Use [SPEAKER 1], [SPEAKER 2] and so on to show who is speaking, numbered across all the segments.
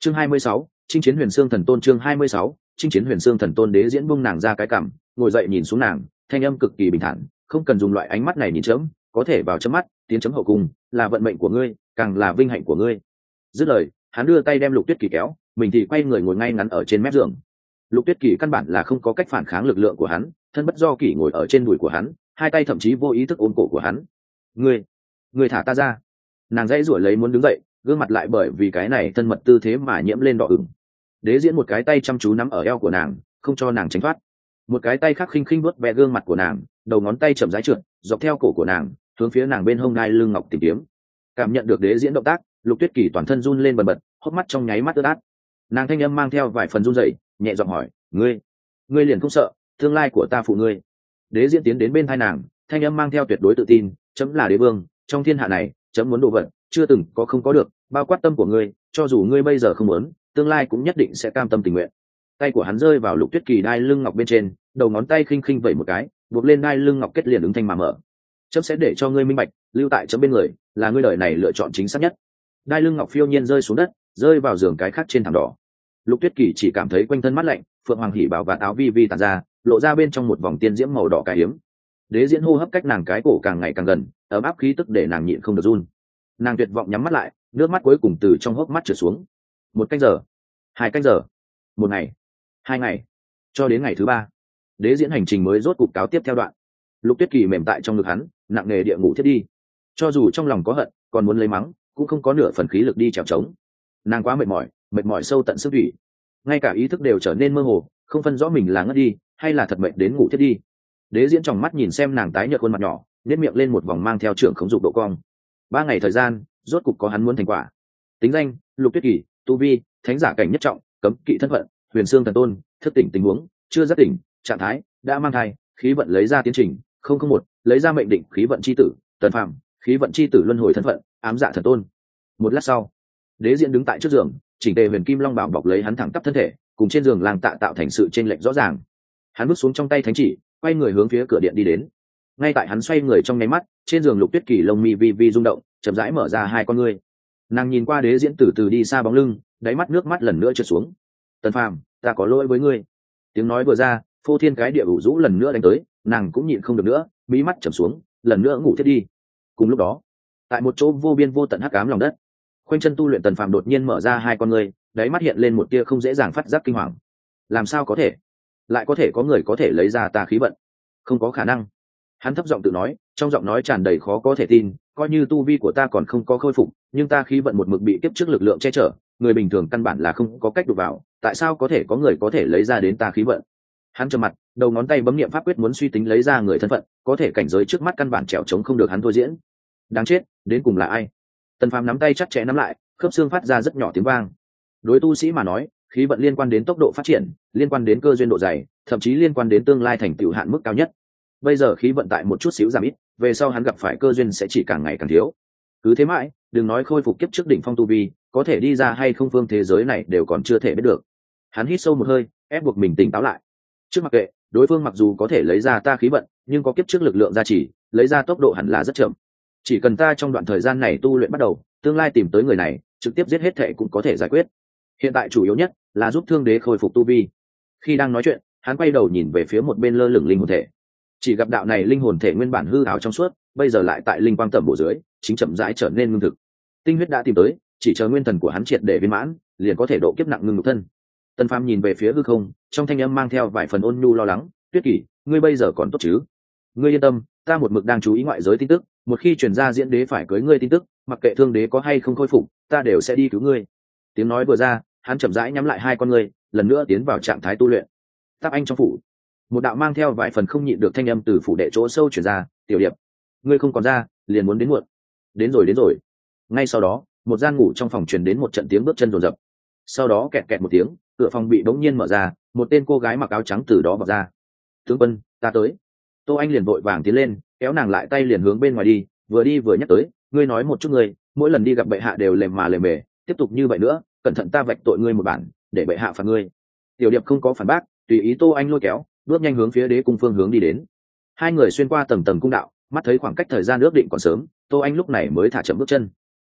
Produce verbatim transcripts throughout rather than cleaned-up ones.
[SPEAKER 1] chương hai mươi sáu, chinh chiến huyền xương thần tôn. Chương hai mươi sáu, chinh chiến huyền xương thần tôn. Đế diễn buông nàng ra cái cằm, ngồi dậy nhìn xuống nàng, thanh âm cực kỳ bình thản, không cần dùng loại ánh mắt này nhìn chấm, có thể vào chấm mắt tiến chấm hậu cung là vận mệnh của ngươi, càng là vinh hạnh của ngươi. Dứt lời, hắn đưa tay đem Lục Tuyết Kỳ kéo, mình thì quay người ngồi ngay ngắn ở trên mép giường. Lục Tuyết Kỳ căn bản là không có cách phản kháng lực lượng của hắn, thân bất do kỷ ngồi ở trên đùi của hắn, hai tay thậm chí vô ý thức ôm cổ của hắn. ngươi ngươi thả ta ra. Nàng dãy ruổi lấy muốn đứng dậy, gương mặt lại bởi vì cái này thân mật tư thế mà nhiễm lên đỏ ửng. Đế diễn một cái tay chăm chú nắm ở eo của nàng, không cho nàng tránh thoát, một cái tay khác khinh khinh vuốt ve gương mặt của nàng, đầu ngón tay chậm rãi trượt dọc theo cổ của nàng, hướng phía nàng bên hông đai lưng ngọc tìm kiếm. Cảm nhận được Đế diễn động tác, Lục Tuyết Kỳ toàn thân run lên bần bật, hốc mắt trong nháy mắt ướt át. Nàng thanh âm mang theo vài phần run rẩy, nhẹ giọng hỏi, ngươi ngươi liền không sợ tương lai của ta phụ ngươi? Đế diễn tiến đến bên thai nàng, thanh âm mang theo tuyệt đối tự tin, chấm là đế vương, trong thiên hạ này chấm muốn đồ vật chưa từng có không có được, bao quát tâm của ngươi, cho dù ngươi bây giờ không muốn, tương lai cũng nhất định sẽ cam tâm tình nguyện. Tay của hắn rơi vào Lục Tuyết Kỳ đai lưng ngọc bên trên, đầu ngón tay khinh khinh vẩy một cái, buộc lên đai lưng ngọc kết liền ứng thanh mà mở. Chấm sẽ để cho ngươi minh bạch, lưu tại chấm bên người là ngươi đời này lựa chọn chính xác nhất. Đai lưng ngọc phiêu nhiên rơi xuống đất, rơi vào giường cái khác trên thảm đỏ. Lục Tuyết Kỳ chỉ cảm thấy quanh thân mát lạnh, phượng hoàng hỉ bảo và áo vi vi tàn ra, lộ ra bên trong một vòng tiên diễm màu đỏ cái hiếm. Đế diễn hô hấp cách nàng cái cổ càng ngày càng gần, ấm áp khí tức để nàng nhịn không được run. Nàng tuyệt vọng nhắm mắt lại, nước mắt cuối cùng từ trong hốc mắt trượt xuống. Một canh giờ, hai canh giờ, một ngày, hai ngày, cho đến ngày thứ ba, Đế diễn hành trình mới rốt cục cáo tiếp theo đoạn. Lục Tuyết Kỳ mềm tại trong ngực hắn, nặng nề địa ngủ thiết đi. Cho dù trong lòng có hận, còn muốn lấy mắng, cũng không có nửa phần khí lực đi trèo trống. Nàng quá mệt mỏi, mệt mỏi sâu tận xương thủy, ngay cả ý thức đều trở nên mơ hồ, không phân rõ mình là ngất đi hay là thật mệt đến ngủ thiết đi. Đế diễn tròng mắt nhìn xem nàng tái nhợt khuôn mặt nhỏ, nếp miệng lên một vòng mang theo trưởng khống dục độ cong. Ba ngày thời gian, rốt cục có hắn muốn thành quả. Tính danh: Lục Tuyết Kỳ, tu vi thánh giả cảnh nhất trọng, cấm kỵ thân phận huyền xương thần tôn, thức tỉnh tình huống chưa giác tỉnh, trạng thái đã mang thai, khí vận lấy ra tiến trình không không một, lấy ra mệnh định khí vận chi tử Tần Phàm, khí vận chi tử luân hồi thân phận ám dạ thần tôn. Một lát sau, Đế diễn đứng tại trước giường, chỉnh tề huyền kim long bảo bọc lấy hắn thẳng tắp thân thể, cùng trên giường lang tạ tạo thành sự chênh lệch rõ ràng. Hắn bước xuống trong tay thánh chỉ, quay người hướng phía cửa điện đi đến. Ngay tại hắn xoay người trong nháy mắt, trên giường Lục Tuyết Kỳ lông mi vi vi rung động, chậm rãi mở ra hai con ngươi. Nàng nhìn qua Đế diễn từ từ đi xa bóng lưng, đáy mắt nước mắt lần nữa trượt xuống. Tần Phàm, ta có lỗi với ngươi. Tiếng nói vừa ra, phô thiên cái địa ủ rũ lần nữa đánh tới, nàng cũng nhịn không được nữa, mí mắt trầm xuống, lần nữa ngủ thiết đi. Cùng lúc đó, tại một chỗ vô biên vô tận hắc ám lòng đất, khoanh chân tu luyện Tần Phàm đột nhiên mở ra hai con ngươi, đáy mắt hiện lên một tia không dễ dàng phát giác kinh hoàng. Làm sao có thể? Lại có thể có người có thể lấy ra ta khí vận? Không có khả năng. Hắn thấp giọng tự nói, trong giọng nói tràn đầy khó có thể tin, coi như tu vi của ta còn không có khôi phục, nhưng ta khí vận một mực bị kiếp trước lực lượng che chở, người bình thường căn bản là không có cách đụng vào, tại sao có thể có người có thể lấy ra đến ta khí vận? Hắn trầm mặt, đầu ngón tay bấm niệm pháp quyết muốn suy tính lấy ra người thân phận, có thể cảnh giới trước mắt căn bản trèo trống không được hắn thôi diễn. Đáng chết, đến cùng là ai? Tần Phàm nắm tay chặt chẽ nắm lại, khớp xương phát ra rất nhỏ tiếng vang. Đối tu sĩ mà nói, khí vận liên quan đến tốc độ phát triển, liên quan đến cơ duyên độ dày, thậm chí liên quan đến tương lai thành tựu hạn mức cao nhất. Bây giờ khí vận tại một chút xíu giảm ít, về sau hắn gặp phải cơ duyên sẽ chỉ càng ngày càng thiếu. Cứ thế mãi, đừng nói khôi phục kiếp trước đỉnh phong tu vi, có thể đi ra hay không phương thế giới này đều còn chưa thể biết được. Hắn hít sâu một hơi, ép buộc mình tỉnh táo lại. Trước mặc kệ, đối phương mặc dù có thể lấy ra ta khí vận, nhưng có kiếp trước lực lượng gia trì, lấy ra tốc độ hẳn là rất chậm. Chỉ cần ta trong đoạn thời gian này tu luyện bắt đầu, tương lai tìm tới người này, trực tiếp giết hết thệ cũng có thể giải quyết. Hiện tại chủ yếu nhất là giúp thương đế khôi phục tu vi. Khi đang nói chuyện, hắn quay đầu nhìn về phía một bên lơ lửng linh hồn thể. Chỉ gặp đạo này linh hồn thể nguyên bản hư ảo trong suốt, bây giờ lại tại linh quang tẩm bổ dưới, chính chậm rãi trở nên ngưng thực. Tinh huyết đã tìm tới, chỉ chờ nguyên thần của hắn triệt để viên mãn, liền có thể độ kiếp nặng ngưng nhục thân. Tần Phàm nhìn về phía hư không, trong thanh âm mang theo vài phần ôn nhu lo lắng, "Tuyết Kỳ, ngươi bây giờ còn tốt chứ? Ngươi yên tâm, ta một mực đang chú ý ngoại giới tin tức, một khi truyền ra diễn đế phải cưới ngươi tin tức, mặc kệ thương đế có hay không khôi phục, ta đều sẽ đi cứu ngươi." Tiếng nói vừa ra, hắn chậm rãi nhắm lại hai con ngươi, lần nữa tiến vào trạng thái tu luyện. Táp Anh trong phủ, một đạo mang theo vài phần không nhịn được thanh âm từ phủ đệ chỗ sâu truyền ra, "Tiểu Điệp, ngươi không còn ra, liền muốn đến muộn." "Đến rồi, đến rồi." Ngay sau đó, một gian ngủ trong phòng truyền đến một trận tiếng bước chân rồn rập. Sau đó kẹt kẹt một tiếng, cửa phòng bị bỗng nhiên mở ra, một tên cô gái mặc áo trắng từ đó vọt ra. "Tướng quân, ta tới." Tô Anh liền vội vàng tiến lên, kéo nàng lại tay liền hướng bên ngoài đi, vừa đi vừa nhắc tới, "Ngươi nói một chút ngươi, mỗi lần đi gặp bệ hạ đều lèm mà lèm bề, tiếp tục như vậy nữa, cẩn thận ta vạch tội ngươi một bản, để bệ hạ phạt ngươi." Tiểu Điệp không có phản bác, tùy ý Tô Anh lôi kéo, bước nhanh hướng phía đế cung phương hướng đi đến. Hai người xuyên qua tầng tầng cung đạo, mắt thấy khoảng cách thời gian ước định còn sớm, Tô Anh lúc này mới thả chậm bước chân.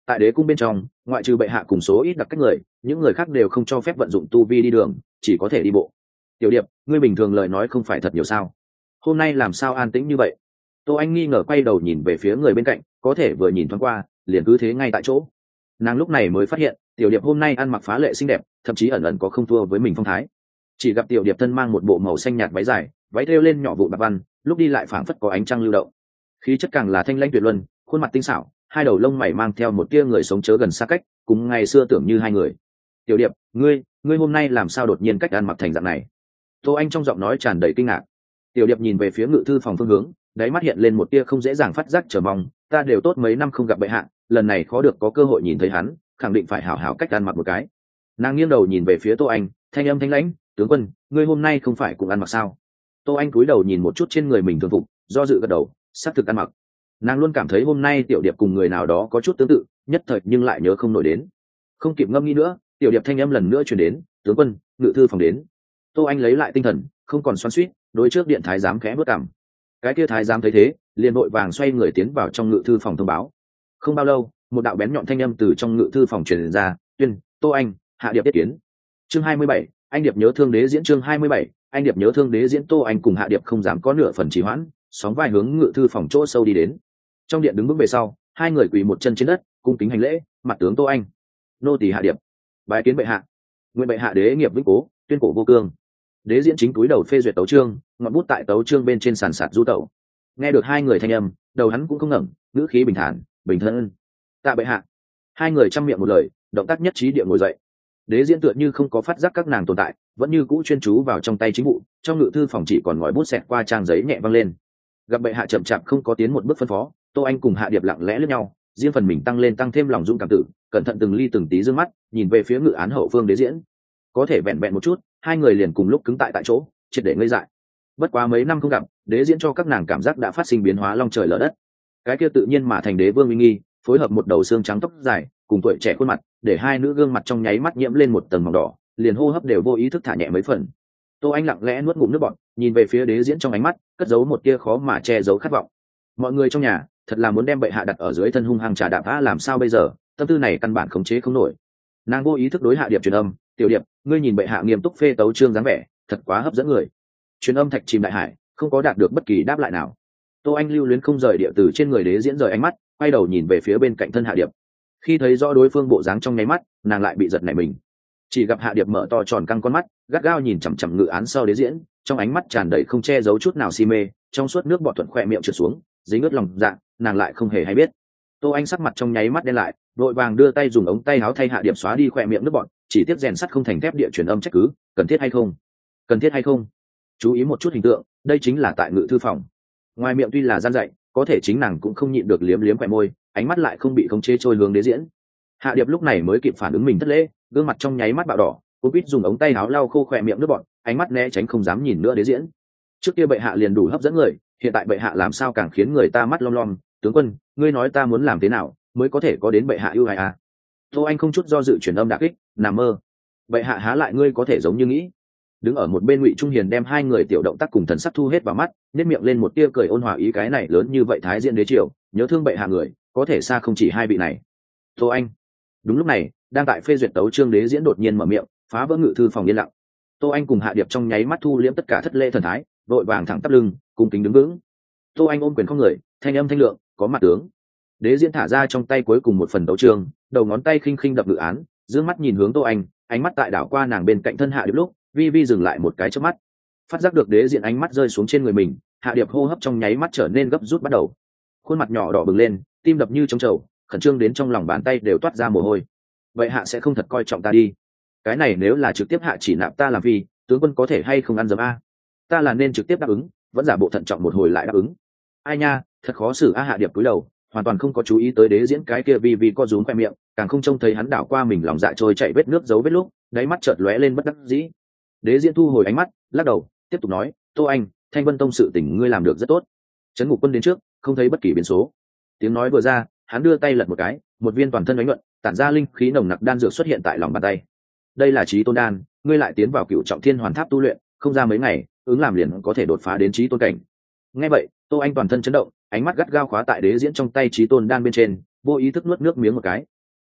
[SPEAKER 1] tại đế cung bên trong, ngoại trừ bệ hạ cùng số ít đặc cách người, những người khác đều không cho phép vận dụng tu vi đi đường, chỉ có thể đi bộ. Tiểu điệp, ngươi bình thường lời nói không phải thật nhiều sao? Hôm nay làm sao an tĩnh như vậy? Tô Anh nghi ngờ quay đầu nhìn về phía người bên cạnh, có thể vừa nhìn thoáng qua, liền cứ thế ngay tại chỗ. Nàng lúc này mới phát hiện, tiểu điệp hôm nay ăn mặc phá lệ xinh đẹp, thậm chí ẩn ẩn có không thua với mình phong thái. Chỉ gặp tiểu điệp thân mang một bộ màu xanh nhạt váy dài, váy thêu lên nhỏ vụ bạc văn, lúc đi lại phảng phất có ánh trăng lưu động. Khí chất càng là thanh lãnh tuyệt luân, khuôn mặt tinh xảo, hai đầu lông mày mang theo một tia người sống chớ gần xa cách, cùng ngày xưa tưởng như hai người. Tiểu điệp, ngươi, ngươi hôm nay làm sao đột nhiên cách ăn mặc thành dạng này? Tô Anh trong giọng nói tràn đầy kinh ngạc. Tiểu điệp nhìn về phía ngự thư phòng phương hướng, đáy mắt hiện lên một tia không dễ dàng phát giác chờ mong. Ta đều tốt mấy năm không gặp bệ hạ, lần này khó được có cơ hội nhìn thấy hắn, khẳng định phải hảo hảo cách ăn mặc một cái. Nàng nghiêng đầu nhìn về phía Tô Anh, thanh âm thanh lãnh, tướng quân, ngươi hôm nay không phải cũng ăn mặc sao? Tô Anh cúi đầu nhìn một chút trên người mình thường phục, do dự gật đầu, xác thực ăn mặc. Nàng luôn cảm thấy hôm nay tiểu điệp cùng người nào đó có chút tương tự, nhất thời nhưng lại nhớ không nổi đến. Không kịp ngâm nghĩ nữa, tiểu điệp thanh âm lần nữa truyền đến, tướng quân, ngự thư phòng đến. Tô Anh lấy lại tinh thần, không còn xoắn xuýt, đối trước điện thái giám khẽ bước cằm. Cái kia thái giám thấy thế, liền vội vàng xoay người tiến vào trong ngự thư phòng thông báo. Không bao lâu, một đạo bén nhọn thanh âm từ trong ngự thư phòng truyền ra, tuyên, Tô Anh, hạ điệp tiếp kiến. Chương hai mươi bảy, anh điệp nhớ thương đế diễn. Chương hai mươi bảy, anh điệp nhớ thương đế diễn. Tô Anh cùng hạ điệp không dám có nửa phần trì hoãn, sóng vai hướng ngự thư phòng chỗ sâu đi đến. Trong điện đứng bước về sau, hai người quỳ một chân trên đất, cung kính hành lễ, mặt tướng Tô Anh, nô tỳ hạ điệp, bái kiến bệ hạ. Nguyện bệ hạ đế nghiệp vĩnh cố, tuyên cổ vô cương. Đế diễn chính túi đầu phê duyệt tấu chương, ngọn bút tại tấu chương bên trên sàn sạt du tẩu. Nghe được hai người thanh âm, đầu hắn cũng không ngẩng, ngữ khí bình thản, bình thân. Tạ bệ hạ. Hai người chăm miệng một lời, động tác nhất trí địa ngồi dậy. Đế diễn tựa như không có phát giác các nàng tồn tại, vẫn như cũ chuyên chú vào trong tay chính vụ. Trong ngự thư phòng chỉ còn ngòi bút xẹt qua trang giấy nhẹ văng lên. Gặp bệ hạ chậm chạp không có tiến một bước phân phó, Tô Anh cùng hạ điệp lặng lẽ lướt nhau, riêng phần mình tăng lên tăng thêm lòng dũng cảm tử, cẩn thận từng ly từng tí dương mắt nhìn về phía ngự án hậu phương đế diễn. Có thể vẹn vẹn một chút, hai người liền cùng lúc cứng tại tại chỗ, triệt để ngây dại. Bất quá mấy năm không gặp, đế diễn cho các nàng cảm giác đã phát sinh biến hóa long trời lở đất. Cái kia tự nhiên mà thành đế vương uy nghi, phối hợp một đầu xương trắng tóc dài cùng tuổi trẻ khuôn mặt, để hai nữ gương mặt trong nháy mắt nhiễm lên một tầng màu đỏ, liền hô hấp đều vô ý thức thả nhẹ mấy phần. Tô Anh lặng lẽ nuốt ngụm nước bọt, nhìn về phía đế diễn trong ánh mắt cất giấu một tia khó mà che giấu khát vọng. Mọi người trong nhà thật là muốn đem bệ hạ đặt ở dưới thân hung hăng trà đạp á, làm sao bây giờ? Tâm tư này căn bản khống chế không nổi. Nàng vô ý thức đối hạ điệp truyền âm, tiểu điệp, ngươi nhìn bệ hạ nghiêm túc phê tấu chương dáng vẻ, thật quá hấp dẫn người. Truyền âm thạch chìm đại hải, không có đạt được bất kỳ đáp lại nào. Tô Anh lưu luyến không rời địa từ trên người đế diễn rời ánh mắt, quay đầu nhìn về phía bên cạnh thân hạ điệp. Khi thấy rõ đối phương bộ dáng trong nháy mắt, nàng lại bị giật nảy mình. Chỉ gặp hạ điệp mở to tròn căng con mắt, gắt gao nhìn chằm chằm ngự án sau đế diễn, trong ánh mắt tràn đầy không che giấu chút nào si mê, trong suốt nước bọt thuận khoe miệng trượt xuống, dính ướt lòng dạ, nàng lại không hề hay biết. Tô Anh sắc mặt trong nháy mắt đen lại, đội vàng đưa tay dùng ống tay áo thay hạ điệp xóa đi khoe miệng nước bọt, chỉ tiếp rèn sắt không thành thép địa truyền âm trách cứ, cần thiết hay không? Cần thiết hay không? Chú ý một chút hình tượng, đây chính là tại ngự thư phòng. Ngoài miệng tuy là gian dạy, có thể chính nàng cũng không nhịn được liếm liếm khoe môi, ánh mắt lại không bị khống chế trôi hướng đế diễn. Hạ điệp lúc này mới kịp phản ứng mình thất lễ, gương mặt trong nháy mắt bạo đỏ, cô quýt dùng ống tay áo lau khô khoe miệng nước bọt, ánh mắt né tránh không dám nhìn nữa đế diễn. Trước kia bệ hạ liền đủ hấp dẫn người, hiện tại bệ hạ làm sao càng khiến người ta mắt lom lom. Tướng quân, ngươi nói ta muốn làm thế nào mới có thể có đến bệ hạ yêu ai à? Tô Anh không chút do dự truyền âm đả kích, nằm mơ. Bệ hạ há lại ngươi có thể giống như nghĩ. Đứng ở một bên Ngụy Trung Hiền đem hai người tiểu động tác cùng thần sắc thu hết vào mắt, nhếch miệng lên một tia cười ôn hòa, ý cái này lớn như vậy thái diện đế triều, nhớ thương bệ hạ người, có thể xa không chỉ hai vị này. Tô Anh. Đúng lúc này, đang tại phê duyệt tấu chương đế diễn đột nhiên mở miệng, phá vỡ ngự thư phòng yên lặng. Tô Anh cùng hạ điệp trong nháy mắt thu liễm tất cả thất lễ thần thái, vội vàng thẳng tắp lưng, cung kính đứng vững. Tô Anh ôm quyền không người, thanh âm thanh lượng, có mặt tướng. Đế diễn thả ra trong tay cuối cùng một phần tấu chương, đầu ngón tay khinh khinh đập ngự án, dương mắt nhìn hướng Tô Anh, ánh mắt tại đảo qua nàng bên cạnh thân hạ điệp lúc, vi vi dừng lại một cái chớp mắt. Phát giác được đế diễn ánh mắt rơi xuống trên người mình, hạ điệp hô hấp trong nháy mắt trở nên gấp rút bắt đầu. Khuôn mặt nhỏ đỏ bừng lên, tim đập như trống trầu, khẩn trương đến trong lòng bàn tay đều toát ra mồ hôi. Vậy hạ sẽ không thật coi trọng ta đi? Cái này nếu là trực tiếp hạ chỉ nạp ta làm phi, tướng quân có thể hay không ăn dấm a? Ta là nên trực tiếp đáp ứng, vẫn giả bộ thận trọng một hồi lại đáp ứng. Ai nha, thật khó xử a. Hạ điệp cúi đầu, hoàn toàn không có chú ý tới đế diễn cái kia vi vi co rúm khoe miệng, càng không trông thấy hắn đảo qua mình lòng dạ trôi chạy vết nước dấu vết lúc, đáy mắt chợt lóe lên bất đắc dĩ. Đế diễn thu hồi ánh mắt, lắc đầu, tiếp tục nói, Tô Anh, Thanh Vân Tông sự tình ngươi làm được rất tốt. Trấn Ngục Quân đến trước, không thấy bất kỳ biến số. Tiếng nói vừa ra, hắn đưa tay lật một cái, một viên toàn thân ánh nhuận, tản ra linh khí nồng nặc đan dược xuất hiện tại lòng bàn tay. Đây là Chí Tôn đan, ngươi lại tiến vào Cựu Trọng Thiên Hoàn Tháp tu luyện, không ra mấy ngày, ứng làm liền có thể đột phá đến Chí Tôn cảnh. Nghe vậy, Tô Anh toàn thân chấn động, ánh mắt gắt gao khóa tại đế diễn trong tay Chí Tôn đan bên trên, vô ý thức nuốt nước miếng một cái,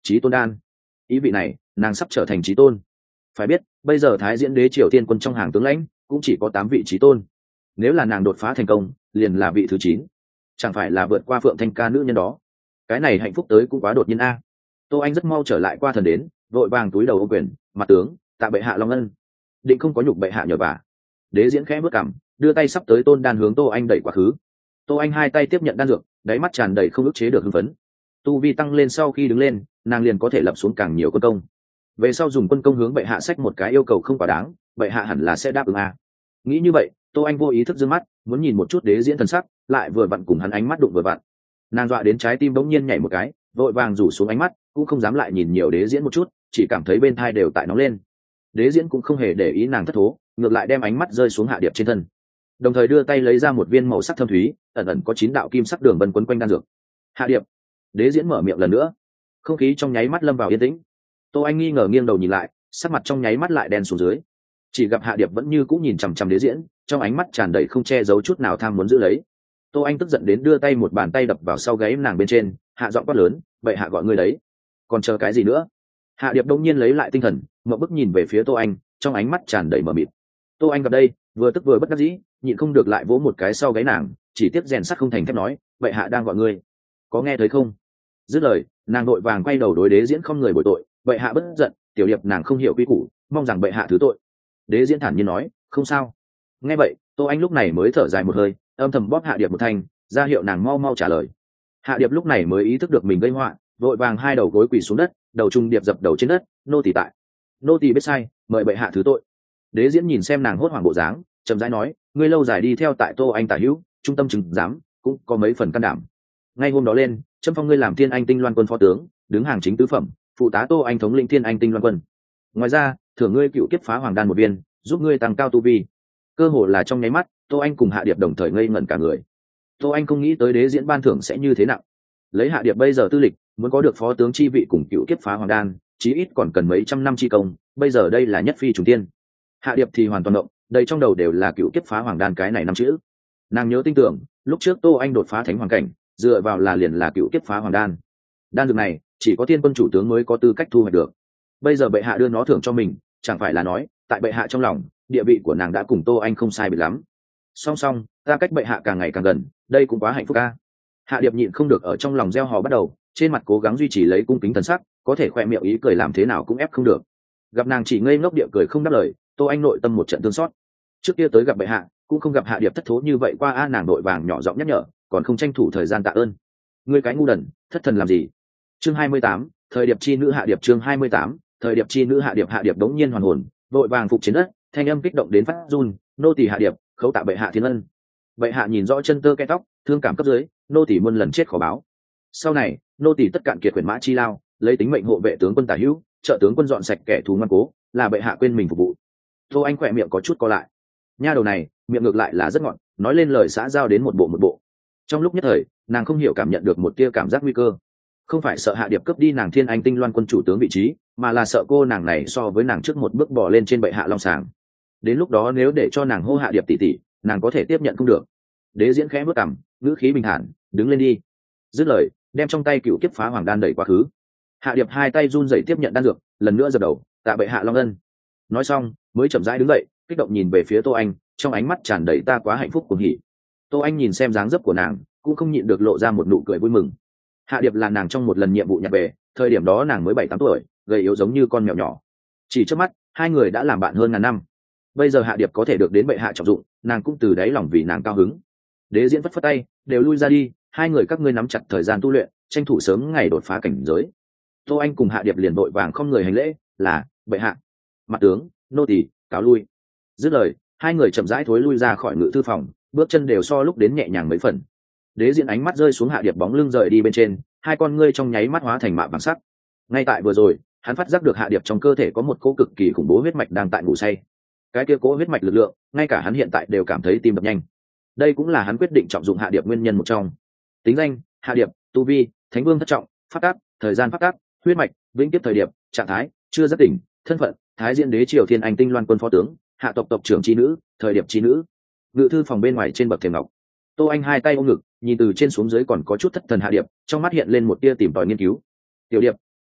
[SPEAKER 1] chí tôn đan. Ý vị này nàng sắp trở thành chí tôn. Phải biết bây giờ thái diễn đế triều tiên quân trong hàng tướng lãnh cũng chỉ có tám vị chí tôn, nếu là nàng đột phá thành công liền là vị thứ chín, chẳng phải là vượt qua phượng thanh ca nữ nhân đó. Cái này hạnh phúc tới cũng quá đột nhiên a. Tô Anh rất mau trở lại qua thần đến, vội vàng túi đầu ô quyền, mặt tướng tạ bệ hạ long ân, định không có nhục bệ hạ nhờ vả. Đế diễn khẽ bước cằm, đưa tay sắp tới tôn đan hướng Tô Anh đẩy quá khứ. Tô Anh hai tay tiếp nhận đan dược, đáy mắt tràn đầy không ức chế được hưng phấn. Tu vi tăng lên sau khi đứng lên, nàng liền có thể lập xuống càng nhiều quân công. Về sau dùng quân công hướng bệ hạ sách một cái yêu cầu không quá đáng, bệ hạ hẳn là sẽ đáp ứng a. Nghĩ như vậy, Tô Anh vô ý thức giương mắt, muốn nhìn một chút đế diễn thần sắc, lại vừa vặn cùng hắn ánh mắt đụng vừa vặn. Nàng dọa đến trái tim bỗng nhiên nhảy một cái, vội vàng rủ xuống ánh mắt, cũng không dám lại nhìn nhiều đế diễn một chút, chỉ cảm thấy bên thai đều tại nóng lên. Đế diễn cũng không hề để ý nàng thất thố, ngược lại đem ánh mắt rơi xuống hạ điệp trên thân, đồng thời đưa tay lấy ra một viên màu sắc thâm thúy, ẩn ẩn có chín đạo kim sắc đường vân quấn quanh đan dược. Hạ điệp. Đế diễn mở miệng lần nữa, không khí trong nháy mắt lâm vào yên tĩnh. Tô Anh nghi ngờ nghiêng đầu nhìn lại, sắc mặt trong nháy mắt lại đen xuống dưới, chỉ gặp hạ điệp vẫn như cũng nhìn chằm chằm đế diễn, trong ánh mắt tràn đầy không che giấu chút nào tham muốn giữ lấy. Tô Anh tức giận đến đưa tay một bàn tay đập vào sau gáy nàng bên trên, hạ giọng quát lớn, vậy hạ gọi ngươi đấy, còn chờ cái gì nữa? Hạ điệp đông nhiên lấy lại tinh thần, ngậm bức nhìn về phía Tô Anh, trong ánh mắt tràn đầy mờ mịt. Tô Anh gặp đây, vừa tức vừa bất đắc dĩ, nhịn không được lại vỗ một cái sau gáy nàng, chỉ tiếc rèn sắt không thành thép nói, vậy hạ đang gọi ngươi, có nghe thấy không? Dứt lời, nàng đội vàng quay đầu đối đế diễn không người bồi tội, vậy hạ bất giận, tiểu điệp nàng không hiểu quy củ, mong rằng bệ hạ thứ tội. Đế diễn thản nhiên nói, không sao. Nghe vậy, Tô Anh lúc này mới thở dài một hơi, âm thầm bóp hạ điệp một thanh, ra hiệu nàng mau mau trả lời. Hạ điệp lúc này mới ý thức được mình gây họa, vội vàng hai đầu gối quỳ xuống đất, đầu trung điệp dập đầu trên đất, nô tỳ tại, nô tỳ biết sai, mời bệ hạ thứ tội. Đế diễn nhìn xem nàng hốt hoảng bộ dáng, chậm rãi nói, ngươi lâu dài đi theo tại Tô Anh tả hữu, trung tâm chứng giám cũng có mấy phần can đảm. Ngay hôm đó lên, châm phong ngươi làm Thiên Anh Tinh Loan quân phó tướng, đứng hàng chính tứ phẩm, phụ tá Tô Anh thống lĩnh Thiên Anh Tinh Loan quân. Ngoài ra, thưởng ngươi cựu kiếp phá hoàng đan một viên, giúp ngươi tăng cao tu vi. Cơ hồ là trong nháy mắt, Tô Anh cùng Hạ Điệp đồng thời ngây ngẩn cả người. Tô Anh không nghĩ tới đế diễn ban thưởng sẽ như thế nào. Lấy Hạ Điệp bây giờ tư lịch, muốn có được phó tướng chi vị cùng cựu kiếp phá hoàng đan, chí ít còn cần mấy trăm năm chi công, bây giờ đây là nhất phi trùng tiên. Hạ Điệp thì hoàn toàn động, đầy trong đầu đều là cựu kiếp phá hoàng đan cái này năm chữ. Nàng nhớ tin tưởng, lúc trước Tô Anh đột phá thánh hoàng cảnh, dựa vào là liền là cựu kiếp phá hoàng đan. Đan dược này, chỉ có Thiên Quân chủ tướng mới có tư cách thu hoạch được. Bây giờ bệ hạ đưa nó thưởng cho mình, chẳng phải là nói, tại bệ hạ trong lòng, địa vị của nàng đã cùng Tô Anh không sai biệt lắm. Song song, ta cách bệ hạ càng ngày càng gần, đây cũng quá hạnh phúc a. Hạ Điệp nhịn không được ở trong lòng gieo hò bắt đầu, trên mặt cố gắng duy trì lấy cung kính thần sắc, có thể khoe miệng ý cười làm thế nào cũng ép không được. Gặp nàng chỉ ngây ngốc địa cười không đáp lời, Tô Anh nội tâm một trận thương xót. Trước kia tới gặp bệ hạ, cũng không gặp Hạ Điệp thất thố như vậy qua a, nàng đội vàng nhỏ giọng nhắc nhở, còn không tranh thủ thời gian tạ ơn. Ngươi cái ngu đần, thất thần làm gì? Chương hai mươi tám, thời điệp chi nữ Hạ Điệp chương hai mươi tám, thời điệp chi nữ Hạ Điệp Hạ Điệp đống nhiên hoàn hồn, vội vàng phục chiến đất, thanh âm kích động đến phát run, nô tỳ Hạ Điệp, khấu tạ bệ hạ thiên ân. Bệ hạ nhìn rõ chân tơ kẽ tóc, thương cảm cấp dưới, nô tỳ muôn lần chết khó báo. Sau này, nô tỳ tất cạn kiệt quyền mã chi lao, lấy tính mệnh hộ vệ tướng quân tả hữu, trợ tướng quân dọn sạch kẻ thù ngoan cố, là bệ hạ quên mình phục vụ. Tô Anh khỏe miệng có chút co lại. Nha đầu này, miệng ngược lại là rất ngọt, nói lên lời xã giao đến một bộ một bộ. Trong lúc nhất thời, nàng không hiểu cảm nhận được một tia cảm giác nguy cơ. Không phải sợ Hạ Điệp cướp đi nàng Thiên Anh Tinh Loan quân chủ tướng vị trí, mà là sợ cô nàng này so với nàng trước một bước bỏ lên trên bệ hạ long sàng. Đến lúc đó nếu để cho nàng hô Hạ Điệp tỷ tỷ, nàng có thể tiếp nhận không được. Đế diễn khẽ bước cằm, ngữ khí bình thản, đứng lên đi. Dứt lời, đem trong tay cựu kiếp phá hoàng đan đẩy quá khứ. Hạ Điệp hai tay run rẩy tiếp nhận đan dược, lần nữa giật đầu, tạ bệ hạ long ân. Nói xong, mới chậm rãi đứng dậy, kích động nhìn về phía Tô Anh, trong ánh mắt tràn đầy ta quá hạnh phúc cuồng hỉ. Tô Anh nhìn xem dáng dấp của nàng, cũng không nhịn được lộ ra một nụ cười vui mừng. Hạ Điệp là nàng trong một lần nhiệm vụ nhặt về, thời điểm đó nàng mới bảy tám tuổi, gầy yếu giống như con mèo nhỏ. Chỉ trước mắt, hai người đã làm bạn hơn ngàn năm. Bây giờ Hạ Điệp có thể được đến bệ hạ trọng dụng, nàng cũng từ đáy lòng vì nàng cao hứng. Đế diễn phất phất tay, đều lui ra đi, hai người các ngươi nắm chặt thời gian tu luyện, tranh thủ sớm ngày đột phá cảnh giới. Tô Anh cùng Hạ Điệp liền vội vàng không người hành lễ, là bệ hạ. Mặt tướng, nô tỳ cáo lui. Dứt lời, hai người chậm rãi thối lui ra khỏi ngự thư phòng, bước chân đều so lúc đến nhẹ nhàng mấy phần. Đế diễn ánh mắt rơi xuống Hạ Điệp bóng lưng rời đi bên trên, hai con ngươi trong nháy mắt hóa thành mạ vàng sắc. Ngay tại vừa rồi, hắn phát giác được Hạ Điệp trong cơ thể có một cỗ cực kỳ khủng bố huyết mạch đang tại ngủ say. Cái kia cỗ huyết mạch lực lượng, ngay cả hắn hiện tại đều cảm thấy tim đập nhanh. Đây cũng là hắn quyết định trọng dụng Hạ Điệp nguyên nhân một trong. Tính danh: Hạ Điệp, tu vi: Thánh Vương thất trọng, pháp tắc: thời gian pháp tắc, huyết mạch: vĩnh kiếp thời điệp, trạng thái: chưa rất tỉnh, thân phận: Thái Diễn Đế triều Thiên Anh Tinh Loan quân phó tướng, hạ tộc tộc trưởng chi nữ, thời điệp chi nữ. Ngự thư phòng bên ngoài trên bậc thềm ngọc, Tô Anh hai tay ôm ngực, nhìn từ trên xuống dưới còn có chút thất thần Hạ Điệp, trong mắt hiện lên một tia tìm tòi nghiên cứu. Tiểu Điệp,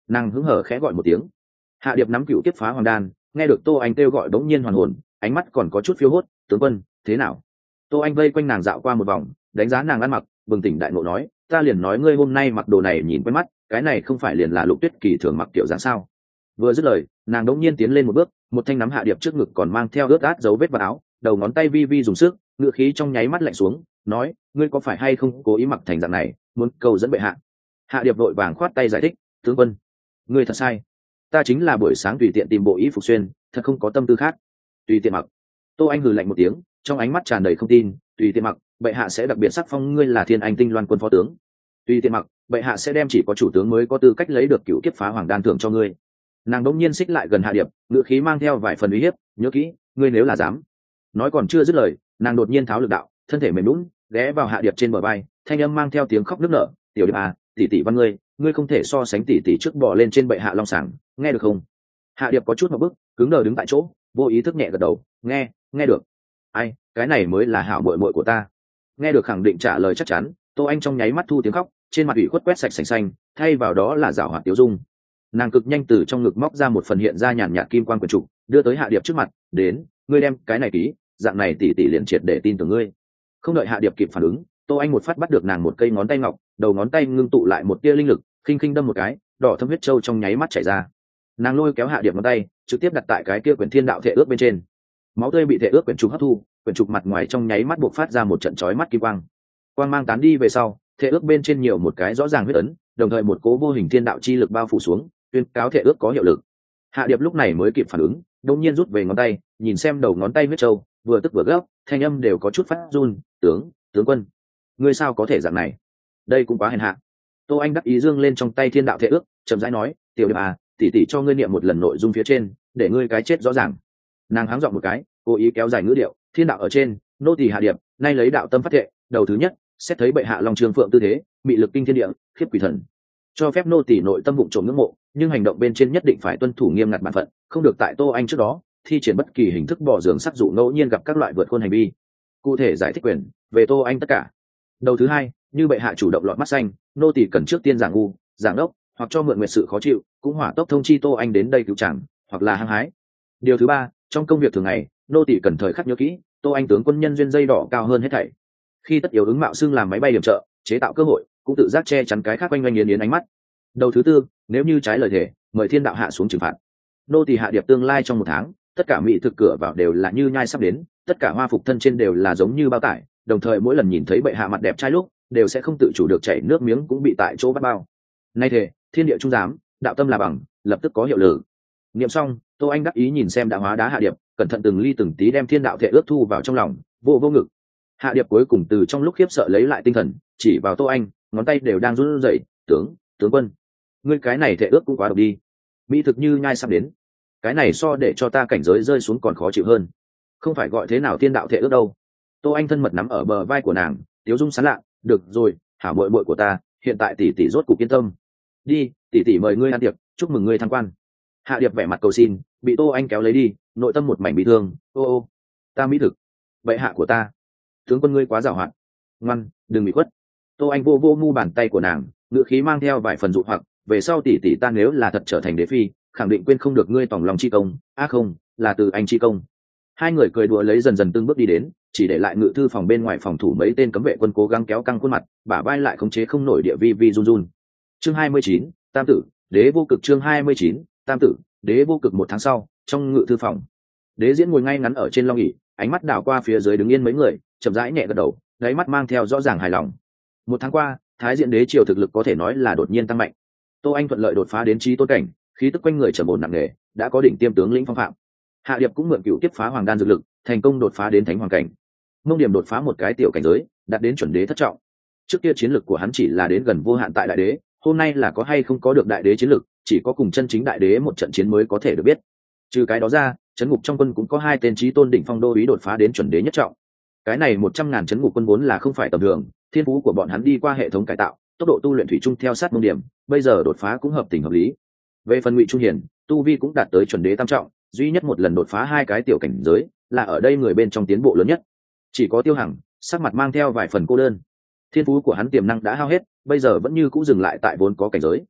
[SPEAKER 1] Nàng hứng hở khẽ gọi một tiếng. Hạ Điệp nắm cựu kiếp phá hoàng đan, nghe được Tô Anh kêu gọi bỗng nhiên hoàn hồn, ánh mắt còn có chút phiêu hốt. Tướng quân, thế nào? Tô Anh vây quanh nàng dạo qua một vòng, đánh giá nàng ăn mặc, bừng tỉnh đại ngộ nói, ta liền nói ngươi hôm nay mặc đồ này nhìn quen mắt, cái này không phải liền là Lục Tuyết Kỳ thường mặc kiểu dáng sao? Vừa dứt lời, nàng đống nhiên tiến lên một bước, một thanh nắm Hạ Điệp trước ngực còn mang theo ướt át dấu vết vào áo, đầu ngón tay vi vi dùng sức, ngựa khí trong nháy mắt lạnh xuống, nói, ngươi có phải hay không cố ý mặc thành dạng này, muốn cầu dẫn bệ hạ? Hạ Điệp vội vàng khoát tay giải thích, tướng quân, ngươi thật sai, ta chính là buổi sáng tùy tiện tìm bộ y phục xuyên, thật không có tâm tư khác. Tùy tiện mặc. Tô Anh hừ lạnh một tiếng, trong ánh mắt tràn đầy không tin, tùy tiện mặc, bệ hạ sẽ đặc biệt sắc phong ngươi là Thiên Anh Tinh Loan quân phó tướng. Tùy tiện mặc, bệ hạ sẽ đem chỉ có chủ tướng mới có tư cách lấy được cựu kiếp phá hoàng đan thưởng cho ngươi. Nàng đống nhiên xích lại gần Hạ Điệp, ngựa khí mang theo vài phần uy hiếp, nhớ kỹ, ngươi nếu là dám. Nói còn chưa dứt lời, nàng đột nhiên tháo lực đạo, thân thể mềm nhũn, ghé vào Hạ Điệp trên bờ vai, thanh âm mang theo tiếng khóc nức nở, tiểu Điệp à, tỷ tỷ văn ngươi, ngươi không thể so sánh tỷ tỷ trước bỏ lên trên bệ hạ long sàng, nghe được không? Hạ Điệp có chút một bước, cứng đờ đứng tại chỗ, vô ý thức nhẹ gật đầu, nghe, nghe được. Ai, cái này mới là hảo muội muội của ta. Nghe được khẳng định trả lời chắc chắn, Tô Anh trong nháy mắt thu tiếng khóc, trên mặt ủy khuất quét sạch sành xanh, thay vào đó là giảo hoạt tiêu dung. Nàng cực nhanh từ trong ngực móc ra một phần hiện ra nhàn nhạt kim quan quyển trục, đưa tới Hạ Điệp trước mặt, đến, ngươi đem cái này ký, dạng này tỷ tỷ liền triệt để tin tưởng ngươi. Không đợi Hạ Điệp kịp phản ứng, Tô Anh một phát bắt được nàng một cây ngón tay ngọc, đầu ngón tay ngưng tụ lại một tia linh lực, khinh khinh đâm một cái, đỏ thâm huyết châu trong nháy mắt chảy ra. Nàng lôi kéo Hạ Điệp ngón tay, trực tiếp đặt tại cái kia quyển thiên đạo thể ước bên trên. Máu tươi bị thể ước quyển trục hấp thu, quyển trục mặt ngoài trong nháy mắt buộc phát ra một trận chói mắt kim quang. Quang mang tán đi về sau, thể ước bên trên nhiều một cái rõ ràng huyết ấn, đồng thời một cố vô hình thiên đạo chi lực bao phủ xuống, tuyên cáo thể ước có hiệu lực. Hạ Điệp lúc này mới kịp phản ứng, đột nhiên rút về ngón tay, nhìn xem đầu ngón tay huyết châu, vừa tức vừa gấp, thanh âm đều có chút phát run, "Tướng, tướng quân, ngươi sao có thể dạng này? Đây cũng quá hèn hạ." Tô Anh đắc ý dương lên trong tay thiên đạo thể ước, chậm rãi nói, "Tiểu Điệp à, tỷ tỷ cho ngươi niệm một lần nội dung phía trên, để ngươi cái chết rõ ràng." Nàng háng giọng một cái, cố ý kéo dài ngữ điệu, "Thiên đạo ở trên, nô tỳ Hạ Điệp, nay lấy đạo tâm phát thệ, đầu thứ nhất, xét thấy bệ hạ long trường phượng tư thế, bị lực kinh thiên địa, khiếp quỷ thần. Cho phép nô tỳ nội tâm vụng trộm ngưỡng mộ, nhưng hành động bên trên nhất định phải tuân thủ nghiêm ngặt bản phận, không được tại Tô Anh trước đó thi triển bất kỳ hình thức bỏ giường sắc dụ ngẫu nhiên gặp các loại vượt khuôn hành vi." Cụ thể giải thích quyền về Tô Anh tất cả. Đầu thứ hai, như bệ hạ chủ động lọt mắt xanh, nô tỳ cần trước tiên giảng ngu, giảng đốc, hoặc cho mượn nguyệt sự khó chịu, cũng hỏa tốc thông chi Tô Anh đến đây cứu chẳng, hoặc là hăng hái. Điều thứ ba, trong công việc thường ngày, nô tỳ cần thời khắc nhớ kỹ, Tô Anh tướng quân nhân duyên dây đỏ cao hơn hết thảy. Khi tất yếu ứng mạo xưng làm máy bay điểm trợ, chế tạo cơ hội, cũng tự giác che chắn cái khác quanh quanh yến yến ánh mắt. Đầu thứ tư, nếu như trái lời thề, mời thiên đạo hạ xuống trừng phạt. Nô tỳ Hạ Điệp tương lai trong một tháng, tất cả mỹ thực cửa vào đều là như nhai sắp đến, tất cả hoa phục thân trên đều là giống như bao tải, đồng thời mỗi lần nhìn thấy bệ hạ mặt đẹp trai lúc, đều sẽ không tự chủ được chảy nước miếng cũng bị tại chỗ bắt bao. Nay thề, thiên địa trung giám, đạo tâm là bằng, lập tức có hiệu lực. Niệm xong, Tô Anh đắc ý nhìn xem đã hóa đá Hạ Điệp, cẩn thận từng ly từng tí đem thiên đạo thể ước thu vào trong lòng, vô vô ngực. Hạ Điệp cuối cùng từ trong lúc khiếp sợ lấy lại tinh thần, chỉ vào Tô Anh, ngón tay đều đang run rẩy, "Tướng, tướng quân, ngươi cái này thể ước cũng quá độc đi. Mỹ thực như nhai sắp đến, cái này so để cho ta cảnh giới rơi xuống còn khó chịu hơn. Không phải gọi thế nào thiên đạo thể ước đâu." Tô Anh thân mật nắm ở bờ vai của nàng, tiếu dung sán lạ, "Được rồi, hảo muội muội của ta, hiện tại tỷ tỷ rốt cục yên tâm. Đi, tỷ tỷ mời ngươi ăn tiệc, chúc mừng ngươi thăng quan." Hạ Điệp vẻ mặt cầu xin, bị Tô Anh kéo lấy đi, nội tâm một mảnh bị thương, "Ô ô, ta mỹ thực, bệ hạ của ta, tướng quân ngươi quá giàu hoạt, ngoan, đừng bị khuất." Tô Anh vô vô mu bàn tay của nàng, ngữ khí mang theo vài phần dụ hoặc, "Về sau tỷ tỷ ta nếu là thật trở thành đế phi, khẳng định quên không được ngươi tòng lòng chi công, a à không, là từ anh chi công." Hai người cười đùa lấy dần dần từng bước đi đến, chỉ để lại ngự thư phòng bên ngoài phòng thủ mấy tên cấm vệ quân cố gắng kéo căng khuôn mặt, bả vai lại khống chế không nổi địa vi vi run run. Chương hai mươi chín, Tam tử, đế vô cực. Chương hai mươi chín, Tam tử, đế vô cực. Một tháng sau, trong ngự thư phòng, Đế Diễn ngồi ngay ngắn ở trên long ỷ, ánh mắt đảo qua phía dưới đứng yên mấy người, chậm rãi nhẹ gật đầu, đáy mắt mang theo rõ ràng hài lòng. Một tháng qua, Thái Diện đế triều thực lực có thể nói là đột nhiên tăng mạnh. Tô Anh thuận lợi đột phá đến chí tôn cảnh, khí tức quanh người trầm ổn nặng nề, đã có đỉnh tiêm tướng lĩnh phong phạm. Hạ Điệp cũng mượn cựu kiếp phá hoàng đan dược lực, thành công đột phá đến thánh hoàng cảnh. Mông Điểm đột phá một cái tiểu cảnh giới, đạt đến chuẩn đế thất trọng. Trước kia chiến lực của hắn chỉ là đến gần vô hạn tại đại đế, hôm nay là có hay không có được đại đế chiến lực, chỉ có cùng chân chính đại đế một trận chiến mới có thể được biết. Trừ cái đó ra, trấn ngục trong quân cũng có hai tên chí tôn đỉnh phong đô úy đột phá đến chuẩn đế nhất trọng. Cái này một trăm ngàn trấn ngục quân vốn là không phải tầm thường, thiên phú của bọn hắn đi qua hệ thống cải tạo, tốc độ tu luyện thủy chung theo sát Mông Điểm, bây giờ đột phá cũng hợp tình hợp lý. Về phần Ngụy Trung Hiền, tu vi cũng đạt tới chuẩn đế tam trọng, duy nhất một lần đột phá hai cái tiểu cảnh giới, là ở đây người bên trong tiến bộ lớn nhất. Chỉ có Tiêu Hằng, sắc mặt mang theo vài phần cô đơn. Thiên phú của hắn tiềm năng đã hao hết, bây giờ vẫn như cũ dừng lại tại vốn có cảnh giới.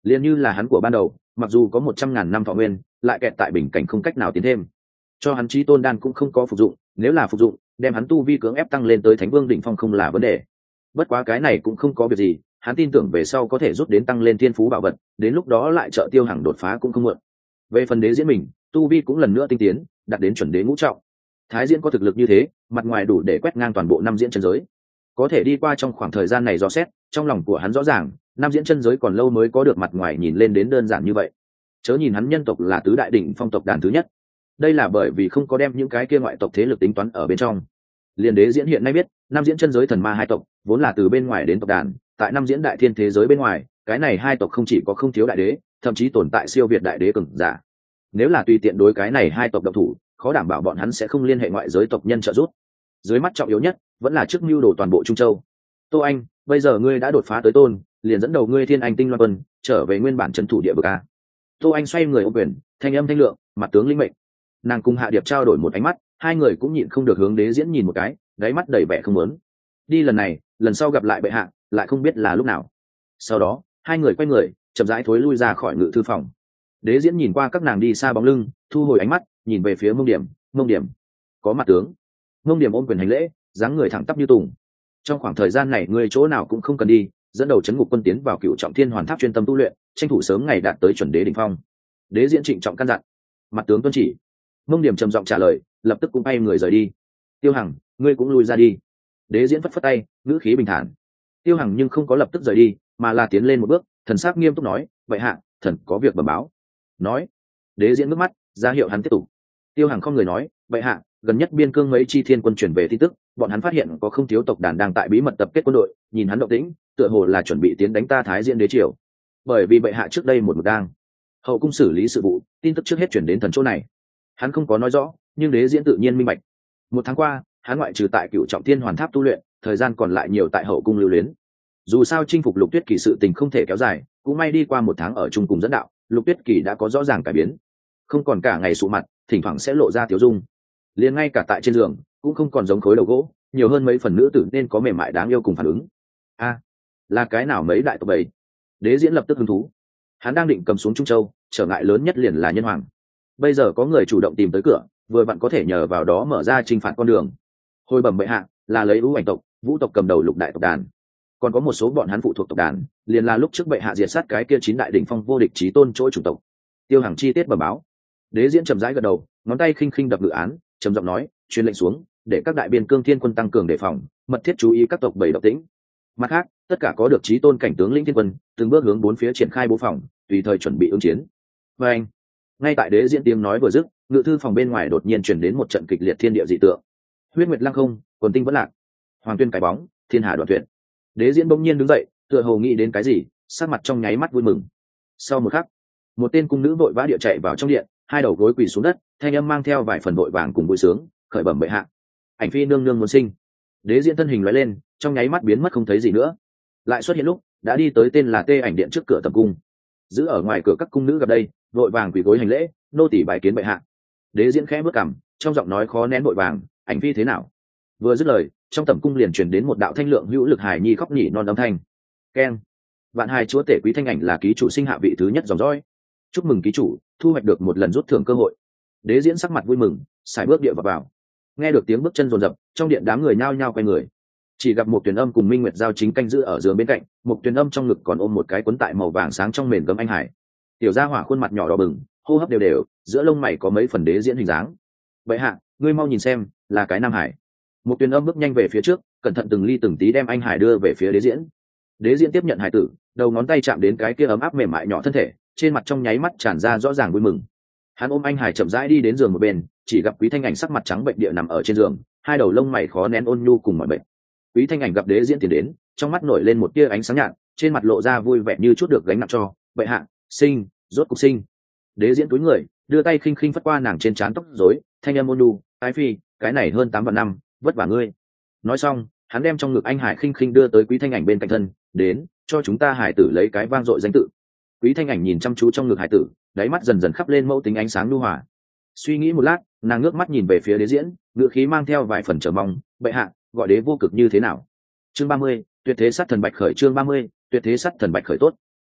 [SPEAKER 1] liền như là hắn của ban đầu, mặc dù có một trăm ngàn năm thọ nguyên, lại kẹt tại bình cảnh không cách nào tiến thêm. Cho hắn chí tôn đan cũng không có phục dụng, nếu là phục dụng, đem hắn tu vi cưỡng ép tăng lên tới thánh vương đỉnh phong không là vấn đề. Bất quá cái này cũng không có việc gì, hắn tin tưởng về sau có thể rút đến tăng lên thiên phú bảo vật, đến lúc đó lại trợ Tiêu Hằng đột phá cũng không muộn. Về phần đế diễn mình, tu vi cũng lần nữa tinh tiến, đạt đến chuẩn đế ngũ trọng. Thái diễn có thực lực như thế, mặt ngoài đủ để quét ngang toàn bộ năm diễn chân giới. Có thể đi qua trong khoảng thời gian này dò xét, trong lòng của hắn rõ ràng, năm diễn chân giới còn lâu mới có được mặt ngoài nhìn lên đến đơn giản như vậy. Chớ nhìn hắn nhân tộc là tứ đại đỉnh phong tộc đàn thứ nhất, đây là bởi vì không có đem những cái kia ngoại tộc thế lực tính toán ở bên trong. Liên đế diễn hiện nay biết, năm diễn chân giới thần ma hai tộc vốn là từ bên ngoài đến tộc đàn, tại năm diễn đại thiên thế giới bên ngoài, cái này hai tộc không chỉ có không thiếu đại đế, thậm chí tồn tại siêu việt đại đế cường giả. Nếu là tùy tiện đối cái này hai tộc độc thủ, khó đảm bảo bọn hắn sẽ không liên hệ ngoại giới tộc nhân trợ giúp. Dưới mắt trọng yếu nhất vẫn là trước mưu đồ toàn bộ Trung Châu. Tô Anh, bây giờ ngươi đã đột phá tới tôn, liền dẫn đầu ngươi Thiên Anh Tinh Loan Quân trở về nguyên bản trấn thủ địa vực a. Tô Anh xoay người ôm quyền, thanh âm thanh lượng, mặt tướng linh mệnh. Nàng cùng Hạ Điệp trao đổi một ánh mắt, hai người cũng nhịn không được hướng đế diễn nhìn một cái, đáy mắt đầy vẻ không muốn. Đi lần này, lần sau gặp lại bệ hạ, lại không biết là lúc nào. Sau đó, hai người quay người, chậm rãi thối lui ra khỏi ngự thư phòng. Đế diễn nhìn qua các nàng đi xa bóng lưng, thu hồi ánh mắt, nhìn về phía Mông Điểm, Mông Điểm, có mặt tướng. Mông Điểm ôm quyền hành lễ, dáng người thẳng tắp như tùng. Trong khoảng thời gian này ngươi chỗ nào cũng không cần đi, dẫn đầu chấn ngục quân tiến vào Cựu Trọng Thiên Hoàn Tháp chuyên tâm tu luyện, tranh thủ sớm ngày đạt tới chuẩn đế đỉnh phong. Đế diễn trịnh trọng căn dặn. Mặt tướng tuân chỉ. Mông Điểm trầm giọng trả lời, lập tức cũng bay người rời đi. Tiêu Hằng, ngươi cũng lui ra đi. Đế diễn phất phất tay, ngữ khí bình thản. Tiêu Hằng nhưng không có lập tức rời đi, mà là tiến lên một bước, thần sắc nghiêm túc nói, vậy hạ, thần có việc bẩm báo. Nói. Đế diễn nước mắt, ra hiệu hắn tiếp tục. Tiêu Hằng không người nói, vậy hạ, gần nhất biên cương mấy chi thiên quân chuyển về tin tức, bọn hắn phát hiện có không thiếu tộc đàn đang tại bí mật tập kết quân đội, nhìn hắn động tĩnh, tựa hồ là chuẩn bị tiến đánh ta Thái Diễn đế triều. Bởi vì bệ hạ trước đây một mực đang hậu cung xử lý sự vụ, tin tức trước hết chuyển đến thần chỗ này. Hắn không có nói rõ, nhưng đế diễn tự nhiên minh bạch. Một tháng qua, hắn ngoại trừ tại Cựu Trọng Thiên Hoàn Tháp tu luyện, thời gian còn lại nhiều tại hậu cung lưu luyến. Dù sao chinh phục Lục Tuyết Kỳ sự tình không thể kéo dài, cũng may đi qua một tháng ở chung cùng dẫn đạo, Lục Tuyết Kỳ đã có rõ ràng cải biến, không còn cả ngày sụ mặt, thỉnh thoảng sẽ lộ ra tiểu dung. Liền ngay cả tại trên giường, cũng không còn giống khối đầu gỗ, nhiều hơn mấy phần nữ tử nên có mềm mại đáng yêu cùng phản ứng. A, là cái nào mấy đại tộc bầy? Đế diễn lập tức hứng thú. Hắn đang định cầm xuống Trung Châu, trở ngại lớn nhất liền là nhân hoàng. Bây giờ có người chủ động tìm tới cửa, vừa vặn có thể nhờ vào đó mở ra chinh phạt con đường. Hồi bẩm bệ hạ, là lấy ưu ảnh tộc, vũ tộc cầm đầu lục đại tộc đàn, còn có một số bọn hắn phụ thuộc tộc đàn, liền là lúc trước bệ hạ diệt sát cái kia chín đại đỉnh phong vô địch chí tôn chỗ chủng tộc. Tiêu Hằng chi tiết bẩm báo. Đế diễn chậm rãi gật đầu, ngón tay khinh khinh đập ngự án, trầm giọng nói, truyền lệnh xuống, để các đại biên cương thiên quân tăng cường đề phòng, mật thiết chú ý các tộc bảy động tĩnh. Mặt khác, tất cả có được chí tôn cảnh tướng lĩnh thiên quân, từng bước hướng bốn phía triển khai bố phòng, tùy thời chuẩn bị ứng chiến. Và anh, ngay tại đế diễn tiếng nói vừa dứt, ngự thư phòng bên ngoài đột nhiên truyền đến một trận kịch liệt thiên địa dị tượng. Huyết nguyệt lăng không, quần tinh vẫn lạc, hoàng tuyên cái bóng, thiên hà đoạn tuyệt. Đế diễn bỗng nhiên đứng dậy, tựa hồ nghĩ đến cái gì, sắc mặt trong nháy mắt vui mừng. Sau một khắc, một tên cung nữ vội vã địa chạy vào trong điện, hai đầu gối quỳ xuống đất, thanh âm mang theo vài phần vội vàng cùng vui sướng, khởi bẩm bệ hạ, ảnh phi nương nương muốn sinh. Đế diễn thân hình lóe lên, trong nháy mắt biến mất không thấy gì nữa, lại xuất hiện lúc đã đi tới tên là Tê Ảnh điện trước cửa tầm cung. Giữ ở ngoài cửa các cung nữ gặp đây, vội vàng quỳ gối hành lễ, nô tỳ bài kiến bệ hạ. Đế diễn khẽ bước cằm, trong giọng nói khó nén vội vàng, ảnh phi thế nào? Vừa dứt lời, trong tầm cung liền truyền đến một đạo thanh lượng hữu lực hài nhi khóc nhỉ non âm thanh. Keng, vạn hài chúa tể Quý Thanh Ảnh là ký chủ sinh hạ vị thứ nhất dòng dõi, chúc mừng ký chủ thu hoạch được một lần rút thưởng cơ hội. Đế diễn sắc mặt vui mừng, xài bước địa vào, vào. Nghe được tiếng bước chân rồn rập, trong điện đám người nhao nhao quay người, chỉ gặp một Tuyền Âm cùng Minh Nguyệt Giao chính canh giữ ở giường bên cạnh, một Tuyền Âm trong ngực còn ôm một cái cuốn tại màu vàng sáng trong mền gấm anh hải. Tiểu gia hỏa khuôn mặt nhỏ đỏ bừng, hô hấp đều đều, giữa lông mày có mấy phần đế diễn hình dáng. Vậy hạ, ngươi mau nhìn xem, là cái nam hải. Một Tuyền Âm bước nhanh về phía trước, cẩn thận từng ly từng tí đem anh hải đưa về phía đế diễn. Đế diễn tiếp nhận hải tử, đầu ngón tay chạm đến cái kia ấm áp mềm mại nhỏ thân thể, trên mặt trong nháy mắt tràn ra rõ ràng vui mừng. Hắn ôm anh hải chậm rãi đi đến giường một bên, chỉ gặp Quý Thanh Ảnh sắc mặt trắng bệnh địa nằm ở trên giường, hai đầu lông mày khó nén ôn nhu cùng mọi bệnh. Quý Thanh Ảnh gặp đế diễn tiến đến, trong mắt nổi lên một tia ánh sáng nhạt, trên mặt lộ ra vui vẻ như chút được gánh nặng cho bệ hạ, sinh, rốt cục sinh. Đế diễn túi người, đưa tay khinh khinh phất qua nàng trên trán tóc rối, thanh âm ôn nhu, ái phi, cái này hơn tám vạn năm, vất vả ngươi. Nói xong, hắn đem trong ngực anh hải khinh khinh đưa tới Quý Thanh Ảnh bên cạnh thân, đến, cho chúng ta hải tử lấy cái vang dội danh tự. Quý Thanh Ảnh nhìn chăm chú trong ngực hải tử, đáy mắt dần dần khắp lên mẫu tính ánh sáng nhu hòa. Suy nghĩ một lát, nàng ngước mắt nhìn về phía đế diễn, ngựa khí mang theo vài phần chờ mong, bệ hạ, gọi đế vô cực như thế nào? Chương ba mươi, tuyệt thế sát thần bạch khởi. Chương ba mươi, tuyệt thế sát thần bạch khởi. Tốt.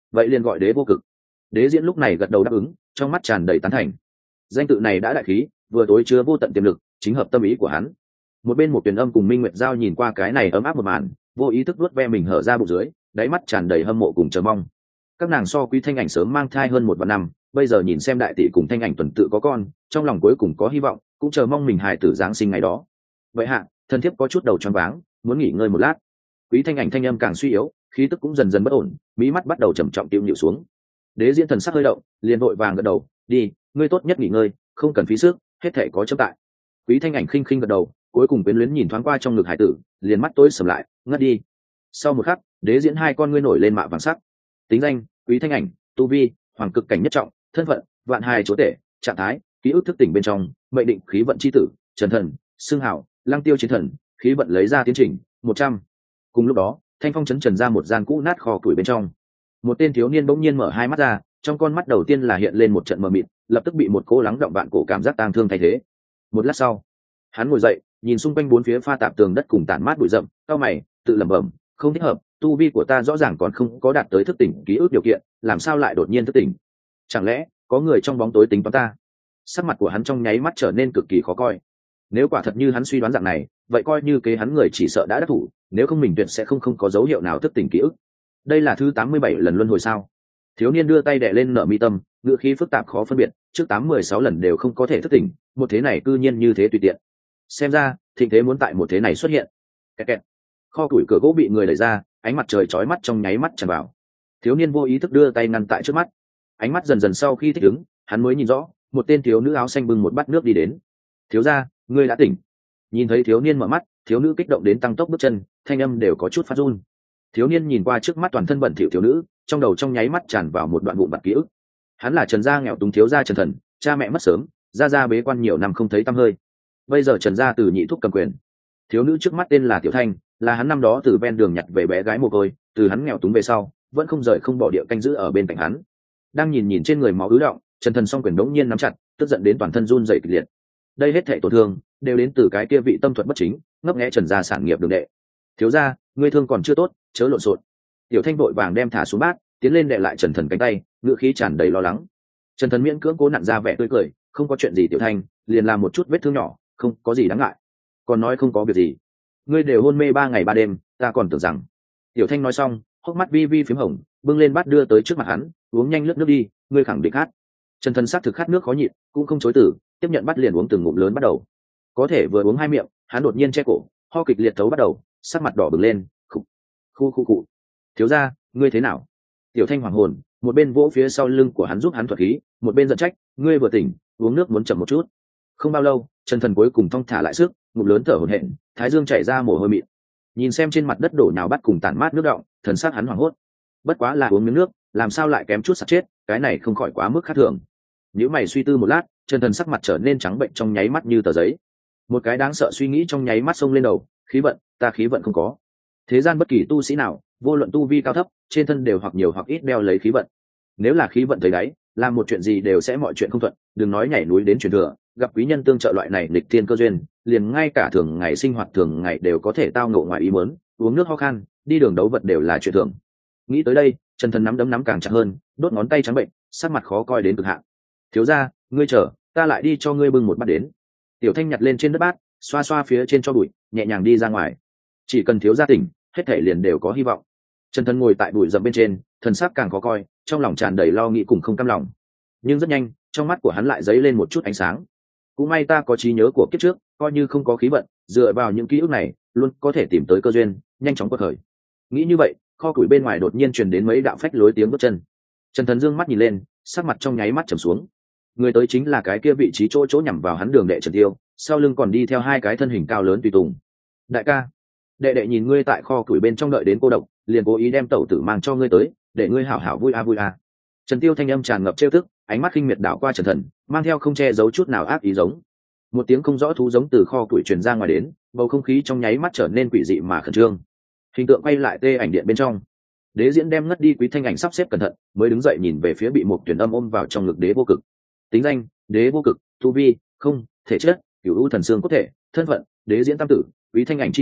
[SPEAKER 1] vậy liền gọi đế vô cực. Đế diễn lúc này gật đầu đáp ứng, trong mắt tràn đầy tán thành. Danh tự này đã đại khí, vừa tối chứa vô tận tiềm lực, chính hợp tâm ý của hắn. Một bên một tuyển âm cùng Minh Nguyệt Giao nhìn qua cái này ấm áp một màn, vô ý thức vuốt ve mình hở ra bụng dưới, đáy mắt tràn đầy hâm mộ cùng chờ mong. Các nàng so Quý Thanh Ảnh sớm mang thai hơn một vạn năm, bây giờ nhìn xem đại tỷ cùng Thanh Ảnh tuần tự có con, trong lòng cuối cùng có hy vọng, cũng chờ mong mình hài tử giáng sinh ngày đó. Vậy hạ, thân thiếp có chút đầu choáng váng, muốn nghỉ ngơi một lát. Quý Thanh Ảnh thanh âm càng suy yếu, khí tức cũng dần dần bất ổn, mí mắt bắt đầu trầm trọng tiêu nhịu xuống. Đế diễn thần sắc hơi động, liền vội vàng gật đầu, đi, ngươi tốt nhất nghỉ ngơi, không cần phí sức, hết thể có chấp tại. Quý Thanh Ảnh khinh khinh gật đầu, cuối cùng quyến luyến nhìn thoáng qua trong ngực hải tử, liền mắt tối sầm lại, ngất đi. Sau một khắc, đế diễn hai con ngươi nổi lên mạ vàng sắc. Tính danh: Quý Thanh Ảnh, tu vi hoàng cực cảnh nhất trọng, thân phận vạn hài chúa tể, trạng thái ký ức thức tỉnh bên trong, mệnh định khí vận chi tử, trần thần, xương hảo, lăng tiêu chiến thần, khí vận lấy ra tiến trình một trăm. Cùng lúc đó, thanh phong chấn trần ra một gian cũ nát kho củi bên trong. Một tên thiếu niên bỗng nhiên mở hai mắt ra, trong con mắt đầu tiên là hiện lên một trận mờ mịt, lập tức bị một cỗ lắng động vạn cổ cảm giác tang thương thay thế. Một lát sau, hắn ngồi dậy, nhìn xung quanh bốn phía pha tạp tường đất cùng tản mát bụi rậm, cau mày, tự lẩm bẩm, không thích hợp, tu vi của ta rõ ràng còn không có đạt tới thức tỉnh ký ức điều kiện, làm sao lại đột nhiên thức tỉnh? Chẳng lẽ có người trong bóng tối tính toán ta? Sắc mặt của hắn trong nháy mắt trở nên cực kỳ khó coi. Nếu quả thật như hắn suy đoán dạng này, vậy coi như kế hắn người chỉ sợ đã đắc thủ, nếu không mình tuyệt sẽ không không có dấu hiệu nào thức tỉnh ký ức. Đây là thứ tám mươi bảy lần luân hồi sao? Thiếu niên đưa tay đè lên nở mi tâm, ngữ khí phức tạp khó phân biệt, trước tám mươi sáu lần đều không có thể thức tỉnh, một thế này cư nhiên như thế tùy tiện. Xem ra, thịnh thế muốn tại một thế này xuất hiện. Kẹt kẹt. Kho củi cửa gỗ bị người đẩy ra, ánh mặt trời chói mắt trong nháy mắt tràn vào. Thiếu niên vô ý thức đưa tay ngăn tại trước mắt. Ánh mắt dần dần sau khi thích ứng, hắn mới nhìn rõ, một tên thiếu nữ áo xanh bưng một bát nước đi đến. Thiếu gia, ngươi đã tỉnh. Nhìn thấy thiếu niên mở mắt, thiếu nữ kích động đến tăng tốc bước chân, thanh âm đều có chút phát run. Thiếu niên nhìn qua trước mắt toàn thân bẩn thỉu thiếu nữ, trong đầu trong nháy mắt tràn vào một đoạn vụn vặt ký ức. Hắn là Trần gia nghèo túng thiếu gia Trần Thần, cha mẹ mất sớm, gia gia bế quan nhiều năm không thấy tăm hơi. Bây giờ Trần gia từ nhị thúc cầm quyền. Thiếu nữ trước mắt tên là Tiểu Thanh, là hắn năm đó từ ven đường nhặt về bé gái mồ côi, từ hắn nghèo túng về sau, vẫn không rời không bỏ địa canh giữ ở bên cạnh hắn. Đang nhìn nhìn trên người máu ứ động, Trần Thần song quyền đống nhiên nắm chặt, tức giận đến toàn thân run rẩy kịch liệt. Đây hết thảy tổn thương đều đến từ cái kia vị tâm thuật bất chính, ngấp nghé Trần gia sản nghiệp đường đệ. Thiếu gia, ngươi thương còn chưa tốt, chớ lộn xộn. Tiểu Thanh vội vàng đem thả xuống bát, tiến lên đè lại Trần Thần cánh tay, ngữ khí tràn đầy lo lắng. Trần Thần miễn cưỡng cố nặn ra vẻ tươi cười, không có chuyện gì Tiểu Thanh, liền làm một chút vết thương nhỏ, không có gì đáng ngại. Còn nói không có việc gì, ngươi đều hôn mê ba ngày ba đêm, ta còn tưởng rằng. Tiểu Thanh nói xong, hốc mắt vi vi phím hồng, bưng lên bát đưa tới trước mặt hắn, uống nhanh lướt nước đi, ngươi khẳng định khát. Trần Thần sắc thực khát nước khó nhịn, cũng không chối từ, tiếp nhận bát liền uống từng ngụm lớn bắt đầu. Có thể vừa uống hai miệng, hắn đột nhiên che cổ, ho kịch liệt thấu bắt đầu, sắc mặt đỏ bừng lên, khụ khu khu cụ. Thiếu gia, ngươi thế nào? Tiểu Thanh hoàng hồn, một bên vỗ phía sau lưng của hắn giúp hắn thuật khí, một bên giận trách, ngươi vừa tỉnh, uống nước muốn chậm một chút. Không bao lâu, Trần Thần cuối cùng thong thả lại sức, ngụm lớn thở hổn hển, thái dương chảy ra mồ hôi mịn. Nhìn xem trên mặt đất đổ nhào bắt cùng tản mát nước đọng, thần sắc hắn hoảng hốt. Bất quá là uống miếng nước, làm sao lại kém chút sặc chết, cái này không khỏi quá mức khác thường. Nếu mày suy tư một lát, Trần Thần sắc mặt trở nên trắng bệnh trong nháy mắt như tờ giấy. Một cái đáng sợ suy nghĩ trong nháy mắt xông lên đầu, khí vận, ta khí vận không có. Thế gian bất kỳ tu sĩ nào, vô luận tu vi cao thấp, trên thân đều hoặc nhiều hoặc ít đeo lấy khí vận. Nếu là khí vận tới đáy, làm một chuyện gì đều sẽ mọi chuyện không thuận, đừng nói nhảy núi đến truyền thừa, gặp quý nhân tương trợ loại này lịch thiên cơ duyên, liền ngay cả thường ngày sinh hoạt thường ngày đều có thể tao ngộ ngoài ý muốn, uống nước ho khan, đi đường đấu vật đều là chuyện thường. Nghĩ tới đây, Trần Thần nắm đấm nắm càng chặt hơn, đốt ngón tay trắng bệnh, sắc mặt khó coi đến cực hạn. Thiếu gia, ngươi chờ, ta lại đi cho ngươi bưng một bát đến. Tiểu Thanh nhặt lên trên đất bát, xoa xoa phía trên cho bụi, nhẹ nhàng đi ra ngoài. Chỉ cần thiếu gia tỉnh, hết thảy liền đều có hy vọng. Trần Thần ngồi tại bụi rậm bên trên, thần sắc càng khó coi, trong lòng tràn đầy lo nghĩ cùng không cam lòng. Nhưng rất nhanh, trong mắt của hắn lại dấy lên một chút ánh sáng. Cũng may ta có trí nhớ của kiếp trước, coi như không có khí vận, dựa vào những ký ức này, luôn có thể tìm tới cơ duyên, nhanh chóng quật khởi. Nghĩ như vậy, kho củi bên ngoài đột nhiên truyền đến mấy đạo phách lối tiếng bước chân. Trần Thần dương mắt nhìn lên, sắc mặt trong nháy mắt trầm xuống. Người tới chính là cái kia vị trí chỗ chỗ nhằm vào hắn đường đệ Trần Tiêu, sau lưng còn đi theo hai cái thân hình cao lớn tùy tùng. Đại ca, đệ đệ nhìn ngươi tại kho củi bên trong đợi đến cô độc, liền cố ý đem tẩu tử mang cho ngươi tới, để ngươi hảo hảo vui a vui a. Trần Tiêu thanh âm tràn ngập trêu tức, ánh mắt khinh miệt đảo qua Trần Thần, mang theo không che giấu chút nào ác ý giống. Một tiếng không rõ thú giống từ kho củi truyền ra ngoài đến, bầu không khí trong nháy mắt trở nên quỷ dị mà khẩn trương. Hình tượng quay lại tê ảnh điện bên trong. Đế diễn đem ngất đi Quý Thanh Ảnh sắp xếp cẩn thận, mới đứng dậy nhìn về phía bị một tuyển âm ôm vào trong ngực Đế vô cực. Tính danh: Đế vô cực, tu vi: không, thể chất: cửu u thần xương cốt thể, thân phận: Đế diễn tam tử, Quý Thanh Ảnh chi tử,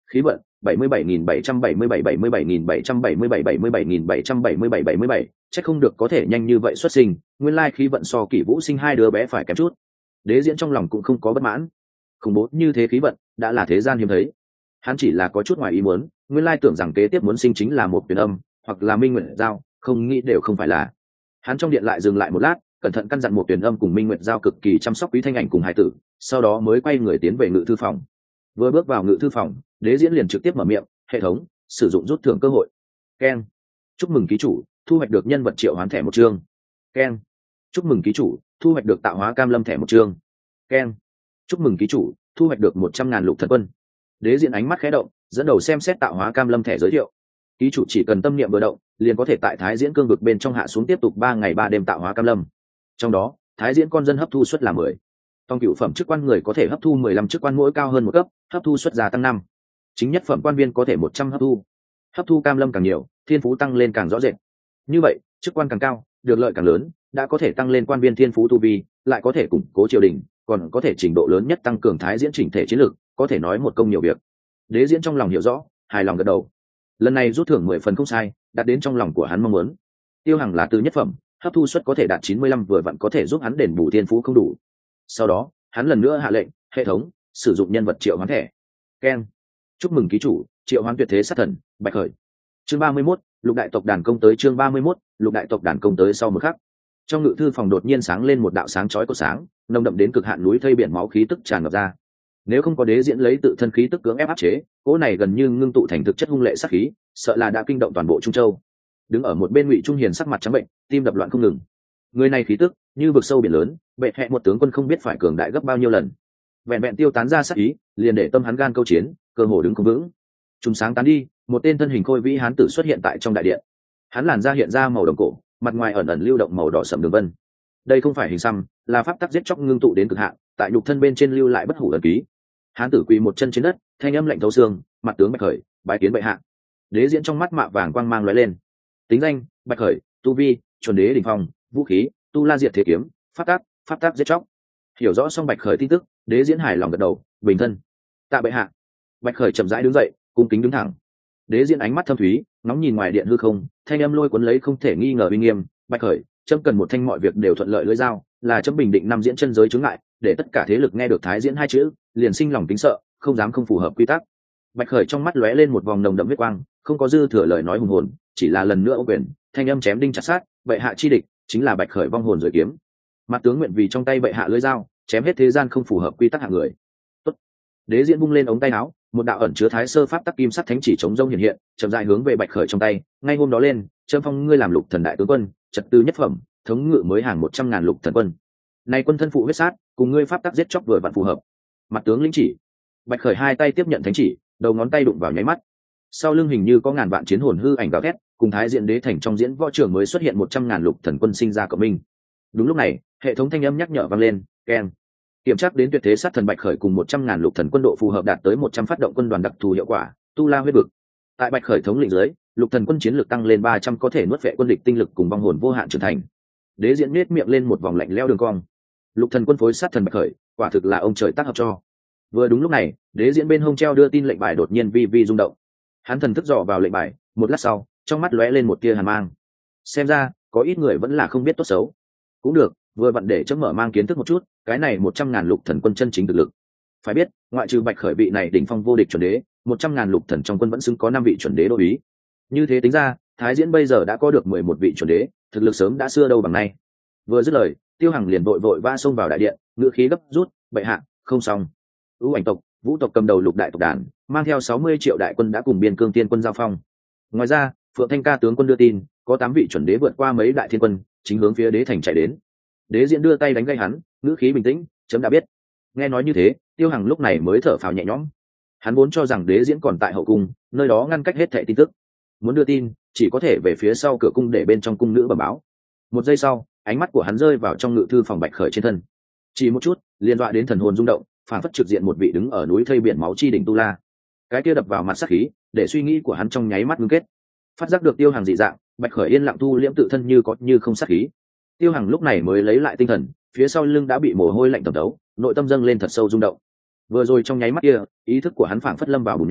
[SPEAKER 1] khí vận bảy mươi bảy nghìn bảy trăm bảy mươi bảy bảy mươi bảy nghìn bảy trăm bảy mươi bảy bảy mươi bảy nghìn bảy trăm bảy mươi bảy bảy mươi bảy, chắc không được có thể nhanh như vậy xuất sinh, nguyên lai khí vận so Kỷ Vũ sinh hai đứa bé phải kém chút. Đế Diễn trong lòng cũng không có bất mãn, khủng bố như thế khí vận đã là thế gian hiếm thấy. Hắn chỉ là có chút ngoài ý muốn, nguyên lai tưởng rằng kế tiếp muốn sinh chính là một tuyển âm hoặc là Minh Nguyệt Giao, không nghĩ đều không phải là. Hắn trong điện lại dừng lại một lát, cẩn thận căn dặn một tuyển âm cùng Minh Nguyệt Giao cực kỳ chăm sóc Quý Thanh Ảnh cùng hải tử, sau đó mới quay người tiến về ngự thư phòng. Vừa bước vào ngự thư phòng, Đế Diễn liền trực tiếp mở miệng, hệ thống sử dụng rút thưởng cơ hội. Keng, chúc mừng ký chủ thu hoạch được nhân vật triệu hoán thẻ một chương. Keng, chúc mừng ký chủ thu hoạch được tạo hóa cam lâm thẻ một chương. Keng, chúc mừng ký chủ thu hoạch được một trăm ngàn lục thần quân. Đế Diễn ánh mắt khẽ động, dẫn đầu xem xét tạo hóa cam lâm thẻ giới thiệu. Ký chủ chỉ cần tâm niệm vừa động, liền có thể tại Thái Diễn cương vực bên trong hạ xuống tiếp tục ba ngày ba đêm tạo hóa cam lâm. Trong đó, Thái Diễn con dân hấp thu suất là mười. Trong cửu phẩm chức quan người có thể hấp thu mười lăm chức quan mỗi cao hơn một cấp, hấp thu suất gia tăng năm. Chính nhất phẩm quan viên có thể một trăm hấp thu. Hấp thu cam lâm càng nhiều, thiên phú tăng lên càng rõ rệt. Như vậy, chức quan càng cao, được lợi càng lớn, đã có thể tăng lên quan viên thiên phú tu vi, lại có thể củng cố triều đình, còn có thể trình độ lớn nhất tăng cường Thái Diễn chỉnh thể chiến lược, có thể nói một công nhiều việc. Đế Diễn trong lòng hiểu rõ, hài lòng gật đầu. Lần này rút thưởng mười phần không sai, đạt đến trong lòng của hắn mong muốn. Tiêu Hằng là từ nhất phẩm, hấp thu suất có thể đạt chín mươi lăm, vừa vặn có thể giúp hắn đền bù thiên phú không đủ. Sau đó, hắn lần nữa hạ lệnh, hệ thống sử dụng nhân vật triệu hoán thẻ. Keng, chúc mừng ký chủ triệu hoán tuyệt thế sát thần Bạch Khởi. Chương ba mươi mốt, lục đại tộc đàn công tới. Chương ba mươi mốt, lục đại tộc đàn công tới. Sau một khắc, trong ngự thư phòng đột nhiên sáng lên một đạo sáng chói của sáng, nồng đậm đến cực hạn núi thây biển máu khí tức tràn ngập ra. Nếu không có Đế Diễn lấy tự thân khí tức cưỡng ép áp chế, cỗ này gần như ngưng tụ thành thực chất hung lệ sát khí, sợ là đã kinh động toàn bộ Trung Châu. Đứng ở một bên Ngụy Trung Hiền sắc mặt trắng bệnh, tim đập loạn không ngừng. Người này khí tức như vực sâu biển lớn, bệ hệ một tướng quân không biết phải cường đại gấp bao nhiêu lần. Vẹn vẹn tiêu tán ra sát ý, liền để tâm hắn gan câu chiến, cơ hồ đứng không vững. Trùng sáng tán đi, một tên thân hình khôi vĩ hán tử xuất hiện tại trong đại điện. Hắn làn da hiện ra màu đồng cổ, mặt ngoài ẩn ẩn lưu động màu đỏ sẫm đường vân. Đây không phải hình xăm, là pháp tắc giết chóc ngưng tụ đến cực hạn, tại nhục thân bên trên lưu lại bất hủ ấn ký. Hán tử quỳ một chân trên đất, thanh âm lạnh thấu xương, mặt tướng Bạch Khởi, bái kiến bệ hạ. Đế Diễn trong mắt mạ vàng quang mang lóe lên. Tính danh: Bạch Khởi, tu vi: chuẩn đế đỉnh phong, vũ khí: tu la diệt thế kiếm, pháp tắc: pháp tắc giết chóc. Hiểu rõ xong Bạch Khởi tin tức, Đế Diễn hài lòng gật đầu, bình thân. Tạ bệ hạ. Bạch Khởi chậm rãi đứng dậy, cung kính đứng thẳng. Đế Diễn ánh mắt thâm thúy, ngóng nhìn ngoài điện hư không, thanh âm lôi cuốn lấy không thể nghi ngờ uy nghiêm. Bạch Khởi, chấm cần một thanh mọi việc đều thuận lợi lưỡi dao, là chấm bình định năm diễn chân giới chướng ngại, để tất cả thế lực nghe được Thái Diễn hai chữ, liền sinh lòng kính sợ, không dám không phù hợp quy tắc. Bạch Khởi trong mắt lóe lên một vòng nồng đậm huyết quang, không có dư thừa lời nói hùng hồn, chỉ là lần nữa ô quyền, thanh âm chém đinh chặt sát, bệ hạ chi địch chính là Bạch Khởi vong hồn rồi kiếm. Mặt tướng nguyện vì trong tay bệ hạ lưỡi dao, chém hết thế gian không phù hợp quy tắc hạng người. Tốt. Đế Diễn vung lên ống tay áo, một đạo ẩn chứa thái sơ pháp tắc kim sắc thánh chỉ chống rông hiện hiện, chậm rãi hướng về Bạch Khởi trong tay. Ngay hôm đó lên, trâm phong ngươi làm lục thần đại tướng quân, trật tư nhất phẩm, thống ngự mới hàng một trăm ngàn lục thần quân. Này quân thân phụ huyết sát, cùng ngươi pháp tắc giết chóc vừa vặn phù hợp. Mặt tướng lĩnh chỉ. Bạch Khởi hai tay tiếp nhận thánh chỉ, đầu ngón tay đụng vào nháy mắt. Sau lưng hình như có ngàn vạn chiến hồn hư ảnh gào thét, cùng Thái Diễn đế thành trong diễn võ trường mới xuất hiện một trăm ngàn lục thần quân sinh ra cộng minh. Đúng lúc này, hệ thống thanh âm nhắc nhở vang lên, keng. Kiểm tra đến tuyệt thế sát thần Bạch Khởi cùng một trăm ngàn lục thần quân độ phù hợp đạt tới một trăm phát động quân đoàn đặc thù hiệu quả, tu la huyết vực. Tại Bạch Khởi thống lĩnh dưới, lục thần quân chiến lược tăng lên ba trăm, có thể nuốt vệ quân địch tinh lực cùng vong hồn vô hạn trưởng thành. Đế Diễn nhếch miệng lên một vòng lạnh lẽo đường cong. Lục thần quân phối sát thần Bạch Khởi, quả thực là ông trời tác hợp cho. Vừa đúng lúc này, Đế Diễn bên hông treo đưa tin lệnh bài đột nhiên vi vi rung động. Hắn thần thức dò vào lệnh bài, một lát sau, trong mắt lóe lên một tia hàn mang. Xem ra, có ít người vẫn là không biết tốt xấu. Cũng được, vừa vặn để chấm mở mang kiến thức một chút, cái này một trăm ngàn lục thần quân chân chính thực lực. Phải biết, ngoại trừ Bạch Khởi vị này đỉnh phong vô địch chuẩn đế, một trăm ngàn lục thần trong quân vẫn xứng có năm vị chuẩn đế đô ý. Như thế tính ra, Thái Diễn bây giờ đã có được mười một vị chuẩn đế, thực lực sớm đã xưa đâu bằng nay. Vừa dứt lời, Tiêu Hằng liền vội vội va xông vào đại điện, ngữ khí gấp rút, bệ hạ, không xong. Ưu Ảnh tộc, Vũ tộc cầm đầu lục đại tộc đàn, mang theo sáu mươi triệu đại quân đã cùng biên cương tiên quân giao phong. Ngoài ra, Phượng Thanh Ca tướng quân đưa tin, có tám vị chuẩn đế vượt qua mấy đại thiên quân, chính hướng phía đế thành chạy đến. Đế Diễn đưa tay đánh gây hắn, ngữ khí bình tĩnh, chấm đã biết. Nghe nói như thế, Tiêu Hằng lúc này mới thở phào nhẹ nhõm. Hắn vốn cho rằng Đế Diễn còn tại hậu cung, nơi đó ngăn cách hết thảy tin tức. Muốn đưa tin, chỉ có thể về phía sau cửa cung để bên trong cung nữ bẩm báo. Một giây sau, ánh mắt của hắn rơi vào trong ngự thư phòng Bạch Khởi trên thân. Chỉ một chút, liên dọa đến thần hồn rung động, phản phất trực diện một vị đứng ở núi thây biển máu chi đỉnh tu la. Cái kia đập vào mặt sát khí, để suy nghĩ của hắn trong nháy mắt ngưng kết. Phát giác được Tiêu Hằng dị dạng, Bạch Khởi yên lặng thu liễm tự thân như có như không sát khí. Tiêu Hằng lúc này mới lấy lại tinh thần, phía sau lưng đã bị mồ hôi lạnh tẩm thấu, nội tâm dâng lên thật sâu rung động. Vừa rồi trong nháy mắt kia, ý thức của hắn phảng phất lâm vào bùn não,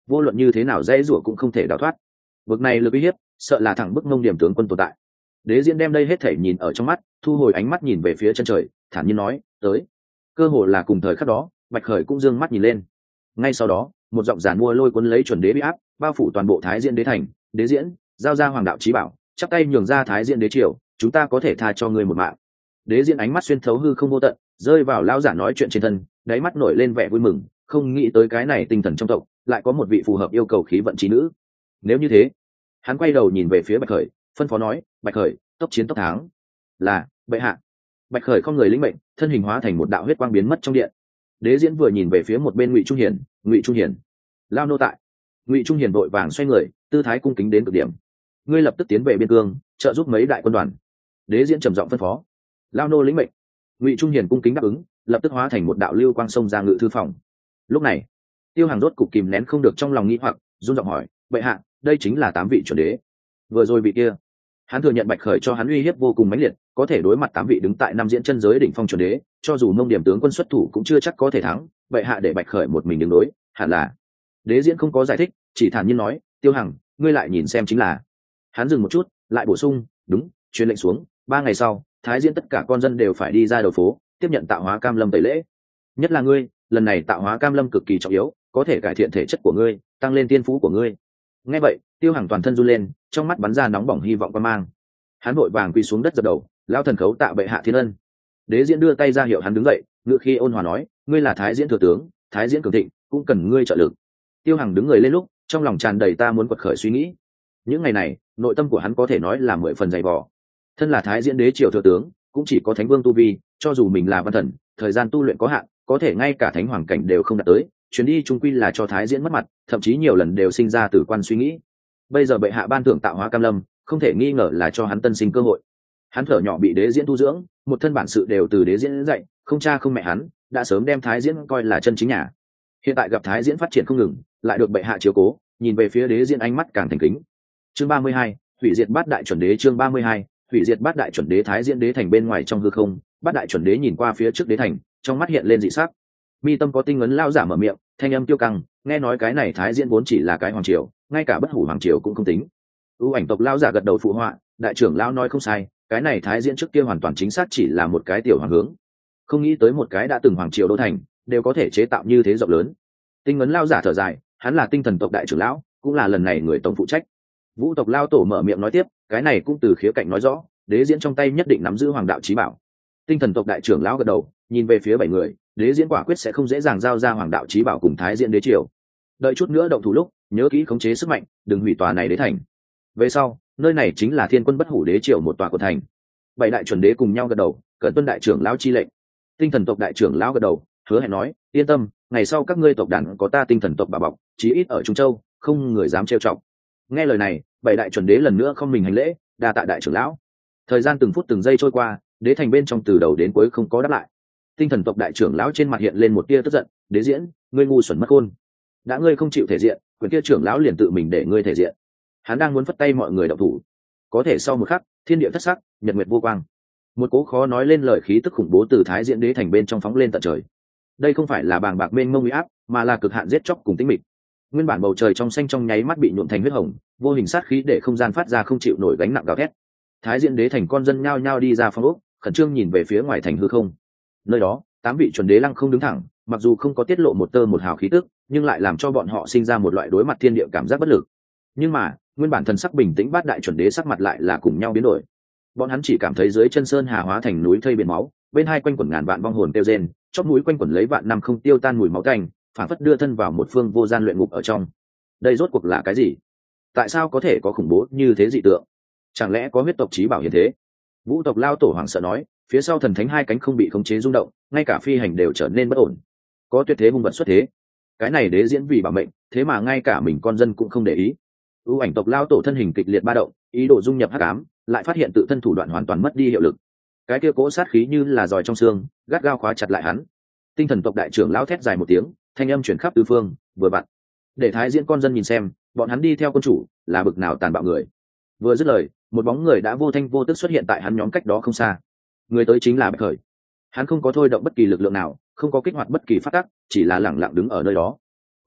[SPEAKER 1] vô luận như thế nào dễ rủa cũng không thể đào thoát. Vực này lực uy hiếp sợ là thẳng bức mông điểm tướng quân tồn tại. Đế diễn đem đây hết thể nhìn ở trong mắt, thu hồi ánh mắt nhìn về phía chân trời, thản nhiên nói, tới. Cơ hồ là cùng thời khắc đó, Bạch Khởi cũng dương mắt nhìn lên. Ngay sau đó, một giọng giản mua lôi cuốn lấy chuẩn đế bị áp, bao phủ toàn bộ Thái Diễn đế thành. Đế diễn, giao ra hoàng đạo chí bảo, chắp tay nhường ra Thái Diễn đế triều, chúng ta có thể tha cho ngươi một mạng. Đế diễn ánh mắt xuyên thấu hư không vô tận, rơi vào lão giả nói chuyện trên thân, đáy mắt nổi lên vẻ vui mừng, không nghĩ tới cái này tinh thần trong tộc lại có một vị phù hợp yêu cầu khí vận trí nữ. Nếu như thế, hắn quay đầu nhìn về phía Bạch Khởi, phân phó nói, Bạch Khởi, tốc chiến tốc thắng. Là, bệ hạ. Bạch Khởi không người lĩnh mệnh, thân hình hóa thành một đạo huyết quang biến mất trong điện. Đế diễn vừa nhìn về phía một bên Ngụy Trung Hiển, Ngụy Trung Hiển, lao nô tại. Ngụy Trung Hiển vội vàng xoay người, tư thái cung kính đến cực điểm. Ngươi lập tức tiến về biên cương, trợ giúp mấy đại quân đoàn. Đế diễn trầm giọng phân phó. Lao nô lĩnh mệnh. Ngụy Trung Hiển cung kính đáp ứng, lập tức hóa thành một đạo lưu quang xông ra ngự thư phòng. Lúc này, Tiêu Hàng rốt cục kìm nén không được trong lòng nghi hoặc, run giọng hỏi, bệ hạ, đây chính là tám vị chuẩn đế. Vừa rồi vị kia, hắn thừa nhận Bạch Khởi cho hắn uy hiếp vô cùng mãnh liệt, có thể đối mặt tám vị đứng tại năm diễn chân giới đỉnh phong chuẩn đế, cho dù Mông Điểm tướng quân xuất thủ cũng chưa chắc có thể thắng, bệ hạ để Bạch Khởi một mình đứng đối, hẳn là. Đế diễn không có giải thích, chỉ thản nhiên nói, Tiêu Hằng, ngươi lại nhìn xem chính là. Hắn dừng một chút, lại bổ sung, đúng, truyền lệnh xuống, ba ngày sau, Thái Diễn tất cả con dân đều phải đi ra đầu phố, tiếp nhận tạo hóa cam lâm tẩy lễ. Nhất là ngươi, lần này tạo hóa cam lâm cực kỳ trọng yếu, có thể cải thiện thể chất của ngươi, tăng lên tiên phú của ngươi. Nghe vậy, Tiêu Hằng toàn thân run lên, trong mắt bắn ra nóng bỏng hy vọng quan mang. Hắn vội vàng quỳ xuống đất dập đầu, lão thần khấu tạ bệ hạ thiên ân. Đế diễn đưa tay ra hiệu hắn đứng dậy, ngự khi ôn hòa nói, ngươi là Thái Diễn thừa tướng, Thái Diễn cường thịnh, cũng cần ngươi trợ lực. Tiêu Hằng đứng người lên lúc, trong lòng tràn đầy ta muốn quật khởi suy nghĩ. Những ngày này, nội tâm của hắn có thể nói là mười phần dày vò. Thân là Thái Diễn đế triều thừa tướng, cũng chỉ có thánh vương tu vi, cho dù mình là văn thần, thời gian tu luyện có hạn, có thể ngay cả thánh hoàng cảnh đều không đạt tới, chuyến đi trung quy là cho Thái Diễn mất mặt, thậm chí nhiều lần đều sinh ra tử quan suy nghĩ. Bây giờ bệ hạ ban thưởng tạo hóa cam lâm, không thể nghi ngờ là cho hắn tân sinh cơ hội. Hắn thở nhỏ bị đế diễn tu dưỡng, một thân bản sự đều từ đế diễn dạy, không cha không mẹ hắn, đã sớm đem Thái Diễn coi là chân chính nhà. Hiện tại gặp Thái Diễn phát triển không ngừng, lại được bệ hạ chiếu cố, nhìn về phía đế diễn ánh mắt càng thành kính. Chương ba mươi hai, hủy diệt bát đại chuẩn đế. Chương ba mươi hai, hủy diệt bát đại chuẩn đế. Thái Diễn đế thành bên ngoài trong hư không, bát đại chuẩn đế nhìn qua phía trước đế thành, trong mắt hiện lên dị sắc. Mi tâm có tinh ấn lao giả mở miệng, thanh âm tiêu căng, nghe nói cái này Thái Diễn vốn chỉ là cái hoàng triều, ngay cả bất hủ hoàng triều cũng không tính. ưu ảnh tộc lao giả gật đầu phụ họa, đại trưởng lao nói không sai, cái này Thái Diễn trước kia hoàn toàn chính xác chỉ là một cái tiểu hoàng hướng, không nghĩ tới một cái đã từng hoàng triều đô thành đều có thể chế tạo như thế rộng lớn. Tinh ấn lao giả thở dài, hắn là tinh thần tộc đại trưởng lão, cũng là lần này người tổng phụ trách. Vũ tộc lao tổ mở miệng nói tiếp, cái này cũng từ khía cạnh nói rõ, đế diễn trong tay nhất định nắm giữ hoàng đạo chí bảo. Tinh thần tộc đại trưởng lão gật đầu, nhìn về phía bảy người, đế diễn quả quyết sẽ không dễ dàng giao ra hoàng đạo chí bảo cùng Thái Diễn đế triều. Đợi chút nữa động thủ lúc, nhớ kỹ khống chế sức mạnh, đừng hủy tòa này đế thành. Về sau, nơi này chính là thiên quân bất hủ đế triều một tòa của thành. Bảy đại chuẩn đế cùng nhau gật đầu, cẩn tuân đại trưởng lão chi lệnh. Tinh thần tộc đại trưởng lão gật đầu, hứa hẹn nói, yên tâm, ngày sau các ngươi tộc đàn có ta tinh thần tộc bảo bọc, chí ít ở Trung Châu, không người dám trêu chọc. Nghe lời này, bảy đại chuẩn đế lần nữa không mình hành lễ, đa tạ đại trưởng lão. Thời gian từng phút từng giây trôi qua, đế thành bên trong từ đầu đến cuối không có đáp lại. Tinh thần tộc đại trưởng lão trên mặt hiện lên một tia tức giận, đế diễn, ngươi ngu xuẩn mất khôn, đã ngươi không chịu thể diện, quyền kia trưởng lão liền tự mình để ngươi thể diện. Hắn đang muốn phất tay mọi người động thủ, có thể sau một khắc, thiên địa thất sắc, nhật nguyệt vô quang, một cố khó nói lên lời khí tức khủng bố từ Thái Diễn đế thành bên trong phóng lên tận trời. Đây không phải là bàng bạc mênh mông uy áp, mà là cực hạn giết chóc cùng tĩnh mịch. Nguyên bản bầu trời trong xanh trong nháy mắt bị nhuộm thành huyết hồng, vô hình sát khí để không gian phát ra không chịu nổi gánh nặng gào thét. Thái Diễn đế thành con dân nhao nhao đi ra phong ốc, khẩn trương nhìn về phía ngoài thành hư không. Nơi đó, tám vị chuẩn đế lăng không đứng thẳng, mặc dù không có tiết lộ một tơ một hào khí tức, nhưng lại làm cho bọn họ sinh ra một loại đối mặt thiên địa cảm giác bất lực. Nhưng mà, nguyên bản thần sắc bình tĩnh bát đại chuẩn đế sắc mặt lại là cùng nhau biến đổi. Bọn hắn chỉ cảm thấy dưới chân sơn hà hóa thành núi thây biển máu, bên hai quanh quẩn ngàn vạn vong hồn tiêu rên, chóp mũi quanh quẩn lấy vạn năm không tiêu tan mùi máu tanh, phản phất đưa thân vào một phương vô gian luyện ngục ở trong. Đây rốt cuộc là cái gì? Tại sao có thể có khủng bố như thế dị tượng? Chẳng lẽ có huyết tộc chí bảo hiện thế? Vũ tộc lao tổ hoàng sợ nói, phía sau thần thánh hai cánh không bị khống chế rung động, ngay cả phi hành đều trở nên bất ổn. Có tuyệt thế hung vật xuất thế. Cái này đế diễn vì bảo mệnh, thế mà ngay cả mình con dân cũng không để ý. ưu ảnh tộc lao tổ thân hình kịch liệt ba động, ý đồ dung nhập hắc ám, lại phát hiện tự thân thủ đoạn hoàn toàn mất đi hiệu lực. Cái kia cỗ sát khí như là giòi trong xương, gắt gao khóa chặt lại hắn. Tinh thần tộc đại trưởng lão thét dài một tiếng, thanh âm chuyển khắp tứ phương, vừa vặn để Thái Diễn con dân nhìn xem, bọn hắn đi theo quân chủ là bực nào tàn bạo người. Vừa dứt lời, một bóng người đã vô thanh vô tức xuất hiện tại hắn nhóm cách đó không xa. Người tới chính là Bạch Khởi. Hắn không có thôi động bất kỳ lực lượng nào, không có kích hoạt bất kỳ phát tắc, chỉ là lẳng lặng đứng ở nơi đó.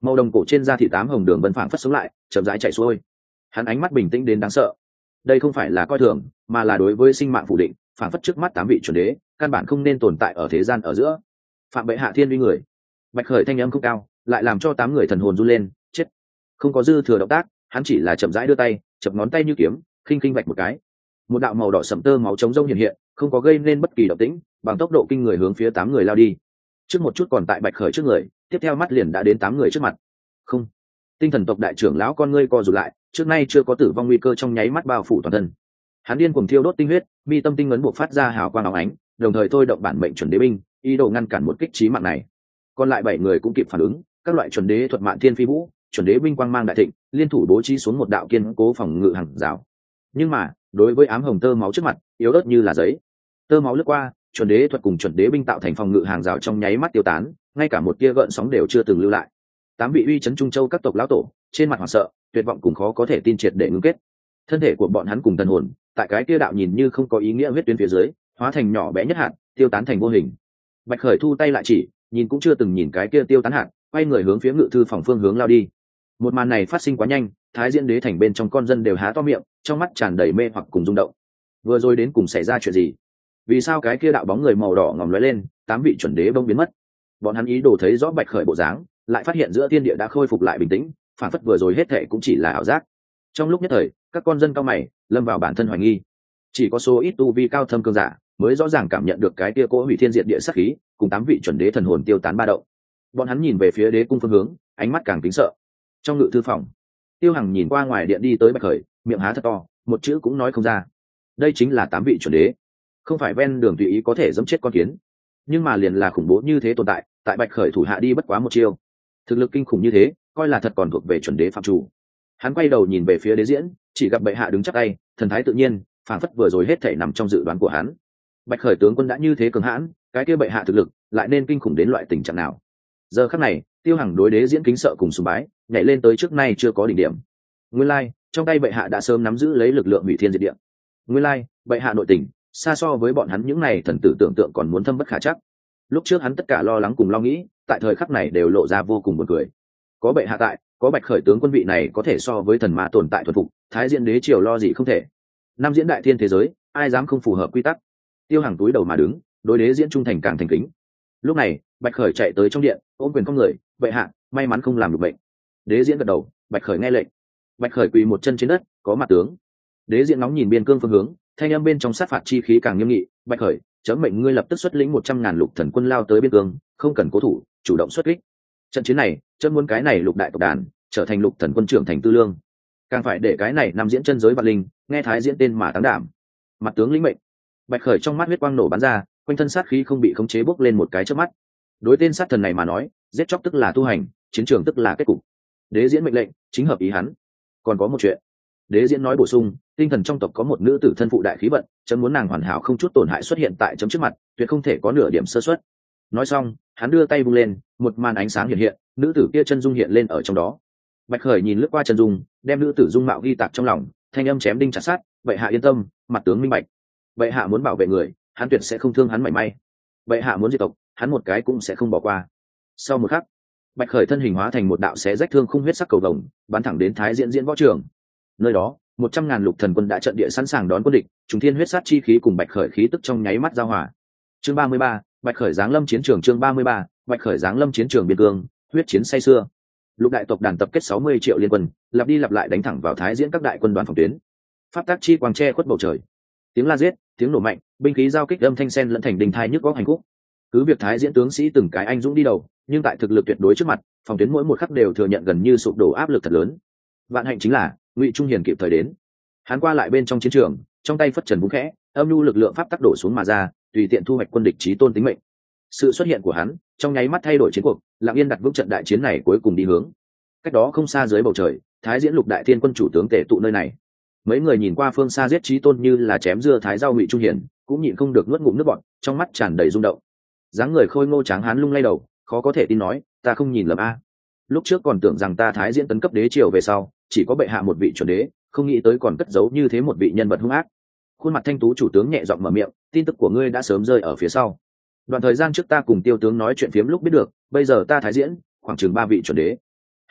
[SPEAKER 1] Màu đồng cổ trên da thị tám hồng đường vân phảng phất sống lại, chậm rãi chạy xuôi. Hắn ánh mắt bình tĩnh đến đáng sợ. Đây không phải là coi thường, mà là đối với sinh mạng phủ định, phảng phất trước mắt tám vị chuẩn đế, căn bản không nên tồn tại ở thế gian ở giữa. Phạm bệ hạ thiên uy người. Bạch Khởi thanh âm không cao, lại làm cho tám người thần hồn run lên. Chết. Không có dư thừa động tác, hắn chỉ là chậm rãi đưa tay, chập ngón tay như kiếm, khinh khinh vạch một cái. Một đạo màu đỏ sẫm tơ máu trống rông hiện hiện, không có gây nên bất kỳ động tĩnh, bằng tốc độ kinh người hướng phía tám người lao đi. Trước một chút còn tại Bạch Khởi trước người, tiếp theo mắt liền đã đến tám người trước mặt. Không. Tinh thần tộc đại trưởng lão con ngươi co rụt lại, trước nay chưa có tử vong nguy cơ trong nháy mắt bao phủ toàn thân. Hắn điên cuồng thiêu đốt tinh huyết, mi tâm tinh ấn buộc phát ra hào quang óng ánh, đồng thời thôi động bản mệnh chuẩn đế binh, ý đồ ngăn cản một kích chí mạng này. Còn lại bảy người cũng kịp phản ứng, các loại chuẩn đế thuật mạn thiên phi vũ, chuẩn đế binh quang mang đại thịnh, liên thủ bố trí xuống một đạo kiên cố phòng ngự hàng rào. Nhưng mà, đối với ám hồng tơ máu trước mặt, yếu ớt như là giấy. Tơ máu lướt qua, chuẩn đế thuật cùng chuẩn đế binh tạo thành phòng ngự hàng rào trong nháy mắt tiêu tán, ngay cả một tia gợn sóng đều chưa từng lưu lại. Tám vị uy chấn trung châu các tộc lão tổ, trên mặt hoảng sợ, tuyệt vọng cùng khó có thể tin triệt để ngưng kết. Thân thể của bọn hắn cùng thần hồn, tại cái kia đạo nhìn như không có ý nghĩa huyết tuyến phía dưới, hóa thành nhỏ bé nhất hạt, tiêu tán thành vô hình. Bạch Khởi thu tay lại chỉ, nhìn cũng chưa từng nhìn cái kia tiêu tán hạt, quay người hướng phía ngự thư phòng phương hướng lao đi. Một màn này phát sinh quá nhanh, Thái Diễn Đế thành bên trong con dân đều há to miệng, trong mắt tràn đầy mê hoặc cùng rung động. Vừa rồi đến cùng xảy ra chuyện gì? Vì sao cái kia đạo bóng người màu đỏ ngòm lóe lên, tám vị chuẩn đế bỗng biến mất? Bọn hắn ý đồ thấy rõ Bạch Khởi bộ dáng, lại phát hiện giữa thiên địa đã khôi phục lại bình tĩnh, phản phất vừa rồi hết thệ cũng chỉ là ảo giác. Trong lúc nhất thời, các con dân cao mày, lâm vào bản thân hoài nghi. Chỉ có số ít tu vi cao thâm cường giả mới rõ ràng cảm nhận được cái kia cỗ hủy thiên diệt địa sát khí, cùng tám vị chuẩn đế thần hồn tiêu tán ba động. Bọn hắn nhìn về phía đế cung phương hướng, ánh mắt càng kính sợ. Trong ngự thư phòng, Tiêu Hằng nhìn qua ngoài điện đi tới Bạch Khởi, miệng há thật to, một chữ cũng nói không ra. Đây chính là tám vị chuẩn đế, không phải ven đường tùy ý có thể giẫm chết con kiến, nhưng mà liền là khủng bố như thế tồn tại, tại Bạch Khởi thủ hạ đi bất quá một chiêu, thực lực kinh khủng như thế, coi là thật còn thuộc về chuẩn đế phạm chủ. Hắn quay đầu nhìn về phía đế diễn, chỉ gặp bệ hạ đứng chắp tay, thần thái tự nhiên, phảng phất vừa rồi hết thảy nằm trong dự đoán của hắn. Bạch Khởi tướng quân đã như thế cường hãn, cái kia bệ hạ thực lực lại nên kinh khủng đến loại tình trạng nào? Giờ khắc này, Tiêu Hằng đối đế diễn kính sợ cùng sùng bái, nhảy lên tới trước nay chưa có đỉnh điểm. Nguyên lai, trong tay bệ hạ đã sớm nắm giữ lấy lực lượng hủy thiên diệt địa. Nguyên lai, bệ hạ nội tình xa so với bọn hắn những này thần tử tưởng tượng còn muốn thâm bất khả chắc. Lúc trước hắn tất cả lo lắng cùng lo nghĩ, tại thời khắc này đều lộ ra vô cùng buồn cười. Có bệ hạ tại, có Bạch Khởi tướng quân vị này có thể so với thần ma tồn tại thuần phục, Thái Diễn Đế triều lo gì không thể. Năm diễn đại thiên thế giới, ai dám không phù hợp quy tắc? Tiêu Hằng túi đầu mà đứng, đối đế diễn trung thành càng thành kính. Lúc này, Bạch Khởi chạy tới trong điện, ôm quyền con người, bệ hạ, may mắn không làm được bệnh. Đế diễn gật đầu, Bạch Khởi nghe lệnh. Bạch Khởi quỳ một chân trên đất, có mặt tướng. Đế diễn nóng nhìn biên cương phương hướng, thanh âm bên trong sát phạt chi khí càng nghiêm nghị. Bạch Khởi, chấm mệnh ngươi lập tức xuất lĩnh một trăm ngàn lục thần quân lao tới biên cương, không cần cố thủ, chủ động xuất kích. Trận chiến này, chấm muốn cái này lục đại tộc đàn trở thành lục thần quân trưởng thành tư lương, càng phải để cái này nằm diễn chân giới vạn linh nghe Thái Diễn tên mà táng đảm. Mặt tướng lĩnh mệnh. Bạch Khởi trong mắt huyết quang nổ bắn ra, quanh thân sát khí không bị khống chế bốc lên một cái chớp mắt. Đối tên sát thần này mà nói, giết chóc tức là tu hành, chiến trường tức là kết cục. Đế diễn mệnh lệnh chính hợp ý hắn. Còn có một chuyện, đế diễn nói bổ sung, tinh thần trong tộc có một nữ tử thân phụ đại khí vận, chấm muốn nàng hoàn hảo không chút tổn hại xuất hiện tại chấm trước mặt, tuyệt không thể có nửa điểm sơ suất. Nói xong, hắn đưa tay vung lên, một màn ánh sáng hiện hiện, nữ tử kia chân dung hiện lên ở trong đó. Bạch Khởi nhìn lướt qua chân dung, đem nữ tử dung mạo ghi tạc trong lòng, thanh âm chém đinh chặt sắt, vậy hạ yên tâm, mặt tướng minh bạch. Vậy hạ muốn bảo vệ người, hắn tuyệt sẽ không thương hắn mảy may. Vậy hạ muốn diệt tộc, hắn một cái cũng sẽ không bỏ qua. Sau một khắc, Bạch Khởi thân hình hóa thành một đạo xé rách thương khung huyết sắc cầu vồng, bắn thẳng đến Thái Diễn diễn võ trường. Nơi đó, một trăm ngàn lục thần quân đã trận địa sẵn sàng đón quân địch, trùng thiên huyết sát chi khí cùng Bạch Khởi khí tức trong nháy mắt giao hòa. Chương ba mươi ba, Bạch Khởi giáng lâm chiến trường. Chương ba mươi ba, Bạch Khởi giáng lâm chiến trường biên cương, huyết chiến say xưa. Lục đại tộc đàn tập kết sáu mươi triệu liên quân, lặp đi lặp lại đánh thẳng vào Thái Diễn các đại quân đoàn phòng tuyến. Pháp tác chi quang che khuất bầu trời. Tiếng la giết, tiếng nổ mạnh, binh khí giao kích âm thanh sen lẫn thành đình thai nhức góc hành khúc. Cứ việc Thái Diễn tướng sĩ từng cái anh dũng đi đầu, nhưng tại thực lực tuyệt đối trước mặt, phòng tuyến mỗi một khắc đều thừa nhận gần như sụp đổ áp lực thật lớn. Vạn hạnh chính là Ngụy Trung Hiền kịp thời đến. Hắn qua lại bên trong chiến trường, trong tay phất trần vung khẽ, âm nhu lực lượng pháp tắc đổ xuống mà ra, tùy tiện thu hoạch quân địch chí tôn tính mệnh. Sự xuất hiện của hắn, trong nháy mắt thay đổi chiến cuộc, lặng yên đặt vững trận đại chiến này cuối cùng đi hướng. Cách đó không xa dưới bầu trời, Thái Diễn lục đại thiên quân chủ tướng tề tụ nơi này. Mấy người nhìn qua phương xa giết chí tôn như là chém dưa thái rau Ngụy Trung Hiền, cũng nhịn không được nuốt ngụm nước bọt, trong mắt tràn đầy rung động. Dáng người khôi ngô tráng hán lung lay đầu, khó có thể tin nói, ta không nhìn lầm a. Lúc trước còn tưởng rằng ta Thái Diễn tấn cấp đế triều về sau, chỉ có bệ hạ một vị chuẩn đế, không nghĩ tới còn cất giấu như thế một vị nhân vật hung ác. Khuôn mặt thanh tú chủ tướng nhẹ giọng mở miệng, tin tức của ngươi đã sớm rơi ở phía sau. Đoạn thời gian trước ta cùng Tiêu tướng nói chuyện phiếm lúc biết được, bây giờ ta Thái Diễn khoảng chừng ba vị chuẩn đế.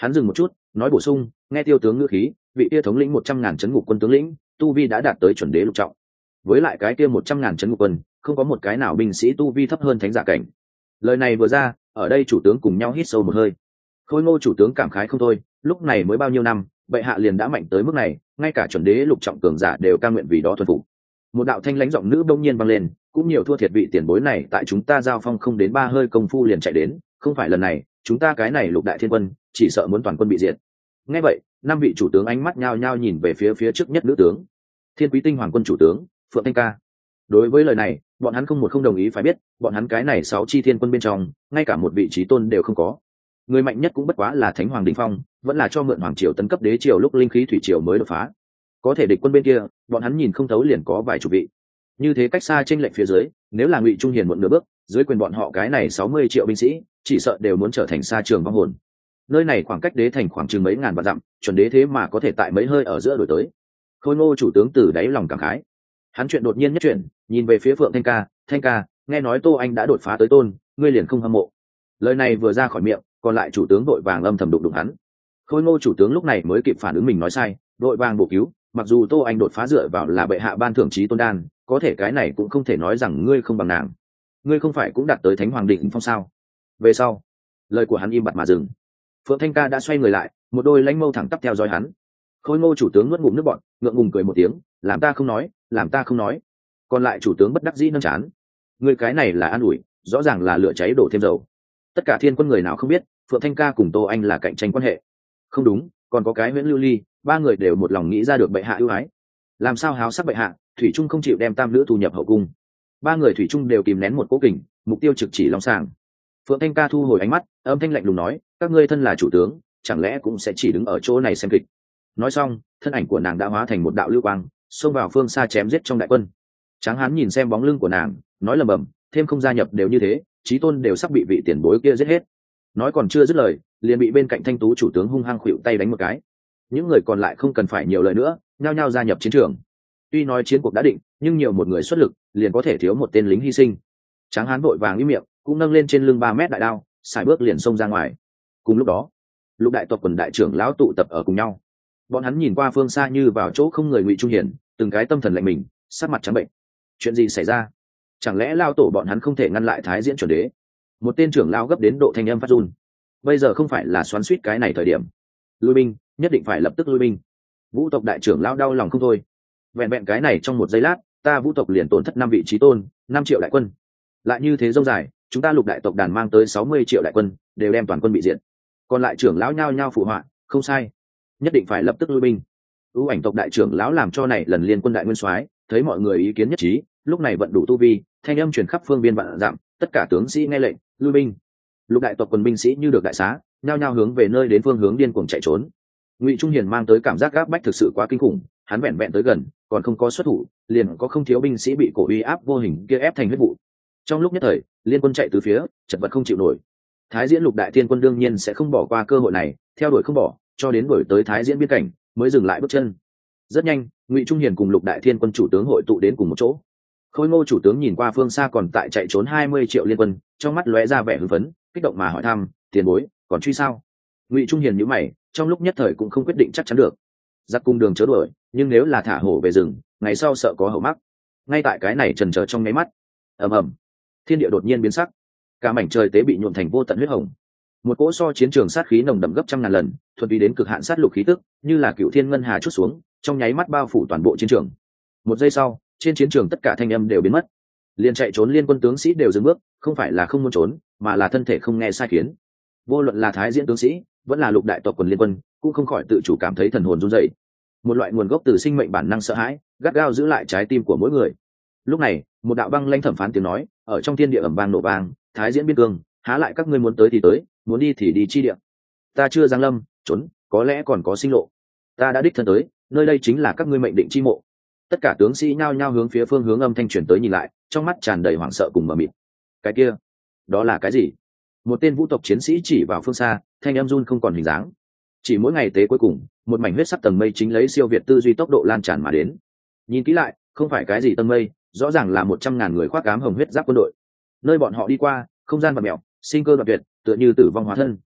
[SPEAKER 1] Hắn dừng một chút, nói bổ sung, nghe Tiêu tướng ngữ khí, vị kia thống lĩnh một trăm ngàn trấn ngục quân tướng lĩnh, tu vi đã đạt tới chuẩn đế lục trọng. Với lại cái kia một trăm ngàn trấn ngục quân, không có một cái nào binh sĩ tu vi thấp hơn thánh giả cảnh. Lời này vừa ra, ở đây chủ tướng cùng nhau hít sâu một hơi. Khôi Ngô chủ tướng cảm khái không thôi, lúc này mới bao nhiêu năm, bệ hạ liền đã mạnh tới mức này, ngay cả chuẩn đế lục trọng cường giả đều cam nguyện vì đó thuần phục. Một đạo thanh lãnh giọng nữ bỗng nhiên vang lên, cũng nhiều thua thiệt vị tiền bối này, tại chúng ta giao phong không đến ba hơi công phu liền chạy đến, không phải lần này, chúng ta cái này lục đại thiên quân, chỉ sợ muốn toàn quân bị diệt. Nghe vậy, năm vị chủ tướng ánh mắt nhao nhao nhìn về phía phía trước nhất nữ tướng, Thiên Quý Tinh Hoàng quân chủ tướng Phượng Thanh Ca. Đối với lời này, bọn hắn không một không đồng ý, phải biết, bọn hắn cái này sáu chi thiên quân bên trong, ngay cả một vị trí tôn đều không có. Người mạnh nhất cũng bất quá là Thánh Hoàng đỉnh phong, vẫn là cho mượn hoàng triều tấn cấp đế triều lúc linh khí thủy triều mới đột phá. Có thể địch quân bên kia, bọn hắn nhìn không thấu liền có vài chục vị. Như thế cách xa trên lệnh phía dưới, nếu là Ngụy Trung Hiền muộn nửa bước, dưới quyền bọn họ cái này sáu mươi triệu binh sĩ, chỉ sợ đều muốn trở thành sa trường vong hồn. Nơi này khoảng cách đế thành khoảng chừng mấy ngàn vạn dặm, chuẩn đế thế mà có thể tại mấy hơi ở giữa đổi tới. Khôi Ngô chủ tướng từ đáy lòng cảm khái. Hắn chuyện đột nhiên nhất chuyện, nhìn về phía Phượng Thanh Ca, Thanh Ca, nghe nói Tô Anh đã đột phá tới tôn, ngươi liền không hâm mộ. Lời này vừa ra khỏi miệng, còn lại chủ tướng đội vàng âm thầm đụng đụng hắn. Khôi Ngô chủ tướng lúc này mới kịp phản ứng mình nói sai, đội vàng bổ cứu, mặc dù Tô Anh đột phá dựa vào là bệ hạ ban thưởng chí tôn đan, có thể cái này cũng không thể nói rằng ngươi không bằng nàng. Ngươi không phải cũng đạt tới Thánh Hoàng định phong sao? Về sau, lời của hắn im bặt mà dừng. Phượng Thanh Ca đã xoay người lại, một đôi lãnh mâu thẳng tắp theo dõi hắn. Khôi Ngô chủ tướng nuốt ngụm nước bọt, ngượng ngùng cười một tiếng, làm ta không nói, làm ta không nói. Còn lại chủ tướng bất đắc dĩ nâng chán. Ngươi cái này là an ủi, rõ ràng là lửa cháy đổ thêm dầu. Tất cả thiên quân người nào không biết, Phượng Thanh Ca cùng Tô Anh là cạnh tranh quan hệ. Không đúng, còn có cái Huyễn Lưu Ly, ba người đều một lòng nghĩ ra được bệ hạ ưu ái. Làm sao háo sắc bệ hạ, thủy trung không chịu đem tam nữ thu nhập hậu cung. Ba người thủy trung đều kìm nén một cố kình, mục tiêu trực chỉ long sàng. Phượng Thanh Ca thu hồi ánh mắt, âm thanh lạnh lùng nói, các ngươi thân là chủ tướng, chẳng lẽ cũng sẽ chỉ đứng ở chỗ này xem kịch? Nói xong, thân ảnh của nàng đã hóa thành một đạo lưu quang, xông vào phương xa chém giết trong đại quân. Tráng Hán nhìn xem bóng lưng của nàng, nói lầm bầm, thêm không gia nhập đều như thế, chí tôn đều sắp bị vị tiền bối kia giết hết. Nói còn chưa dứt lời, liền bị bên cạnh Thanh Tú chủ tướng hung hăng khuỵu tay đánh một cái. Những người còn lại không cần phải nhiều lời nữa, nhao nhao gia nhập chiến trường. Tuy nói chiến cuộc đã định, nhưng nhiều một người xuất lực, liền có thể thiếu một tên lính hy sinh. Tráng Hán vội vàng im miệng, cũng nâng lên trên lưng ba mét đại đao, sải bước liền xông ra ngoài. Cùng lúc đó, lục đại tộc quần đại trưởng lão tụ tập ở cùng nhau. Bọn hắn nhìn qua phương xa như vào chỗ không người. Ngụy Trung Hiển từng cái tâm thần lạnh mình, sắc mặt trắng bệnh. Chuyện gì xảy ra? Chẳng lẽ lao tổ bọn hắn không thể ngăn lại Thái Diễn chuẩn đế? Một tên trưởng lao gấp đến độ thanh âm phát run. Bây giờ không phải là xoắn xuýt cái này thời điểm. Lui binh, nhất định phải lập tức lui binh. Vũ tộc đại trưởng lao đau lòng không thôi. Vẹn vẹn cái này trong một giây lát, ta Vũ tộc liền tổn thất năm vị trí tôn, năm triệu đại quân. Lại như thế dông dài, chúng ta lục đại tộc đàn mang tới sáu mươi triệu đại quân, đều đem toàn quân bị diệt. Còn lại trưởng lão nhao nhao phụ họa, không sai, nhất định phải lập tức lui binh. ưu ảnh tộc đại trưởng lão làm cho này lần liên quân đại nguyên soái, thấy mọi người ý kiến nhất trí, lúc này vận đủ tu vi, thanh âm truyền khắp phương biên vạn dặm, tất cả tướng sĩ nghe lệnh lui binh. Lục đại tộc quân binh sĩ như được đại xá, nhao nhao hướng về nơi đến phương hướng điên cuồng chạy trốn. Ngụy Trung Hiền mang tới cảm giác gáp bách thực sự quá kinh khủng, hắn vẹn vẹn tới gần, còn không có xuất thủ, liền có không thiếu binh sĩ bị cổ uy áp vô hình kia ép thành huyết vụ. Trong lúc nhất thời, liên quân chạy từ phía, chật vật không chịu nổi. Thái Diễn lục đại thiên quân đương nhiên sẽ không bỏ qua cơ hội này, theo đuổi không bỏ, cho đến đuổi tới Thái Diễn biên cảnh, mới dừng lại bước chân. Rất nhanh, Ngụy Trung Hiền cùng lục đại thiên quân chủ tướng hội tụ đến cùng một chỗ. Khôi Ngô chủ tướng nhìn qua phương xa còn tại chạy trốn hai mươi triệu liên quân, trong mắt lóe ra vẻ hưng phấn, kích động mà hỏi thăm, tiền bối, còn truy sao? Ngụy Trung Hiền nhíu mày, trong lúc nhất thời cũng không quyết định chắc chắn được. Giặc cung đường chớ đuổi, nhưng nếu là thả hổ về rừng, ngày sau sợ có hậu mắc. Ngay tại cái này chần chờ trong nháy mắt, ầm ầm, thiên địa đột nhiên biến sắc, cả mảnh trời tế bị nhuộm thành vô tận huyết hồng. Một cỗ so chiến trường sát khí nồng đậm gấp trăm ngàn lần, thuần túy đến cực hạn sát lục khí tức, như là cựu thiên ngân hà chút xuống, trong nháy mắt bao phủ toàn bộ chiến trường. Một giây sau, trên chiến trường tất cả thanh âm đều biến mất. Liên chạy trốn liên quân tướng sĩ đều dừng bước, không phải là không muốn trốn, mà là thân thể không nghe sai khiến. Vô luận là Thái Diễn tướng sĩ, vẫn là lục đại tộc quần liên quân, cũng không khỏi tự chủ cảm thấy thần hồn run rẩy. Một loại nguồn gốc từ sinh mệnh bản năng sợ hãi, gắt gao giữ lại trái tim của mỗi người. Lúc này, một đạo băng lãnh thẩm phán tiếng nói, ở trong thiên địa ầm vang nổ vang, Thái Diễn biên cương, há lại các ngươi muốn tới thì tới, muốn đi thì đi chi địa. Ta chưa giáng lâm, trốn, có lẽ còn có sinh lộ. Ta đã đích thân tới, nơi đây chính là các ngươi mệnh định chi mộ. Tất cả tướng sĩ nhao nhao hướng phía phương hướng âm thanh truyền tới nhìn lại, trong mắt tràn đầy hoảng sợ cùng mờ mịt. Cái kia, đó là cái gì? Một tên vũ tộc chiến sĩ chỉ vào phương xa, thanh âm run không còn hình dáng. Chỉ mỗi ngày tế cuối cùng, một mảnh huyết sắc tầng mây chính lấy siêu việt tư duy tốc độ lan tràn mà đến. Nhìn kỹ lại, không phải cái gì tầng mây, rõ ràng là một trăm ngàn người khoác ám hồng huyết giáp quân đội. Nơi bọn họ đi qua, không gian và mèo, sinh cơ đoạn tuyệt, tựa như tử vong hóa thân.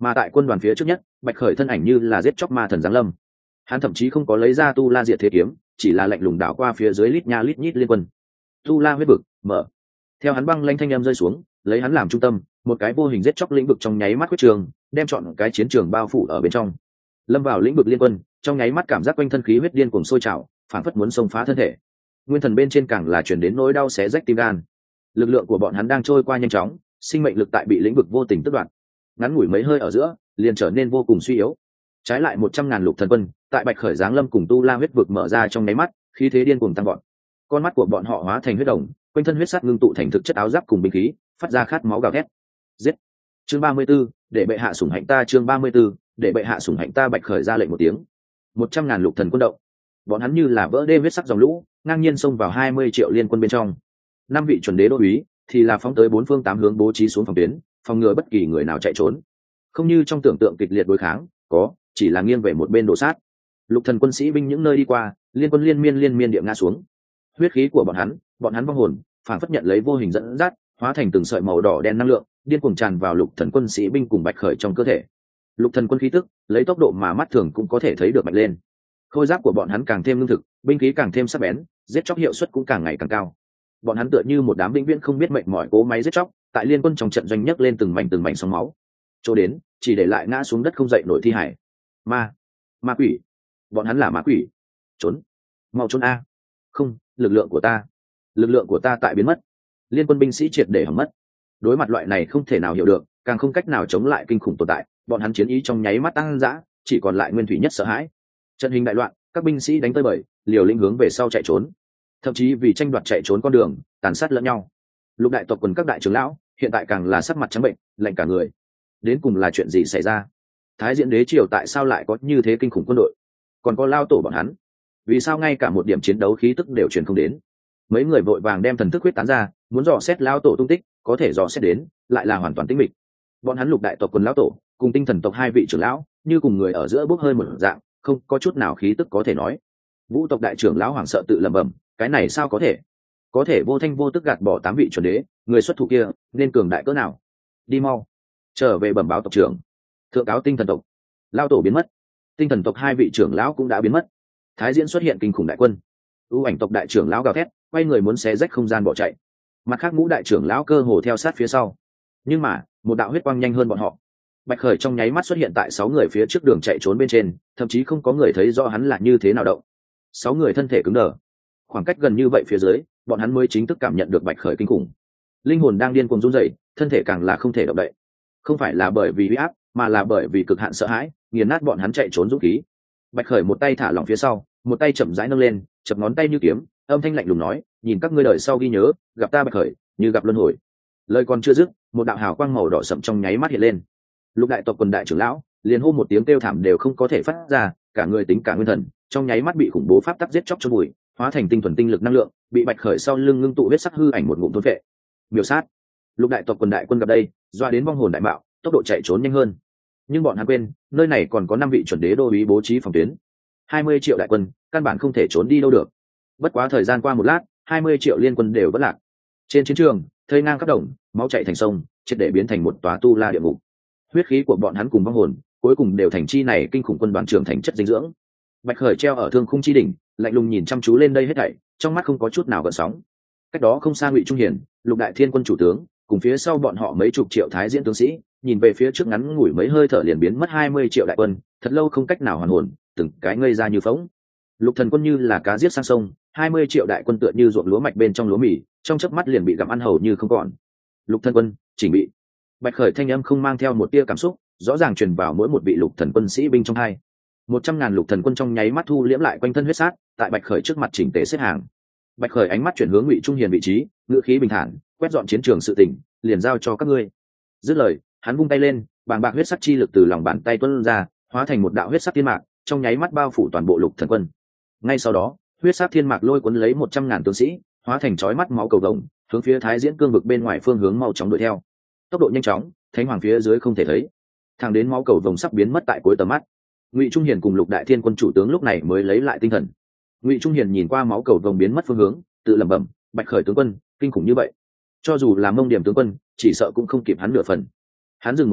[SPEAKER 1] Mà tại quân đoàn phía trước nhất, Bạch Khởi thân ảnh như là giết chóc ma thần giáng lâm. Hắn thậm chí không có lấy ra tu la diệt thế kiếm, chỉ là lạnh lùng đảo qua phía dưới lít nha lít nhít liên quân. Tu la huyết vực mở. Theo hắn băng lanh thanh âm rơi xuống, lấy hắn làm trung tâm, một cái vô hình giết chóc lĩnh vực trong nháy mắt quyết trường, đem chọn cái chiến trường bao phủ ở bên trong. Lâm vào lĩnh vực liên quân, trong nháy mắt cảm giác quanh thân khí huyết điên cuồng sôi trào, phản phất muốn xông phá thân thể. Nguyên thần bên trên càng là truyền đến nỗi đau xé rách tim gan. Lực lượng của bọn hắn đang trôi qua nhanh chóng, sinh mệnh lực tại bị lĩnh vực vô tình tước đoạt. Ngắn ngủi mấy hơi ở giữa, liền trở nên vô cùng suy yếu. Trái lại một trăm ngàn lục thần quân, tại Bạch Khởi giáng lâm cùng tu la huyết vực mở ra trong nháy mắt, khí thế điên cuồng tăng vọt. Con mắt của bọn họ hóa thành huyết đồng, quanh thân huyết sát ngưng tụ thành thực chất áo giáp cùng binh khí, phát ra khát máu gào thét. Giết. Chương ba mươi 34, để bệ hạ sủng hạnh ta, chương ba mươi 34, để bệ hạ sủng hạnh ta. Bạch Khởi ra lệnh một tiếng. một trăm ngàn lục thần quân động. Bọn hắn như là vỡ đê huyết sắc dòng lũ, ngang nhiên xông vào hai mươi triệu liên quân bên trong. Năm vị chuẩn đế đô úy thì là phóng tới bốn phương tám hướng bố trí xuống phòng tuyến, phòng ngừa bất kỳ người nào chạy trốn. Không như trong tưởng tượng kịch liệt đối kháng, có, chỉ là nghiêng về một bên đổ sát. Lục thần quân sĩ binh những nơi đi qua, liên quân liên miên liên miên địa ngã xuống. Huyết khí của bọn hắn, bọn hắn vong hồn, phản phất nhận lấy vô hình dẫn dắt, hóa thành từng sợi màu đỏ đen năng lượng, điên cuồng tràn vào lục thần quân sĩ binh cùng Bạch Khởi trong cơ thể. Lục thần quân khí tức, lấy tốc độ mà mắt thường cũng có thể thấy được mạnh lên. Khôi giáp của bọn hắn càng thêm lương thực, binh khí càng thêm sắc bén, giết chóc hiệu suất cũng càng ngày càng cao. Bọn hắn tựa như một đám binh viễn không biết mệnh mỏi cố máy giết chóc, tại liên quân trong trận doanh nhấc lên từng mảnh từng mảnh sóng máu. Chỗ đến, chỉ để lại ngã xuống đất không dậy nổi thi hải. Ma, ma quỷ, bọn hắn là ma quỷ. Trốn, mau trốn a! Không, lực lượng của ta, lực lượng của ta tại biến mất. Liên quân binh sĩ triệt để hỏng mất. Đối mặt loại này không thể nào hiểu được, càng không cách nào chống lại kinh khủng tồn tại, bọn hắn chiến ý trong nháy mắt tăng dã, chỉ còn lại nguyên thủy nhất sợ hãi. Trận hình đại loạn, các binh sĩ đánh tới bời, liều lĩnh hướng về sau chạy trốn, thậm chí vì tranh đoạt chạy trốn con đường, tàn sát lẫn nhau. Lục đại tộc quần các đại trưởng lão hiện tại càng là sắc mặt trắng bệnh, lạnh cả người. Đến cùng là chuyện gì xảy ra? Thái Diễn đế triều tại sao lại có như thế kinh khủng quân đội? Còn có lao tổ bọn hắn, vì sao ngay cả một điểm chiến đấu khí tức đều truyền không đến? Mấy người vội vàng đem thần thức huyết tán ra, muốn dò xét lao tổ tung tích, có thể dò xét đến, lại là hoàn toàn tĩnh mịch. Bọn hắn lục đại tộc quần lão tổ cùng tinh thần tộc hai vị trưởng lão như cùng người ở giữa bốc hơi một dạng, không có chút nào khí tức có thể nói. Vũ tộc đại trưởng lão hoảng sợ tự lẩm bẩm, cái này sao có thể? Có thể vô thanh vô tức gạt bỏ tám vị chuẩn đế, người xuất thủ kia nên cường đại cỡ nào? Đi mau, trở về bẩm báo tộc trưởng, thượng cáo tinh thần tộc, lao tổ biến mất, tinh thần tộc hai vị trưởng lão cũng đã biến mất. Thái Diễn xuất hiện kinh khủng đại quân. ưu ảnh tộc đại trưởng lão gào thét, quay người muốn xé rách không gian bỏ chạy. Mặt khác ngũ đại trưởng lão cơ hồ theo sát phía sau, nhưng mà một đạo huyết quang nhanh hơn bọn họ. Bạch Khởi trong nháy mắt xuất hiện tại sáu người phía trước đường chạy trốn bên trên, thậm chí không có người thấy rõ hắn là như thế nào động. Sáu người thân thể cứng đờ, khoảng cách gần như vậy phía dưới, bọn hắn mới chính thức cảm nhận được Bạch Khởi kinh khủng. Linh hồn đang điên cuồng run rẩy, thân thể càng là không thể động đậy. Không phải là bởi vì uy áp, mà là bởi vì cực hạn sợ hãi, nghiền nát bọn hắn chạy trốn dũng khí. Bạch Khởi một tay thả lỏng phía sau, một tay chậm rãi nâng lên, chập ngón tay như kiếm, âm thanh lạnh lùng nói, nhìn các ngươi đời sau ghi nhớ, gặp ta Bạch Khởi như gặp luân hồi. Lời còn chưa dứt, một đạo hào quang màu đỏ sậm trong nháy mắt hiện lên. Lục đại tộc quần đại trưởng lão liền hô một tiếng kêu thảm đều không có thể phát ra, cả người tính cả nguyên thần trong nháy mắt bị khủng bố pháp tắc giết chóc cho bụi, hóa thành tinh thuần tinh lực năng lượng, bị Bạch Khởi sau lưng ngưng tụ huyết sắc hư ảnh một ngụm thôn vệ. Miểu sát. Lục đại tộc quần đại quân gặp đây, doa đến vong hồn đại mạo, tốc độ chạy trốn nhanh hơn. Nhưng bọn hắn quên, nơi này còn có năm vị chuẩn đế đô úy bố trí phòng tuyến. hai mươi triệu đại quân, căn bản không thể trốn đi đâu được. Bất quá thời gian qua một lát, hai mươi triệu liên quân đều vỡ lạc. Trên chiến trường, thây ngang khắp đồng, máu chảy thành sông, triệt để biến thành một tòa tu la địa ngục. Huyết khí của bọn hắn cùng vong hồn, cuối cùng đều thành chi này kinh khủng quân đoàn trưởng thành chất dinh dưỡng. Bạch Khởi treo ở thương khung chi đỉnh, lạnh lùng nhìn chăm chú lên đây hết thảy, trong mắt không có chút nào gợn sóng. Cách đó không xa Ngụy Trung Hiền, Lục Đại Thiên quân chủ tướng, cùng phía sau bọn họ mấy chục triệu Thái Diễn tướng sĩ, nhìn về phía trước ngắn ngủi mấy hơi thở liền biến mất hai mươi triệu đại quân, thật lâu không cách nào hoàn hồn, từng cái ngây ra như phỗng. Lục Thần quân như là cá giết sang sông, hai mươi triệu đại quân tựa như ruộng lúa mạch bên trong lúa mì, trong chớp mắt liền bị gặm ăn hầu như không còn. Lục Thần quân, chỉnh bị. Bạch Khởi thanh âm không mang theo một tia cảm xúc, rõ ràng truyền vào mỗi một vị Lục Thần quân sĩ binh trong hai. Một trăm ngàn Lục Thần quân trong nháy mắt thu liễm lại quanh thân huyết sát, tại Bạch Khởi trước mặt chỉnh tề xếp hàng. Bạch Khởi ánh mắt chuyển hướng Ngụy Trung Hiền vị trí, ngữ khí bình thản, quét dọn chiến trường sự tình, liền giao cho các ngươi. Dứt lời, hắn vung tay lên, bàng bạc huyết sắc chi lực từ lòng bàn tay tuôn ra, hóa thành một đạo huyết sắc thiên mạc, trong nháy mắt bao phủ toàn bộ Lục Thần quân. Ngay sau đó, huyết sắc thiên mạc lôi cuốn lấy một trăm ngàn tướng sĩ, hóa thành chói mắt máu cầu vồng, hướng phía Thái Diễn cương vực bên ngoài phương hướng mau chóng đuổi theo. Tốc độ nhanh chóng, thánh hoàng phía dưới không thể thấy, thẳng đến máu cầu vồng sắp biến mất tại cuối tầm mắt. Ngụy Trung Hiền cùng Lục Đại Thiên quân chủ tướng lúc này mới lấy lại tinh thần. Ngụy Trung Hiền nhìn qua máu cầu vồng biến mất phương hướng, tự lẩm bẩm, Bạch Khởi tướng quân kinh khủng như vậy, cho dù là Mông Điểm tướng quân chỉ sợ cũng không kịp hắn nửa phần. Hắn dừng một chút,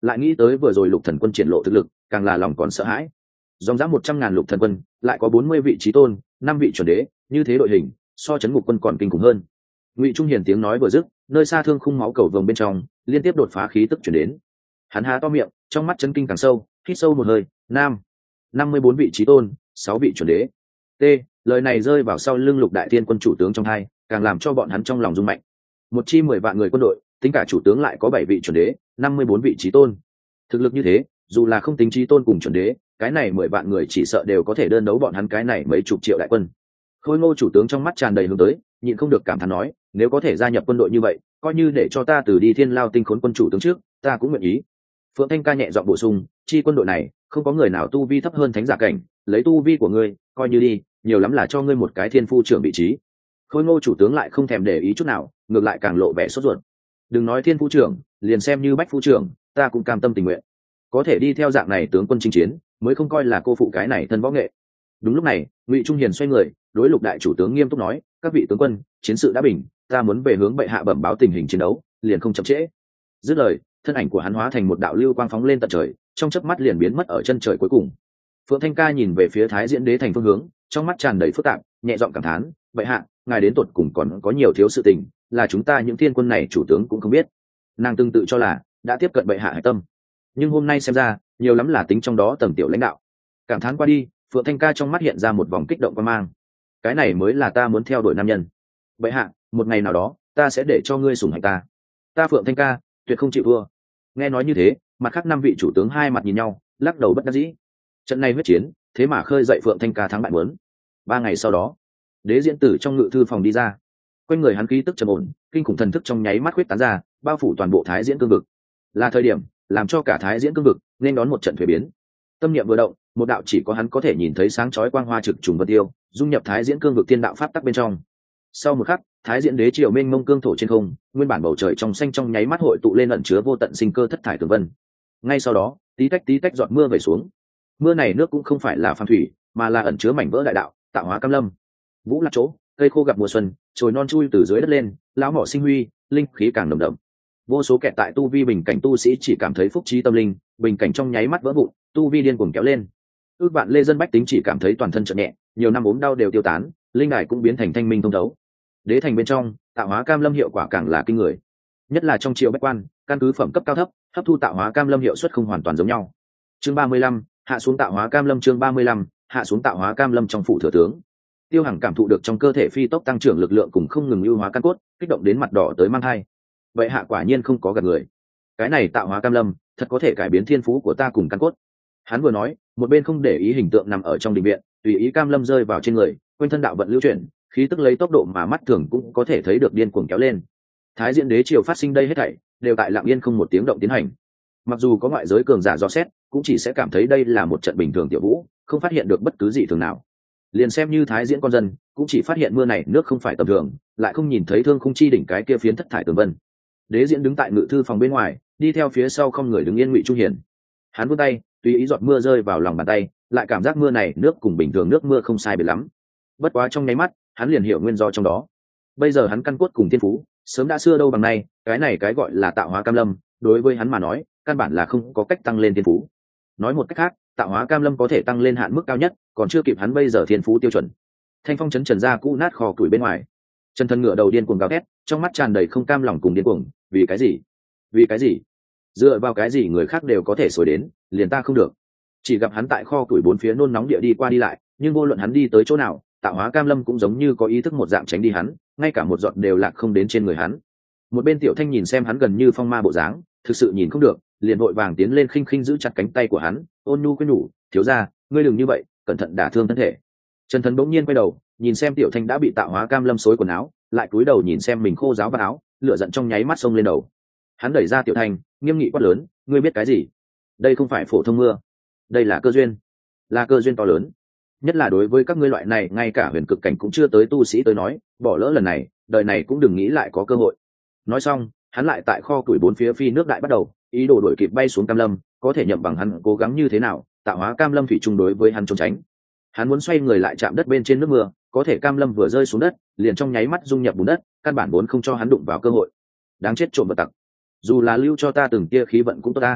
[SPEAKER 1] lại nghĩ tới vừa rồi lục thần quân triển lộ thực lực, càng là lòng còn sợ hãi. Dòng dã một trăm ngàn lục thần quân, lại có bốn mươi vị chí tôn, năm vị chuẩn đế, như thế đội hình, so chấn ngục quân còn kinh khủng hơn. Ngụy Trung Hiền tiếng nói vừa dứt, nơi xa thương khung máu cầu vồng bên trong, liên tiếp đột phá khí tức chuyển đến. Hắn há to miệng, trong mắt chấn kinh càng sâu, hít sâu một hơi, nam, năm mươi bốn vị chí tôn, sáu vị chuẩn đế. T, lời này rơi vào sau lưng Lục Đại Thiên quân chủ tướng trong hai, càng làm cho bọn hắn trong lòng rung mạnh. Một chi mười vạn người quân đội, tính cả chủ tướng lại có bảy vị chuẩn đế, năm mươi bốn vị chí tôn. Thực lực như thế, dù là không tính chí tôn cùng chuẩn đế, cái này mười vạn người chỉ sợ đều có thể đơn đấu bọn hắn cái này mấy chục triệu đại quân. Khôi Ngô chủ tướng trong mắt tràn đầy hướng tới, nhịn không được cảm thán nói, nếu có thể gia nhập quân đội như vậy, coi như để cho ta từ đi Thiên Lao Tinh Khốn quân chủ tướng trước, ta cũng nguyện ý. Phượng Thanh Ca nhẹ giọng bổ sung, chi quân đội này, không có người nào tu vi thấp hơn thánh giả cảnh, lấy tu vi của ngươi, coi như đi, nhiều lắm là cho ngươi một cái thiên phu trưởng vị trí. Khôi Ngô chủ tướng lại không thèm để ý chút nào, ngược lại càng lộ vẻ sốt ruột. Đừng nói thiên phu trưởng, liền xem như bách phu trưởng, ta cũng cam tâm tình nguyện. Có thể đi theo dạng này tướng quân chinh chiến, mới không coi là cô phụ cái này thân võ nghệ. Đúng lúc này, Ngụy Trung Hiền xoay người, đối Lục đại chủ tướng nghiêm túc nói, các vị tướng quân, chiến sự đã bình, ta muốn về hướng bệ hạ bẩm báo tình hình chiến đấu, liền không chậm trễ. Dứt lời, thân ảnh của hắn hóa thành một đạo lưu quang phóng lên tận trời, trong chớp mắt liền biến mất ở chân trời cuối cùng. Phượng Thanh Ca nhìn về phía Thái Diễn Đế thành phương hướng, trong mắt tràn đầy phức tạp, nhẹ giọng cảm thán, bệ hạ, ngài đến tột cùng còn có nhiều thiếu sự tình, là chúng ta những thiên quân này chủ tướng cũng không biết. Nàng tương tự cho là đã tiếp cận bệ hạ hải tâm, nhưng hôm nay xem ra, nhiều lắm là tính trong đó tầng tiểu lãnh đạo. Cảm thán qua đi, Phượng Thanh Ca trong mắt hiện ra một vòng kích động quan mang. Cái này mới là ta muốn theo đuổi nam nhân. Bệ hạ, một ngày nào đó, ta sẽ để cho ngươi sủng hạnh ta. Ta Phượng Thanh Ca, tuyệt không chịu thua. Nghe nói như thế, mặt khác năm vị chủ tướng hai mặt nhìn nhau, lắc đầu bất đắc dĩ. Trận này huyết chiến, thế mà khơi dậy Phượng Thanh Ca thắng bại muốn. Ba ngày sau đó, Đế Diễn Tử trong ngự thư phòng đi ra, quanh người hắn khí tức trầm ổn, kinh khủng thần thức trong nháy mắt huyết tán ra, bao phủ toàn bộ Thái Diễn cương vực. Là thời điểm, làm cho cả Thái Diễn cương vực nên đón một trận thuế biến. Tâm niệm vừa động, một đạo chỉ có hắn có thể nhìn thấy sáng chói quang hoa trực trùng vân tiêu, dung nhập Thái Diễn cương vực thiên đạo pháp tắc bên trong. Sau một khắc, Thái Diễn Đế triều mênh mông cương thổ trên không, nguyên bản bầu trời trong xanh trong nháy mắt hội tụ lên ẩn chứa vô tận sinh cơ thất thải tường vân. Ngay sau đó, tí tách tí tách giọt mưa về xuống. Mưa này nước cũng không phải là phàm thủy, mà là ẩn chứa mảnh vỡ đại đạo, tạo hóa cam lâm. Vũ lạc chỗ, cây khô gặp mùa xuân, trồi non chui từ dưới đất lên, lão mỏ sinh huy, linh khí càng nồng đậm. Vô số kẻ tại tu vi bình cảnh tu sĩ chỉ cảm thấy phúc trí tâm linh, bình cảnh trong nháy mắt vỡ vụn, tu vi điên cuồng kéo lên. Ước vạn lê dân bách tính chỉ cảm thấy toàn thân chợt nhẹ, nhiều năm ốm đau đều tiêu tán, linh đài cũng biến thành thanh minh thông thấu. Đế thành bên trong, tạo hóa cam lâm hiệu quả càng là kinh người. Nhất là trong triều bách quan, căn cứ phẩm cấp cao thấp, hấp thu tạo hóa cam lâm hiệu suất không hoàn toàn giống nhau. Chương ba mươi lăm, hạ xuống tạo hóa cam lâm chương ba mươi lăm, hạ xuống tạo hóa cam lâm trong phủ thừa tướng. Tiêu Hằng cảm thụ được trong cơ thể phi tốc tăng trưởng lực lượng cùng không ngừng ưu hóa căn cốt, kích động đến mặt đỏ tới mang hai. Vậy hạ quả nhiên không có gạt người. Cái này tạo hóa cam lâm, thật có thể cải biến thiên phú của ta cùng căn cốt. Hắn vừa nói, một bên không để ý hình tượng nằm ở trong đình viện, tùy ý cam lâm rơi vào trên người, quanh thân đạo vận lưu chuyển, khí tức lấy tốc độ mà mắt thường cũng có thể thấy được điên cuồng kéo lên. Thái Diễn Đế triều phát sinh đây hết thảy, đều tại lặng yên không một tiếng động tiến hành. Mặc dù có ngoại giới cường giả dò xét, cũng chỉ sẽ cảm thấy đây là một trận bình thường tiểu vũ, không phát hiện được bất cứ gì thường nào. Liền xem như Thái Diễn con dân, cũng chỉ phát hiện mưa này nước không phải tầm thường, lại không nhìn thấy thương khung chi đỉnh cái kia phiến thất thải tường vân. Đế Diễn đứng tại ngự thư phòng bên ngoài, đi theo phía sau không người đứng yên Ngụy Trung Hiền. Hắn vươn tay, tùy ý giọt mưa rơi vào lòng bàn tay, lại cảm giác mưa này nước cùng bình thường nước mưa không sai biệt lắm. Bất quá trong nháy mắt, hắn liền hiểu nguyên do trong đó. Bây giờ hắn căn cốt cùng thiên phú, sớm đã xưa đâu bằng nay, cái này cái gọi là tạo hóa cam lâm, đối với hắn mà nói, căn bản là không có cách tăng lên thiên phú. Nói một cách khác, tạo hóa cam lâm có thể tăng lên hạn mức cao nhất, còn chưa kịp hắn bây giờ thiên phú tiêu chuẩn. Thanh phong chấn trần ra cũ nát kho củi bên ngoài, Trần Thần ngựa đầu điên cuồng gào thét, trong mắt tràn đầy không cam lòng cùng điên cuồng, vì cái gì? Vì cái gì? Dựa vào cái gì người khác đều có thể xối đến, liền ta không được? Chỉ gặp hắn tại kho củi bốn phía nôn nóng địa đi qua đi lại, nhưng vô luận hắn đi tới chỗ nào, tạo hóa cam lâm cũng giống như có ý thức một dạng tránh đi hắn, ngay cả một giọt đều lạc không đến trên người hắn. Một bên Tiểu Thanh nhìn xem hắn gần như phong ma bộ dáng, thực sự nhìn không được, liền vội vàng tiến lên khinh khinh giữ chặt cánh tay của hắn, ôn nhu khuyên nhủ, thiếu gia, ngươi đừng như vậy, cẩn thận đả thương thân thể. Trần Thần bỗng nhiên quay đầu, nhìn xem Tiểu Thanh đã bị tạo hóa cam lâm xối quần áo, lại cúi đầu nhìn xem mình khô ráo vào áo, lửa giận trong nháy mắt xông lên đầu. Hắn đẩy ra Tiểu Thanh, nghiêm nghị quát lớn, ngươi biết cái gì? Đây không phải phổ thông mưa, đây là cơ duyên, là cơ duyên to lớn. Nhất là đối với các ngươi loại này ngay cả huyền cực cảnh cũng chưa tới tu sĩ tới nói, bỏ lỡ lần này, đời này cũng đừng nghĩ lại có cơ hội. Nói xong, hắn lại tại kho củi bốn phía phi nước đại bắt đầu, ý đồ đuổi kịp bay xuống cam lâm, có thể nhậm bằng hắn cố gắng như thế nào, tạo hóa cam lâm thủy chung đối với hắn trốn tránh. Hắn muốn xoay người lại chạm đất bên trên nước mưa, có thể cam lâm vừa rơi xuống đất, liền trong nháy mắt dung nhập bùn đất, căn bản vốn không cho hắn đụng vào cơ hội. Đáng chết trộm vật tặc, dù là lưu cho ta từng tia khí vận cũng tốt ta.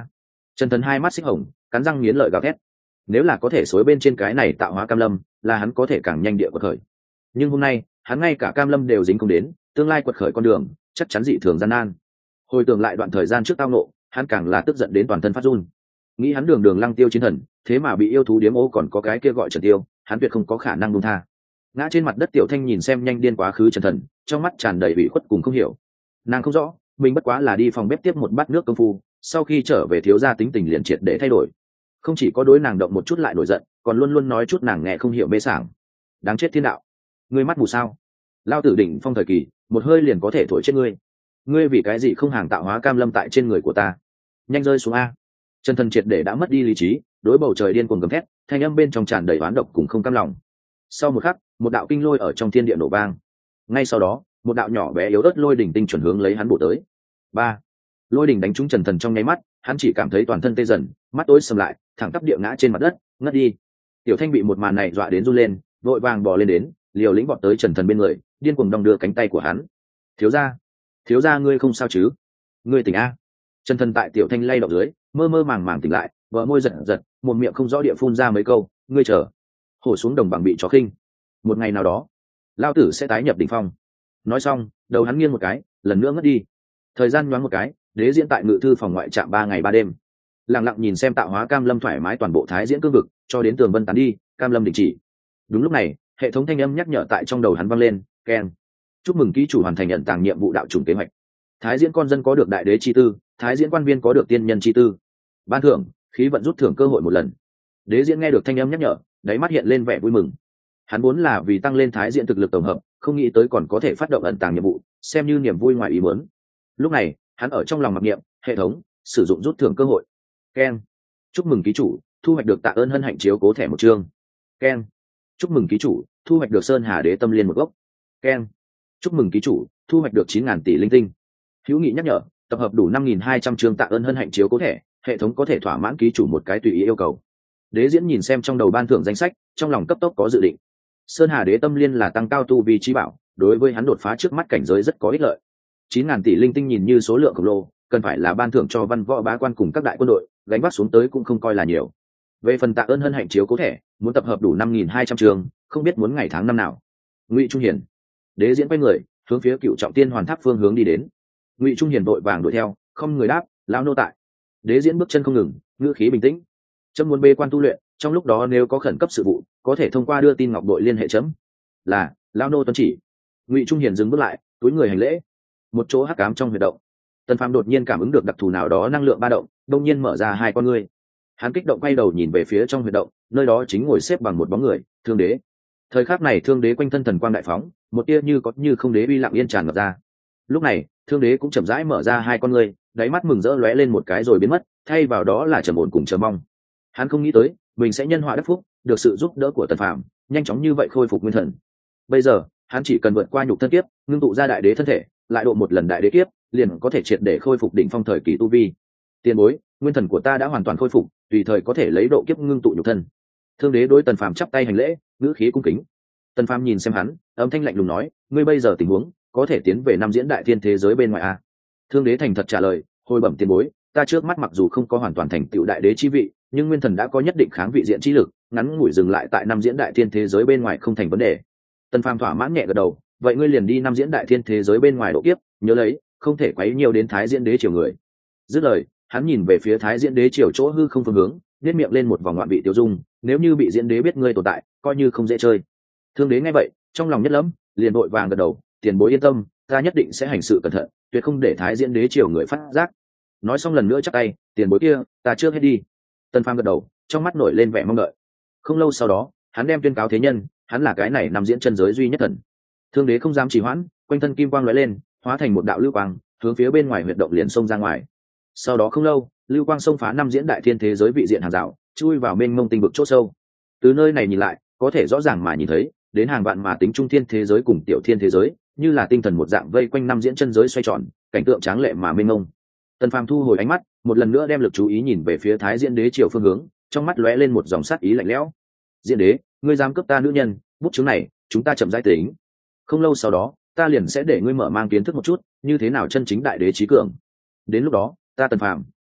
[SPEAKER 1] Trần Thần hai mắt xích hồng, cắn răng nghiến lợi gào thét. Nếu là có thể xối bên trên cái này tạo hóa cam lâm, là hắn có thể càng nhanh địa quật khởi. Nhưng hôm nay, hắn ngay cả cam lâm đều dính không đến, tương lai quật khởi con đường chắc chắn dị thường gian nan. Hồi tưởng lại đoạn thời gian trước tao nộ, hắn càng là tức giận đến toàn thân phát run. Nghĩ hắn đường đường lăng tiêu chiến thần, thế mà bị yêu thú điếm ô còn có cái kia gọi Trần Tiêu, hắn tuyệt không có khả năng buông tha. Ngã trên mặt đất Tiểu Thanh nhìn xem nhanh điên quá khứ Trần Thần, trong mắt tràn đầy ủy khuất cùng không hiểu. Nàng không rõ, mình bất quá là đi phòng bếp tiếp một bát nước công phu, sau khi trở về thiếu gia tính tình liền triệt để thay đổi. Không chỉ có đối nàng động một chút lại nổi giận, còn luôn luôn nói chút nàng nghe không hiểu mê sảng. Đáng chết thiên đạo, ngươi mắt mù sao? Lao tử đỉnh phong thời kỳ, một hơi liền có thể thổi chết ngươi. Ngươi vì cái gì không hàng tạo hóa cam lâm tại trên người của ta? Nhanh rơi xuống a! Trần Thần triệt để đã mất đi lý trí, đối bầu trời điên cuồng gầm thét, thanh âm bên trong tràn đầy oán độc cùng không cam lòng. Sau một khắc, một đạo kinh lôi ở trong thiên địa nổ vang. Ngay sau đó, một đạo nhỏ bé yếu ớt lôi đỉnh tinh chuẩn hướng lấy hắn bổ tới. Ba, lôi đỉnh đánh trúng Trần Thần trong nháy mắt, hắn chỉ cảm thấy toàn thân tê dần, mắt tối sầm lại, thẳng tắp địa ngã trên mặt đất, ngất đi. Tiểu Thanh bị một màn này dọa đến run lên, vội vàng bò lên đến, liều lĩnh vọt tới Trần Thần bên người, điên cuồng đong đưa cánh tay của hắn. Thiếu gia, thiếu gia ngươi không sao chứ? Ngươi tỉnh a? Trần Thần tại Tiểu Thanh lay động dưới, mơ mơ màng màng tỉnh lại, vợ môi giật giật, một miệng không rõ địa phun ra mấy câu, ngươi chờ. Hổ xuống đồng bằng bị chó khinh. Một ngày nào đó, lao tử sẽ tái nhập đỉnh phong. Nói xong, đầu hắn nghiêng một cái, lần nữa ngất đi. Thời gian nhoáng một cái, đế diễn tại ngự thư phòng ngoại trạm ba ngày ba đêm, lặng lặng nhìn xem tạo hóa cam lâm thoải mái toàn bộ thái diễn cương vực, cho đến tường vân tán đi, cam lâm đình chỉ. Đúng lúc này, hệ thống thanh âm nhắc nhở tại trong đầu hắn vang lên, keng, chúc mừng ký chủ hoàn thành nhận tàng nhiệm vụ đạo trùng kế hoạch. Thái diễn con dân có được đại đế chi tư, thái diễn quan viên có được tiên nhân chi tư. Ban thưởng, khí vận rút thưởng cơ hội một lần. Đế diễn nghe được thanh âm nhắc nhở, đáy mắt hiện lên vẻ vui mừng. Hắn vốn là vì tăng lên thái diễn thực lực tổng hợp, không nghĩ tới còn có thể phát động ẩn tàng nhiệm vụ, xem như niềm vui ngoài ý muốn. Lúc này, hắn ở trong lòng mặc niệm, hệ thống sử dụng rút thưởng cơ hội. Keng, chúc mừng ký chủ thu hoạch được tạ ơn hân hạnh chiếu cố thẻ một chương. Keng, chúc mừng ký chủ thu hoạch được sơn hà đế tâm liên một gốc. Keng, chúc mừng ký chủ thu hoạch được chín ngàn tỷ linh tinh. Hữu nghị nhắc nhở, tập hợp đủ năm nghìn hai trăm chương tạ ơn hân hạnh chiếu cố thẻ, hệ thống có thể thỏa mãn ký chủ một cái tùy ý yêu cầu. Đế diễn nhìn xem trong đầu ban thưởng danh sách, trong lòng cấp tốc có dự định. Sơn hà đế tâm liên là tăng cao tu vi trí bảo, đối với hắn đột phá trước mắt cảnh giới rất có ích lợi. Chín ngàn tỷ linh tinh nhìn như số lượng khổng lồ, cần phải là ban thưởng cho văn võ bá quan cùng các đại quân đội, gánh vác xuống tới cũng không coi là nhiều. Về phần tạ ơn hân hạnh chiếu cố thẻ, muốn tập hợp đủ năm nghìn hai trăm trường, không biết muốn ngày tháng năm nào. Ngụy Trung Hiền, đế diễn quay người, hướng phía cựu trọng tiên hoàn tháp phương hướng đi đến. Ngụy Trung Hiền vội vàng đuổi theo, không người đáp, lão nô tại. Đế diễn bước chân không ngừng, ngữ khí bình tĩnh. Chấm muốn bê quan tu luyện, trong lúc đó nếu có khẩn cấp sự vụ, có thể thông qua đưa tin ngọc đội liên hệ chấm. Là, lão nô tuân chỉ. Ngụy Trung Hiền dừng bước lại, túi người hành lễ. Một chỗ hắc ám trong huyệt động, Tần Phàm đột nhiên cảm ứng được đặc thù nào đó năng lượng ba động, đột nhiên mở ra hai con ngươi. Hắn kích động quay đầu nhìn về phía trong huyệt động, nơi đó chính ngồi xếp bằng một bóng người, Thương Đế. Thời khắc này Thương Đế quanh thân thần quang đại phóng, một tia như có như không đế uy lặng yên tràn ngập ra. Lúc này, Thương Đế cũng chậm rãi mở ra hai con ngươi, đáy mắt mừng rỡ lóe lên một cái rồi biến mất, thay vào đó là trầm ổn cùng chờ mong. Hắn không nghĩ tới, mình sẽ nhân họa đắc phúc, được sự giúp đỡ của Tần Phàm, nhanh chóng như vậy khôi phục nguyên thần. Bây giờ, hắn chỉ cần vượt qua nhục thân kiếp, ngưng tụ ra đại đế thân thể, lại độ một lần đại đế kiếp, liền có thể triệt để khôi phục đỉnh phong thời kỳ tu vi. Tiền bối, nguyên thần của ta đã hoàn toàn khôi phục, tùy thời có thể lấy độ kiếp ngưng tụ nhục thân. Thương Đế đối Tần Phàm chắp tay hành lễ, ngữ khí cung kính. Tần Phàm nhìn xem hắn, âm thanh lạnh lùng nói, ngươi bây giờ tình huống, có thể tiến về năm diễn đại thiên thế giới bên ngoài à? Thương Đế thành thật trả lời, hồi bẩm tiền bối, ta trước mắt mặc dù không có hoàn toàn thành tựu đại đế chi vị, nhưng nguyên thần đã có nhất định kháng vị diện chi lực, ngắn ngủi dừng lại tại năm diễn đại thiên thế giới bên ngoài không thành vấn đề. Tần Phàm thỏa mãn nhẹ gật đầu, vậy ngươi liền đi năm diễn đại thiên thế giới bên ngoài độ kiếp, nhớ lấy, không thể quấy nhiều đến Thái Diễn Đế triều người. Dứt lời, hắn nhìn về phía Thái Diễn Đế triều chỗ hư không phương hướng, nhếch miệng lên một vòng ngoạn vị tiêu dung, nếu như bị Diễn Đế biết ngươi tồn tại, coi như không dễ chơi. Thương Đế nghe vậy, trong lòng nhất lẫm, liền vội vàng gật đầu, tiền bối yên tâm, ta nhất định sẽ hành sự cẩn thận, tuyệt không để Thái Diễn Đế triều người phát giác. Nói xong lần nữa chắp tay, tiền bối kia, ta trước hết đi. Tần Phàm gật đầu, trong mắt nổi lên vẻ mong đợi. Không lâu sau đó, hắn đem tuyên cáo thế nhân, hắn là cái này nằm diễn chân giới duy nhất thần. Thương Đế không dám trì hoãn, quanh thân kim quang lóe lên, hóa thành một đạo lưu quang, hướng phía bên ngoài huyệt động liền xông ra ngoài. Sau đó không lâu, lưu quang xông phá năm diễn đại thiên thế giới vị diện hàng rào, chui vào mênh mông tinh vực chỗ sâu. Từ nơi này nhìn lại, có thể rõ ràng mà nhìn thấy, đến hàng vạn mà tính trung thiên thế giới cùng tiểu thiên thế giới, như là tinh thần một dạng vây quanh năm diễn chân giới xoay tròn, cảnh tượng tráng lệ mà mênh mông. Tần Phàm thu hồi ánh mắt, một lần nữa đem lực chú ý nhìn về phía Thái Diễn Đế triều phương hướng, trong mắt lóe lên một dòng sát ý lạnh lẽo. Diễn Đế, ngươi dám cướp ta nữ nhân, bút chứng này, chúng ta chậm rãi tính. Không lâu sau đó, ta liền sẽ để ngươi mở mang kiến thức một chút, như thế nào chân chính đại đế trí cường. Đến lúc đó, ta Tần Phàm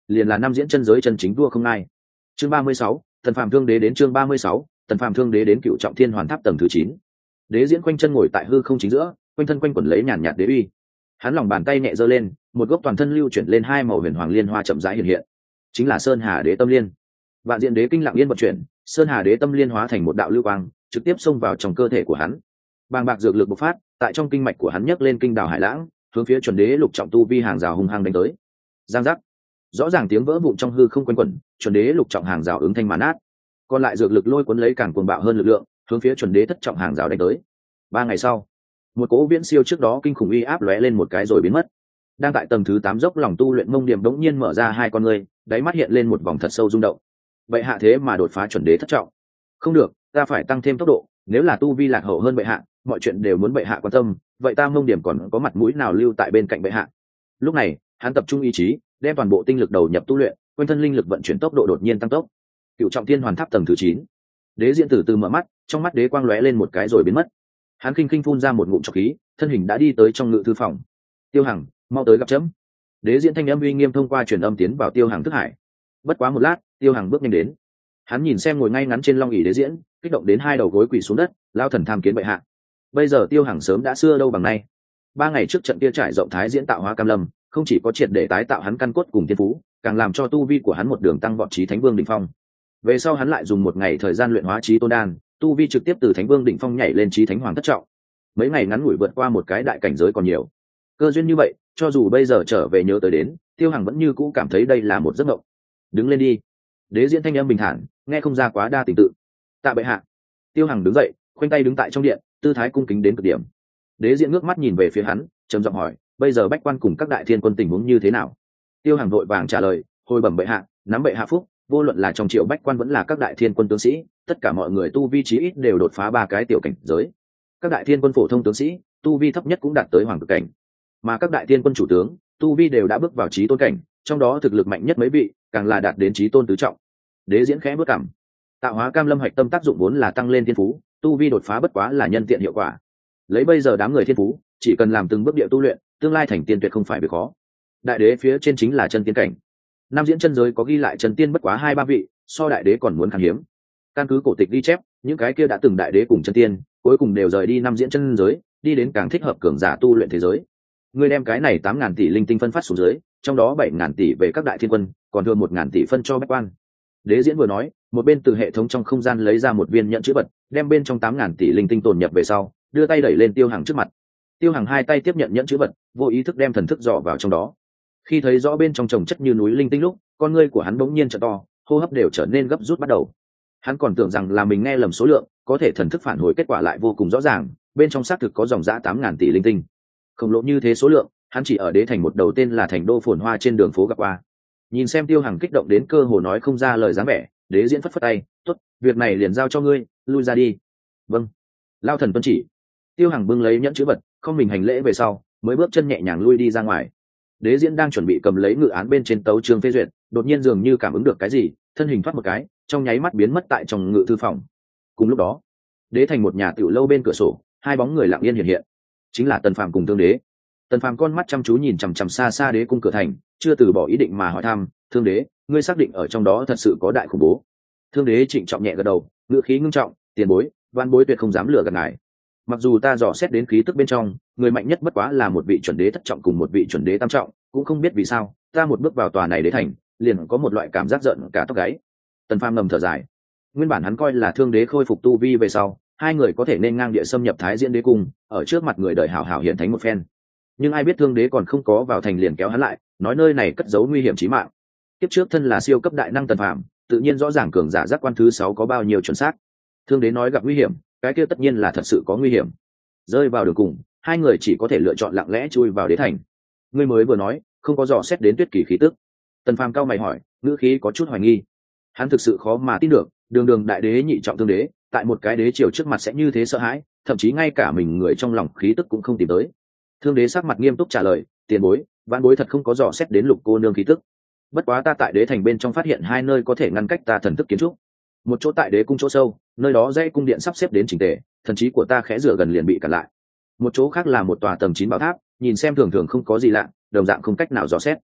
[SPEAKER 1] liền là năm diễn chân giới chân chính vua không ai. Chương ba mươi sáu, Tần Phàm Thương Đế đến chương ba mươi sáu, Tần Phàm Thương Đế đến Cựu Trọng Thiên Hoàn Tháp tầng thứ chín. Đế diễn quanh chân ngồi tại hư không chính giữa, quanh thân quanh quẩn lấy nhàn nhạt đế uy. Hắn lòng bàn tay nhẹ giơ lên, một gốc toàn thân lưu chuyển lên hai màu huyền hoàng liên hoa chậm rãi hiện hiện, chính là Sơn Hà Đế Tâm Liên. Vạn Diện Đế kinh lặng yên vận chuyển, Sơn Hà Đế Tâm Liên hóa thành một đạo lưu quang, trực tiếp xông vào trong cơ thể của hắn. Bàng bạc dược lực bộc phát, tại trong kinh mạch của hắn nhấc lên kinh đảo hải lãng, hướng phía chuẩn đế lục trọng tu vi hàng rào hung hăng đánh tới. Giang giác, rõ ràng tiếng vỡ vụn trong hư không quanh quẩn, chuẩn đế lục trọng hàng rào ứng thanh mãn át. Còn lại dược lực lôi cuốn lấy càng cuồng bạo hơn lực lượng, hướng phía chuẩn đế thất trọng hàng rào đánh tới. Ba ngày sau, một cỗ viễn siêu trước đó kinh khủng uy áp lóe lên một cái rồi biến mất. Đang tại tầng thứ tám dốc lòng tu luyện Mông Điểm đống nhiên mở ra hai con ngươi, đáy mắt hiện lên một vòng thật sâu rung động. Bệ hạ thế mà đột phá chuẩn đế thất trọng. Không được, ta phải tăng thêm tốc độ, nếu là tu vi lạc hậu hơn bệ hạ, mọi chuyện đều muốn bệ hạ quan tâm, vậy ta Mông Điểm còn có mặt mũi nào lưu tại bên cạnh bệ hạ. Lúc này, hắn tập trung ý chí, đem toàn bộ tinh lực đầu nhập tu luyện, quanh thân linh lực vận chuyển tốc độ đột nhiên tăng tốc. Cựu Trọng Thiên Hoàn Tháp tầng thứ chín. Đế diễn từ từ mở mắt, trong mắt đế quang lóe lên một cái rồi biến mất. Hắn khinh khinh phun ra một ngụm trọc khí, thân hình đã đi tới trong ngự thư phòng. Tiêu Hằng, mau tới gặp chấm. Đế diễn thanh âm uy nghiêm thông qua truyền âm tiến vào Tiêu Hằng thức hải. Bất quá một lát, Tiêu Hằng bước nhanh đến. Hắn nhìn xem ngồi ngay ngắn trên long ỷ đế diễn, kích động đến hai đầu gối quỳ xuống đất, lao thần tham kiến bệ hạ. Bây giờ Tiêu Hằng sớm đã xưa đâu bằng nay. Ba ngày trước trận kia trải rộng thái diễn tạo hóa cam lâm, không chỉ có triệt để tái tạo hắn căn cốt cùng thiên phú, càng làm cho tu vi của hắn một đường tăng vọt chí thánh vương đỉnh phong. Về sau hắn lại dùng một ngày thời gian luyện hóa chí tôn đan, tu vi trực tiếp từ thánh vương đỉnh phong nhảy lên chí thánh hoàng thất trọng. Mấy ngày ngắn ngủi vượt qua một cái đại cảnh giới còn nhiều. Cơ duyên như vậy, cho dù bây giờ trở về nhớ tới đến, Tiêu Hằng vẫn như cũ cảm thấy đây là một giấc mộng. Đứng lên đi. Đế diễn thanh âm bình thản, nghe không ra quá đa tình tự. Tạ bệ hạ. Tiêu Hằng đứng dậy, khoanh tay đứng tại trong điện, tư thái cung kính đến cực điểm. Đế diễn ngước mắt nhìn về phía hắn, trầm giọng hỏi, bây giờ bách quan cùng các đại thiên quân tình huống như thế nào? Tiêu Hằng vội vàng trả lời, hồi bẩm bệ hạ, nắm bệ hạ phúc, vô luận là trong triệu bách quan vẫn là các đại thiên quân tướng sĩ, tất cả mọi người tu vi chí ít đều đột phá ba cái tiểu cảnh giới. Các đại thiên quân phổ thông tướng sĩ, tu vi thấp nhất cũng đạt tới hoàng cực cảnh, mà các đại thiên quân chủ tướng, tu vi đều đã bước vào chí tôn cảnh, trong đó thực lực mạnh nhất mấy vị, càng là đạt đến chí tôn tứ trọng. Đế diễn khẽ bước cằm. Tạo hóa cam lâm hạch tâm tác dụng vốn là tăng lên thiên phú, tu vi đột phá bất quá là nhân tiện hiệu quả. Lấy bây giờ đám người thiên phú, chỉ cần làm từng bước địa tu luyện, tương lai thành tiên tuyệt không phải việc khó. Đại đế phía trên chính là chân tiên cảnh. Nam diễn chân giới có ghi lại chân tiên bất quá hai ba vị, so đại đế còn muốn khan hiếm. Căn cứ cổ tịch ghi chép, những cái kia đã từng đại đế cùng chân tiên, cuối cùng đều rời đi năm diễn chân giới, đi đến càng thích hợp cường giả tu luyện thế giới. Ngươi đem cái này tám ngàn tỷ linh tinh phân phát xuống dưới, trong đó bảy ngàn tỷ về các đại thiên quân, còn thừa một ngàn tỷ phân cho bách quan. Đế diễn vừa nói, một bên từ hệ thống trong không gian lấy ra một viên nhận chữ vật, đem bên trong tám ngàn tỷ linh tinh tồn nhập về sau, đưa tay đẩy lên Tiêu Hằng trước mặt. Tiêu Hằng hai tay tiếp nhận nhẫn chữ vật, vô ý thức đem thần thức dò vào trong đó. Khi thấy rõ bên trong chồng chất như núi linh tinh lúc, con ngươi của hắn bỗng nhiên trợ to, hô hấp đều trở nên gấp rút bắt đầu. Hắn còn tưởng rằng là mình nghe lầm số lượng, có thể thần thức phản hồi kết quả lại vô cùng rõ ràng, bên trong xác thực có dòng dã tám ngàn tỷ linh tinh. Khổng lồ như thế số lượng, hắn chỉ ở đế thành một đầu tên là thành đô phồn hoa trên đường phố gặp qua. Nhìn xem Tiêu Hằng kích động đến cơ hồ nói không ra lời dáng vẻ, đế diễn phất phất tay, tốt, việc này liền giao cho ngươi, lui ra đi. Vâng. Lao thần tuân chỉ. Tiêu Hằng bưng lấy nhẫn chữ vật, không mình hành lễ về sau, mới bước chân nhẹ nhàng lui đi ra ngoài. Đế diễn đang chuẩn bị cầm lấy ngự án bên trên tấu chương phê duyệt, đột nhiên dường như cảm ứng được cái gì, thân hình thoát một cái, trong nháy mắt biến mất tại trong ngự thư phòng. Cùng lúc đó, đế thành một nhà tiểu lâu bên cửa sổ, hai bóng người lặng yên hiện hiện, chính là Tần Phàm cùng Thương Đế. Tần Phàm con mắt chăm chú nhìn chằm chằm xa xa đế cung cửa thành, chưa từ bỏ ý định mà hỏi thăm, Thương Đế, ngươi xác định ở trong đó thật sự có đại khủng bố? Thương Đế trịnh trọng nhẹ gật đầu, ngữ khí ngưng trọng, tiền bối, văn bối tuyệt không dám lừa gạt ngài. Mặc dù ta dò xét đến khí tức bên trong, người mạnh nhất bất quá là một vị chuẩn đế thất trọng cùng một vị chuẩn đế tam trọng, cũng không biết vì sao, ta một bước vào tòa này đế thành, liền có một loại cảm giác giận cả tóc gáy. Tần Phàm ngầm thở dài. Nguyên bản hắn coi là Thương Đế khôi phục tu vi về sau, hai người có thể nên ngang địa xâm nhập Thái Diễn Đế cung, ở trước mặt người đời hảo hảo hiển thánh một phen. Nhưng ai biết Thương Đế còn không có vào thành liền kéo hắn lại, nói nơi này cất giấu nguy hiểm chí mạng. Tiếp trước thân là siêu cấp đại năng Tần Phàm, tự nhiên rõ ràng cường giả giác quan thứ sáu có bao nhiêu chuẩn xác. Thương Đế nói gặp nguy hiểm, cái kia tất nhiên là thật sự có nguy hiểm. Rơi vào đường cùng, hai người chỉ có thể lựa chọn lặng lẽ chui vào đế thành. Ngươi mới vừa nói, không có dò xét đến Tuyết Kỳ khí tức. Tần Phàm cao mày hỏi, ngữ khí có chút hoài nghi. Hắn thực sự khó mà tin được, đường đường đại đế nhị trọng Thương Đế, tại một cái đế triều trước mặt sẽ như thế sợ hãi, thậm chí ngay cả mình người trong lòng khí tức cũng không tìm tới. Thương Đế sắc mặt nghiêm túc trả lời, tiền bối, vãn bối thật không có dò xét đến Lục cô nương khí tức. Bất quá ta tại đế thành bên trong phát hiện hai nơi có thể ngăn cách ta thần thức kiến trúc. Một chỗ tại đế cung chỗ sâu, nơi đó dãy cung điện sắp xếp đến chỉnh tề, thần trí của ta khẽ rửa gần liền bị cản lại. Một chỗ khác là một tòa tầng chín bảo tháp, nhìn xem thường thường không có gì lạ, đồng dạng không cách nào dò xét.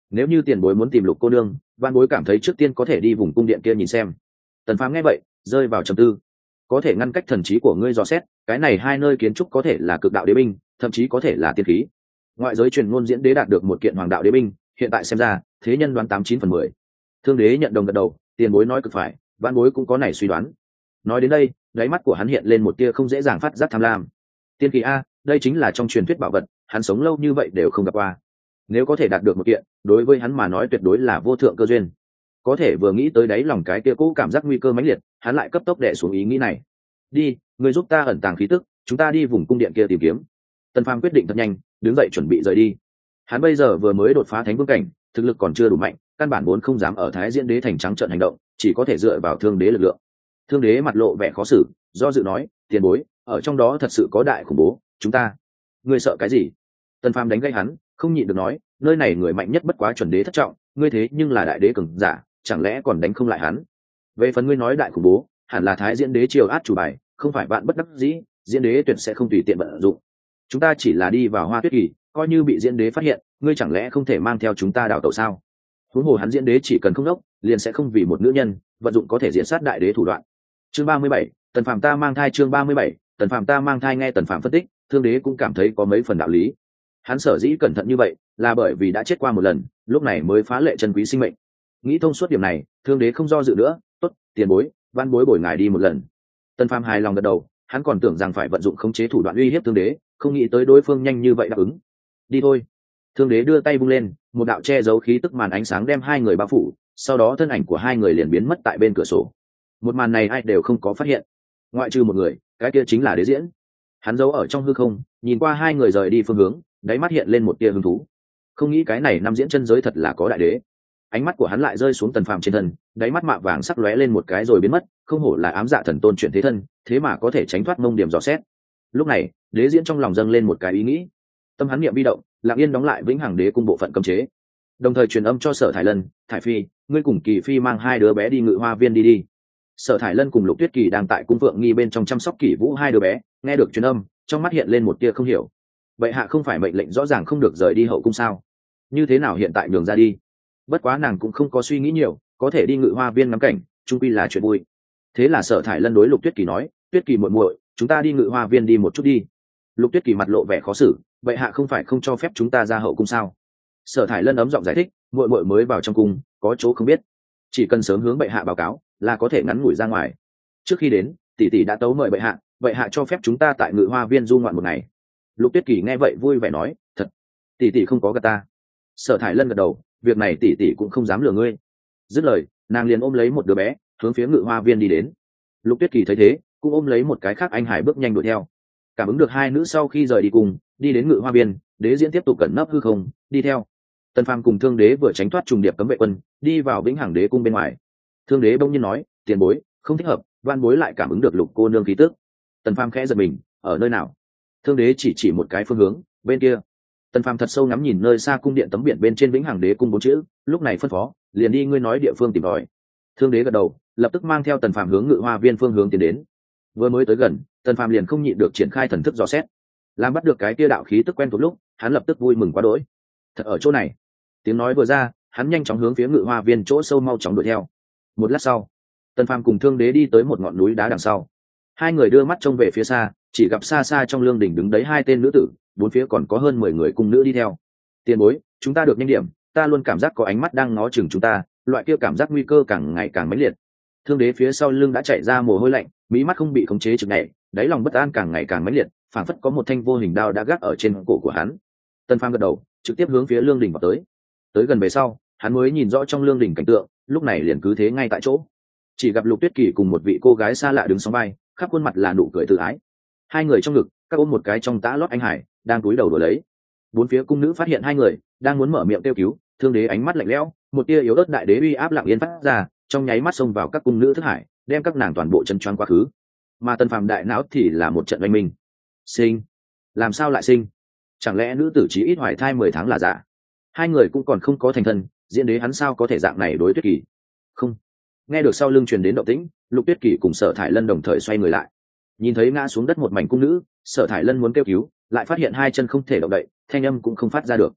[SPEAKER 1] nếu như tiền bối muốn tìm Lục cô nương, văn bối cảm thấy trước tiên có thể đi vùng cung điện kia nhìn xem. Tần Phàm nghe vậy rơi vào trầm tư. Có thể ngăn cách thần trí của ngươi dò xét, cái này hai nơi kiến trúc có thể là cực đạo đế binh, thậm chí có thể là tiên khí. Ngoại giới truyền ngôn diễn đế đạt được một kiện hoàng đạo đế binh, hiện tại xem ra thế nhân đoán tám chín phần mười. Thương đế nhận đồng gật đầu, tiền bối nói cực phải, văn bối cũng có này suy đoán. Nói đến đây, đáy mắt của hắn hiện lên một tia không dễ dàng phát giác tham lam. Tiên khí a, đây chính là trong truyền thuyết bảo vật, hắn sống lâu như vậy đều không gặp qua. Nếu có thể đạt được một kiện, đối với hắn mà nói tuyệt đối là vô thượng cơ duyên. Có thể vừa nghĩ tới đáy lòng cái kia cũ cảm giác nguy cơ mãnh liệt, hắn lại cấp tốc đè xuống ý nghĩ này. Đi, người giúp ta ẩn tàng khí tức, chúng ta đi vùng cung điện kia tìm kiếm. Tần Phàm quyết định thật nhanh, đứng dậy chuẩn bị rời đi. Hắn bây giờ vừa mới đột phá thánh vương cảnh, thực lực còn chưa đủ mạnh, căn bản vốn không dám ở Thái Diễn Đế thành trắng trợn hành động, chỉ có thể dựa vào Thương Đế lực lượng. Thương Đế mặt lộ vẻ khó xử, do dự nói, tiền bối, ở trong đó thật sự có đại khủng bố, chúng ta, ngươi sợ cái gì? Tần Phàm đánh gây hắn, không nhịn được nói, nơi này người mạnh nhất bất quá chuẩn đế thất trọng, ngươi thế nhưng là đại đế cường giả, chẳng lẽ còn đánh không lại hắn? Về phần ngươi nói đại khủng bố, hẳn là Thái Diễn Đế triều át chủ bài, không phải bạn bất đắc dĩ, Diễn Đế tuyệt sẽ không tùy tiện vận dụng. Chúng ta chỉ là đi vào Hoa Tuyết Kỳ, coi như bị Diễn Đế phát hiện, ngươi chẳng lẽ không thể mang theo chúng ta đào tẩu sao? Huống hồ hắn Diễn Đế chỉ cần không đốc, liền sẽ không vì một nữ nhân vận dụng có thể diễn sát đại đế thủ đoạn. Chương ba mươi bảy, Tần Phàm ta mang thai. Chương ba mươi bảy, Tần Phàm ta mang thai. Nghe Tần Phàm phân tích, Thương Đế cũng cảm thấy có mấy phần đạo lý. Hắn sở dĩ cẩn thận như vậy, là bởi vì đã chết qua một lần, lúc này mới phá lệ chân quý sinh mệnh. Nghĩ thông suốt điểm này, Thương Đế không do dự nữa, tốt, tiền bối, văn bối bồi ngài đi một lần. Tần Phàm hài lòng gật đầu, hắn còn tưởng rằng phải vận dụng khống chế thủ đoạn uy hiếp Thương Đế, không nghĩ tới đối phương nhanh như vậy đáp ứng. Đi thôi. Thương Đế đưa tay vung lên, một đạo che giấu khí tức màn ánh sáng đem hai người bao phủ, sau đó thân ảnh của hai người liền biến mất tại bên cửa sổ. Một màn này ai đều không có phát hiện, ngoại trừ một người, cái kia chính là Đế Diễn. Hắn giấu ở trong hư không, nhìn qua hai người rời đi phương hướng, đáy mắt hiện lên một tia hứng thú. Không nghĩ cái này năm diễn chân giới thật là có đại đế. Ánh mắt của hắn lại rơi xuống Tần Phàm trên thân, đáy mắt mạ vàng sắc lóe lên một cái rồi biến mất, không hổ là ám dạ thần tôn chuyển thế thân, thế mà có thể tránh thoát mông điểm dò xét. Lúc này, Đế Diễn trong lòng dâng lên một cái ý nghĩ. Tâm hắn niệm bi động, lặng yên đóng lại vĩnh hằng đế cung bộ phận cấm chế, đồng thời truyền âm cho Sở Thải Lân, Thải Phi, ngươi cùng Kỳ Phi mang hai đứa bé đi Ngự Hoa Viên đi đi. Sở Thải Lân cùng Lục Tuyết Kỳ đang tại cung phượng nghi bên trong chăm sóc Kỷ Vũ hai đứa bé, nghe được truyền âm, trong mắt hiện lên một tia không hiểu. Vậy hạ không phải mệnh lệnh rõ ràng không được rời đi hậu cung sao? Như thế nào hiện tại nhường ra đi? Bất quá nàng cũng không có suy nghĩ nhiều, có thể đi Ngự Hoa Viên ngắm cảnh, chung quy là chuyện vui. Thế là Sở Thải Lân đối Lục Tuyết Kỳ nói, Tuyết Kỳ muội muội, chúng ta đi Ngự Hoa Viên đi một chút đi. Lục Tuyết Kỳ mặt lộ vẻ khó xử, vậy hạ không phải không cho phép chúng ta ra hậu cung sao? Sở Thải Lân ấm giọng giải thích, muội muội mới vào trong cung, có chỗ không biết, chỉ cần sớm hướng bệ hạ báo cáo là có thể ngắn ngủi ra ngoài. Trước khi đến, tỷ tỷ đã tấu mời bệ hạ, bệ hạ cho phép chúng ta tại Ngự Hoa Viên du ngoạn một ngày. Lục Tuyết Kỳ nghe vậy vui vẻ nói, thật, tỷ tỷ không có gạt ta. Sở Thải Lân gật đầu, việc này tỷ tỷ cũng không dám lừa ngươi. Dứt lời, nàng liền ôm lấy một đứa bé, hướng phía Ngự Hoa Viên đi đến. Lục Tuyết Kỳ thấy thế, cũng ôm lấy một cái khác anh hải bước nhanh đuổi theo. Cảm ứng được hai nữ sau khi rời đi cùng, đi đến Ngự Hoa Viên, Đế Diễn tiếp tục cẩn nấp hư không, đi theo. Tần Phàm cùng Thương Đế vừa tránh thoát trùng điệp cấm vệ quân, đi vào vĩnh hằng đế cung bên ngoài. Thương Đế bỗng nhiên nói, tiền bối, không thích hợp, van bối lại cảm ứng được Lục cô nương khí tức. Tần Phàm khẽ giật mình, ở nơi nào? Thương Đế chỉ chỉ một cái phương hướng, bên kia. Tần Phàm thật sâu ngắm nhìn nơi xa cung điện tấm biển bên trên vĩnh hằng đế cung bốn chữ, lúc này phân phó, liền đi ngươi nói địa phương tìm tòi. Thương Đế gật đầu, lập tức mang theo Tần Phàm hướng Ngự Hoa Viên phương hướng tiến đến. Vừa mới tới gần, Tần Phàm liền không nhịn được triển khai thần thức dò xét. Làm bắt được cái kia đạo khí tức quen thuộc lúc, hắn lập tức vui mừng quá đỗi. Thật ở chỗ này. Tiếng nói vừa ra, hắn nhanh chóng hướng phía Ngự Hoa Viên chỗ sâu mau chóng đuổi theo. Một lát sau, Tần Phàm cùng Thương Đế đi tới một ngọn núi đá đằng sau. Hai người đưa mắt trông về phía xa, chỉ gặp xa xa trong lương đỉnh đứng đấy hai tên nữ tử, bốn phía còn có hơn mười người cung nữ đi theo. Tiền bối, chúng ta được nhanh điểm, ta luôn cảm giác có ánh mắt đang ngó chừng chúng ta, loại kia cảm giác nguy cơ càng ngày càng mãnh liệt. Thương Đế phía sau lưng đã chạy ra mồ hôi lạnh, mí mắt không bị khống chế trực nhảy, đáy lòng bất an càng ngày càng mãnh liệt, phảng phất có một thanh vô hình đao đã gác ở trên cổ của hắn. Tần Phàm gật đầu, trực tiếp hướng phía lương đỉnh vào tới. Tới gần về sau, hắn mới nhìn rõ trong lương đỉnh cảnh tượng, lúc này liền cứ thế ngay tại chỗ. Chỉ gặp Lục Tuyết Kỳ cùng một vị cô gái xa lạ đứng sóng vai, khắp khuôn mặt là nụ cười tự ái. Hai người trong ngực, các ôm một cái trong tã lót anh hải, đang cúi đầu đùa lấy. Bốn phía cung nữ phát hiện hai người, đang muốn mở miệng kêu cứu, Thương Đế ánh mắt lạnh lẽo, một tia yếu ớt đại đế uy áp lặng yên phát ra, trong nháy mắt xông vào các cung nữ thức hải, đem các nàng toàn bộ chân choáng quá khứ. Mà Tần Phàm đại não thì là một trận oanh minh. Sinh? Làm sao lại sinh? Chẳng lẽ nữ tử chí ít hoài thai mười tháng là giả? Hai người cũng còn không có thành thân, Diễn Đế hắn sao có thể dạng này đối Tuyết Kỳ? Không. Nghe được sau lưng truyền đến động tĩnh, Lục Tuyết Kỳ cùng Sở Thải Lân đồng thời xoay người lại. Nhìn thấy ngã xuống đất một mảnh cung nữ, Sở Thải Lân muốn kêu cứu, lại phát hiện hai chân không thể động đậy, thanh âm cũng không phát ra được.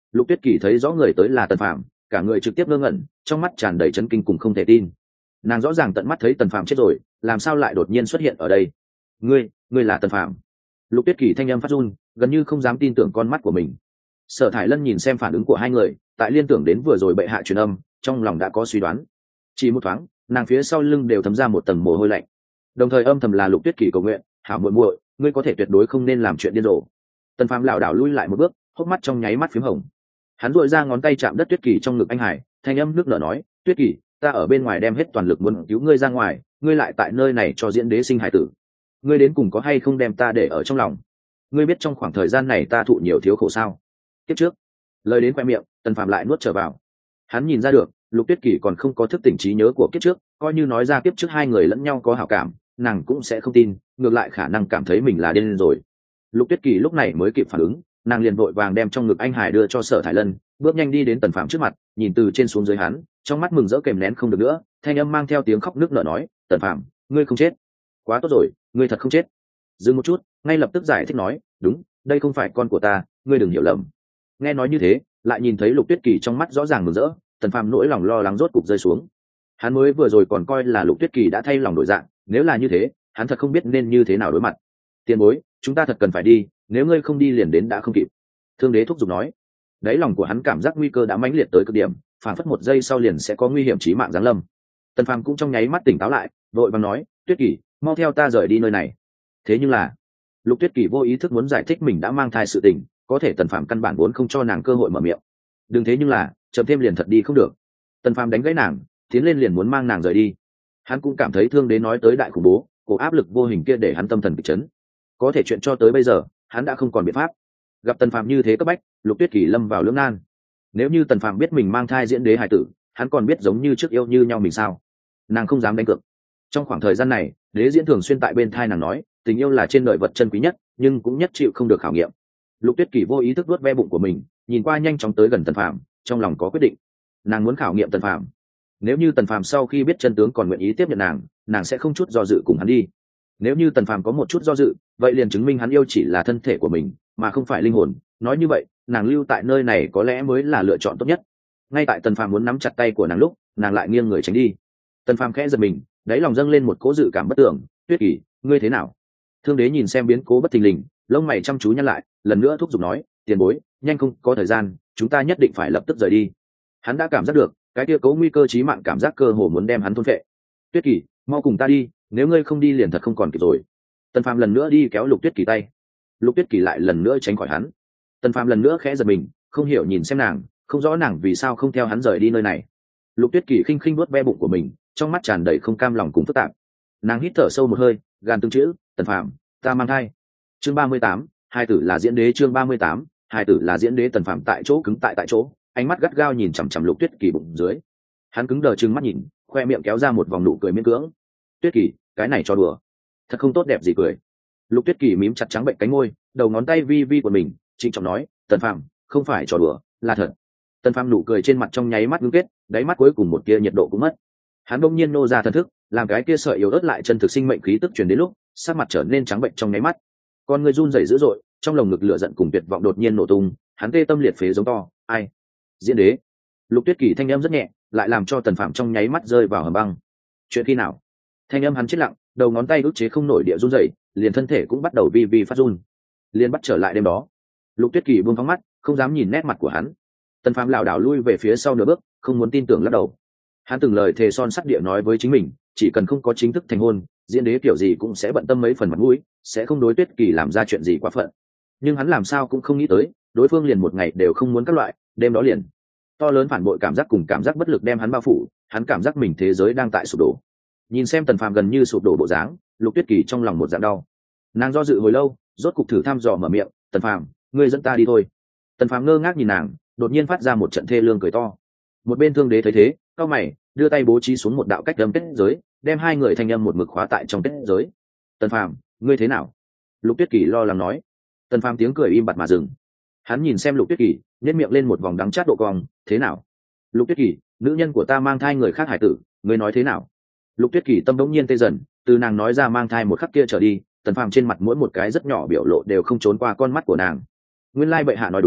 [SPEAKER 1] Lục Tuyết Kỳ thấy rõ người tới là Tần Phàm, cả người trực tiếp ngơ ngẩn, trong mắt tràn đầy chấn kinh cùng không thể tin. Nàng rõ ràng tận mắt thấy Tần Phàm chết rồi, làm sao lại đột nhiên xuất hiện ở đây? Ngươi, ngươi là Tần Phàm? Lục Tuyết Kỳ thanh âm phát run, gần như không dám tin tưởng con mắt của mình. Sở Thải Lân nhìn xem phản ứng của hai người, tại liên tưởng đến vừa rồi bệ hạ truyền âm, trong lòng đã có suy đoán. Chỉ một thoáng, nàng phía sau lưng đều thấm ra một tầng mồ hôi lạnh. Đồng thời âm thầm là Lục Tuyết Kỳ cầu nguyện, hảo muội muội, ngươi có thể tuyệt đối không nên làm chuyện điên rồ. Tần Phàm lảo đảo lui lại một bước, hốc mắt trong nháy mắt phím hồng. Hắn duỗi ra ngón tay chạm đất Tuyết Kỳ trong ngực anh Hải, thanh âm nước nở nói, Tuyết Kỳ, ta ở bên ngoài đem hết toàn lực muốn cứu ngươi ra ngoài, ngươi lại tại nơi này cho diễn đế sinh hải tử, ngươi đến cùng có hay không đem ta để ở trong lòng? Ngươi biết trong khoảng thời gian này ta thụ nhiều thiếu khổ sao? Kiếp trước, lời đến khoe miệng, Tần Phàm lại nuốt trở vào. Hắn nhìn ra được, Lục Tuyết Kỳ còn không có thức tỉnh trí nhớ của kiếp trước, coi như nói ra kiếp trước hai người lẫn nhau có hảo cảm, nàng cũng sẽ không tin, ngược lại khả năng cảm thấy mình là điên rồi. Lục Tuyết Kỳ lúc này mới kịp phản ứng, nàng liền vội vàng đem trong ngực anh Hải đưa cho Sở Thải Lân, bước nhanh đi đến Tần Phàm trước mặt, nhìn từ trên xuống dưới hắn, trong mắt mừng rỡ kèm nén không được nữa, thanh âm mang theo tiếng khóc nức nở nói, Tần Phàm, ngươi không chết. Quá tốt rồi, ngươi thật không chết. Dừng một chút, ngay lập tức giải thích nói, đúng, đây không phải con của ta, ngươi đừng hiểu lầm. Nghe nói như thế, lại nhìn thấy Lục Tuyết Kỳ trong mắt rõ ràng mừng rỡ, Tần Phàm nỗi lòng lo lắng rốt cục rơi xuống. Hắn mới vừa rồi còn coi là Lục Tuyết Kỳ đã thay lòng đổi dạng, nếu là như thế, hắn thật không biết nên như thế nào đối mặt. Tiền bối, chúng ta thật cần phải đi, nếu ngươi không đi liền đến đã không kịp. Thương Đế thúc giục nói. Đáy lòng của hắn cảm giác nguy cơ đã mãnh liệt tới cực điểm, phản phất một giây sau liền sẽ có nguy hiểm chí mạng giáng lâm. Tần Phàm cũng trong nháy mắt tỉnh táo lại, vội vàng nói, Tuyết Kỳ, mau theo ta rời đi nơi này. Thế nhưng là, Lục Tuyết Kỳ vô ý thức muốn giải thích mình đã mang thai sự tình, có thể Tần Phàm căn bản vốn không cho nàng cơ hội mở miệng. Đừng thế nhưng là, chậm thêm liền thật đi không được. Tần Phàm đánh gãy nàng, tiến lên liền muốn mang nàng rời đi. Hắn cũng cảm thấy Thương Đế nói tới đại khủng bố, cổ áp lực vô hình kia để hắn tâm thần kịch chấn. Có thể chuyện cho tới bây giờ, hắn đã không còn biện pháp. Gặp Tần Phàm như thế cấp bách, Lục Tuyết Kỳ lâm vào lưỡng nan. Nếu như Tần Phàm biết mình mang thai diễn đế hài tử, hắn còn biết giống như trước yêu như nhau mình sao? Nàng không dám đánh cược. Trong khoảng thời gian này, Đế Diễn thường xuyên tại bên thai nàng nói, tình yêu là trên đời vật chân quý nhất, nhưng cũng nhất chịu không được khảo nghiệm. Lục Tuyết Kỳ vô ý thức vuốt ve bụng của mình, nhìn qua nhanh chóng tới gần Tần Phàm, trong lòng có quyết định. Nàng muốn khảo nghiệm Tần Phàm. Nếu như Tần Phàm sau khi biết chân tướng còn nguyện ý tiếp nhận nàng, nàng sẽ không chút do dự cùng hắn đi. Nếu như Tần Phàm có một chút do dự, vậy liền chứng minh hắn yêu chỉ là thân thể của mình, mà không phải linh hồn. Nói như vậy, nàng lưu tại nơi này có lẽ mới là lựa chọn tốt nhất. Ngay tại Tần Phàm muốn nắm chặt tay của nàng lúc, nàng lại nghiêng người tránh đi. Tần Phàm khẽ giật mình, đáy lòng dâng lên một cố dự cảm bất tưởng. Tuyết Kỳ, ngươi thế nào? Thương Đế nhìn xem biến cố bất thình lình, lông mày chăm chú nhăn lại, lần nữa thúc giục nói, tiền bối, nhanh không có thời gian, chúng ta nhất định phải lập tức rời đi. Hắn đã cảm giác được cái kia cố nguy cơ chí mạng, cảm giác cơ hồ muốn đem hắn thôn phệ. Tuyết Kỳ, mau cùng ta đi, nếu ngươi không đi liền thật không còn kịp rồi. Tần Phàm lần nữa đi kéo Lục Tuyết Kỳ tay. Lục Tuyết Kỳ lại lần nữa tránh khỏi hắn. Tần Phàm lần nữa khẽ giật mình, không hiểu nhìn xem nàng, không rõ nàng vì sao không theo hắn rời đi nơi này. Lục Tuyết Kỳ khinh khinh vuốt ve bụng của mình, trong mắt tràn đầy không cam lòng cùng phức tạp. Nàng hít thở sâu một hơi, gàn từng chữ, Tần Phàm, ta mang thai. Chương ba mươi tám, hai tử là diễn đế. Chương ba mươi tám, hai tử là diễn đế. Tần Phàm tại chỗ cứng tại tại chỗ, ánh mắt gắt gao nhìn chằm chằm Lục Tuyết Kỳ bụng dưới. Hắn cứng đờ trừng mắt nhìn, khoe miệng kéo ra một vòng nụ cười miễn cưỡng. Tuyết Kỳ, cái này cho đùa, thật không tốt đẹp gì cười. Lục Tuyết Kỳ mím chặt trắng bệnh cánh môi, đầu ngón tay vi vi của mình, trịnh trọng nói, Tần Phàm, không phải trò đùa, là thật. Tần Phàm nụ cười trên mặt trong nháy mắt ngưng kết, đáy mắt cuối cùng một tia nhiệt độ cũng mất. Hắn bỗng nhiên nô ra thần thức, làm cái kia sợi yếu ớt lại chân thực sinh mệnh khí tức truyền đến lúc, sắc mặt trở nên trắng bệnh trong nháy mắt. Con người run rẩy dữ dội, trong lồng ngực lửa giận cùng tuyệt vọng đột nhiên nổ tung, hắn tê tâm liệt phế giống to, ai? Diễn đế. Lục Tuyết Kỳ thanh âm rất nhẹ, lại làm cho Tần Phàm trong nháy mắt rơi vào hầm băng. Chuyện khi nào? Thanh âm hắn chết lặng, đầu ngón tay ức chế không nổi địa run rẩy, liền thân thể cũng bắt đầu vi vi phát run. Liên bắt trở lại đêm đó, Lục Tuyết Kỳ buông phóng mắt, không dám nhìn nét mặt của hắn. Tần Phàm lảo đảo lui về phía sau nửa bước, không muốn tin tưởng lắc đầu. Hắn từng lời thề son sắt địa nói với chính mình, chỉ cần không có chính thức thành hôn, diễn đế kiểu gì cũng sẽ bận tâm mấy phần mặt mũi, sẽ không đối Tuyết Kỳ làm ra chuyện gì quá phận. Nhưng hắn làm sao cũng không nghĩ tới, đối phương liền một ngày đều không muốn các loại, đêm đó liền to lớn phản bội cảm giác cùng cảm giác bất lực đem hắn bao phủ, hắn cảm giác mình thế giới đang tại sụp đổ. Nhìn xem Tần Phàm gần như sụp đổ bộ dáng, Lục Tuyết Kỳ trong lòng một dạng đau. Nàng do dự hồi lâu, rốt cục thử thăm dò mở miệng, Tần Phàm, ngươi dẫn ta đi thôi. Tần Phàm ngơ ngác nhìn nàng, đột nhiên phát ra một trận thê lương cười to. Một bên Thương Đế thấy thế, cau mày, đưa tay bố trí xuống một đạo cách âm kết giới, đem hai người thanh âm một mực khóa tại trong kết giới. Tần Phàm, ngươi thế nào? Lục Tuyết Kỳ lo lắng nói. Tần Phàm tiếng cười im bặt mà dừng. Hắn nhìn xem Lục Tuyết Kỳ, nhếch miệng lên một vòng đắng chát độ cong, thế nào? Lục Tuyết Kỳ, nữ nhân của ta mang thai người khác hải tử, ngươi nói thế nào? Lục Tuyết Kỳ tâm đống nhiên tê dần, từ nàng nói ra mang thai một khắc kia trở đi, Tần Phàm trên mặt mỗi một cái rất nhỏ biểu lộ đều không trốn qua con mắt của nàng. Nguyên lai bệ hạ nói đúng,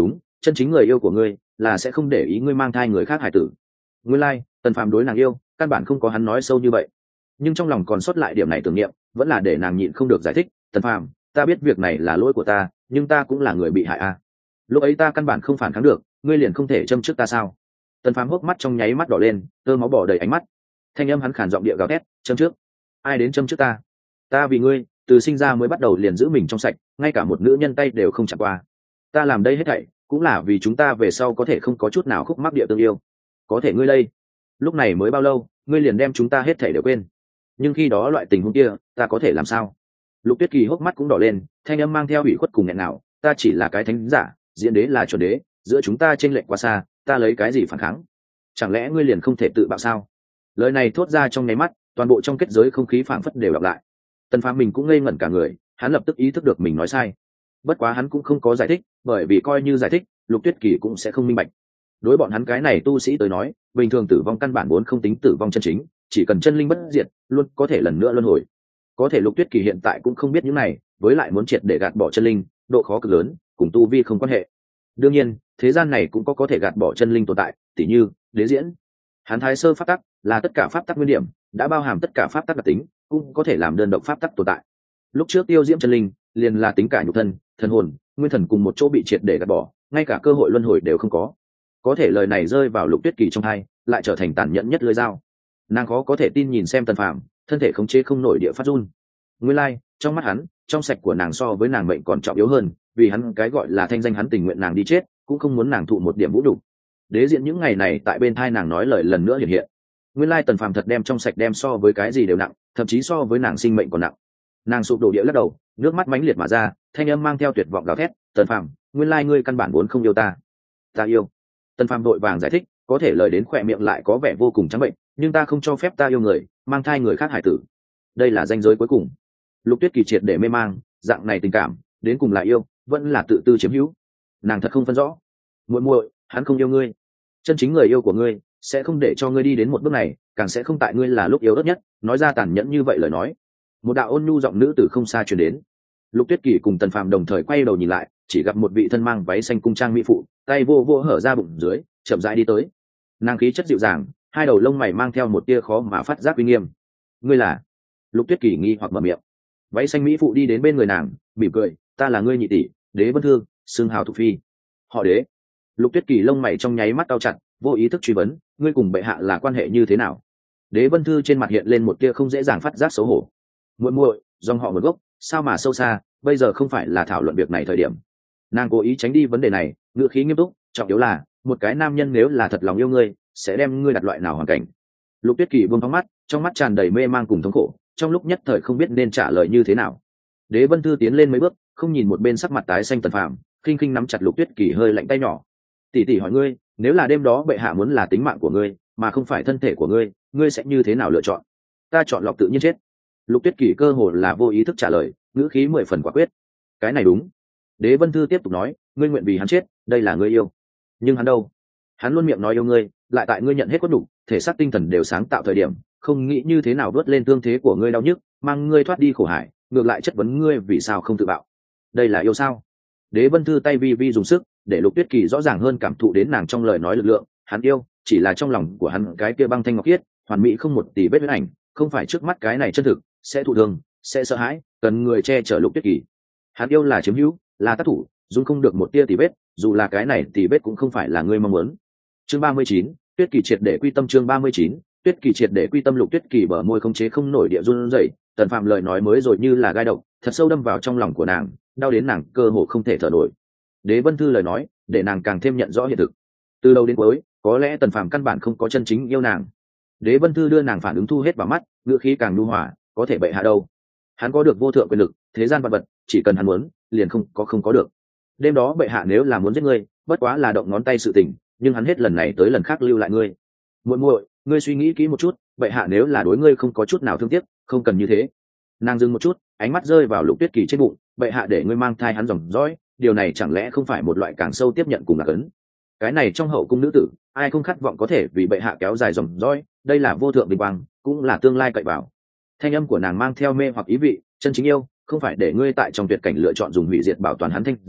[SPEAKER 1] chân chính người yêu của ngươi là sẽ không để ý ngươi mang thai người khác hải tử. Nguyên lai Tần Phàm đối nàng yêu căn bản không có hắn nói sâu như vậy, nhưng trong lòng còn sót lại điểm này tưởng niệm vẫn là để nàng nhịn không được giải thích. Tần Phàm, ta biết việc này là lỗi của ta, nhưng ta cũng là người bị hại à. Lúc ấy ta căn bản không phản kháng được, ngươi liền không thể châm trước ta sao? Tần Phàm hốc mắt trong nháy mắt đỏ lên, tơ máu bỏ đầy ánh mắt. Thanh âm hắn khản giọng địa gào thét, châm trước? Ai đến châm trước ta? Ta vì ngươi từ sinh ra mới bắt đầu liền giữ mình trong sạch, ngay cả một nữ nhân tay đều không chạm qua. Ta làm đây hết thảy cũng là vì chúng ta về sau có thể không có chút nào khúc mắc địa tương yêu. Có thể ngươi đây, lúc này mới bao lâu, ngươi liền đem chúng ta hết thảy đều quên. Nhưng khi đó loại tình huống kia, ta có thể làm sao? Lục Tuyết Kỳ hốc mắt cũng đỏ lên, thanh âm mang theo ủy khuất cùng nghẹn nào, ta chỉ là cái thánh giả, diễn đế là chuẩn đế, giữa chúng ta chênh lệch quá xa, ta lấy cái gì phản kháng? Chẳng lẽ ngươi liền không thể tự bạo sao? Lời này thốt ra trong nháy mắt, toàn bộ trong kết giới không khí phảng phất đều đọc lại. Tần Phàm mình cũng ngây ngẩn cả người, hắn lập tức ý thức được mình nói sai. Bất quá hắn cũng không có giải thích, bởi vì coi như giải thích, Lục Tuyết Kỳ cũng sẽ không minh bạch. Đối bọn hắn cái này tu sĩ tới nói, bình thường tử vong căn bản vốn không tính tử vong chân chính, chỉ cần chân linh bất diệt, luôn có thể lần nữa luân hồi. Có thể Lục Tuyết Kỳ hiện tại cũng không biết những này, với lại muốn triệt để gạt bỏ chân linh, độ khó cực lớn, cùng tu vi không quan hệ. Đương nhiên, thế gian này cũng có có thể gạt bỏ chân linh tồn tại, tỉ như đế diễn. Hắn thái sơ pháp tắc là tất cả pháp tắc nguyên điểm, đã bao hàm tất cả pháp tắc đặc tính, cũng có thể làm đơn độc pháp tắc tồn tại. Lúc trước tiêu diễm chân linh, liền là tính cả nhục thân, thần hồn, nguyên thần cùng một chỗ bị triệt để gạt bỏ, ngay cả cơ hội luân hồi đều không có. Có thể lời này rơi vào Lục Tuyết Kỳ trong tai, lại trở thành tàn nhẫn nhất lưỡi dao. Nàng khó có thể tin nhìn xem Tần Phàm, thân thể khống chế không nổi địa phát run. Nguyên lai, like, trong mắt hắn, trong sạch của nàng so với nàng mệnh còn trọng yếu hơn, vì hắn cái gọi là thanh danh hắn tình nguyện nàng đi chết, cũng không muốn nàng thụ một điểm vũ đủ. Đế diện những ngày này tại bên thai nàng nói lời lần nữa hiện hiện. Nguyên lai Tần Phàm thật đem trong sạch đem so với cái gì đều nặng, thậm chí so với nàng sinh mệnh còn nặng. Nàng sụp đổ địa lắc đầu, nước mắt mãnh liệt mà ra, thanh âm mang theo tuyệt vọng gào thét, "Tần Phàm, nguyên lai ngươi căn bản vốn không yêu ta." "Ta yêu." Tần Phàm đội vàng giải thích, có thể lời đến khỏe miệng lại có vẻ vô cùng trắng bệnh, "Nhưng ta không cho phép ta yêu người, mang thai người khác hải tử. Đây là ranh giới cuối cùng." Lục Tuyết Kỳ triệt để mê mang, dạng này tình cảm, đến cùng là yêu, vẫn là tự tư chiếm hữu. Nàng thật không phân rõ. "Muội muội, hắn không yêu ngươi. Chân chính người yêu của ngươi sẽ không để cho ngươi đi đến một bước này, càng sẽ không tại ngươi là lúc yếu ớt nhất." Nói ra tàn nhẫn như vậy lời nói, một đạo ôn nhu giọng nữ từ không xa truyền đến. Lục Tuyết Kỳ cùng Tần Phàm đồng thời quay đầu nhìn lại, chỉ gặp một vị thân mang váy xanh cung trang mỹ phụ, tay vô vô hở ra bụng dưới, chậm rãi đi tới. Nàng khí chất dịu dàng, hai đầu lông mày mang theo một tia khó mà phát giác uy nghiêm. "Ngươi là?" Lục Tuyết Kỳ nghi hoặc mở miệng. Váy xanh mỹ phụ đi đến bên người nàng, mỉm cười, "Ta là ngươi nhị tỷ, Đế Vân Thương, xưng hào Thục Phi." "Họ Đế?" Lục Tuyết Kỳ lông mày trong nháy mắt cau chặt, vô ý thức truy vấn, "Ngươi cùng bệ hạ là quan hệ như thế nào?" Đế Vân Thư trên mặt hiện lên một tia không dễ dàng phát giác xấu hổ. "Muội muội, dòng họ nguồn gốc, sao mà sâu xa, bây giờ không phải là thảo luận việc này thời điểm." Nàng cố ý tránh đi vấn đề này, ngữ khí nghiêm túc, trọng yếu là, một cái nam nhân nếu là thật lòng yêu ngươi, sẽ đem ngươi đặt loại nào hoàn cảnh. Lục Tuyết Kỳ buông phóng mắt, trong mắt tràn đầy mê mang cùng thống khổ, trong lúc nhất thời không biết nên trả lời như thế nào. Đế Vân Thư tiến lên mấy bước, không nhìn một bên sắc mặt tái xanh Tần Phàm, khinh khinh nắm chặt Lục Tuyết Kỳ hơi lạnh tay nhỏ. "Tỷ tỷ hỏi ngươi, nếu là đêm đó bệ hạ muốn là tính mạng của ngươi, mà không phải thân thể của ngươi, ngươi sẽ như thế nào lựa chọn?" "Ta chọn lọc tự nhiên chết." Lục Tuyết Kỳ cơ hồ là vô ý thức trả lời, ngữ khí mười phần quả quyết. "Cái này đúng." Đế Vân Thư tiếp tục nói, "Ngươi nguyện vì hắn chết, đây là ngươi yêu. Nhưng hắn đâu? Hắn luôn miệng nói yêu ngươi, lại tại ngươi nhận hết cốt đủ, thể xác tinh thần đều sáng tạo thời điểm, không nghĩ như thế nào vớt lên thương thế của ngươi đau nhức, mang ngươi thoát đi khổ hải, ngược lại chất vấn ngươi vì sao không tự bạo. Đây là yêu sao?" Đế Vân Thư tay vi vi dùng sức, để Lục Tuyết Kỳ rõ ràng hơn cảm thụ đến nàng trong lời nói lực lượng. Hắn yêu, chỉ là trong lòng của hắn cái kia băng thanh ngọc khiết, hoàn mỹ không một tì vết huyết ảnh, không phải trước mắt cái này chân thực, sẽ thụ thương, sẽ sợ hãi, cần người che chở Lục Tuyết Kỳ. Hắn yêu là chiếm hữu, là tác thủ, dung không được một tia tì vết, dù là cái này tì vết cũng không phải là ngươi mong muốn. Chương ba mươi chín, Tuyết Kỳ triệt để quy tâm. Chương ba mươi chín, Tuyết Kỳ triệt để quy tâm. Lục Tuyết Kỳ bờ môi không chế không nổi địa run rẩy, Tần Phàm lời nói mới rồi như là gai độc, thật sâu đâm vào trong lòng của nàng, đau đến nàng cơ hồ không thể thở nổi. Đế Vân Thư lời nói, để nàng càng thêm nhận rõ hiện thực. Từ đầu đến cuối, có lẽ Tần Phàm căn bản không có chân chính yêu nàng. Đế Vân Thư đưa nàng phản ứng thu hết vào mắt, ngữ khí càng nhu hòa, "Có thể bệ hạ đâu? Hắn có được vô thượng quyền lực, thế gian vạn vật, chỉ cần hắn muốn, liền không có không có được. Đêm đó bệ hạ nếu là muốn giết ngươi, bất quá là động ngón tay sự tình, nhưng hắn hết lần này tới lần khác lưu lại ngươi. Muội muội, ngươi suy nghĩ kỹ một chút, bệ hạ nếu là đối ngươi không có chút nào thương tiếc, không cần như thế." Nàng dừng một chút, ánh mắt rơi vào Lục Tuyết Kỳ trên bụng, "Bệ hạ để ngươi mang thai hắn dòng dõi, điều này chẳng lẽ không phải một loại càng sâu tiếp nhận cùng là cấn? Cái này trong hậu cung nữ tử, ai không khát vọng có thể vì bệ hạ kéo dài dòng dõi, đây là vô thượng vinh quang, cũng là tương lai cậy vào." Thanh âm của nàng mang theo mê hoặc ý vị, "Chân chính yêu, không phải để ngươi tại trong tuyệt cảnh lựa chọn dùng hủy diệt bảo toàn hắn thanh danh,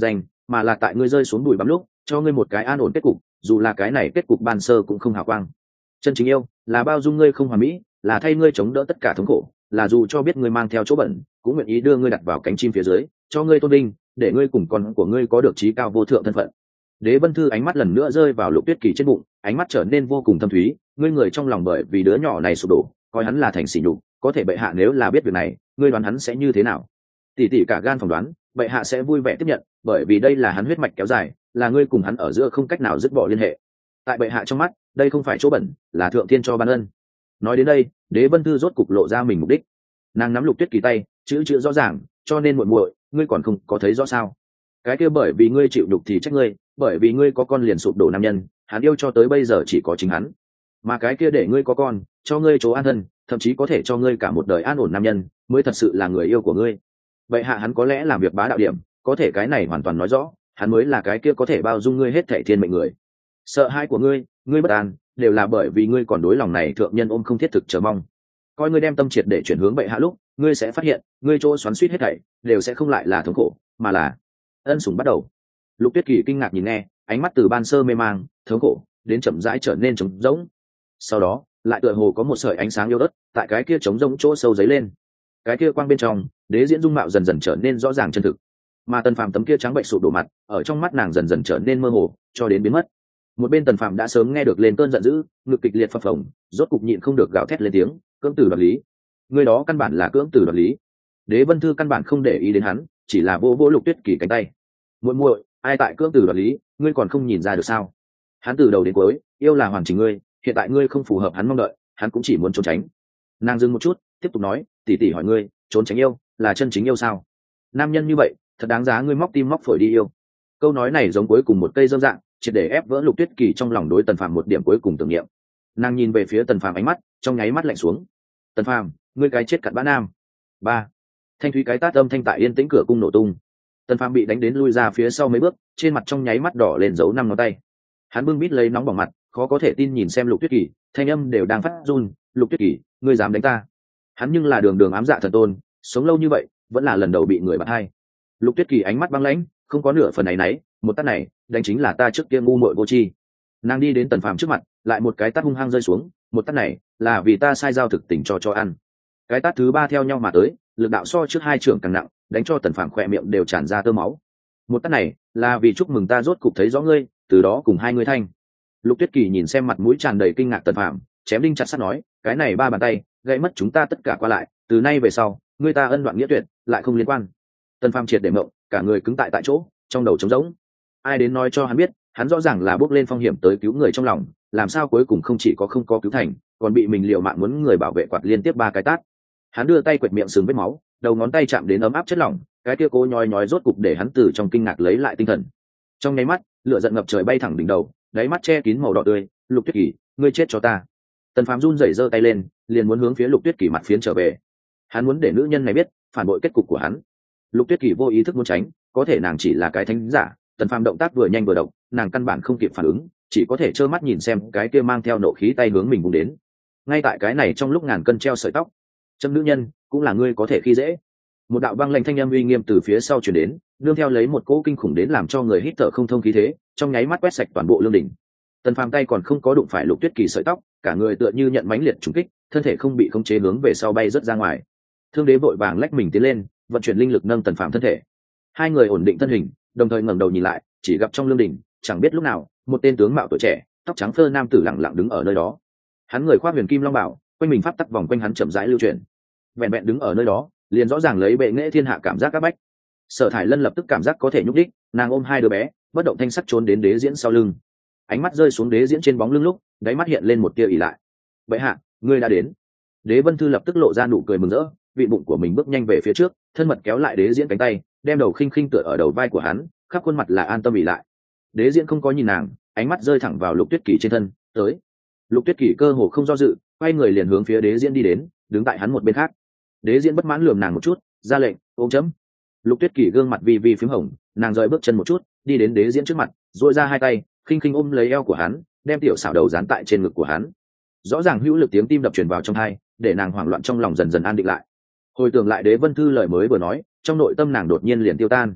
[SPEAKER 1] mà là tại ngươi rơi xuống bụi bắm lúc cho ngươi một cái an ổn kết cục, dù là cái này kết cục ban sơ cũng không hào quang. Chân chính yêu là bao dung ngươi không hoàn mỹ, là thay ngươi chống đỡ tất cả thống khổ, là dù cho biết ngươi mang theo chỗ bẩn cũng nguyện ý đưa ngươi đặt vào cánh chim phía dưới, cho ngươi tôn vinh, để ngươi cùng con của ngươi có được trí cao vô thượng thân phận. Đế Vân Thư ánh mắt lần nữa rơi vào Lục Tuyết Kỳ trên bụng, ánh mắt trở nên vô cùng thâm thúy. Ngươi người trong lòng bởi vì đứa nhỏ này sụp đổ, coi hắn là thành sỉ nhục, có thể bệ hạ nếu là biết việc này, ngươi đoán hắn sẽ như thế nào? Tỷ tỷ cả gan phỏng đoán, bệ hạ sẽ vui vẻ tiếp nhận, bởi vì đây là hắn huyết mạch kéo dài, là ngươi cùng hắn ở giữa không cách nào dứt bỏ liên hệ. Tại bệ hạ trong mắt, đây không phải chỗ bẩn, là thượng thiên cho ban ân. Nói đến đây, Đế Vân Thư rốt cục lộ ra mình mục đích. Nàng nắm Lục Tuyết Kỳ tay, chữ chữ rõ ràng, cho nên muội muội, ngươi còn không có thấy rõ sao? Cái kia bởi vì ngươi chịu đục thì trách ngươi, bởi vì ngươi có con liền sụp đổ nam nhân, hắn yêu cho tới bây giờ chỉ có chính hắn. Mà cái kia để ngươi có con, cho ngươi chỗ an thân, thậm chí có thể cho ngươi cả một đời an ổn nam nhân, mới thật sự là người yêu của ngươi. Vậy hạ hắn có lẽ làm việc bá đạo điểm, có thể cái này hoàn toàn nói rõ, hắn mới là cái kia có thể bao dung ngươi hết thảy thiên mệnh người. Sợ hãi của ngươi, ngươi bất an, đều là bởi vì ngươi còn đối lòng này thượng nhân ôm không thiết thực chờ mong. Coi ngươi đem tâm triệt để chuyển hướng bệ hạ lúc, ngươi sẽ phát hiện, ngươi chỗ xoắn xuýt hết thảy đều sẽ không lại là thống khổ, mà là ân sủng bắt đầu. Lục Tuyết Kỳ kinh ngạc nhìn nghe, ánh mắt từ ban sơ mê mang, thống khổ, đến chậm rãi trở nên trống rỗng. Sau đó, lại tựa hồ có một sợi ánh sáng yêu đất tại cái kia trống rỗng chỗ sâu dấy lên. Cái kia quang bên trong, Đế Diễn dung mạo dần dần trở nên rõ ràng chân thực. Mà Tần Phàm tấm kia trắng bệnh sụp đổ mặt, ở trong mắt nàng dần dần trở nên mơ hồ, cho đến biến mất. Một bên Tần Phàm đã sớm nghe được lên cơn giận dữ, ngực kịch liệt phập phồng, rốt cục nhịn không được gào thét lên tiếng, cưỡng tử đoạt lý. Người đó căn bản là cưỡng tử đoạt lý. Đế Vân Thư căn bản không để ý đến hắn, chỉ là vỗ vỗ Lục Tuyết Kỳ cánh tay. Muội muội, ai tại cưỡng tử đoạt lý, ngươi còn không nhìn ra được sao? Hắn từ đầu đến cuối yêu là hoàn chỉnh ngươi, hiện tại ngươi không phù hợp hắn mong đợi, hắn cũng chỉ muốn trốn tránh. Nàng dừng một chút, tiếp tục nói, tỷ tỷ hỏi ngươi, trốn tránh yêu là chân chính yêu sao? Nam nhân như vậy thật đáng giá ngươi móc tim móc phổi đi yêu. Câu nói này giống cuối cùng một cây dâm dạng, triệt để ép vỡ Lục Tuyết Kỳ trong lòng đối Tần Phàm một điểm cuối cùng tưởng niệm. Nàng nhìn về phía Tần Phàm, ánh mắt trong nháy mắt lạnh xuống. Tần Phàm, ngươi cái chết cặn bã nam. Ba. Thanh thúy cái tát âm thanh tại yên tĩnh cửa cung nổ tung. Tần Phàm bị đánh đến lui ra phía sau mấy bước, trên mặt trong nháy mắt đỏ lên dấu năm ngón tay. Hắn bưng bít lấy nóng bỏng mặt, khó có thể tin nhìn xem Lục Tuyết Kỳ, thanh âm đều đang phát run, "Lục Tuyết Kỳ, ngươi dám đánh ta?" Hắn nhưng là đường đường ám dạ thần tôn, sống lâu như vậy, vẫn là lần đầu bị người bắt hai. Lục Tuyết Kỳ ánh mắt băng lãnh, không có nửa phần áy náy, một tát này, đánh chính là ta trước kia ngu muội vô tri. Nàng đi đến Tần Phàm trước mặt, lại một cái tát hung hăng rơi xuống, một tát này, là vì ta sai giao thực tình cho cho ăn. Cái tát thứ ba theo nhau mà tới, lực đạo so trước hai trưởng càng nặng, đánh cho Tần Phàm khỏe miệng đều tràn ra tơ máu. Một tát này, là vì chúc mừng ta rốt cục thấy rõ ngươi, từ đó cùng hai ngươi thanh. Lục Tuyết Kỳ nhìn xem mặt mũi tràn đầy kinh ngạc Tần Phàm, chém đinh chặt sắt nói, cái này ba bàn tay, gãy mất chúng ta tất cả qua lại, từ nay về sau, ngươi ta ân đoạn nghĩa tuyệt, lại không liên quan. Tần Phàm triệt để mộng, cả người cứng tại tại chỗ, trong đầu trống rỗng. Ai đến nói cho hắn biết, hắn rõ ràng là bước lên phong hiểm tới cứu người trong lòng, làm sao cuối cùng không chỉ có không có cứu thành, còn bị mình liều mạng muốn người bảo vệ quạt liên tiếp ba cái tát. Hắn đưa tay quẹt miệng sừng vết máu, đầu ngón tay chạm đến ấm áp chất lỏng, cái kia cố nhói nhói rốt cục để hắn từ trong kinh ngạc lấy lại tinh thần. Trong nháy mắt, lửa giận ngập trời bay thẳng đỉnh đầu, đáy mắt che kín màu đỏ tươi. Lục Tuyết Kỳ, ngươi chết cho ta. Tần Phàm run rẩy giơ tay lên, liền muốn hướng phía Lục Tuyết Kỳ mặt phiến trở về. Hắn muốn để nữ nhân này biết phản bội kết cục của hắn. Lục Tuyết Kỳ vô ý thức muốn tránh, có thể nàng chỉ là cái thánh giả. Tần Phàm động tác vừa nhanh vừa độc, nàng căn bản không kịp phản ứng, chỉ có thể trơ mắt nhìn xem cái kia mang theo nộ khí tay hướng mình vùng đến. Ngay tại cái này trong lúc ngàn cân treo sợi tóc, châm nữ nhân cũng là ngươi có thể khi dễ. Một đạo băng lạnh thanh âm uy nghiêm từ phía sau truyền đến, nương theo lấy một cỗ kinh khủng đến làm cho người hít thở không thông khí thế, trong nháy mắt quét sạch toàn bộ lương đỉnh. Tần Phàm tay còn không có đụng phải Lục Tuyết Kỳ sợi tóc, cả người tựa như nhận mãnh liệt trúng kích, thân thể không bị khống chế hướng về sau bay rất ra ngoài. Thương Đế vội vàng lách mình tiến lên, vận chuyển linh lực nâng Tần Phàm thân thể. Hai người ổn định thân hình, đồng thời ngẩng đầu nhìn lại, chỉ gặp trong lương đỉnh, chẳng biết lúc nào, một tên tướng mạo tuổi trẻ, tóc trắng phơ nam tử lặng lặng đứng ở nơi đó. Hắn người khoác huyền kim long bảo, quanh mình pháp tắc vòng quanh hắn chậm rãi lưu chuyển. Vẹn vẹn đứng ở nơi đó, liền rõ ràng lấy bệ nghệ thiên hạ cảm giác các bách. Sở Thải Lân lập tức cảm giác có thể nhúc đích, nàng ôm hai đứa bé, bất động thanh sắc trốn đến Đế Diễn sau lưng. Ánh mắt rơi xuống Đế Diễn trên bóng lưng lúc, đáy mắt hiện lên một tia ỉ lại. "Bệ hạ, ngươi đã đến." Đế Vân Thư lập tức lộ ra nụ cười mừng rỡ, vị bụng của mình bước nhanh về phía trước, thân mật kéo lại Đế Diễn cánh tay, đem đầu khinh khinh tựa ở đầu vai của hắn, khắp khuôn mặt là an tâm ỉ lại. Đế Diễn không có nhìn nàng, ánh mắt rơi thẳng vào Lục Tuyết Kỳ trên thân, tới. Lục Tuyết Kỳ cơ hồ không do dự, quay người liền hướng phía Đế Diễn đi đến, đứng tại hắn một bên khác. Đế Diễn bất mãn lườm nàng một chút, ra lệnh, ôm chấm. Lục Tuyết Kỳ gương mặt vi vi phím hồng, nàng rời bước chân một chút, đi đến Đế Diễn trước mặt, duỗi ra hai tay, khinh khinh ôm lấy eo của hắn, đem tiểu xảo đầu dán tại trên ngực của hắn. Rõ ràng hữu lực tiếng tim đập truyền vào trong tai, để nàng hoảng loạn trong lòng dần dần an định lại. Hồi tưởng lại Đế Vân Thư lời mới vừa nói, trong nội tâm nàng đột nhiên liền tiêu tan.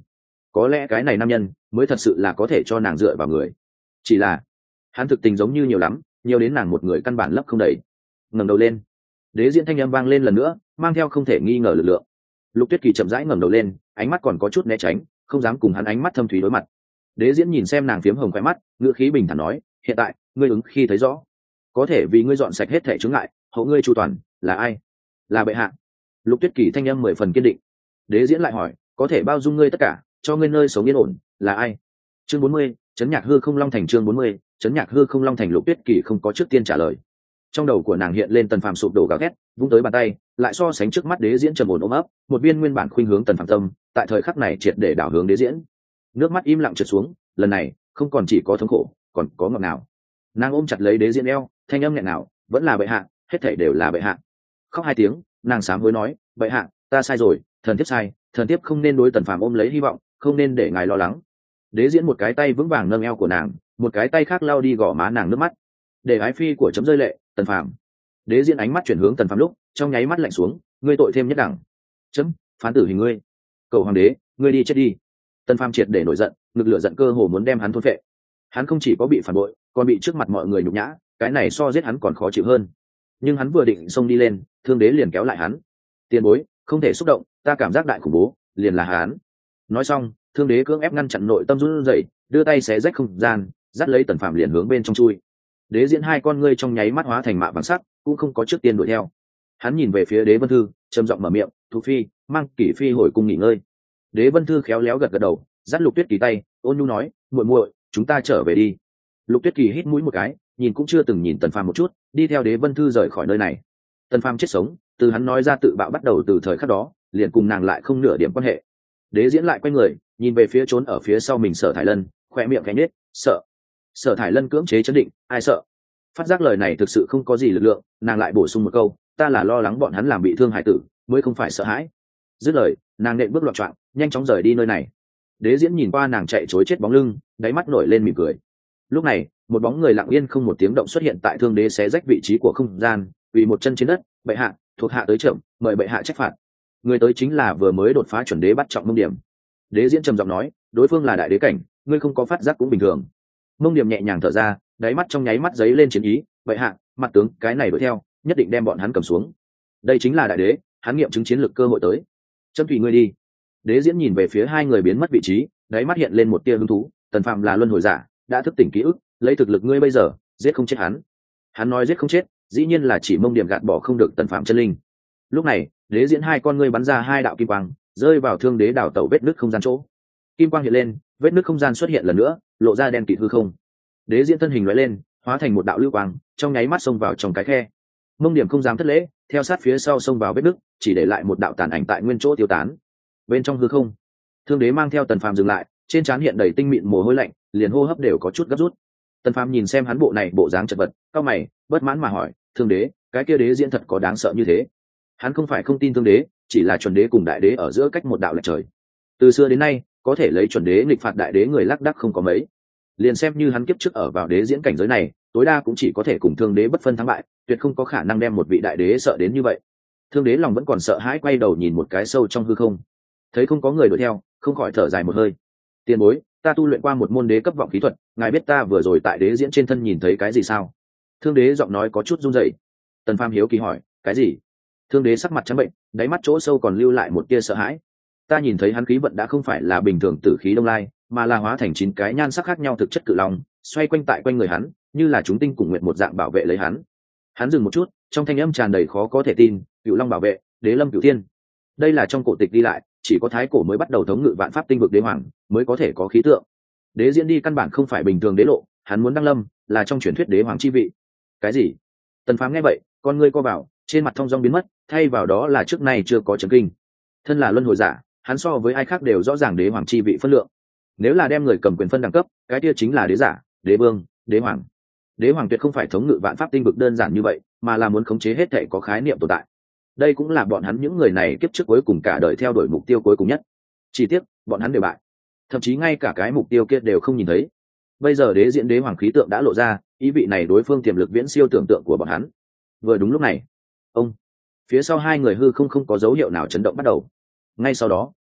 [SPEAKER 1] có lẽ cái này nam nhân mới thật sự là có thể cho nàng dựa vào người. Chỉ là hắn thực tình giống như nhiều lắm, nhiều đến nàng một người căn bản lấp không đầy. Ngẩng đầu lên, đế diễn thanh âm vang lên lần nữa, mang theo không thể nghi ngờ lực lượng. Lục Tuyết Kỳ chậm rãi ngẩng đầu lên, ánh mắt còn có chút né tránh, không dám cùng hắn ánh mắt thâm thúy đối mặt. Đế diễn nhìn xem nàng phiếm hồng khóe mắt, ngữ khí bình thản nói, hiện tại ngươi ứng khi thấy rõ, có thể vì ngươi dọn sạch hết thảy chướng ngại, hậu ngươi chu toàn là ai? Là bệ hạ. Lục Tuyết Kỳ thanh âm mười phần kiên định. Đế diễn lại hỏi, có thể bao dung ngươi tất cả, cho ngươi nơi sống yên ổn là ai? Chương bốn mươi, chấn nhạc hư không long thành. Chương bốn mươi, chấn nhạc hư không long thành. Lục Tuyết Kỳ không có trước tiên trả lời. Trong đầu của nàng hiện lên Tần Phàm sụp đổ gào thét, vung tới bàn tay, lại so sánh trước mắt đế diễn trầm ổn ôm ấp, một viên nguyên bản khuynh hướng Tần Phàm tâm, tại thời khắc này triệt để đảo hướng đế diễn. Nước mắt im lặng trượt xuống, lần này không còn chỉ có thống khổ, còn có ngọt ngào. Nàng ôm chặt lấy đế diễn eo, thanh âm nghẹn ngào, vẫn là bệ hạ, hết thảy đều là bệ hạ. Khóc hai tiếng, nàng sám hối nói, bệ hạ, ta sai rồi, thần thiếp sai, thần thiếp không nên đối Tần Phàm ôm lấy hy vọng, không nên để ngài lo lắng. Đế diễn một cái tay vững vàng nâng eo của nàng, một cái tay khác lau đi gò má nàng nước mắt. Để ái phi của chấm rơi lệ, Tần Phàm. Đế diễn ánh mắt chuyển hướng Tần Phàm lúc, trong nháy mắt lạnh xuống, ngươi tội thêm nhất đẳng. Chấm phán tử hình ngươi. Cầu hoàng đế, ngươi đi chết đi. Tần Phàm triệt để nổi giận, ngực lửa giận cơ hồ muốn đem hắn thôn phệ. Hắn không chỉ có bị phản bội, còn bị trước mặt mọi người nhục nhã, cái này so giết hắn còn khó chịu hơn. Nhưng hắn vừa định xông đi lên, Thương Đế liền kéo lại hắn. Tiền bối, không thể xúc động, ta cảm giác đại khủng bố, liền là hắn. Nói xong, Thương Đế cưỡng ép ngăn chặn nội tâm run rẩy, đưa tay xé rách không gian, dắt lấy Tần Phàm liền hướng bên trong chui. Đế diễn hai con ngươi trong nháy mắt hóa thành mạ vàng sắc, cũng không có trước tiên đuổi theo. Hắn nhìn về phía Đế Vân Thư, trầm giọng mở miệng, "Thục phi, mang Kỷ phi hồi cung nghỉ ngơi." Đế Vân Thư khéo léo gật gật đầu, dắt Lục Tuyết Kỳ tay, ôn nhu nói, "Muội muội, chúng ta trở về đi." Lục Tuyết Kỳ hít mũi một cái, nhìn cũng chưa từng nhìn Tần Phàm một chút, đi theo Đế Vân Thư rời khỏi nơi này. Tần Phàm chết sống, từ hắn nói ra tự bạo bắt đầu từ thời khắc đó, liền cùng nàng lại không nửa điểm quan hệ. Đế diễn lại quay người, nhìn về phía trốn ở phía sau mình Sở Thải Lân, khỏe miệng khẽ nhếch, "Sợ." Sở Thải Lân cưỡng chế chấn định, "Ai sợ?" Phát giác lời này thực sự không có gì lực lượng, nàng lại bổ sung một câu, "Ta là lo lắng bọn hắn làm bị thương hải tử, mới không phải sợ hãi." Dứt lời, nàng nện bước loạn choạng, nhanh chóng rời đi nơi này. Đế diễn nhìn qua nàng chạy trối chết bóng lưng, đáy mắt nổi lên mỉm cười. Lúc này, một bóng người lặng yên không một tiếng động xuất hiện tại Thương Đế xé rách vị trí của không gian, vì một chân trên đất, "Bệ hạ, thuộc hạ tới chậm, mời bệ hạ trách phạt." Người tới chính là vừa mới đột phá chuẩn đế bắt trọng Mông Điểm. Đế diễn trầm giọng nói, "Đối phương là đại đế cảnh, ngươi không có phát giác cũng bình thường." Mông Điểm nhẹ nhàng thở ra, đáy mắt trong nháy mắt giấy lên chiến ý, "Bệ hạ, mặt tướng cái này đuổi theo, nhất định đem bọn hắn cầm xuống." Đây chính là đại đế, hắn nghiệm chứng chiến lược cơ hội tới. "Chấm tùy ngươi đi." Đế diễn nhìn về phía hai người biến mất vị trí, đáy mắt hiện lên một tia hứng thú, "Tần Phàm là luân hồi giả, đã thức tỉnh ký ức, lấy thực lực ngươi bây giờ, giết không chết hắn." Hắn nói giết không chết, dĩ nhiên là chỉ Mông Điểm gạt bỏ không được Tần Phàm chân linh. Lúc này, Đế diễn hai con ngươi bắn ra hai đạo kim quang, rơi vào Thương Đế đảo tẩu vết nứt không gian chỗ. Kim quang hiện lên, vết nứt không gian xuất hiện lần nữa, lộ ra đen kịt hư không. Đế diễn thân hình lóe lên, hóa thành một đạo lưu quang, trong nháy mắt xông vào trong cái khe. Mông Điểm không dám thất lễ, theo sát phía sau xông vào vết nứt, chỉ để lại một đạo tàn ảnh tại nguyên chỗ tiêu tán. Bên trong hư không, Thương Đế mang theo Tần Phàm dừng lại, trên trán hiện đầy tinh mịn mồ hôi lạnh, liền hô hấp đều có chút gấp rút. Tần Phàm nhìn xem hắn bộ này bộ dáng chật vật, cau mày, bất mãn mà hỏi, "Thương Đế, cái kia đế diễn thật có đáng sợ như thế?" Hắn không phải không tin Thương Đế, chỉ là chuẩn đế cùng đại đế ở giữa cách một đạo lệch trời. Từ xưa đến nay, có thể lấy chuẩn đế nghịch phạt đại đế người lác đác không có mấy. Liền xem như hắn kiếp trước ở vào đế diễn cảnh giới này, tối đa cũng chỉ có thể cùng Thương Đế bất phân thắng bại, tuyệt không có khả năng đem một vị đại đế sợ đến như vậy. Thương Đế lòng vẫn còn sợ hãi, quay đầu nhìn một cái sâu trong hư không, thấy không có người đuổi theo, không khỏi thở dài một hơi. "Tiền bối, ta tu luyện qua một môn đế cấp vọng khí thuật, ngài biết ta vừa rồi tại đế diễn trên thân nhìn thấy cái gì sao?" Thương Đế giọng nói có chút run rẩy. Tần Phàm hiếu kỳ hỏi, "Cái gì?" Thương Đế sắc mặt trắng bệnh, đáy mắt chỗ sâu còn lưu lại một tia sợ hãi. "Ta nhìn thấy hắn khí vận đã không phải là bình thường tử khí đông lai, mà là hóa thành chín cái nhan sắc khác nhau thực chất cự long, xoay quanh tại quanh người hắn, như là chúng tinh cùng nguyện một dạng bảo vệ lấy hắn." Hắn dừng một chút, trong thanh âm tràn đầy khó có thể tin, "Cựu long bảo vệ, đế lâm cựu thiên." Đây là trong cổ tịch đi lại, chỉ có thái cổ mới bắt đầu thống ngự vạn pháp tinh vực đế hoàng mới có thể có khí tượng. Đế diễn đi căn bản không phải bình thường đế lộ, hắn muốn đăng lâm, là trong truyền thuyết đế hoàng chi vị. Cái gì? Tần Phàm nghe vậy, con ngươi co vào, trên mặt thông dong biến mất, thay vào đó là trước nay chưa có chấn kinh. Thân là luân hồi giả, hắn so với ai khác đều rõ ràng đế hoàng chi vị phân lượng. Nếu là đem người cầm quyền phân đẳng cấp, cái kia chính là đế giả, đế vương, đế hoàng. Đế hoàng tuyệt không phải thống ngự vạn pháp tinh vực đơn giản như vậy, mà là muốn khống chế hết thảy có khái niệm tồn tại. Đây cũng là bọn hắn những người này kiếp trước cuối cùng cả đời theo đuổi mục tiêu cuối cùng nhất. Chỉ tiếc, bọn hắn đều bại, thậm chí ngay cả cái mục tiêu kia đều không nhìn thấy. Bây giờ đế diễn đế hoàng khí tượng đã lộ ra, ý vị này đối phương tiềm lực viễn siêu tưởng tượng của bọn hắn. Vừa đúng lúc này, ông phía sau hai người hư không không có dấu hiệu nào chấn động bắt đầu. Ngay sau đó,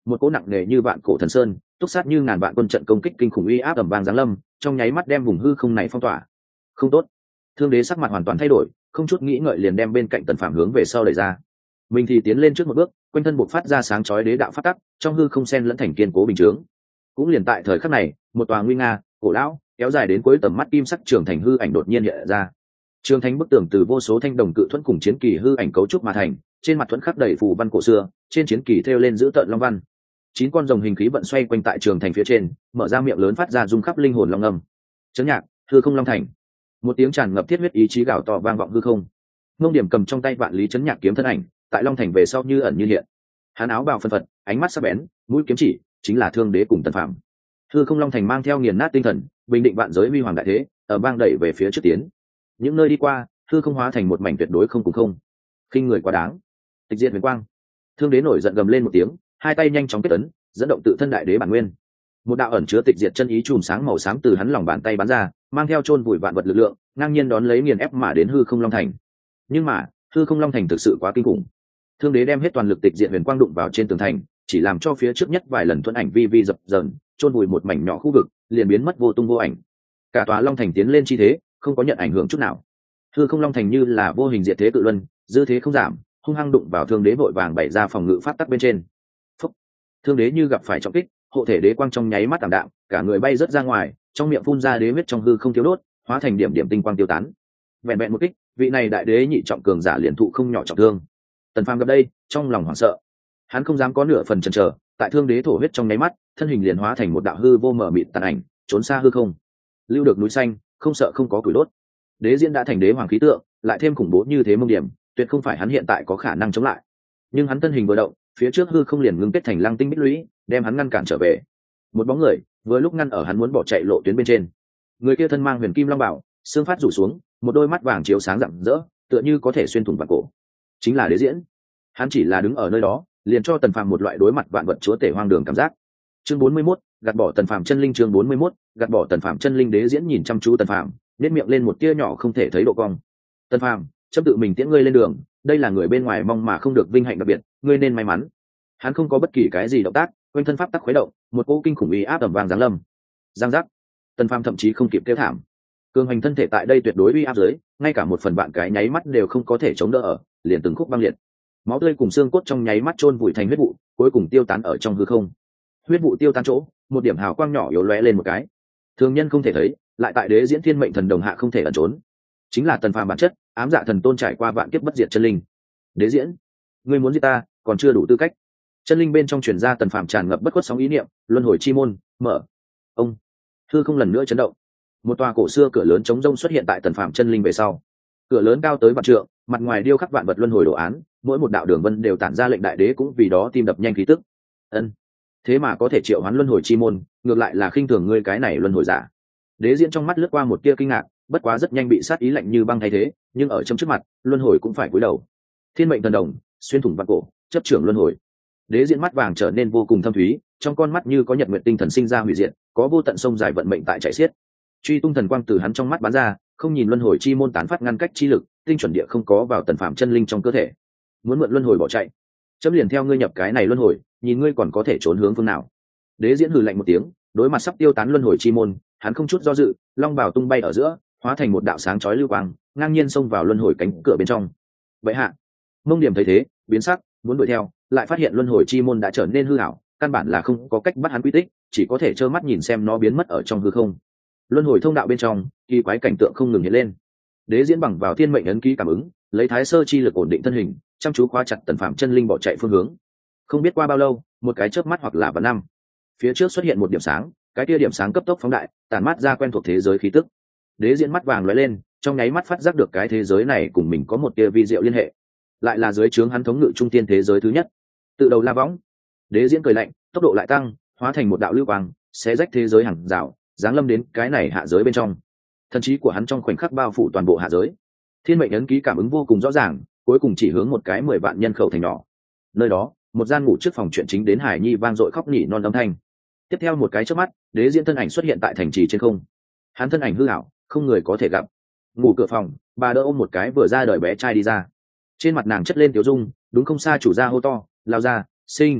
[SPEAKER 1] một cỗ nặng nề như vạn cổ thần sơn, túc sát như ngàn vạn quân trận công kích kinh khủng uy áp ầm vang giáng lâm, trong nháy mắt đem vùng hư không này phong tỏa. Không tốt. Thương đế sắc mặt hoàn toàn thay đổi, không chút nghĩ ngợi liền đem bên cạnh Tần Phàm hướng về sau đẩy ra. Mình thì tiến lên trước một bước, quanh thân bộc phát ra sáng chói đế đạo phát tắc, trong hư không xen lẫn thành kiên cố bình chướng. Cũng liền tại thời khắc này, một tòa nguy nga, cổ lão, kéo dài đến cuối tầm mắt kim sắc trường thành hư ảnh đột nhiên hiện ra. Trường thành bức tường từ vô số thanh đồng cự thuẫn cùng chiến kỳ hư ảnh cấu trúc mà thành, trên mặt thuẫn khắc đầy phù văn cổ xưa, trên chiến kỳ thêu lên giữ tợn long văn. Chín con rồng hình khí vận xoay quanh tại trường thành phía trên, mở ra miệng lớn phát ra rung khắp linh hồn long âm. Chấn nhạc, hư không long thành. Một tiếng tràn ngập thiết huyết ý chí gào to vang vọng hư không. Ngông Điểm cầm trong tay vạn lý chấn nhạc kiếm thân ảnh, tại long thành về sau như ẩn như hiện. Hắn áo bào phân phật, ánh mắt sắc bén, mũi kiếm chỉ, chính là Thương Đế cùng Tần Phàm. Hư không long thành mang theo nghiền nát tinh thần, bình định vạn giới huy hoàng đại thế, ở bang đẩy về phía trước tiến. Những nơi đi qua, hư không hóa thành một mảnh tuyệt đối không cùng không. Khinh người quá đáng. Tịch diệt huyền quang. Thương Đế nổi giận gầm lên một tiếng, hai tay nhanh chóng kết ấn, dẫn động tự thân đại đế bản nguyên. Một đạo ẩn chứa tịch diệt chân ý chùm sáng màu xám từ hắn lòng bàn tay bắn ra, mang theo chôn vùi vạn vật lực lượng, ngang nhiên đón lấy nghiền ép mà đến hư không long thành. Nhưng mà, hư không long thành thực sự quá kinh khủng. Thương Đế đem hết toàn lực tịch diệt huyền quang đụng vào trên tường thành, chỉ làm cho phía trước nhất vài lần thuẫn ảnh vi vi dập dờn, chôn vùi một mảnh nhỏ khu vực, liền biến mất vô tung vô ảnh. Cả tòa long thành tiến lên chi thế, không có nhận ảnh hưởng chút nào. Hư không long thành như là vô hình diệt thế tự luân, dư thế không giảm, hung hăng đụng vào Thương Đế vội vàng bày ra phòng ngự pháp tắc bên trên. Phúc. Thương Đế như gặp phải trọng kích, hộ thể đế quang trong nháy mắt tạm đạm, cả người bay rớt ra ngoài, trong miệng phun ra đế huyết trong hư không thiếu đốt, hóa thành điểm điểm tinh quang tiêu tán. Vẹn vẹn một kích, vị này đại đế nhị trọng cường giả liền thụ không nhỏ trọng thương. Tần Phàm gặp đây, trong lòng hoảng sợ, hắn không dám có nửa phần chần chờ, tại Thương Đế thổ huyết trong nháy mắt, thân hình liền hóa thành một đạo hư vô mờ mịt tàn ảnh, trốn xa hư không. Lưu được núi xanh, không sợ không có củi đốt. Đế diễn đã thành đế hoàng khí tượng, lại thêm khủng bố như thế mông điểm, tuyệt không phải hắn hiện tại có khả năng chống lại. Nhưng hắn thân hình vừa động, phía trước hư không liền ngưng kết thành lăng tinh bích lũy, đem hắn ngăn cản trở về. Một bóng người vừa lúc ngăn ở hắn muốn bỏ chạy lộ tuyến bên trên. Người kia thân mang huyền kim long bảo, xương phát rủ xuống, một đôi mắt vàng chiếu sáng rạng rỡ, tựa như có thể xuyên thủng vạn cổ. Chính là Đế diễn. Hắn chỉ là đứng ở nơi đó, liền cho Tần Phàm một loại đối mặt vạn vật chúa tể hoang đường cảm giác. Chương bốn mươi mốt, gạt bỏ Tần Phàm chân linh. Chương bốn mươi mốt, gạt bỏ Tần Phàm chân linh. Đế diễn nhìn chăm chú Tần Phàm, nhếch miệng lên một tia nhỏ không thể thấy độ cong. Tần Phàm, chấp tự mình tiễn ngươi lên đường, đây là người bên ngoài mong mà không được vinh hạnh đặc biệt, ngươi nên may mắn. Hắn không có bất kỳ cái gì động tác, quanh thân pháp tắc khuấy động, một cỗ kinh khủng uy áp ầm vang giáng lâm. Giang giác. Tần Phàm thậm chí không kịp kêu thảm. Cường hành thân thể tại đây tuyệt đối uy áp dưới, ngay cả một phần bạn cái nháy mắt đều không có thể chống đỡ ở, liền từng khúc băng liệt. Máu tươi cùng xương cốt trong nháy mắt chôn vùi thành huyết vụ, cuối cùng tiêu tán ở trong hư không. Huyết vụ tiêu tán chỗ, một điểm hào quang nhỏ yếu lóe lên một cái. Thường nhân không thể thấy, lại tại Đế diễn thiên mệnh thần đồng hạ không thể ẩn trốn. Chính là Tần Phàm bản chất, ám dạ thần tôn trải qua vạn kiếp bất diệt chân linh. Đế diễn, ngươi muốn giết ta, còn chưa đủ tư cách. Chân linh bên trong truyền ra Tần Phàm tràn ngập bất khuất sóng ý niệm, luân hồi chi môn mở. Ông, hư không lần nữa chấn động. Một tòa cổ xưa cửa lớn chống rông xuất hiện tại Tần Phàm chân linh về sau. Cửa lớn cao tới vạn trượng, mặt ngoài điêu khắc vạn vật luân hồi đồ án, mỗi một đạo đường vân đều tản ra lệnh đại đế cũng vì đó tim đập nhanh khí tức. Ân, thế mà có thể triệu hoán luân hồi chi môn, ngược lại là khinh thường ngươi cái này luân hồi giả. Đế diễn trong mắt lướt qua một tia kinh ngạc, bất quá rất nhanh bị sát ý lạnh như băng thay thế, nhưng ở trong trước mặt, luân hồi cũng phải cúi đầu. Thiên mệnh thần đồng, xuyên thủng vạn cổ, chấp trưởng luân hồi. Đế diễn mắt vàng trở nên vô cùng thâm thúy, trong con mắt như có nhật nguyệt tinh thần sinh ra hủy diệt, có vô tận sông dài vận mệnh tại chảy xiết. Truy tung thần quang từ hắn trong mắt bắn ra, không nhìn luân hồi chi môn tán phát ngăn cách chi lực, tinh chuẩn địa không có vào Tần Phàm chân linh trong cơ thể. Muốn mượn luân hồi bỏ chạy, chấm liền theo ngươi nhập cái này luân hồi, nhìn ngươi còn có thể trốn hướng phương nào. Đế diễn hừ lạnh một tiếng, đối mặt sắp tiêu tán luân hồi chi môn, hắn không chút do dự, long bào tung bay ở giữa, hóa thành một đạo sáng chói lưu quang, ngang nhiên xông vào luân hồi cánh cửa bên trong. Vậy hạ, Mông Điểm thấy thế, biến sắc, muốn đuổi theo, lại phát hiện luân hồi chi môn đã trở nên hư ảo, căn bản là không có cách bắt hắn quy tích, chỉ có thể trơ mắt nhìn xem nó biến mất ở trong hư không. Luân hồi thông đạo bên trong, kỳ quái cảnh tượng không ngừng hiện lên. Đế diễn bằng vào thiên mệnh ấn ký cảm ứng, lấy thái sơ chi lực ổn định thân hình, chăm chú khóa chặt Tần Phàm chân linh bỏ chạy phương hướng. Không biết qua bao lâu, một cái chớp mắt hoặc là vạn năm, phía trước xuất hiện một điểm sáng, cái kia điểm sáng cấp tốc phóng đại, tản mát ra quen thuộc thế giới khí tức. Đế diễn mắt vàng lóe lên, trong nháy mắt phát giác được cái thế giới này cùng mình có một tia vi diệu liên hệ, lại là dưới trướng hắn thống ngự trung tiên thế giới thứ nhất. Tự đầu la võng, Đế diễn cười lạnh, tốc độ lại tăng, hóa thành một đạo lưu quang, xé rách thế giới hàng rào, giáng lâm đến cái này hạ giới bên trong. Thần trí của hắn trong khoảnh khắc bao phủ toàn bộ hạ giới. Thiên mệnh ấn ký cảm ứng vô cùng rõ ràng, cuối cùng chỉ hướng một cái mười vạn nhân khẩu thành nhỏ. Nơi đó, một gian ngủ trước phòng chuyện chính đến Hải Nhi vang dội khóc nhỉ non âm thanh. Tiếp theo một cái chớp mắt, Đế diễn thân ảnh xuất hiện tại thành trì trên không. Hắn thân ảnh hư ảo, không người có thể gặp. Ngủ cửa phòng, bà đỡ ôm một cái vừa ra đời bé trai đi ra. Trên mặt nàng chất lên tiểu dung, đúng không xa chủ gia hô to, lao ra, sinh.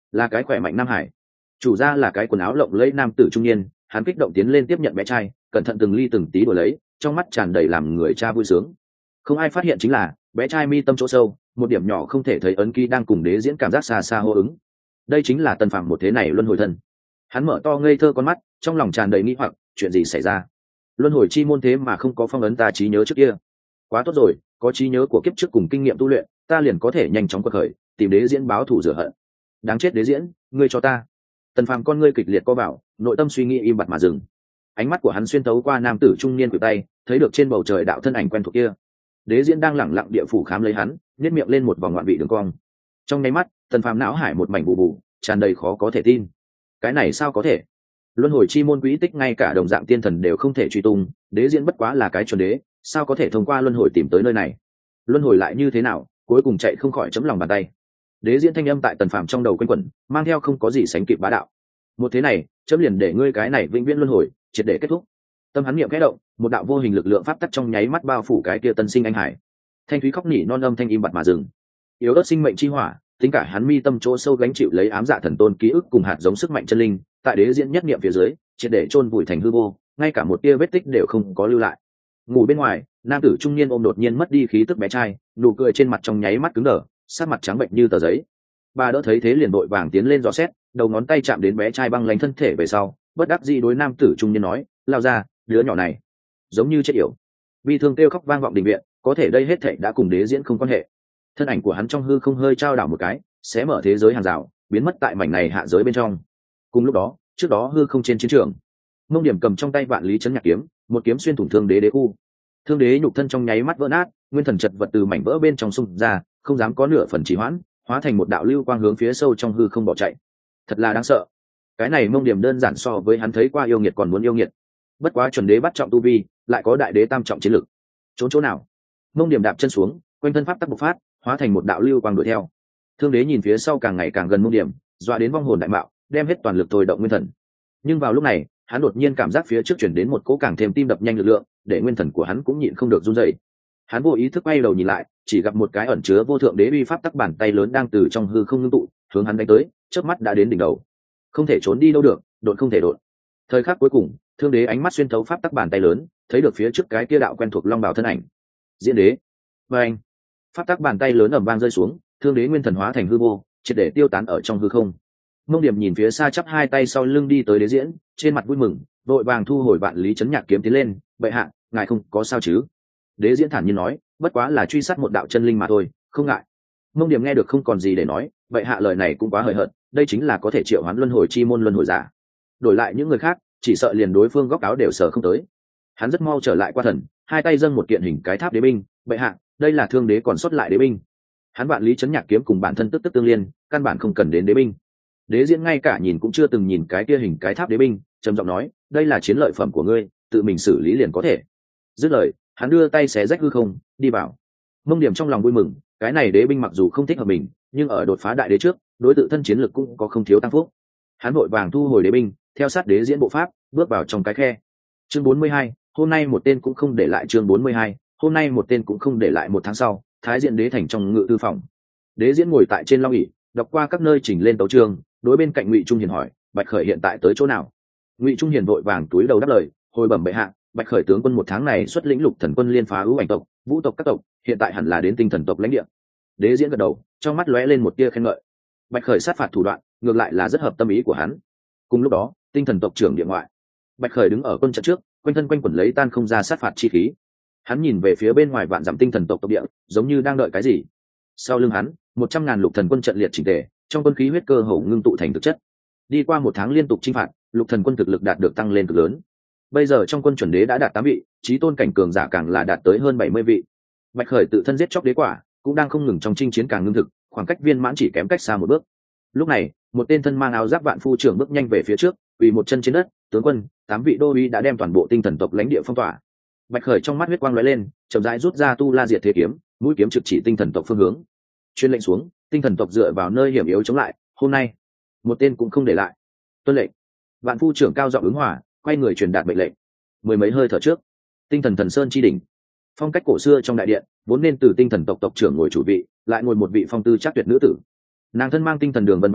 [SPEAKER 1] là cái khỏe mạnh nam hải. Chủ gia là cái quần áo lộng lẫy nam tử trung niên, hắn kích động tiến lên tiếp nhận bé trai, cẩn thận từng ly từng tí đùa lấy, trong mắt tràn đầy làm người cha vui sướng. Không ai phát hiện chính là bé trai mi tâm chỗ sâu một điểm nhỏ không thể thấy ấn ký đang cùng đế diễn cảm giác xa xa hô ứng. Đây chính là Tần Phàm một thế này luân hồi thân. Hắn mở to ngây thơ con mắt, trong lòng tràn đầy nghi hoặc, chuyện gì xảy ra? Luân hồi chi môn thế mà không có phong ấn ta trí nhớ trước kia. Quá tốt rồi, có trí nhớ của kiếp trước cùng kinh nghiệm tu luyện, ta liền có thể nhanh chóng quật khởi, tìm đế diễn báo thù rửa hận. Đáng chết đế diễn, ngươi cho ta. Tần Phàm con ngươi kịch liệt co vào, nội tâm suy nghĩ im bặt mà dừng. Ánh mắt của hắn xuyên thấu qua nam tử trung niên cụt tay, thấy được trên bầu trời đạo thân ảnh quen thuộc kia. Đế diễn đang lẳng lặng địa phủ khám lấy hắn, nhếch miệng lên một vòng ngoạn vị đường cong. Trong nháy mắt, Tần Phàm não hải một mảnh bù bù, tràn đầy khó có thể tin. Cái này sao có thể? Luân hồi chi môn quỹ tích ngay cả đồng dạng tiên thần đều không thể truy tung, đế diễn bất quá là cái chuẩn đế, sao có thể thông qua luân hồi tìm tới nơi này? Luân hồi lại như thế nào, cuối cùng chạy không khỏi chấm lòng bàn tay. Đế diễn thanh âm tại Tần Phàm trong đầu quanh quẩn, mang theo không có gì sánh kịp bá đạo. Một thế này, chấm liền để ngươi cái này vĩnh viễn luân hồi, triệt để kết thúc. Tâm hắn niệm khẽ động, một đạo vô hình lực lượng pháp tắc trong nháy mắt bao phủ cái kia tân sinh anh hải. Thanh thúy khóc nỉ non âm thanh im bặt mà dừng. Yếu ớt sinh mệnh chi hỏa, tính cả hắn mi tâm chỗ sâu gánh chịu lấy ám dạ thần tôn ký ức cùng hạt giống sức mạnh chân linh, tại đế diễn nhất niệm phía dưới, triệt để chôn vùi thành hư vô, ngay cả một tia vết tích đều không có lưu lại. Ngủ bên ngoài, nam tử trung niên ôm đột nhiên mất đi khí tức bé trai, nụ cười trên mặt trong nháy mắt cứng đờ, sắc mặt trắng bệnh như tờ giấy. Bà đỡ thấy thế liền đội vàng tiến lên dò xét, đầu ngón tay chạm đến bé trai băng lánh thân thể về sau, bất đắc dĩ đối nam tử trung niên nói, lao ra, đứa nhỏ này giống như chết yểu. Bi thương kêu khóc vang vọng đình viện, có thể đây hết thảy đã cùng đế diễn không quan hệ. Thân ảnh của hắn trong hư không hơi trao đảo một cái, xé mở thế giới hàng rào, biến mất tại mảnh này hạ giới bên trong. Cùng lúc đó, trước đó hư không trên chiến trường, Mông Điểm cầm trong tay vạn lý chấn nhạc kiếm, một kiếm xuyên thủng thương đế đế khu. Thương đế nhục thân trong nháy mắt vỡ nát, nguyên thần chật vật từ mảnh vỡ bên trong xung ra, không dám có nửa phần trì hoãn, hóa thành một đạo lưu quang hướng phía sâu trong hư không bỏ chạy. Thật là đáng sợ. Cái này Mông Điểm đơn giản so với hắn thấy qua yêu nghiệt còn muốn yêu nghiệt. Bất quá chuẩn đế bắt trọng tu vi, lại có đại đế tam trọng chiến lực. Trốn chỗ nào? Mông Điểm đạp chân xuống, quanh thân pháp tắc bộc phát, hóa thành một đạo lưu quang đuổi theo. Thương đế nhìn phía sau càng ngày càng gần Mông Điểm, dọa đến vong hồn đại mạo, đem hết toàn lực thôi động nguyên thần. Nhưng vào lúc này, hắn đột nhiên cảm giác phía trước chuyển đến một cỗ càng thêm tim đập nhanh lực lượng, để nguyên thần của hắn cũng nhịn không được run rẩy. Hắn vô ý thức quay đầu nhìn lại, chỉ gặp một cái ẩn chứa vô thượng đế uy pháp tắc bàn tay lớn đang từ trong hư không ngưng tụ, hướng hắn đánh tới, chớp mắt đã đến đỉnh đầu. Không thể trốn đi đâu được, độn không thể độn. Thời khắc cuối cùng, thương đế ánh mắt xuyên thấu pháp tắc bàn tay lớn, thấy được phía trước cái kia đạo quen thuộc long bào thân ảnh. Diễn đế. Và anh, pháp tắc bàn tay lớn ầm vang rơi xuống, thương đế nguyên thần hóa thành hư vô, triệt để tiêu tán ở trong hư không. Mông Điểm nhìn phía xa chắp hai tay sau lưng đi tới đế diễn, trên mặt vui mừng, vội vàng thu hồi vạn lý chấn nhạc kiếm tiến lên, bệ hạ, ngài không có sao chứ? Đế diễn thản nhiên nói, bất quá là truy sát một đạo chân linh mà thôi, không ngại. Mông Điểm nghe được không còn gì để nói, bệ hạ lời này cũng quá hời hợt, đây chính là có thể triệu hoán luân hồi chi môn luân hồi giả. Đổi lại những người khác, chỉ sợ liền đối phương góc áo đều sở không tới. Hắn rất mau trở lại qua thần, hai tay dâng một kiện hình cái tháp đế binh, bệ hạ, đây là thương đế còn sót lại đế binh. Hắn vạn lý chấn nhạc kiếm cùng bản thân tức tức tương liên, căn bản không cần đến đế binh. Đế diễn ngay cả nhìn cũng chưa từng nhìn cái kia hình cái tháp đế binh, trầm giọng nói, đây là chiến lợi phẩm của ngươi, tự mình xử lý liền có thể. Dứt lời, hắn đưa tay xé rách hư không, đi vào. Mông Điểm trong lòng vui mừng, cái này đế binh mặc dù không thích hợp mình, nhưng ở đột phá đại đế trước, đối tự thân chiến lực cũng có không thiếu tăng phúc. Hắn vội vàng thu hồi đế binh, theo sát đế diễn bộ pháp, bước vào trong cái khe. Chương bốn mươi hai, hôm nay một tên cũng không để lại. Chương bốn mươi hai, hôm nay một tên cũng không để lại. Một tháng sau, Thái Diện đế thành trong ngự thư phòng. Đế diễn ngồi tại trên long ỷ, đọc qua các nơi chỉnh lên tấu chương, đối bên cạnh Ngụy Trung Hiền hỏi, Bạch Khởi hiện tại tới chỗ nào? Ngụy Trung Hiền vội vàng túi đầu đáp lời, hồi bẩm bệ hạ, Bạch Khởi tướng quân một tháng này xuất lĩnh lục thần quân liên phá ưu ảnh tộc, vũ tộc các tộc, hiện tại hẳn là đến tinh thần tộc lãnh địa. Đế diễn gật đầu, trong mắt lóe lên một tia khen ngợi. Bạch Khởi sát phạt thủ đoạn, ngược lại là rất hợp tâm ý của hắn. Cùng lúc đó, tinh thần tộc trưởng địa ngoại, Bạch Khởi đứng ở quân trận trước, quanh thân quanh quẩn lấy tan không ra sát phạt chi khí. Hắn nhìn về phía bên ngoài vạn dặm tinh thần tộc tộc địa, giống như đang đợi cái gì. Sau lưng hắn, một trăm ngàn lục thần quân trận liệt chỉnh tề, trong quân khí huyết cơ hồ ngưng tụ thành thực chất. Đi qua một tháng liên tục chinh phạt, lục thần quân thực lực đạt được tăng lên cực lớn. Bây giờ trong quân chuẩn đế đã đạt tám vị, chí tôn cảnh cường giả càng là đạt tới hơn bảy mươi vị. Bạch Khởi tự thân giết chóc đế quả, cũng đang không ngừng trong chinh chiến càng ngưng thực, khoảng cách viên mãn chỉ kém cách xa một bước. Lúc này, một tên thân mang áo giáp vạn phu trưởng bước nhanh về phía trước, quỳ một chân trên đất, tướng quân, tám vị đô uý đã đem toàn bộ tinh thần tộc lãnh địa phong tỏa. Bạch Khởi trong mắt huyết quang lóe lên, chậm rãi rút ra tu la diệt thế kiếm, mũi kiếm trực chỉ tinh thần tộc phương hướng. Truyền lệnh xuống, tinh thần tộc dựa vào nơi hiểm yếu chống lại, hôm nay một tên cũng không để lại. Tuân lệnh. Vạn phu trưởng cao giọng ứng hòa, quay người truyền đạt mệnh lệnh. Mười mấy hơi thở trước, tinh thần thần sơn chi đỉnh, phong cách cổ xưa trong đại điện, vốn nên từ tinh thần tộc tộc trưởng ngồi chủ vị, lại ngồi một vị phong tư chắc tuyệt nữ tử. Nàng thân mang tinh thần đường vân váy dài,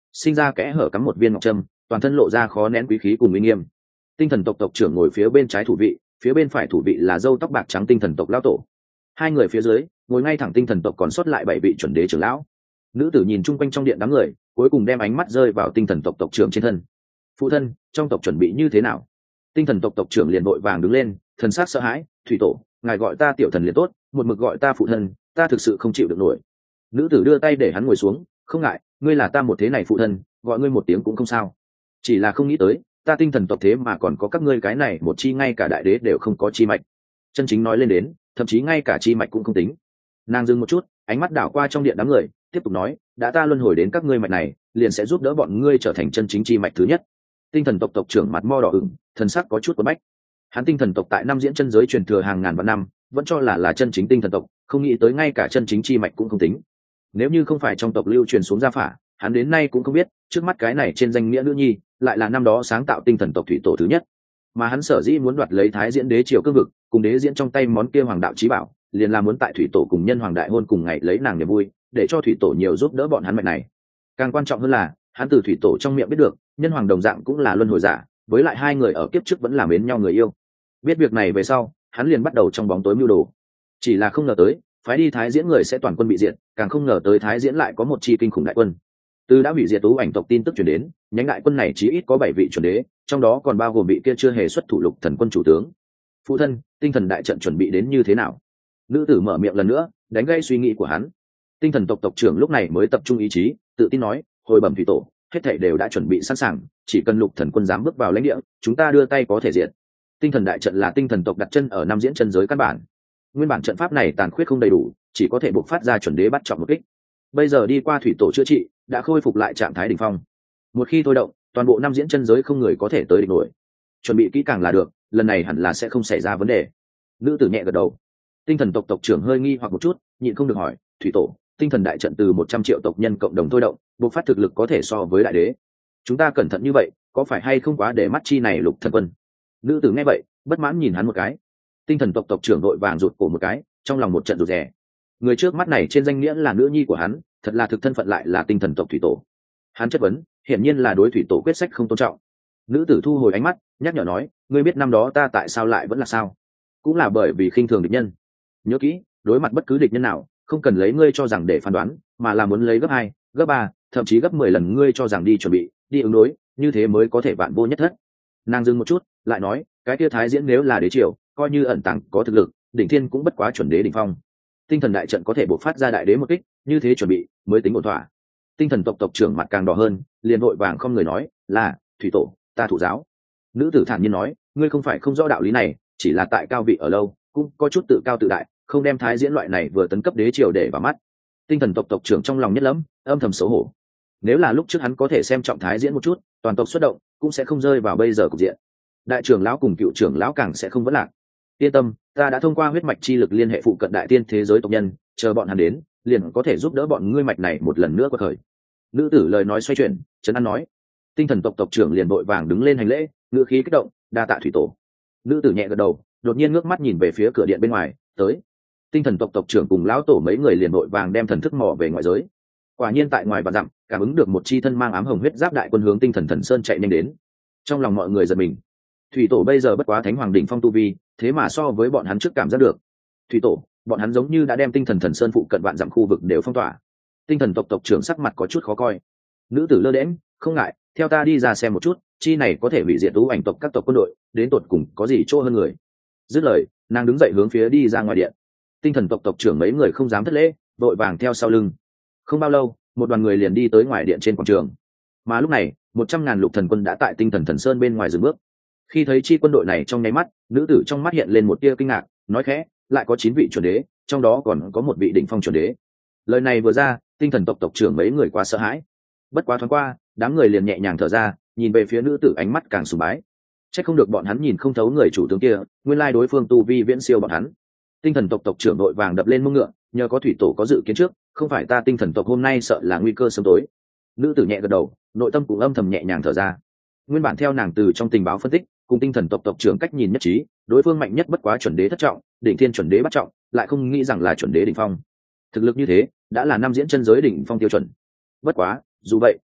[SPEAKER 1] sinh ra kẽ hở cắm một viên ngọc trâm, toàn thân lộ ra khó nén quý khí cùng uy nghiêm. Tinh thần tộc tộc trưởng ngồi phía bên trái thủ vị, phía bên phải thủ vị là râu tóc bạc trắng tinh thần tộc lão tổ. Hai người phía dưới ngồi ngay thẳng tinh thần tộc còn sót lại bảy vị chuẩn đế trưởng lão. Nữ tử nhìn chung quanh trong điện đám người, cuối cùng đem ánh mắt rơi vào tinh thần tộc tộc trưởng trên thân. Phụ thân, trong tộc chuẩn bị như thế nào? Tinh thần tộc tộc trưởng liền vội vàng đứng lên, thần sắc sợ hãi. Thủy tổ, ngài gọi ta tiểu thần liền tốt, một mực gọi ta phụ thân, ta thực sự không chịu được nổi. Nữ tử đưa tay để hắn ngồi xuống. Không ngại, ngươi là ta một thế này phụ thân, gọi ngươi một tiếng cũng không sao. Chỉ là không nghĩ tới, ta tinh thần tộc thế mà còn có các ngươi cái này một chi ngay cả đại đế đều không có chi mạch. Chân chính nói lên đến, thậm chí ngay cả chi mạch cũng không tính. Nàng dừng một chút, ánh mắt đảo qua trong điện đám người, tiếp tục nói, đã ta luân hồi đến các ngươi mạch này, liền sẽ giúp đỡ bọn ngươi trở thành chân chính chi mạch thứ nhất. Tinh thần tộc tộc trưởng mặt mo đỏ ửng, thần sắc có chút quẫn bách. Hắn tinh thần tộc tại năm diễn chân giới truyền thừa hàng ngàn vạn năm, vẫn cho là là chân chính tinh thần tộc, không nghĩ tới ngay cả chân chính chi mạch cũng không tính. Nếu như không phải trong tộc lưu truyền xuống gia phả, hắn đến nay cũng không biết, trước mắt cái này trên danh nghĩa nữ nhi, lại là năm đó sáng tạo tinh thần tộc thủy tổ thứ nhất. Mà hắn sở dĩ muốn đoạt lấy Thái Diễn Đế triều cương vực, cùng đế diễn trong tay món kia hoàng đạo chí bảo, liền là muốn tại thủy tổ cùng nhân hoàng đại hôn cùng ngày lấy nàng niềm vui, để cho thủy tổ nhiều giúp đỡ bọn hắn mạch này. Càng quan trọng hơn là, hắn từ thủy tổ trong miệng biết được, nhân hoàng đồng dạng cũng là luân hồi giả, với lại hai người ở kiếp trước vẫn là mến nhau người yêu. Biết việc này về sau, hắn liền bắt đầu trong bóng tối mưu đồ. Chỉ là không ngờ tới, phái đi Thái Diễn người sẽ toàn quân bị diệt, càng không ngờ tới Thái Diễn lại có một chi kinh khủng đại quân. Từ đã hủy diệt Tú Ảnh tộc tin tức truyền đến, nhánh đại quân này chí ít có bảy vị chuẩn đế, trong đó còn bao gồm vị kia chưa hề xuất thủ lục thần quân chủ tướng. Phụ thân, tinh thần đại trận chuẩn bị đến như thế nào? Nữ tử mở miệng lần nữa, đánh gây suy nghĩ của hắn. Tinh thần tộc tộc trưởng lúc này mới tập trung ý chí, tự tin nói, hồi bẩm thủy tổ, hết thảy đều đã chuẩn bị sẵn sàng, chỉ cần lục thần quân dám bước vào lãnh địa, chúng ta đưa tay có thể diệt. Tinh thần đại trận là tinh thần tộc đặt chân ở năm diễn chân giới căn bản. Nguyên bản trận pháp này tàn khuyết không đầy đủ, chỉ có thể buộc phát ra chuẩn đế bắt trọng một kích. Bây giờ đi qua thủy tổ chữa trị, đã khôi phục lại trạng thái đỉnh phong. Một khi thôi động, toàn bộ năm diễn chân giới không người có thể tới địch nổi. Chuẩn bị kỹ càng là được, lần này hẳn là sẽ không xảy ra vấn đề. Nữ tử nhẹ gật đầu. Tinh thần tộc tộc trưởng hơi nghi hoặc một chút, nhịn không được hỏi, thủy tổ, tinh thần đại trận từ một trăm triệu tộc nhân cộng đồng thôi động, bộc phát thực lực có thể so với đại đế. Chúng ta cẩn thận như vậy, có phải hay không quá để mắt chi này lục thần quân? Nữ tử nghe vậy, bất mãn nhìn hắn một cái. Tinh thần tộc tộc trưởng đội vàng rụt cổ một cái, trong lòng một trận rụt rè. Người trước mắt này trên danh nghĩa là nữ nhi của hắn, thật là thực thân phận lại là tinh thần tộc thủy tổ. Hắn chất vấn, hiển nhiên là đối thủy tổ quyết sách không tôn trọng. Nữ tử thu hồi ánh mắt, nhắc nhở nói, ngươi biết năm đó ta tại sao lại vẫn là sao? Cũng là bởi vì khinh thường địch nhân. Nhớ kỹ, đối mặt bất cứ địch nhân nào, không cần lấy ngươi cho rằng để phán đoán, mà là muốn lấy gấp hai, gấp ba, thậm chí gấp mười lần ngươi cho rằng đi chuẩn bị, đi ứng đối, như thế mới có thể vạn vô nhất thất. Nàng dừng một chút, lại nói, cái kia Thái Diễn nếu là đế triều, coi như ẩn tàng có thực lực, đỉnh thiên cũng bất quá chuẩn đế đỉnh phong. Tinh thần đại trận có thể bộc phát ra đại đế một kích, như thế chuẩn bị mới tính ổn thỏa. Tinh thần tộc tộc trưởng mặt càng đỏ hơn, liền vội vàng không người nói, là thủy tổ, ta thủ giáo. Nữ tử thản nhiên nói, ngươi không phải không rõ đạo lý này, chỉ là tại cao vị ở lâu, cũng có chút tự cao tự đại, không đem Thái Diễn loại này vừa tấn cấp đế triều để vào mắt. Tinh thần tộc tộc trưởng trong lòng nhất lẫm, âm thầm xấu hổ. Nếu là lúc trước hắn có thể xem trọng Thái Diễn một chút, toàn tộc xuất động, cũng sẽ không rơi vào bây giờ cục diện. Đại trưởng lão cùng cựu trưởng lão càng sẽ không vấn lạc. Yên tâm, ta đã thông qua huyết mạch chi lực liên hệ phụ cận đại tiên thế giới tộc nhân, chờ bọn hắn đến, liền có thể giúp đỡ bọn ngươi mạch này một lần nữa quật khởi. Nữ tử lời nói xoay chuyển, trấn an nói. Tinh thần tộc tộc trưởng liền vội vàng đứng lên hành lễ, ngữ khí kích động, đa tạ thủy tổ. Nữ tử nhẹ gật đầu, đột nhiên ngước mắt nhìn về phía cửa điện bên ngoài, tới. Tinh thần tộc tộc trưởng cùng lão tổ mấy người liền vội vàng đem thần thức mò về ngoại giới. Quả nhiên tại ngoài vạn dặm, cảm ứng được một chi thân mang ám hồng huyết giáp đại quân hướng tinh thần thần sơn chạy nhanh đến. Trong lòng mọi người giật mình. Thủy tổ bây giờ bất quá thánh hoàng đỉnh phong tu vi, thế mà so với bọn hắn trước cảm giác được. Thủy tổ, bọn hắn giống như đã đem tinh thần thần sơn phụ cận vạn dặm khu vực đều phong tỏa. Tinh thần tộc tộc trưởng sắc mặt có chút khó coi. Nữ tử lơ đễnh, không ngại, theo ta đi ra xem một chút, chi này có thể hủy diệt Tú Ảnh tộc các tộc quân đội, đến tột cùng có gì chỗ hơn người. Dứt lời, nàng đứng dậy hướng phía đi ra ngoài điện. Tinh thần tộc tộc trưởng mấy người không dám thất lễ, vội vàng theo sau lưng. Không bao lâu, một đoàn người liền đi tới ngoài điện trên quảng trường. Mà lúc này, một trăm ngàn lục thần quân đã tại tinh thần thần sơn bên ngoài dừng bước. Khi thấy chi quân đội này trong nháy mắt, nữ tử trong mắt hiện lên một tia kinh ngạc, nói khẽ, lại có chín vị chuẩn đế, trong đó còn có một vị đỉnh phong chuẩn đế. Lời này vừa ra, tinh thần tộc tộc trưởng mấy người quá sợ hãi. Bất quá thoáng qua, đám người liền nhẹ nhàng thở ra, nhìn về phía nữ tử ánh mắt càng sùng bái. Chắc không được bọn hắn nhìn không thấu người chủ tướng kia, nguyên lai đối phương tu vi viễn siêu bọn hắn. Tinh thần tộc tộc trưởng đội vàng đập lên mông ngựa, nhờ có thủy tổ có dự kiến trước, không phải ta tinh thần tộc hôm nay sợ là nguy cơ sớm tối. Nữ tử nhẹ gật đầu, nội tâm cũng âm thầm nhẹ nhàng thở ra. Nguyên bản theo nàng từ trong tình báo phân tích, cùng tinh thần tộc tộc trưởng cách nhìn nhất trí, đối phương mạnh nhất bất quá chuẩn đế thất trọng, đỉnh thiên chuẩn đế bắt trọng, lại không nghĩ rằng là chuẩn đế đỉnh phong. Thực lực như thế, đã là năm diễn chân giới đỉnh phong tiêu chuẩn. Bất quá, dù vậy,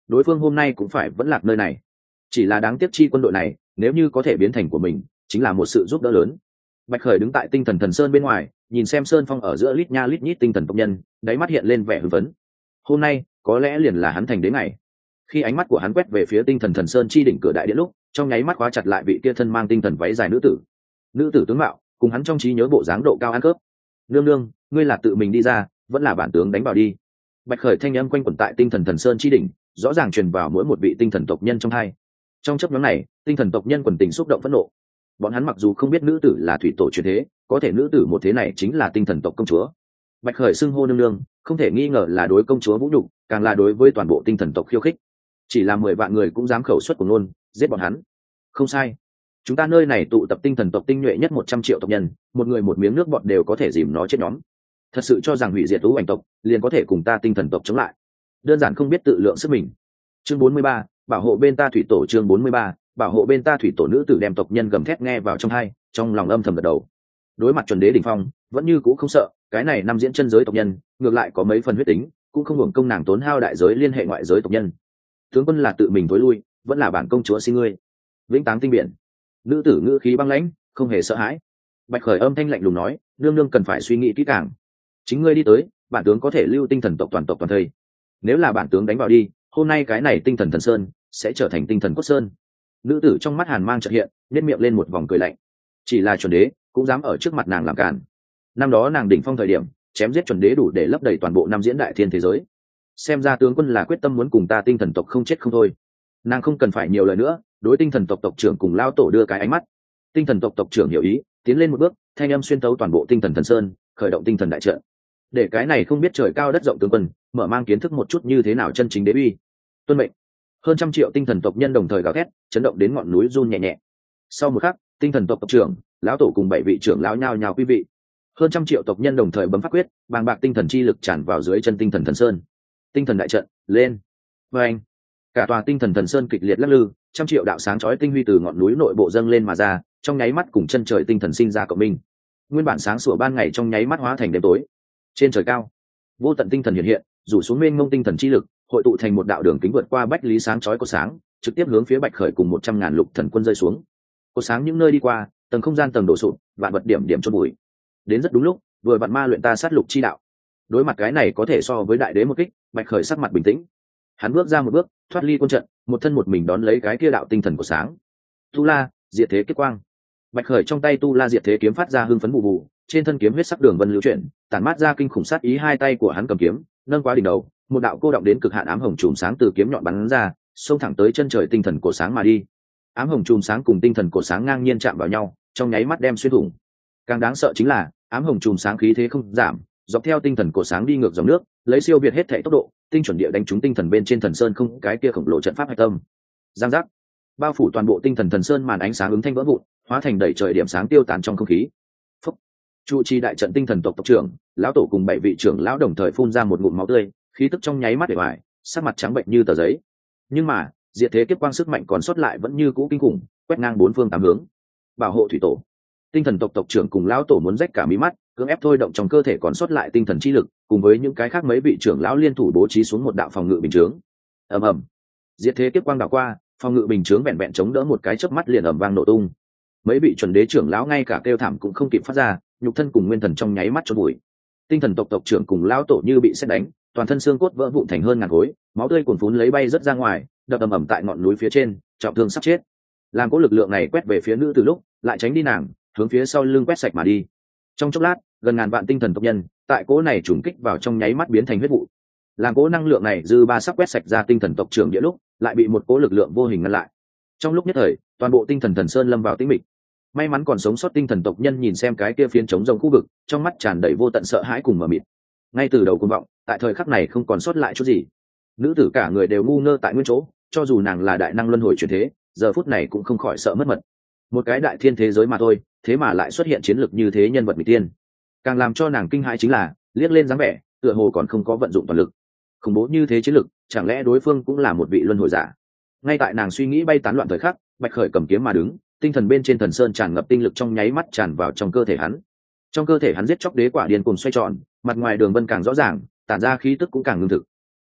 [SPEAKER 1] đối phương hôm nay cũng phải vẫn lạc nơi này. Chỉ là đáng tiếc chi quân đội này nếu như có thể biến thành của mình chính là một sự giúp đỡ lớn. Bạch Khởi đứng tại tinh thần thần sơn bên ngoài, nhìn xem sơn phong ở giữa lít nha lít nhít tinh thần tộc nhân, đáy mắt hiện lên vẻ hưng phấn. Hôm nay có lẽ liền là hắn thành đế ngày. Khi ánh mắt của hắn quét về phía tinh thần thần sơn chi đỉnh cửa đại điện lúc, trong nháy mắt khóa chặt lại vị kia thân mang tinh thần váy dài nữ tử. Nữ tử tướng mạo cùng hắn trong trí nhớ bộ dáng độ cao ăn khớp. Nương nương, ngươi là tự mình đi ra, vẫn là bản tướng đánh vào đi. Bạch Khởi thanh âm quanh quẩn tại tinh thần thần sơn chi đỉnh, rõ ràng truyền vào mỗi một vị tinh thần tộc nhân trong hai. Trong chấp nhóm này, tinh thần tộc nhân quần tình xúc động phẫn nộ. Bọn hắn mặc dù không biết nữ tử là thủy tổ truyền thế, có thể nữ tử một thế này chính là tinh thần tộc công chúa. Bạch Khởi xưng hô nương nương, không thể nghi ngờ là đối công chúa vũ nhục, càng là đối với toàn bộ tinh thần tộc khiêu khích. Chỉ là mười vạn người cũng dám khẩu xuất của ngôn, giết bọn hắn. Không sai, chúng ta nơi này tụ tập tinh thần tộc tinh nhuệ nhất một trăm triệu tộc nhân, một người một miếng nước bọt đều có thể dìm nó chết nhóm. Thật sự cho rằng hủy diệt tú ảnh tộc liền có thể cùng ta tinh thần tộc chống lại? Đơn giản không biết tự lượng sức mình. Chương bốn mươi ba, bảo hộ bên ta thủy tổ. Chương bốn mươi ba, bảo hộ bên ta thủy tổ. Nữ tử đem tộc nhân gầm thét nghe vào trong tai, trong lòng âm thầm gật đầu. Đối mặt chuẩn đế đỉnh phong, vẫn như cũ không sợ, cái này năm diễn chân giới tộc nhân, ngược lại có mấy phần huyết tính, cũng không hưởng công nàng tốn hao đại giới liên hệ ngoại giới tộc nhân. Tướng quân là tự mình tối lui, vẫn là bản công chúa xin ngươi. Vĩnh Táng tinh biển. Nữ tử ngữ khí băng lãnh, không hề sợ hãi. Bạch Khởi âm thanh lạnh lùng nói, nương nương cần phải suy nghĩ kỹ càng. Chính ngươi đi tới, bản tướng có thể lưu tinh thần tộc toàn tộc toàn thây. Nếu là bản tướng đánh vào đi, hôm nay cái này tinh thần thần sơn sẽ trở thành tinh thần cốt sơn. Nữ tử trong mắt hàn mang chợt hiện, nhếch miệng lên một vòng cười lạnh. Chỉ là chuẩn đế cũng dám ở trước mặt nàng làm cản. Năm đó nàng đỉnh phong thời điểm, chém giết chuẩn đế đủ để lấp đầy toàn bộ năm diễn đại thiên thế giới. Xem ra tướng quân là quyết tâm muốn cùng ta tinh thần tộc không chết không thôi. Nàng không cần phải nhiều lời nữa, đối tinh thần tộc tộc trưởng cùng lao tổ đưa cái ánh mắt. Tinh thần tộc tộc trưởng hiểu ý, tiến lên một bước, thanh âm xuyên tấu toàn bộ tinh thần thần sơn, khởi động tinh thần đại trận. Để cái này không biết trời cao đất rộng tướng quân mở mang kiến thức một chút như thế nào chân chính đế uy. Tuân mệnh. Hơn trăm triệu tinh thần tộc nhân đồng thời gào thét, chấn động đến ngọn núi run nhẹ nhẹ. Sau một khắc, tinh thần tộc tộc trưởng, lão tổ cùng bảy vị trưởng lão nhao nhao quý vị. Hơn trăm triệu tộc nhân đồng thời bấm pháp quyết, bàng bạc tinh thần chi lực tràn vào dưới chân tinh thần thần sơn. Tinh thần đại trận lên. Và anh, cả tòa tinh thần thần sơn kịch liệt lắc lư, trăm triệu đạo sáng chói tinh huy từ ngọn núi nội bộ dâng lên mà ra, trong nháy mắt cùng chân trời tinh thần sinh ra cộng minh. Nguyên bản sáng sủa ban ngày trong nháy mắt hóa thành đêm tối. Trên trời cao, vô tận tinh thần hiện hiện, rủ xuống mênh mông tinh thần chi lực, hội tụ thành một đạo đường kính vượt qua bách lý sáng chói của sáng, trực tiếp hướng phía Bạch Khởi cùng một trăm ngàn lục thần quân rơi xuống. Của sáng những nơi đi qua, tầng không gian tầng đổ sụp, vạn vật điểm điểm chôn bụi. Đến rất đúng lúc, vừa vặn ma luyện ta sát lục chi đạo. Đối mặt cái này có thể so với đại đế một kích, Bạch Khởi sắc mặt bình tĩnh. Hắn bước ra một bước, thoát ly quân trận, một thân một mình đón lấy cái kia đạo tinh thần của sáng. Tu La, diệt thế kiếp quang. Bạch Khởi trong tay Tu La diệt thế kiếm phát ra hưng phấn bù bù, trên thân kiếm huyết sắc đường vân lưu chuyển, tản mát ra kinh khủng sát ý. Hai tay của hắn cầm kiếm, nâng quá đỉnh đầu, một đạo cô động đến cực hạn ám hồng chùm sáng từ kiếm nhọn bắn ra, xông thẳng tới chân trời tinh thần cổ sáng mà đi. Ám hồng chùm sáng cùng tinh thần cổ sáng ngang nhiên chạm vào nhau, trong nháy mắt đem xuyên thủng. Càng đáng sợ chính là, ám hồng chùm sáng khí thế không giảm, dọc theo tinh thần cổ sáng đi ngược dòng nước, lấy siêu việt hết thảy tốc độ, tinh chuẩn địa đánh trúng tinh thần bên trên thần sơn không cái kia khổng lồ trận pháp hạch tâm. Giang giác, bao phủ toàn bộ tinh thần thần sơn màn ánh sáng ứng thanh vỡ vụn, hóa thành đầy trời điểm sáng tiêu tán trong không khí. Phúc. Trụ trì đại trận tinh thần tộc tộc trưởng, lão tổ cùng bảy vị trưởng lão đồng thời phun ra một ngụm máu tươi, khí tức trong nháy mắt để hoài, sắc mặt trắng bệnh như tờ giấy. Nhưng mà, diệt thế kiếp quang sức mạnh còn sót lại vẫn như cũ kinh khủng, quét ngang bốn phương tám hướng. Bảo hộ thủy tổ. Tinh thần tộc tộc trưởng cùng lão tổ muốn rách cả mí mắt, cưỡng ép thôi động trong cơ thể còn sót lại tinh thần chi lực, cùng với những cái khác mấy vị trưởng lão liên thủ bố trí xuống một đạo phòng ngự bình chướng. Ầm ầm. Diệt thế kiếp quang đảo qua, phòng ngự bình chướng vẹn vẹn chống đỡ một cái chớp mắt liền ầm vang nổ tung. Mấy vị chuẩn đế trưởng lão ngay cả kêu thảm cũng không kịp phát ra, nhục thân cùng nguyên thần trong nháy mắt chôn bụi. Tinh thần tộc tộc trưởng cùng lão tổ như bị sét đánh, toàn thân xương cốt vỡ vụn thành hơn ngàn khối, máu tươi cuồn phún lấy bay rất ra ngoài, đập ầm ầm tại ngọn núi phía trên, trọng thương sắp chết. Làm cỗ lực lượng này quét về phía nữ từ lúc, lại tránh đi nàng, hướng phía sau lưng quét sạch mà đi. Trong chốc lát, gần ngàn vạn tinh thần tộc nhân, tại cỗ này trùng kích vào trong nháy mắt biến thành huyết vụ. Làm cỗ năng lượng này dư ba sắc quét sạch ra tinh thần tộc trưởng địa lúc, lại bị một cỗ lực lượng vô hình ngăn lại. Trong lúc nhất thời, toàn bộ tinh thần thần sơn lâm vào tĩnh mịch. May mắn còn sống sót tinh thần tộc nhân nhìn xem cái kia phiến trống rông khu vực, trong mắt tràn đầy vô tận sợ hãi cùng mờ mịt. Ngay từ đầu cuồng vọng, tại thời khắc này không còn sót lại chút gì. Nữ tử cả người đều ngu ngơ tại nguyên chỗ, cho dù nàng là đại năng luân hồi chuyển thế, giờ phút này cũng không khỏi sợ mất mật. Một cái đại thiên thế giới mà thôi, thế mà lại xuất hiện chiến lược như thế nhân vật mỹ tiên. Càng làm cho nàng kinh hãi chính là, liếc lên dáng vẻ, tựa hồ còn không có vận dụng toàn lực. Khủng bố như thế chiến lực, chẳng lẽ đối phương cũng là một vị luân hồi giả? Ngay tại nàng suy nghĩ bay tán loạn thời khắc, Bạch Khởi cầm kiếm mà đứng, tinh thần bên trên thần sơn tràn ngập tinh lực trong nháy mắt tràn vào trong cơ thể hắn. Trong cơ thể hắn giết chóc đế quả điên cuồng xoay tròn, mặt ngoài đường vân càng rõ ràng, tản ra khí tức cũng càng ngưng thực.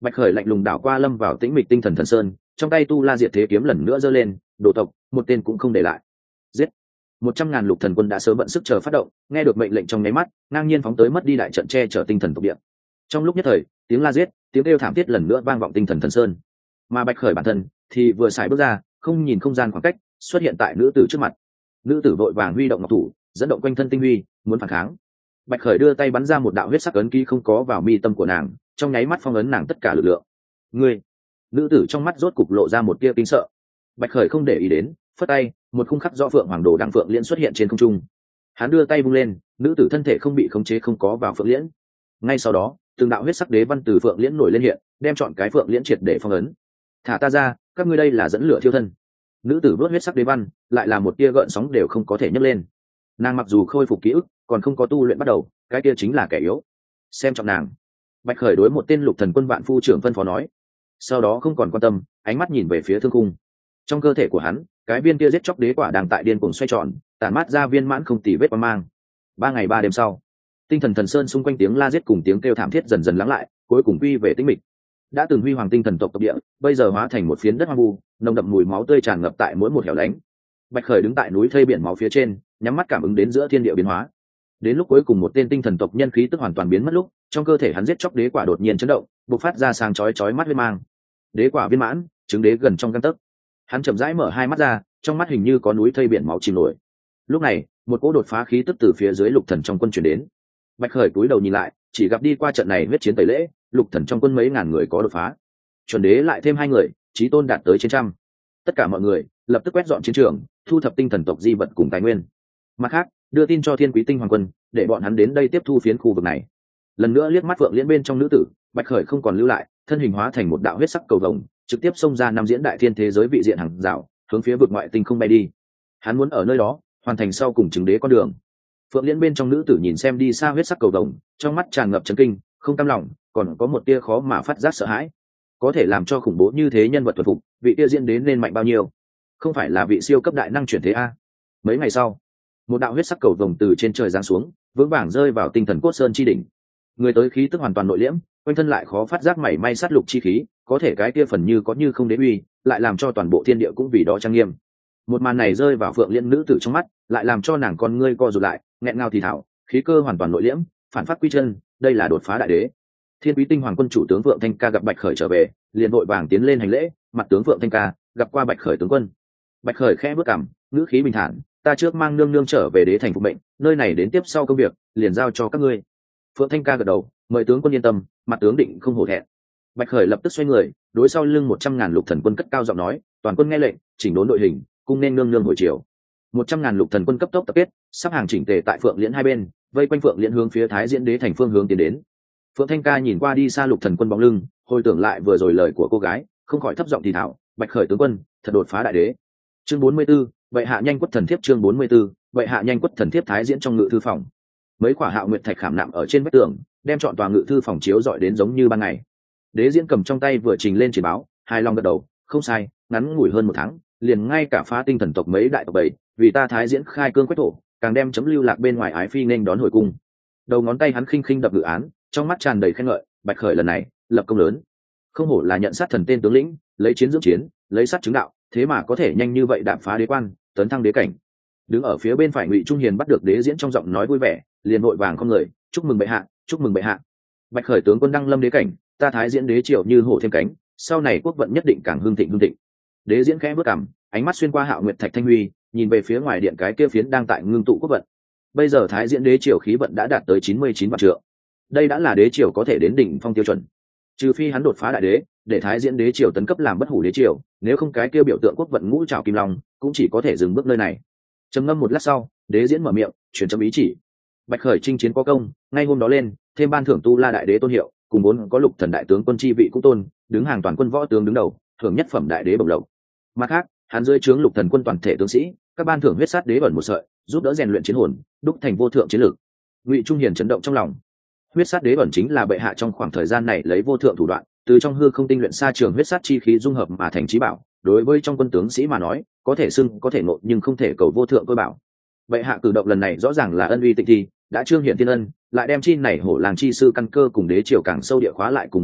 [SPEAKER 1] Bạch Khởi lạnh lùng đảo qua lâm vào tĩnh mịch tinh thần thần sơn, trong tay tu la diệt thế kiếm lần nữa giơ lên, đồ tộc một tên cũng không để lại. Giết! Một trăm ngàn lục thần quân đã sớm bận sức chờ phát động, nghe được mệnh lệnh trong nháy mắt, ngang nhiên phóng tới mất đi đại trận che chở tinh thần tộc địa. Trong lúc nhất thời, tiếng la giết, tiếng kêu thảm thiết lần nữa vang vọng tinh thần thần sơn. Mà Bạch Khởi bản thân thì vừa xài bước ra, không nhìn không gian khoảng cách, xuất hiện tại nữ tử trước mặt. Nữ tử vội vàng huy động ngọc thủ, dẫn động quanh thân tinh huy, muốn phản kháng. Bạch Khởi đưa tay bắn ra một đạo huyết sắc ấn ký không có vào mi tâm của nàng, trong nháy mắt phong ấn nàng tất cả lực lượng. Ngươi! Nữ tử trong mắt rốt cục lộ ra một tia kinh sợ. Bạch Khởi không để ý đến, phất tay, một khung khắc rõ phượng hoàng đồ đằng phượng liễn xuất hiện trên không trung. Hắn đưa tay vung lên, nữ tử thân thể không bị khống chế không có vào phượng liễn. Ngay sau đó, từng đạo huyết sắc đế văn từ phượng liễn nổi lên hiện, đem chọn cái phượng liễn triệt để phong ấn. Thả ta ra, các ngươi đây là dẫn lửa thiêu thân. Nữ tử vớt huyết sắc đế văn, lại là một tia gợn sóng đều không có thể nhấc lên. Nàng mặc dù khôi phục ký ức, còn không có tu luyện bắt đầu, cái kia chính là kẻ yếu. Xem trọng nàng. Bạch Khởi đối một tên lục thần quân vạn phu trưởng phân phó nói. Sau đó không còn quan tâm, ánh mắt nhìn về phía thương khung. Trong cơ thể của hắn, cái viên kia giết chóc đế quả đang tại điên cuồng xoay tròn, tản mát ra viên mãn không tì vết qua mang. Ba ngày ba đêm sau, tinh thần thần sơn xung quanh tiếng la giết cùng tiếng kêu thảm thiết dần dần lắng lại, cuối cùng quy về tĩnh mịch. Đã từng huy hoàng tinh thần tộc tộc địa, bây giờ hóa thành một phiến đất hoang vu, nồng đậm mùi máu tươi tràn ngập tại mỗi một hẻo lánh. Bạch Khởi đứng tại núi thây biển máu phía trên, nhắm mắt cảm ứng đến giữa thiên địa biến hóa. Đến lúc cuối cùng một tên tinh thần tộc nhân khí tức hoàn toàn biến mất lúc, trong cơ thể hắn giết chóc đế quả đột nhiên chấn động, bộc phát ra sáng chói chói mắt huyết mang. Đế quả viên mãn, trứng đế gần trong gang tấc. Hắn chậm rãi mở hai mắt ra, trong mắt hình như có núi thây biển máu chìm nổi. Lúc này, một cỗ đột phá khí tức từ phía dưới lục thần trong quân truyền đến. Bạch Khởi cúi đầu nhìn lại, chỉ gặp đi qua trận này huyết chiến tẩy lễ, lục thần trong quân mấy ngàn người có đột phá. Chuẩn đế lại thêm hai người, chí tôn đạt tới trên trăm. Tất cả mọi người lập tức quét dọn chiến trường, thu thập tinh thần tộc di vật cùng tài nguyên. Mặt khác, đưa tin cho Thiên Quý Tinh Hoàng quân, để bọn hắn đến đây tiếp thu phiến khu vực này. Lần nữa liếc mắt Phượng Liễn bên trong nữ tử, Bạch Khởi không còn lưu lại, thân hình hóa thành một đạo huyết sắc cầu vồng, trực tiếp xông ra năm diễn đại thiên thế giới vị diện hàng rào, hướng phía vực ngoại tinh không bay đi. Hắn muốn ở nơi đó hoàn thành sau cùng chứng đế con đường. Phượng Liễn bên trong nữ tử nhìn xem đi xa huyết sắc cầu vồng, trong mắt tràn ngập chấn kinh, không cam lòng, còn có một tia khó mà phát giác sợ hãi. Có thể làm cho khủng bố như thế nhân vật thuần phục, vị tia diễn đến nên mạnh bao nhiêu? Không phải là vị siêu cấp đại năng chuyển thế a? Mấy ngày sau, một đạo huyết sắc cầu vồng từ trên trời giáng xuống, vững vàng rơi vào tinh thần cốt sơn chi đỉnh. Người tới khí tức hoàn toàn nội liễm, quanh thân lại khó phát giác mảy may sát lục chi khí, có thể cái kia phần như có như không đế uy, lại làm cho toàn bộ thiên địa cũng vì đó trang nghiêm. Một màn này rơi vào Phượng Liễn nữ tử trong mắt, lại làm cho nàng con ngươi co rụt lại, nghẹn ngào thì thảo, khí cơ hoàn toàn nội liễm, phản phát quy chân, đây là đột phá đại đế. Thiên Quý Tinh Hoàng quân chủ tướng Vượng Thanh Ca gặp Bạch Khởi trở về, liền vội vàng tiến lên hành lễ, mặt tướng Vượng Thanh Ca gặp qua Bạch Khởi tướng quân. Bạch Khởi khẽ bước cằm, ngữ khí bình thản, ta trước mang nương nương trở về đế thành phục mệnh, nơi này đến tiếp sau công việc liền giao cho các ngươi. Phượng Thanh Ca gật đầu, mời tướng quân yên tâm, mặt tướng định không hổ thẹn. Bạch Khởi lập tức xoay người, đối sau lưng một trăm ngàn lục thần quân cất cao giọng nói, toàn quân nghe lệnh, chỉnh đốn đội hình, cung nên nương nương hồi chiều. Một trăm ngàn lục thần quân cấp tốc tập kết, sắp hàng chỉnh tề tại Phượng Liễn hai bên, vây quanh Phượng Liễn hướng phía Thái Diễn Đế thành phương hướng tiến đến. Phượng Thanh Ca nhìn qua đi xa lục thần quân bóng lưng, hồi tưởng lại vừa rồi lời của cô gái, không khỏi thấp giọng thì thào, Bạch Khởi tướng quân, thật đột phá đại đế. Chương bốn mươi 44, vậy hạ nhanh quất thần thiếp chương bốn mươi 44, vậy hạ nhanh quất thần thiếp Thái Diễn trong ngự thư phòng. Mấy quả Hạo Nguyệt thạch khảm nạm ở trên vách tường, đem trọn tòa ngự thư phòng chiếu rọi đến giống như ban ngày. Đế Diễn cầm trong tay vừa trình lên chỉ báo, hài lòng gật đầu, không sai, ngắn ngủi hơn một tháng, liền ngay cả phá tinh thần tộc mấy đại tộc bảy, vì ta Thái Diễn khai cương quét thổ, càng đem chấm lưu lạc bên ngoài ái phi nên đón hồi cung. Đầu ngón tay hắn khinh khinh đập ngự án, trong mắt tràn đầy khen ngợi, Bạch Khởi lần này lập công lớn, không hổ là nhận sát thần tên tướng lĩnh, lấy chiến dưỡng chiến, lấy sát chứng đạo, thế mà có thể nhanh như vậy đạp phá đế quan, tấn thăng đế cảnh. Đứng ở phía bên phải Ngụy Trung Hiền bắt được Đế Diễn trong giọng nói vui vẻ, liền vội vàng không người, chúc mừng bệ hạ, chúc mừng bệ hạ. Bạch Khởi tướng quân đăng lâm đế cảnh, ta Thái Diễn đế triều như hổ thêm cánh, sau này quốc vận nhất định càng hưng thịnh hưng thịnh. Đế Diễn khẽ bước cằm, ánh mắt xuyên qua Hạo Nguyệt thạch thanh huy, nhìn về phía ngoài điện cái kia phiến đang tại ngưng tụ quốc vận. Bây giờ Thái Diễn đế triều khí vận đã đạt tới chín mươi chín vạn trượng. Đây đã là đế triều có thể đến đỉnh phong tiêu chuẩn. Trừ phi hắn đột phá đại đế, để Thái Diễn đế triều tấn cấp làm bất hủ đế triều, nếu không cái kia biểu tượng quốc vận ngũ trảo kim long cũng chỉ có thể dừng bước nơi này. Trầm ngâm một lát sau, Đế Diễn mở miệng, truyền chấm ý chỉ. Bạch Khởi chinh chiến có công, ngay hôm đó lên, thêm ban thưởng tu la đại đế tôn hiệu, cùng bốn có lục thần đại tướng quân chi vị cũng tôn, đứng hàng toàn quân võ tướng đứng đầu, thưởng nhất phẩm đại đế bổng lộc. Mặt khác, hắn dưới trướng lục thần quân toàn thể tướng sĩ, các ban thưởng huyết sát đế bẩn một sợi, giúp đỡ rèn luyện chiến hồn, đúc thành vô thượng chiến lược. Ngụy Trung Hiền chấn động trong lòng. Huyết sát đế bẩn chính là bệ hạ trong khoảng thời gian này lấy vô thượng thủ đoạn, từ trong hư không tinh luyện xa trường huyết sát chi khí dung hợp mà thành chí bảo, đối với trong quân tướng sĩ mà nói, có thể xưng có thể ngộ nhưng không thể cầu vô thượng cơ bảo. Bệ hạ cử động lần này rõ ràng là ân uy tịnh thi, đã trương hiện thiên ân, lại đem chi này hổ làng chi sư căn cơ cùng đế triều càng sâu địa khóa lại cùng một chỗ,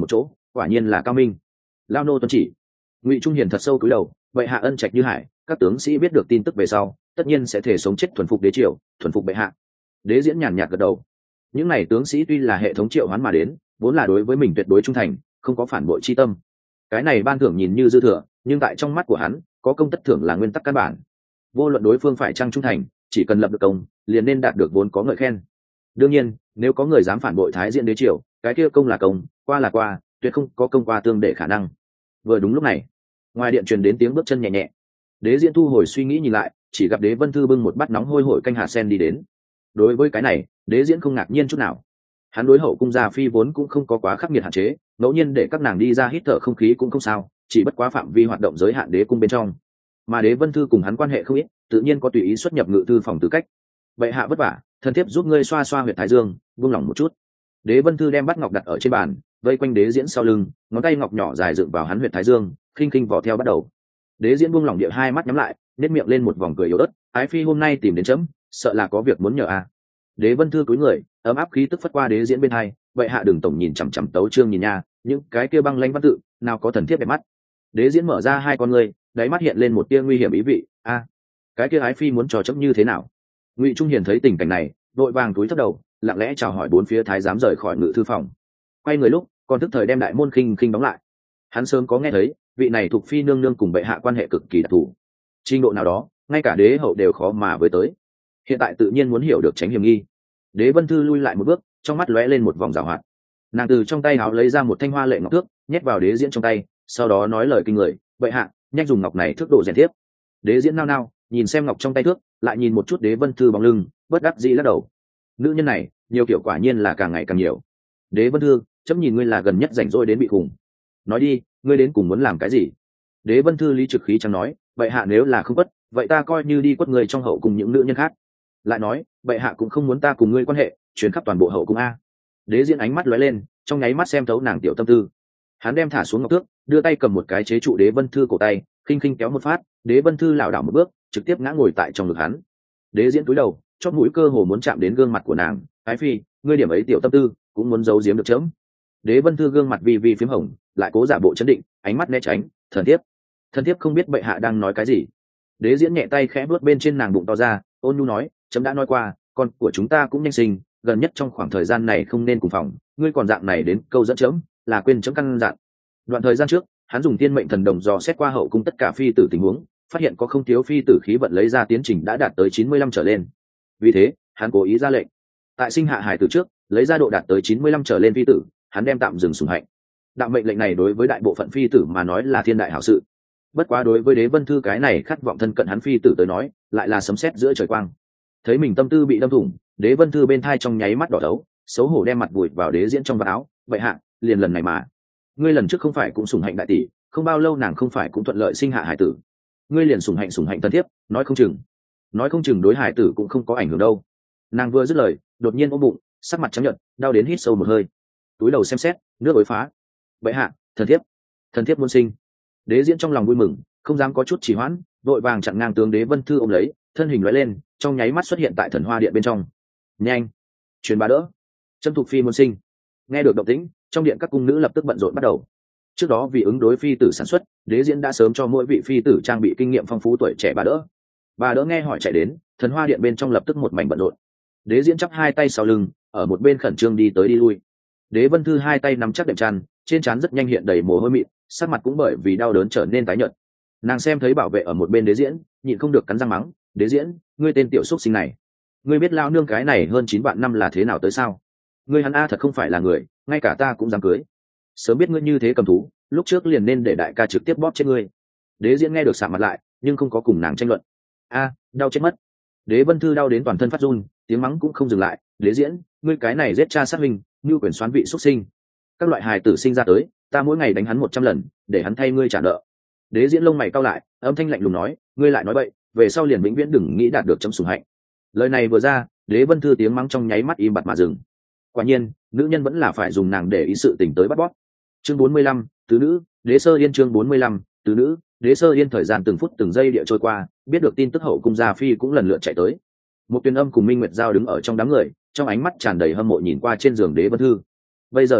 [SPEAKER 1] quả nhiên là cao minh. Lao nô tuân chỉ. Ngụy Trung Hiền thật sâu cúi đầu, vậy hạ ân trạch như hải, các tướng sĩ biết được tin tức về sau tất nhiên sẽ thể sống chết thuần phục đế triều, thuần phục bệ hạ. Đế Diễn nhàn nhạt gật đầu. Những này tướng sĩ tuy là hệ thống triệu hoán mà đến, vốn là đối với mình tuyệt đối trung thành, không có phản bội chi tâm. Cái này ban thưởng nhìn như dư thừa, nhưng tại trong mắt của hắn có công tất thưởng là nguyên tắc căn bản. Vô luận đối phương phải trăng trung thành, chỉ cần lập được công liền nên đạt được vốn có ngợi khen. Đương nhiên nếu có người dám phản bội Thái Diễn đế triều, cái kia công là công, qua là qua, tuyệt không có công qua tương để khả năng. Vừa đúng lúc này, ngoài điện truyền đến tiếng bước chân nhẹ nhẹ. Đế Diễn thu hồi suy nghĩ nhìn lại, chỉ gặp Đế Vân Thư bưng một bát nóng hôi hổi canh hạt sen đi đến. Đối với cái này, Đế Diễn không ngạc nhiên chút nào. Hắn đối hậu cung gia phi vốn cũng không có quá khắc nghiệt hạn chế, ngẫu nhiên để các nàng đi ra hít thở không khí cũng không sao, chỉ bất quá phạm vi hoạt động giới hạn đế cung bên trong. Mà Đế Vân Thư cùng hắn quan hệ không ít, tự nhiên có tùy ý xuất nhập ngự thư phòng tư cách. Bệ hạ vất vả, thần thiếp giúp ngươi xoa xoa huyệt thái dương, buông lỏng một chút. Đế Vân Thư đem bát ngọc đặt ở trên bàn, vây quanh Đế Diễn sau lưng, ngón tay ngọc nhỏ dài dựng vào hắn huyệt thái dương, khinh khinh vò theo bắt đầu. Đế Diễn buông lỏng địa hai mắt nhắm lại, nét miệng lên một vòng cười yếu ớt, ái phi hôm nay tìm đến chấm, sợ là có việc muốn nhờ à. Đế Vân Thư cúi người, ấm áp khí tức phất qua Đế Diễn bên hai, vậy hạ đừng tổng nhìn chằm chằm tấu chương nhìn nha, những cái kia băng lãnh văn tự nào có thần thiếp đẹp mắt. Đế Diễn mở ra hai con ngươi, đáy mắt hiện lên một tia nguy hiểm ý vị. A, cái kia ái phi muốn trò chấm như thế nào? Ngụy Trung Hiền thấy tình cảnh này, vội vàng túi thấp đầu, lặng lẽ chào hỏi bốn phía thái giám rời khỏi ngự thư phòng. Quay người lúc còn tức thời đem đại môn khinh khinh đóng lại. Hắn sớm có nghe thấy vị này thuộc phi nương nương cùng bệ hạ quan hệ cực kỳ đặc thù, trình độ nào đó ngay cả đế hậu đều khó mà với tới. Hiện tại tự nhiên muốn hiểu được tránh hiểm nghi. Đế Vân Thư lui lại một bước, trong mắt lóe lên một vòng giảo hoạt. Nàng từ trong tay áo lấy ra một thanh hoa lệ ngọc thước, nhét vào Đế Diễn trong tay, sau đó nói lời kinh người, bệ hạ nhanh dùng ngọc này thước độ rèn thiếp. Đế Diễn nao nao nhìn xem ngọc trong tay thước, lại nhìn một chút Đế Vân Thư bóng lưng, bất đắc dĩ lắc đầu. Nữ nhân này nhiều kiểu quả nhiên là càng ngày càng nhiều. Đế Vân Thư, chấm nhìn ngươi là gần nhất rảnh rỗi đến bị khủng. Nói đi, ngươi đến cùng muốn làm cái gì? Đế Vân Thư lý trực khí chẳng nói, bệ hạ nếu là không quất, vậy ta coi như đi quất người trong hậu cùng những nữ nhân khác. Lại nói, bệ hạ cũng không muốn ta cùng ngươi quan hệ chuyển khắp toàn bộ hậu cung a. Đế Diễn ánh mắt lóe lên, trong nháy mắt xem thấu nàng tiểu tâm tư. Hắn đem thả xuống ngọc tước, đưa tay cầm một cái chế trụ Đế Vân Thư cổ tay, khinh khinh kéo một phát, Đế Vân Thư lảo đảo một bước, trực tiếp ngã ngồi tại trong ngực hắn. Đế Diễn cúi đầu, chóp mũi cơ hồ muốn chạm đến gương mặt của nàng, ái phi, ngươi điểm ấy tiểu tâm tư cũng muốn giấu giếm được chớm. Đế Vân Thư gương mặt vi vi phím hồng, lại cố giả bộ chấn định, ánh mắt né tránh, thần thiếp, thần thiếp không biết bệ hạ đang nói cái gì. Đế Diễn nhẹ tay khẽ bước bên trên nàng bụng to ra, ôn nhu nói, chấm đã nói qua, con của chúng ta cũng nhanh sinh, gần nhất trong khoảng thời gian này không nên cùng phòng, ngươi còn dạng này đến câu dẫn chấm, là quên chấm căn dặn. Đoạn thời gian trước, hắn dùng tiên mệnh thần đồng dò xét qua hậu cung tất cả phi tử tình huống, phát hiện có không thiếu phi tử khí vận lấy ra tiến trình đã đạt tới chín mươi lăm trở lên. Vì thế, hắn cố ý ra lệnh, tại sinh hạ hải tử trước, lấy ra độ đạt tới chín mươi lăm trở lên phi tử, hắn đem tạm dừng sủng hạnh. Đạo mệnh lệnh này đối với đại bộ phận phi tử mà nói là thiên đại hảo sự. Bất quá đối với Đế Vân Thư cái này khát vọng thân cận hắn phi tử tới nói, lại là sấm sét giữa trời quang. Thấy mình tâm tư bị đâm thủng, Đế Vân Thư bên thai trong nháy mắt đỏ đấu, xấu hổ đem mặt vùi vào Đế Diễn trong vạt áo, vậy hạ, liền lần này mà, ngươi lần trước không phải cũng sủng hạnh đại tỷ, không bao lâu nàng không phải cũng thuận lợi sinh hạ hải tử, ngươi liền sủng hạnh sủng hạnh thân thiếp, nói không chừng, nói không chừng đối hải tử cũng không có ảnh hưởng đâu. Nàng vừa dứt lời, đột nhiên ôm bụng, sắc mặt trắng nhợt, đau đến hít sâu một hơi, túi đầu xem xét, nước ối phá. Vậy hạ, thần thiếp, thần thiếp muốn sinh. Đế Diễn trong lòng vui mừng, không dám có chút trì hoãn, vội vàng chặn ngang tướng Đế Vân Thư ôm lấy, thân hình lóe lên, trong nháy mắt xuất hiện tại Thần Hoa Điện bên trong. Nhanh, truyền bá đỡ, Trâm Thục phi muốn sinh. Nghe được động tĩnh, trong điện các cung nữ lập tức bận rộn bắt đầu. Trước đó vì ứng đối phi tử sản xuất, Đế Diễn đã sớm cho mỗi vị phi tử trang bị kinh nghiệm phong phú tuổi trẻ bà đỡ. Bà đỡ nghe hỏi chạy đến, Thần Hoa Điện bên trong lập tức một mảnh bận rộn. Đế Diễn chắp hai tay sau lưng, ở một bên khẩn trương đi tới đi lui. Đế Vân Thư hai tay nắm chắc đệm chăn, trên trán rất nhanh hiện đầy mồ hôi mịn, sắc mặt cũng bởi vì đau đớn trở nên tái nhợt. Nàng xem thấy bảo vệ ở một bên Đế Diễn, nhịn không được cắn răng mắng, Đế Diễn, ngươi tên tiểu xúc sinh này, ngươi biết lao nương cái này hơn chín vạn năm là thế nào tới sao? Ngươi hắn a thật không phải là người, ngay cả ta cũng dám cưới. Sớm biết ngươi như thế cầm thú, lúc trước liền nên để đại ca trực tiếp bóp chết ngươi. Đế Diễn nghe được sạm mặt lại, nhưng không có cùng nàng tranh luận. A, đau chết mất. Đế Vân Thư đau đến toàn thân phát run, tiếng mắng cũng không dừng lại, Đế Diễn, ngươi cái này giết cha sát huynh, như quyền xoán vị xuất sinh. Các loại hài tử sinh ra tới, ta mỗi ngày đánh hắn một trăm lần, để hắn thay ngươi trả nợ. Đế Diễn lông mày cau lại, âm thanh lạnh lùng nói, ngươi lại nói bậy, về sau liền vĩnh viễn đừng nghĩ đạt được chấm sủng hạnh. Lời này vừa ra, Đế Vân Thư tiếng mắng trong nháy mắt im bặt mà dừng. Quả nhiên, nữ nhân vẫn là phải dùng nàng để ý sự tình tới bắt bóp. Chương bốn mươi lăm, tứ nữ, Đế Sơ Yên chương bốn mươi lăm, tứ nữ, Đế Sơ Yên thời gian từng phút từng giây địa trôi qua, biết được tin tức hậu cung gia phi cũng lần lượt chạy tới. Một Tuyên Âm cùng Minh Nguyệt Giao đứng ở trong đám người, trong ánh mắt tràn đầy hâm mộ nhìn qua trên giường Đế Vân Thư. Bây giờ đại tỷ,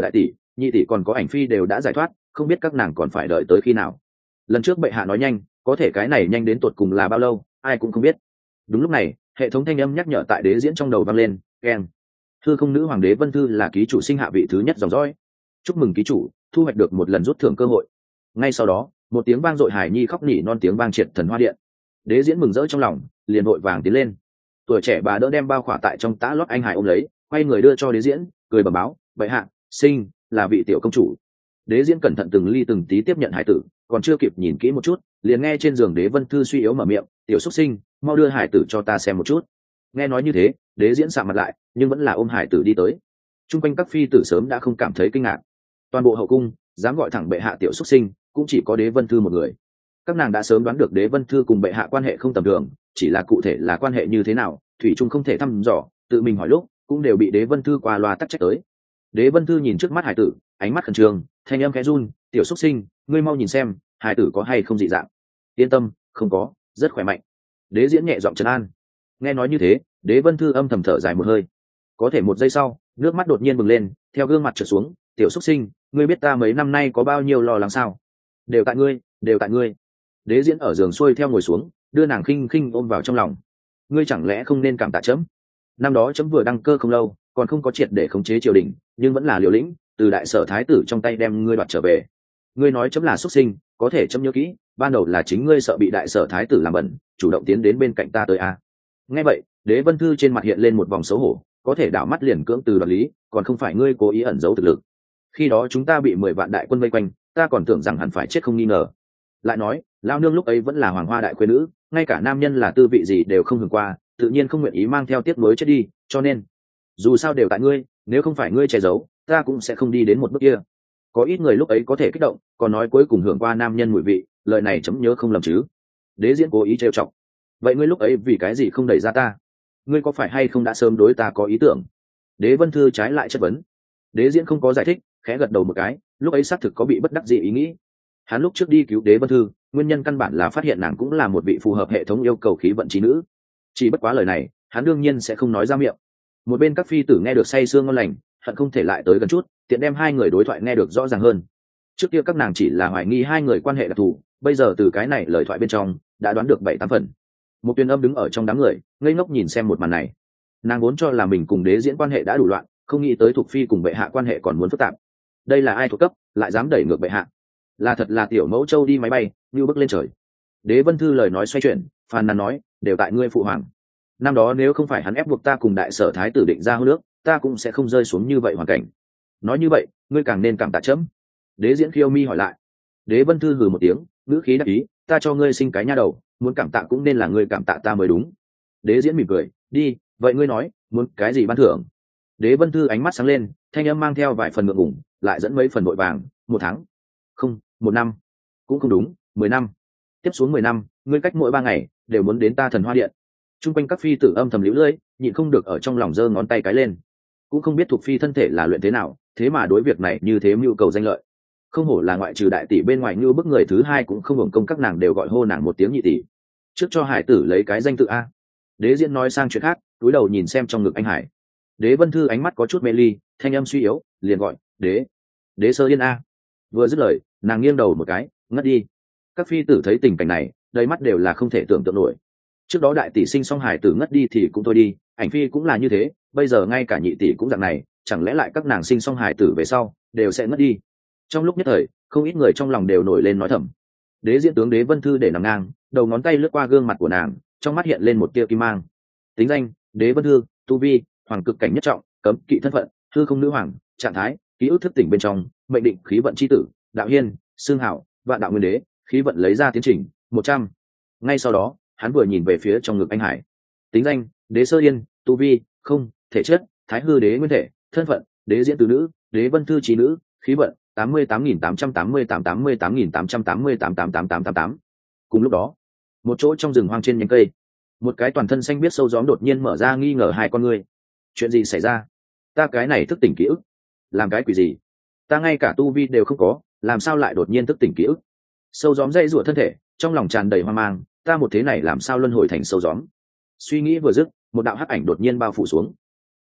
[SPEAKER 1] nhị tỷ còn có ảnh phi đều đã giải thoát, không biết các nàng còn phải đợi tới khi nào. Lần trước bệ hạ nói nhanh, có thể cái này nhanh đến tột cùng là bao lâu ai cũng không biết. Đúng lúc này hệ thống thanh âm nhắc nhở tại đế diễn trong đầu vang lên, keng. Thư không nữ hoàng đế Vân Thư là ký chủ sinh hạ vị thứ nhất dòng dõi, chúc mừng ký chủ thu hoạch được một lần rút thưởng cơ hội. Ngay sau đó một tiếng vang dội hài nhi khóc nỉ non tiếng vang triệt thần hoa điện. Đế diễn mừng rỡ trong lòng, liền vội vàng tiến lên. Tuổi trẻ bà đỡ đem bao khỏa tại trong tã lót anh hải ôm lấy, quay người đưa cho đế diễn, cười bẩm báo, bệ hạ sinh là vị tiểu công chủ. Đế diễn cẩn thận từng ly từng tí tiếp nhận hải tử, còn chưa kịp nhìn kỹ một chút, liền nghe trên giường đế Vân Thư suy yếu mở miệng, tiểu xuất sinh, mau đưa hải tử cho ta xem một chút. Nghe nói như thế, đế diễn sạm mặt lại, nhưng vẫn là ôm hải tử đi tới. Trung quanh các phi tử sớm đã không cảm thấy kinh ngạc. Toàn bộ hậu cung dám gọi thẳng bệ hạ tiểu xuất sinh cũng chỉ có đế Vân Thư một người. Các nàng đã sớm đoán được đế Vân Thư cùng bệ hạ quan hệ không tầm thường, chỉ là cụ thể là quan hệ như thế nào thủy trung không thể thăm dò, tự mình hỏi lúc cũng đều bị đế Vân Thư qua loa tắc trách tới. Đế Vân Thư nhìn trước mắt hải tử, ánh mắt khẩn trương, thanh âm khẽ run, tiểu xuất sinh, ngươi mau nhìn xem hải tử có hay không dị dạng. Yên tâm, không có, rất khỏe mạnh. Đế diễn nhẹ giọng trấn an. Nghe nói như thế, đế Vân Thư âm thầm thở dài một hơi. Có thể một giây sau, nước mắt đột nhiên bừng lên, theo gương mặt trượt xuống, tiểu xuất sinh, ngươi biết ta mấy năm nay có bao nhiêu lo lắng sao? Đều tại ngươi, đều tại ngươi. Đế diễn ở giường xuôi theo ngồi xuống, đưa nàng khinh khinh ôm vào trong lòng. Ngươi chẳng lẽ không nên cảm tạ chấm? Năm đó chấm vừa đăng cơ không lâu, còn không có triệt để khống chế triều đình, nhưng vẫn là liều lĩnh, từ đại sở thái tử trong tay đem ngươi đoạt trở về. Ngươi nói chấm là xuất sinh, có thể chấm nhớ kỹ, ban đầu là chính ngươi sợ bị đại sở thái tử làm bẩn, chủ động tiến đến bên cạnh ta tới a. Nghe vậy, đế Vân Thư trên mặt hiện lên một vòng xấu hổ, có thể đảo mắt liền cưỡng từ đoạt lý, còn không phải ngươi cố ý ẩn giấu thực lực. Khi đó chúng ta bị mười vạn đại quân vây quanh, ta còn tưởng rằng hẳn phải chết không nghi ngờ. Lại nói, lao nương lúc ấy vẫn là hoàng hoa đại quê nữ, ngay cả nam nhân là tư vị gì đều không hưởng qua, tự nhiên không nguyện ý mang theo tiếc nuối chết đi, cho nên dù sao đều tại ngươi, nếu không phải ngươi che giấu, ta cũng sẽ không đi đến một bước kia. Có ít người lúc ấy có thể kích động, còn nói cuối cùng hưởng qua nam nhân mùi vị, lời này chấm nhớ không lầm chứ. Đế diễn cố ý trêu chọc. Vậy ngươi lúc ấy vì cái gì không đẩy ra ta? Ngươi có phải hay không đã sớm đối ta có ý tưởng? Đế Vân Thư trái lại chất vấn. Đế diễn không có giải thích, khẽ gật đầu một cái, lúc ấy xác thực có bị bất đắc dĩ ý nghĩ. Hắn lúc trước đi cứu đế Vân Thư, nguyên nhân căn bản là phát hiện nàng cũng là một vị phù hợp hệ thống yêu cầu khí vận trí nữ. Chỉ bất quá lời này, hắn đương nhiên sẽ không nói ra miệng. Một bên các phi tử nghe được say sương ngon lành, hận không thể lại tới gần chút, tiện đem hai người đối thoại nghe được rõ ràng hơn. Trước kia các nàng chỉ là hoài nghi hai người quan hệ đặc thù, bây giờ từ cái này lời thoại bên trong đã đoán được bảy tám phần. Một tuyên âm đứng ở trong đám người, ngây ngốc nhìn xem một màn này. Nàng vốn cho là mình cùng đế diễn quan hệ đã đủ loạn, không nghĩ tới thuộc phi cùng bệ hạ quan hệ còn muốn phức tạp. Đây là ai thuộc cấp, lại dám đẩy ngược bệ hạ? Là thật là tiểu mẫu châu đi máy bay, như bước lên trời. Đế Vân Thư lời nói xoay chuyển, phàn nàn nói, đều tại ngươi phụ hoàng. Năm đó nếu không phải hắn ép buộc ta cùng đại sở thái tử định ra hôn nước, ta cũng sẽ không rơi xuống như vậy hoàn cảnh. Nói như vậy, ngươi càng nên cảm tạ chấm. Đế diễn khiêu mi hỏi lại. Đế Vân Thư hừ một tiếng, ngữ khí đắc ý, ta cho ngươi sinh cái nha đầu, muốn cảm tạ cũng nên là ngươi cảm tạ ta mới đúng. Đế diễn mỉm cười, đi, vậy ngươi nói, muốn cái gì ban thưởng? Đế Vân Thư ánh mắt sáng lên, thanh âm mang theo vài phần ngượng ngùng, lại dẫn mấy phần vội vàng, một tháng, không, một năm, cũng không đúng, mười năm, tiếp xuống mười năm, ngươi cách mỗi ba ngày đều muốn đến ta thần hoa điện. Trung quanh các phi tử âm thầm liễu lưỡi, nhịn không được ở trong lòng giơ ngón tay cái lên. Cũng không biết thuộc phi thân thể là luyện thế nào, thế mà đối việc này như thế mưu cầu danh lợi. Không hổ là ngoại trừ đại tỷ bên ngoài như bức người thứ hai cũng không hưởng công, các nàng đều gọi hô nàng một tiếng nhị tỷ. Trước cho hải tử lấy cái danh tự a. Đế diễn nói sang chuyện khác, cúi đầu nhìn xem trong ngực anh hải. Đế Vân Thư ánh mắt có chút mê ly, thanh âm suy yếu, liền gọi, đế, đế sơ yên a. Vừa dứt lời, nàng nghiêng đầu một cái, ngất đi. Các phi tử thấy tình cảnh này, đầy mắt đều là không thể tưởng tượng nổi. Trước đó đại tỷ sinh xong hải tử ngất đi thì cũng thôi đi, ảnh phi cũng là như thế, bây giờ ngay cả nhị tỷ cũng dạng này, chẳng lẽ lại các nàng sinh xong hải tử về sau đều sẽ ngất đi? Trong lúc nhất thời, không ít người trong lòng đều nổi lên nói thầm. Đế diễn tướng Đế Vân Thư để nằm ngang, đầu ngón tay lướt qua gương mặt của nàng, trong mắt hiện lên một tia kim mang. Tính danh: Đế Vân Thư, tu vi hoàng cực cảnh nhất trọng, cấm kỵ thân phận hư không nữ hoàng, trạng thái ký ức thức tỉnh bên trong, mệnh định khí vận chi tử, đạo hiên, xương hảo, vạn đạo nguyên đế, khí vận lấy ra tiến trình một trăm. Ngay sau đó, hắn vừa nhìn về phía trong ngực anh hải. Tính danh: Đế Sơ Yên, tu vi không, thể chất thái hư đế nguyên thể, thân phận đế diễn từ nữ, Đế Vân Thư trí nữ, khí vận tám mươi tám nghìn tám trăm tám mươi tám tám mươi tám nghìn tám trăm tám mươi tám tám tám tám tám tám. Cùng lúc đó, một chỗ trong rừng hoang trên nhánh cây, một cái toàn thân xanh biết sâu gióm đột nhiên mở ra, nghi ngờ hai con ngươi. Chuyện gì xảy ra? Ta cái này thức tỉnh ký ức, làm cái quỷ gì? Ta ngay cả tu vi đều không có, làm sao lại đột nhiên thức tỉnh ký ức? Sâu gióm dây rủa thân thể, trong lòng tràn đầy hoang mang, ta một thế này làm sao luân hồi thành sâu gióm? Suy nghĩ vừa dứt, một đạo hắc ảnh đột nhiên bao phủ xuống.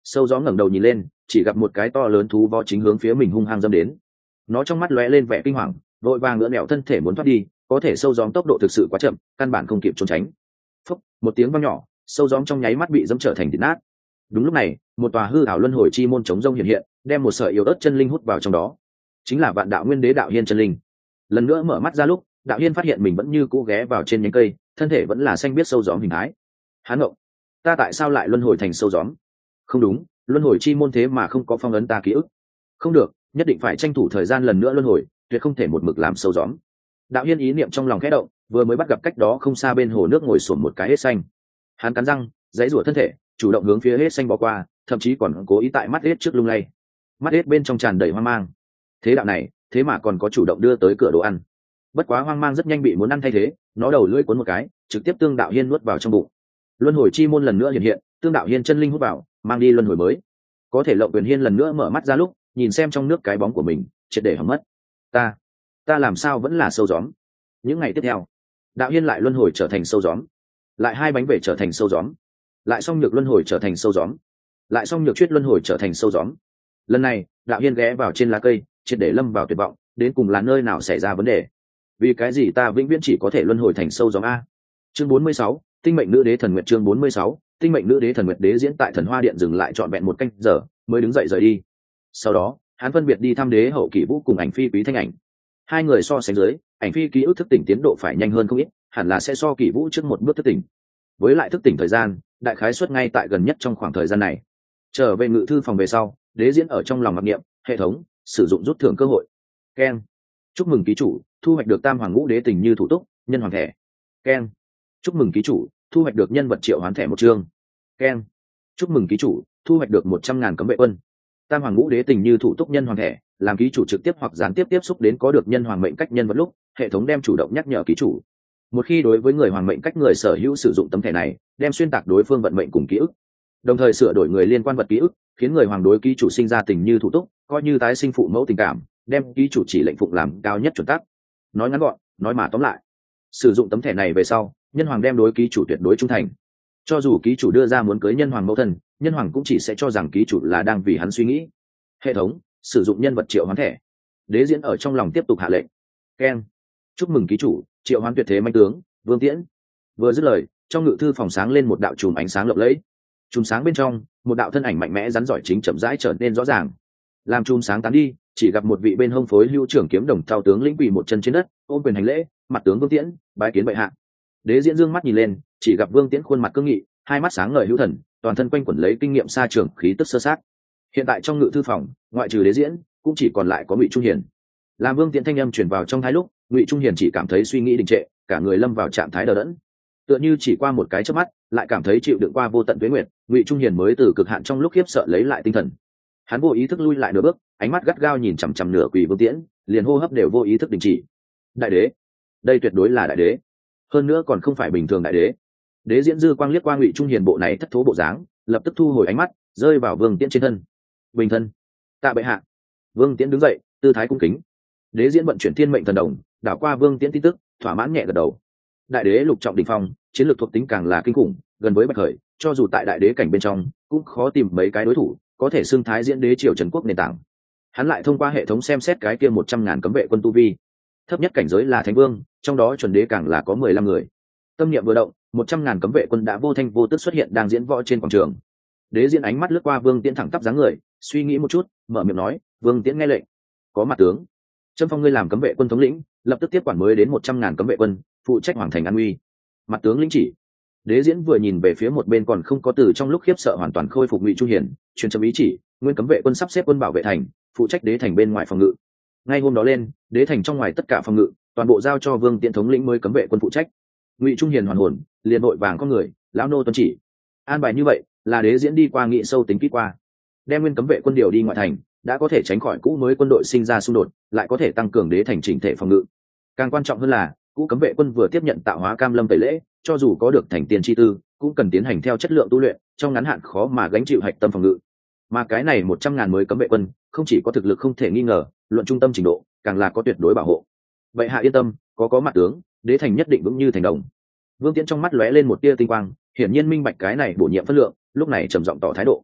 [SPEAKER 1] Sâu gió ngẩng đầu nhìn lên, chỉ gặp một cái to lớn thú võ chính hướng phía mình hung hăng dâm đến. Nó trong mắt lóe lên vẻ kinh hoàng, vội vàng ngửa nẹo thân thể muốn thoát đi, có thể sâu gióm tốc độ thực sự quá chậm, căn bản không kịp trốn tránh. Phốc, một tiếng vang nhỏ, sâu gióm trong nháy mắt bị dẫm trở thành thịt nát. Đúng lúc này, một tòa hư ảo luân hồi chi môn chống rông hiện hiện, đem một sợi yếu ớt chân linh hút vào trong đó. Chính là Vạn Đạo Nguyên Đế Đạo Hiên chân linh. Lần nữa mở mắt ra lúc, Đạo Hiên phát hiện mình vẫn như cũ ghé vào trên nhánh cây, thân thể vẫn là xanh biết sâu gióm hình thái. Hắn ngộ, ta tại sao lại luân hồi thành sâu gióm? Không đúng, luân hồi chi môn thế mà không có phong ấn ta ký ức. Không được, nhất định phải tranh thủ thời gian lần nữa luân hồi, tuyệt không thể một mực làm sâu gióm. Đạo Hiên ý niệm trong lòng khẽ động, vừa mới bắt gặp cách đó không xa bên hồ nước ngồi xổm một cái hết xanh. Hắn cắn răng, giãy giụa thân thể, chủ động hướng phía hết xanh bò qua, thậm chí còn cố ý tại mắt hết trước lung lay. Mắt hết bên trong tràn đầy hoang mang. Thế đạo này, thế mà còn có chủ động đưa tới cửa đồ ăn. Bất quá hoang mang rất nhanh bị muốn ăn thay thế, nó đầu lưỡi cuốn một cái, trực tiếp tương Đạo Hiên nuốt vào trong bụng. Luân hồi chi môn lần nữa hiện hiện, tương Đạo Hiên chân linh hút vào, mang đi luân hồi mới. Có thể Lộng Quyền Hiên lần nữa mở mắt ra lúc, nhìn xem trong nước cái bóng của mình, triệt để hỏng mất. Ta, ta làm sao vẫn là sâu gióm? Những ngày tiếp theo, Đạo Hiên lại luân hồi trở thành sâu gióm, lại hai bánh về trở thành sâu gióm, lại song nhược luân hồi trở thành sâu gióm, lại song nhược chuyết luân hồi trở thành sâu gióm. Lần này, Đạo Hiên ghé vào trên lá cây, triệt để lâm vào tuyệt vọng, đến cùng là nơi nào xảy ra vấn đề? Vì cái gì ta vĩnh viễn chỉ có thể luân hồi thành sâu gióm a? Chương bốn mươi sáu, Tinh mệnh nữ đế thần nguyệt. Chương bốn mươi sáu, Tinh mệnh nữ đế thần nguyệt. Đế diễn tại Thần Hoa Điện dừng lại trọn vẹn một canh giờ, mới đứng dậy rời đi. Sau đó, hắn phân biệt đi thăm đế hậu Kỷ Vũ cùng Ảnh Phi Quý Thanh Ảnh. Hai người so sánh dưới, Ảnh Phi ký ức thức tỉnh tiến độ phải nhanh hơn không ít, hẳn là sẽ so Kỷ Vũ trước một bước thức tỉnh. Với lại thức tỉnh thời gian, đại khái suất ngay tại gần nhất trong khoảng thời gian này. Trở về ngự thư phòng về sau, Đế diễn ở trong lòng mặc niệm, hệ thống sử dụng rút thưởng cơ hội. Keng, chúc mừng ký chủ thu hoạch được Tam Hoàng Ngũ Đế tình như thủ túc nhân hoàng thẻ. Keng, chúc mừng ký chủ thu hoạch được nhân vật triệu hoán thẻ một chương. Keng, chúc mừng ký chủ thu hoạch được một trăm ngàn cấm vệ quân. Tam Hoàng Ngũ Đế tình như thủ túc nhân hoàng thẻ, làm ký chủ trực tiếp hoặc gián tiếp tiếp xúc đến có được nhân hoàng mệnh cách nhân vật lúc, hệ thống đem chủ động nhắc nhở ký chủ. Một khi đối với người hoàng mệnh cách người sở hữu sử dụng tấm thẻ này, đem xuyên tạc đối phương vận mệnh cùng ký ức, đồng thời sửa đổi người liên quan vật ký ức, khiến người hoàng đối ký chủ sinh ra tình như thủ túc, coi như tái sinh phụ mẫu tình cảm, đem ký chủ chỉ lệnh phụng làm cao nhất chuẩn tắc. Nói ngắn gọn, nói mà tóm lại, sử dụng tấm thẻ này về sau, nhân hoàng đem đối ký chủ tuyệt đối trung thành. Cho dù ký chủ đưa ra muốn cưới nhân hoàng mẫu thân, nhân hoàng cũng chỉ sẽ cho rằng ký chủ là đang vì hắn suy nghĩ. Hệ thống sử dụng nhân vật triệu hoán thẻ. Đế diễn ở trong lòng tiếp tục hạ lệnh. Keng, chúc mừng ký chủ triệu hoán tuyệt thế manh tướng Vương Tiễn. Vừa dứt lời, trong ngự thư phòng sáng lên một đạo chùm ánh sáng lộng lẫy. Chùm sáng bên trong, một đạo thân ảnh mạnh mẽ rắn giỏi chính chậm rãi trở nên rõ ràng. Làm chùm sáng tán đi, chỉ gặp một vị bên hông phối hữu trưởng kiếm đồng thao tướng lĩnh quỳ một chân trên đất, ôm quyền hành lễ, mặt tướng Vương Tiễn bái kiến bệ hạ. Đế diễn dương mắt nhìn lên, chỉ gặp Vương Tiễn khuôn mặt cương nghị, hai mắt sáng ngời hữu thần, toàn thân quanh quẩn lấy kinh nghiệm xa trường khí tức sơ sát. Hiện tại trong ngự thư phòng, ngoại trừ Đế diễn, cũng chỉ còn lại có Ngụy Trung Hiền. Làm Vương Tiễn thanh âm truyền vào trong thái lúc, Ngụy Trung Hiền chỉ cảm thấy suy nghĩ đình trệ, cả người lâm vào trạng thái đờ đẫn. Tựa như chỉ qua một cái chớp mắt, lại cảm thấy chịu đựng qua vô tận tuế nguyệt, Ngụy Trung Hiền mới từ cực hạn trong lúc khiếp sợ lấy lại tinh thần. Hắn vô ý thức lui lại nửa bước, ánh mắt gắt gao nhìn chằm chằm nửa quỳ Vương Tiễn, liền hô hấp đều vô ý thức đình chỉ. Đại đế, đây tuyệt đối là đại đế, hơn nữa còn không phải bình thường đại đế. Đế diễn dư quang liếc qua Ngụy Trung Hiền bộ này thất thố bộ dáng, lập tức thu hồi ánh mắt, rơi vào Vương Tiễn trên thân. Bình thân. Tạ bệ hạ. Vương Tiễn đứng dậy, tư thái cung kính. Đế diễn vận chuyển thiên mệnh thần đồng, đảo qua Vương Tiễn tin tức, thỏa mãn nhẹ gật đầu. Đại đế lục trọng đỉnh phong, chiến lược thuộc tính càng là kinh khủng, gần với Bạch Khởi, cho dù tại đại đế cảnh bên trong, cũng khó tìm mấy cái đối thủ có thể xưng thái diễn đế triều trần quốc nền tảng. Hắn lại thông qua hệ thống xem xét cái kia một trăm ngàn cấm vệ quân tu vi, thấp nhất cảnh giới là thánh vương, trong đó chuẩn đế càng là có mười lăm người. Tâm niệm vừa động, một trăm ngàn cấm vệ quân đã vô thanh vô tức xuất hiện đang diễn võ trên quảng trường. Đế diễn ánh mắt lướt qua Vương Tiễn thẳng tắp dáng người, suy nghĩ một chút, mở miệng nói, Vương Tiễn nghe lệnh. Có mặt tướng. Trâm phong ngươi làm cấm vệ quân thống lĩnh, lập tức tiếp quản mới đến một trăm ngàn cấm vệ quân, phụ trách hoàng thành an uy. Mặt tướng lĩnh chỉ. Đế diễn vừa nhìn về phía một bên còn không có từ trong lúc khiếp sợ hoàn toàn khôi phục Ngụy Trung Hiền, truyền chấm ý chỉ, nguyên cấm vệ quân sắp xếp quân bảo vệ thành, phụ trách đế thành bên ngoài phòng ngự. Ngay hôm đó lên, đế thành trong ngoài tất cả phòng ngự, toàn bộ giao cho Vương Tiễn thống lĩnh mới cấm vệ quân phụ trách. Ngụy Trung Hiền hoàn hồn, liền vội vàng con người, lão nô tuân chỉ. An bài như vậy, là đế diễn đi qua nghị sâu tính kỹ qua, đem nguyên cấm vệ quân điều đi ngoại thành, đã có thể tránh khỏi cũ mới quân đội sinh ra xung đột, lại có thể tăng cường đế thành chỉnh thể phòng ngự. Càng quan trọng hơn là, cũ cấm vệ quân vừa tiếp nhận tạo hóa cam lâm tẩy lễ, cho dù có được thành tiền chi tư, cũng cần tiến hành theo chất lượng tu luyện, trong ngắn hạn khó mà gánh chịu hạch tâm phòng ngự. Mà cái này một trăm ngàn mới cấm vệ quân, không chỉ có thực lực không thể nghi ngờ, luận trung tâm trình độ, càng là có tuyệt đối bảo hộ. Vậy hạ yên tâm, có có mặt tướng, đế thành nhất định vững như thành đồng. Vương Tiễn trong mắt lóe lên một tia tinh quang, hiển nhiên minh bạch cái này bổ nhiệm phân lượng, lúc này trầm giọng tỏ thái độ.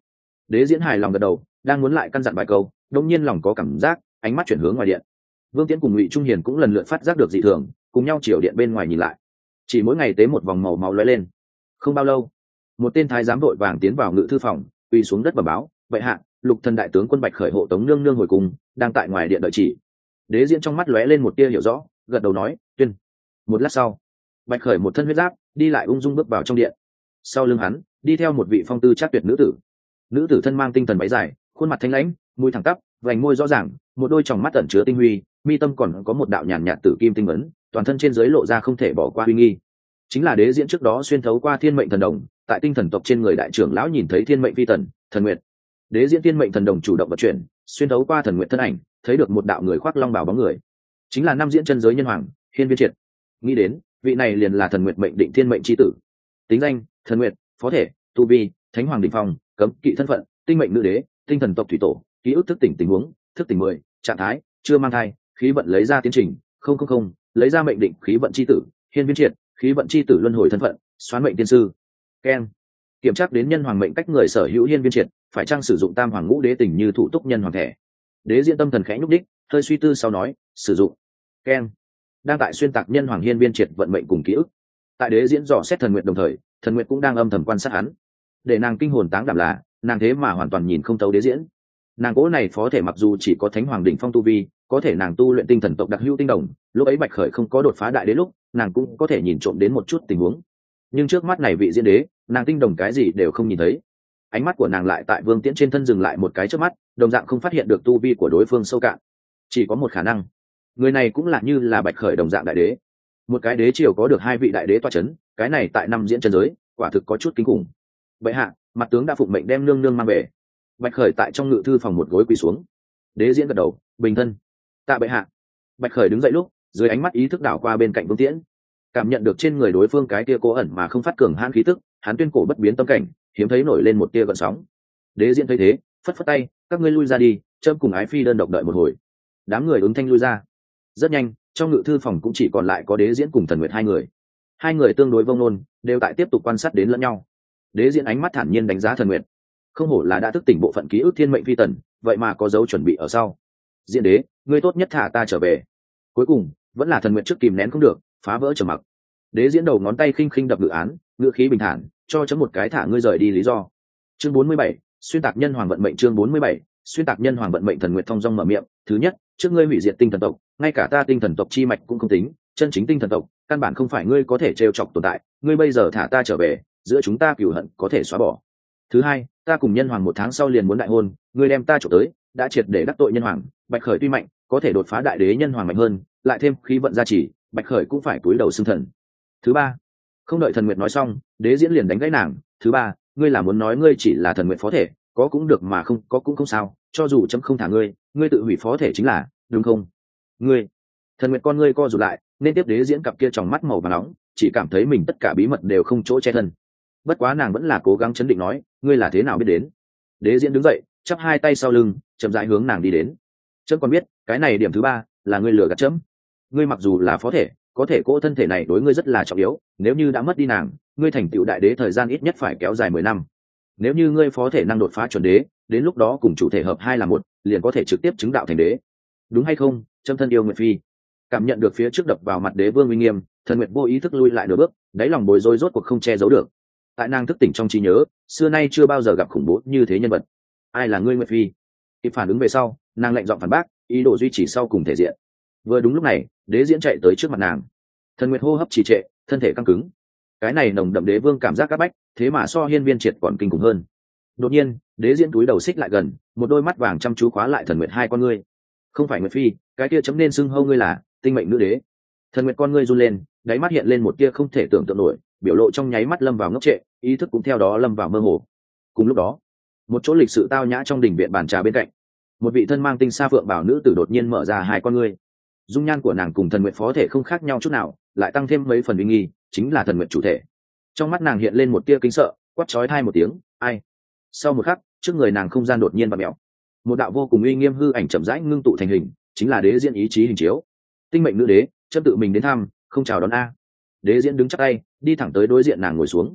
[SPEAKER 1] Đế diễn hài lòng gật đầu, đang muốn lại căn dặn vài câu, đột nhiên lòng có cảm giác, ánh mắt chuyển hướng ngoài điện. Vương Tiễn cùng Ngụy Trung Hiền cũng lần lượt phát giác được dị thường, cùng nhau chiều điện bên ngoài nhìn lại. Chỉ mỗi ngày tế một vòng màu máu lóe lên. Không bao lâu, một tên thái giám vội vàng tiến vào ngự thư phòng, quỳ xuống đất bẩm báo, vậy hạ, lục thần đại tướng quân Bạch Khởi hộ tống nương nương hồi cùng, đang tại ngoài điện đợi chỉ. Đế diễn trong mắt lóe lên một tia hiểu rõ, gật đầu nói, tuyên. Một lát sau, Bạch Khởi một thân huyết giáp, đi lại ung dung bước vào trong điện. Sau lưng hắn, đi theo một vị phong tư trác tuyệt nữ tử. Nữ tử thân mang tinh thần váy dài, khuôn mặt thanh lãnh, mũi thẳng tắp, vành môi rõ ràng, một đôi tròng mắt ẩn chứa tinh huy, mi tâm còn có một đạo nhàn nhạt tử kim tinh ấn, toàn thân trên dưới lộ ra không thể bỏ qua uy nghi. Chính là Đế diễn trước đó xuyên thấu qua thiên mệnh thần đồng, tại tinh thần tộc trên người đại trưởng lão nhìn thấy thiên mệnh phi tần, thần nguyệt. Đế diễn thiên mệnh thần đồng chủ động vận chuyển, xuyên thấu qua thần nguyệt thân ảnh, thấy được một đạo người khoác long bào bóng người, chính là năm diễn chân giới nhân hoàng, Hiên Viên Triệt. Nghĩ đến, vị này liền là thần nguyệt mệnh định thiên mệnh chi tử. Tính danh: Thần Nguyệt, phó thể, tu vi: Thánh hoàng đỉnh phong, cấm kỵ thân phận: Tinh mệnh nữ đế, tinh thần tộc thủy tổ, ký ức thức tỉnh tình huống, thức tỉnh mười, trạng thái: chưa mang thai, khí vận lấy ra tiến trình, không không không, lấy ra mệnh định khí vận chi tử, Hiên Viên Triệt, khí vận chi tử luân hồi thân phận, xoán mệnh tiên sư. Ken. Kiểm tra đến nhân hoàng mệnh cách người sở hữu Hiên Viên Triệt, phải chăng sử dụng tam hoàng ngũ đế tình như thủ túc nhân hoàng thẻ. Đế diễn tâm thần khẽ nhúc đích, hơi suy tư sau nói, sử dụng. Ken. Đang tại xuyên tạc nhân hoàng Hiên Viên Triệt vận mệnh cùng ký ức. Tại Đế diễn dò xét thần nguyện đồng thời, thần nguyện cũng đang âm thầm quan sát hắn. Để nàng kinh hồn táng đảm là, nàng thế mà hoàn toàn nhìn không thấu Đế diễn. Nàng cố này phó thể mặc dù chỉ có thánh hoàng đỉnh phong tu vi, có thể nàng tu luyện tinh thần tộc đặc hữu tinh đồng, lúc ấy Bạch Khởi không có đột phá đại đế lúc, nàng cũng có thể nhìn trộm đến một chút tình huống. Nhưng trước mắt này vị diễn đế, nàng tinh đồng cái gì đều không nhìn thấy. Ánh mắt của nàng lại tại Vương Tiễn trên thân dừng lại một cái trước mắt, đồng dạng không phát hiện được tu vi của đối phương sâu cạn. Chỉ có một khả năng, người này cũng là như là Bạch Khởi đồng dạng đại đế. Một cái đế triều có được hai vị đại đế tọa chấn, cái này tại năm diễn chân giới, quả thực có chút kinh khủng. Bệ hạ, mặt tướng đã phụng mệnh đem nương nương mang về. Bạch Khởi tại trong ngự thư phòng một gối quỳ xuống. Đế diễn gật đầu, bình thân. Tạ bệ hạ. Bạch Khởi đứng dậy lúc, dưới ánh mắt ý thức đảo qua bên cạnh Vương Tiễn, cảm nhận được trên người đối phương cái tia cố ẩn mà không phát cường hãn khí tức, hắn tuyên cổ bất biến tâm cảnh, hiếm thấy nổi lên một tia gợn sóng. Đế diễn thấy thế, phất phất tay, các ngươi lui ra đi, trâm cùng ái phi đơn độc đợi một hồi. Đám người ứng thanh lui ra. Rất nhanh, trong ngự thư phòng cũng chỉ còn lại có Đế diễn cùng Thần Nguyệt hai người. Hai người tương đối vông nôn, đều tại tiếp tục quan sát đến lẫn nhau. Đế diễn ánh mắt thản nhiên đánh giá Thần Nguyệt, không hổ là đã thức tỉnh bộ phận ký ức thiên mệnh phi tần, vậy mà có dấu chuẩn bị ở sau. Diễn đế, ngươi tốt nhất thả ta trở về. Cuối cùng, vẫn là Thần Nguyệt trước kìm nén không được, phá vỡ trầm mặc. Đế diễn đầu ngón tay khinh khinh đập ngự án, ngự khí bình thản, cho chấm một cái thả ngươi rời đi lý do. Chương bốn mươi bảy, xuyên tạc nhân hoàng vận mệnh. Chương bốn mươi bảy, xuyên tạc nhân hoàng vận mệnh. Thần Nguyệt thông dong mở miệng, thứ nhất, trước ngươi hủy diệt tinh thần tộc, ngay cả ta tinh thần tộc chi mạch cũng không tính, chân chính tinh thần tộc, căn bản không phải ngươi có thể trêu chọc tồn tại, ngươi bây giờ thả ta trở về, giữa chúng ta cừu hận có thể xóa bỏ. Thứ hai, ta cùng nhân hoàng một tháng sau liền muốn đại hôn, ngươi đem ta trộm tới, đã triệt để đắc tội nhân hoàng. Bạch Khởi tuy mạnh, có thể đột phá đại đế nhân hoàng mạnh hơn, lại thêm khí vận gia trì, Bạch Khởi cũng phải cúi đầu xưng thần. Thứ ba, không đợi Thần Nguyệt nói xong, Đế diễn liền đánh gãy nàng. Thứ ba, ngươi là muốn nói ngươi chỉ là Thần Nguyệt phó thể, có cũng được mà không có cũng không sao, cho dù chấm không thả ngươi, ngươi tự hủy phó thể chính là, đúng không? Ngươi. Thần Nguyệt con ngươi co rụt lại, nên tiếp Đế diễn cặp kia tròng mắt màu vàng nóng, chỉ cảm thấy mình tất cả bí mật đều không chỗ che thân. Bất quá nàng vẫn là cố gắng chấn định nói, ngươi là thế nào biết đến? Đế diễn đứng dậy, chắp hai tay sau lưng, chậm rãi hướng nàng đi đến. Chấm còn biết, cái này điểm thứ ba, là ngươi lừa gạt chấm. Ngươi mặc dù là phó thể, có thể cỗ thân thể này đối ngươi rất là trọng yếu, nếu như đã mất đi nàng, ngươi thành tựu đại đế thời gian ít nhất phải kéo dài mười năm. Nếu như ngươi phó thể năng đột phá chuẩn đế, đến lúc đó cùng chủ thể hợp hai là một, liền có thể trực tiếp chứng đạo thành đế. Đúng hay không, Trâm thân yêu Nguyệt phi? Cảm nhận được phía trước đập vào mặt đế vương uy nghiêm, Thần Nguyệt vô ý thức lui lại nửa bước, đáy lòng bối rối rốt cuộc không che giấu được. Tại nàng thức tỉnh trong trí nhớ, xưa nay chưa bao giờ gặp khủng bố như thế nhân vật. Ai là ngươi Nguyệt phi? Kịp phản ứng về sau, nàng lạnh giọng phản bác, ý đồ duy trì sau cùng thể diện. Vừa đúng lúc này, Đế diễn chạy tới trước mặt nàng. Thần Nguyệt hô hấp trì trệ, thân thể căng cứng. Cái này nồng đậm đế vương cảm giác các bách, thế mà so Hiên Viên Triệt còn kinh khủng hơn. Đột nhiên, Đế diễn túi đầu xích lại gần, một đôi mắt vàng chăm chú khóa lại Thần Nguyệt hai con ngươi. Không phải Nguyệt phi, cái kia chấm nên xưng hô ngươi là tinh mệnh nữ đế. Thần Nguyệt con ngươi run lên, đáy mắt hiện lên một tia không thể tưởng tượng nổi, biểu lộ trong nháy mắt lâm vào ngốc trệ, ý thức cũng theo đó lâm vào mơ hồ. Cùng lúc đó, một chỗ lịch sự tao nhã trong đình viện bàn trà bên cạnh, một vị thân mang tinh sa phượng bảo nữ tử đột nhiên mở ra hai con ngươi. Dung nhan của nàng cùng Thần Nguyệt phó thể không khác nhau chút nào, lại tăng thêm mấy phần uy nghi, chính là Thần Nguyệt chủ thể. Trong mắt nàng hiện lên một tia kính sợ, quát chói tai một tiếng, ai. Sau một khắc, trước người nàng không gian đột nhiên vặn mèo, một đạo vô cùng uy nghiêm hư ảnh chậm rãi ngưng tụ thành hình, chính là đế diễn ý chí hình chiếu. Tinh mệnh nữ đế, chấp tự mình đến thăm, không chào đón a. Đế diễn đứng chắp tay, đi thẳng tới đối diện nàng ngồi xuống.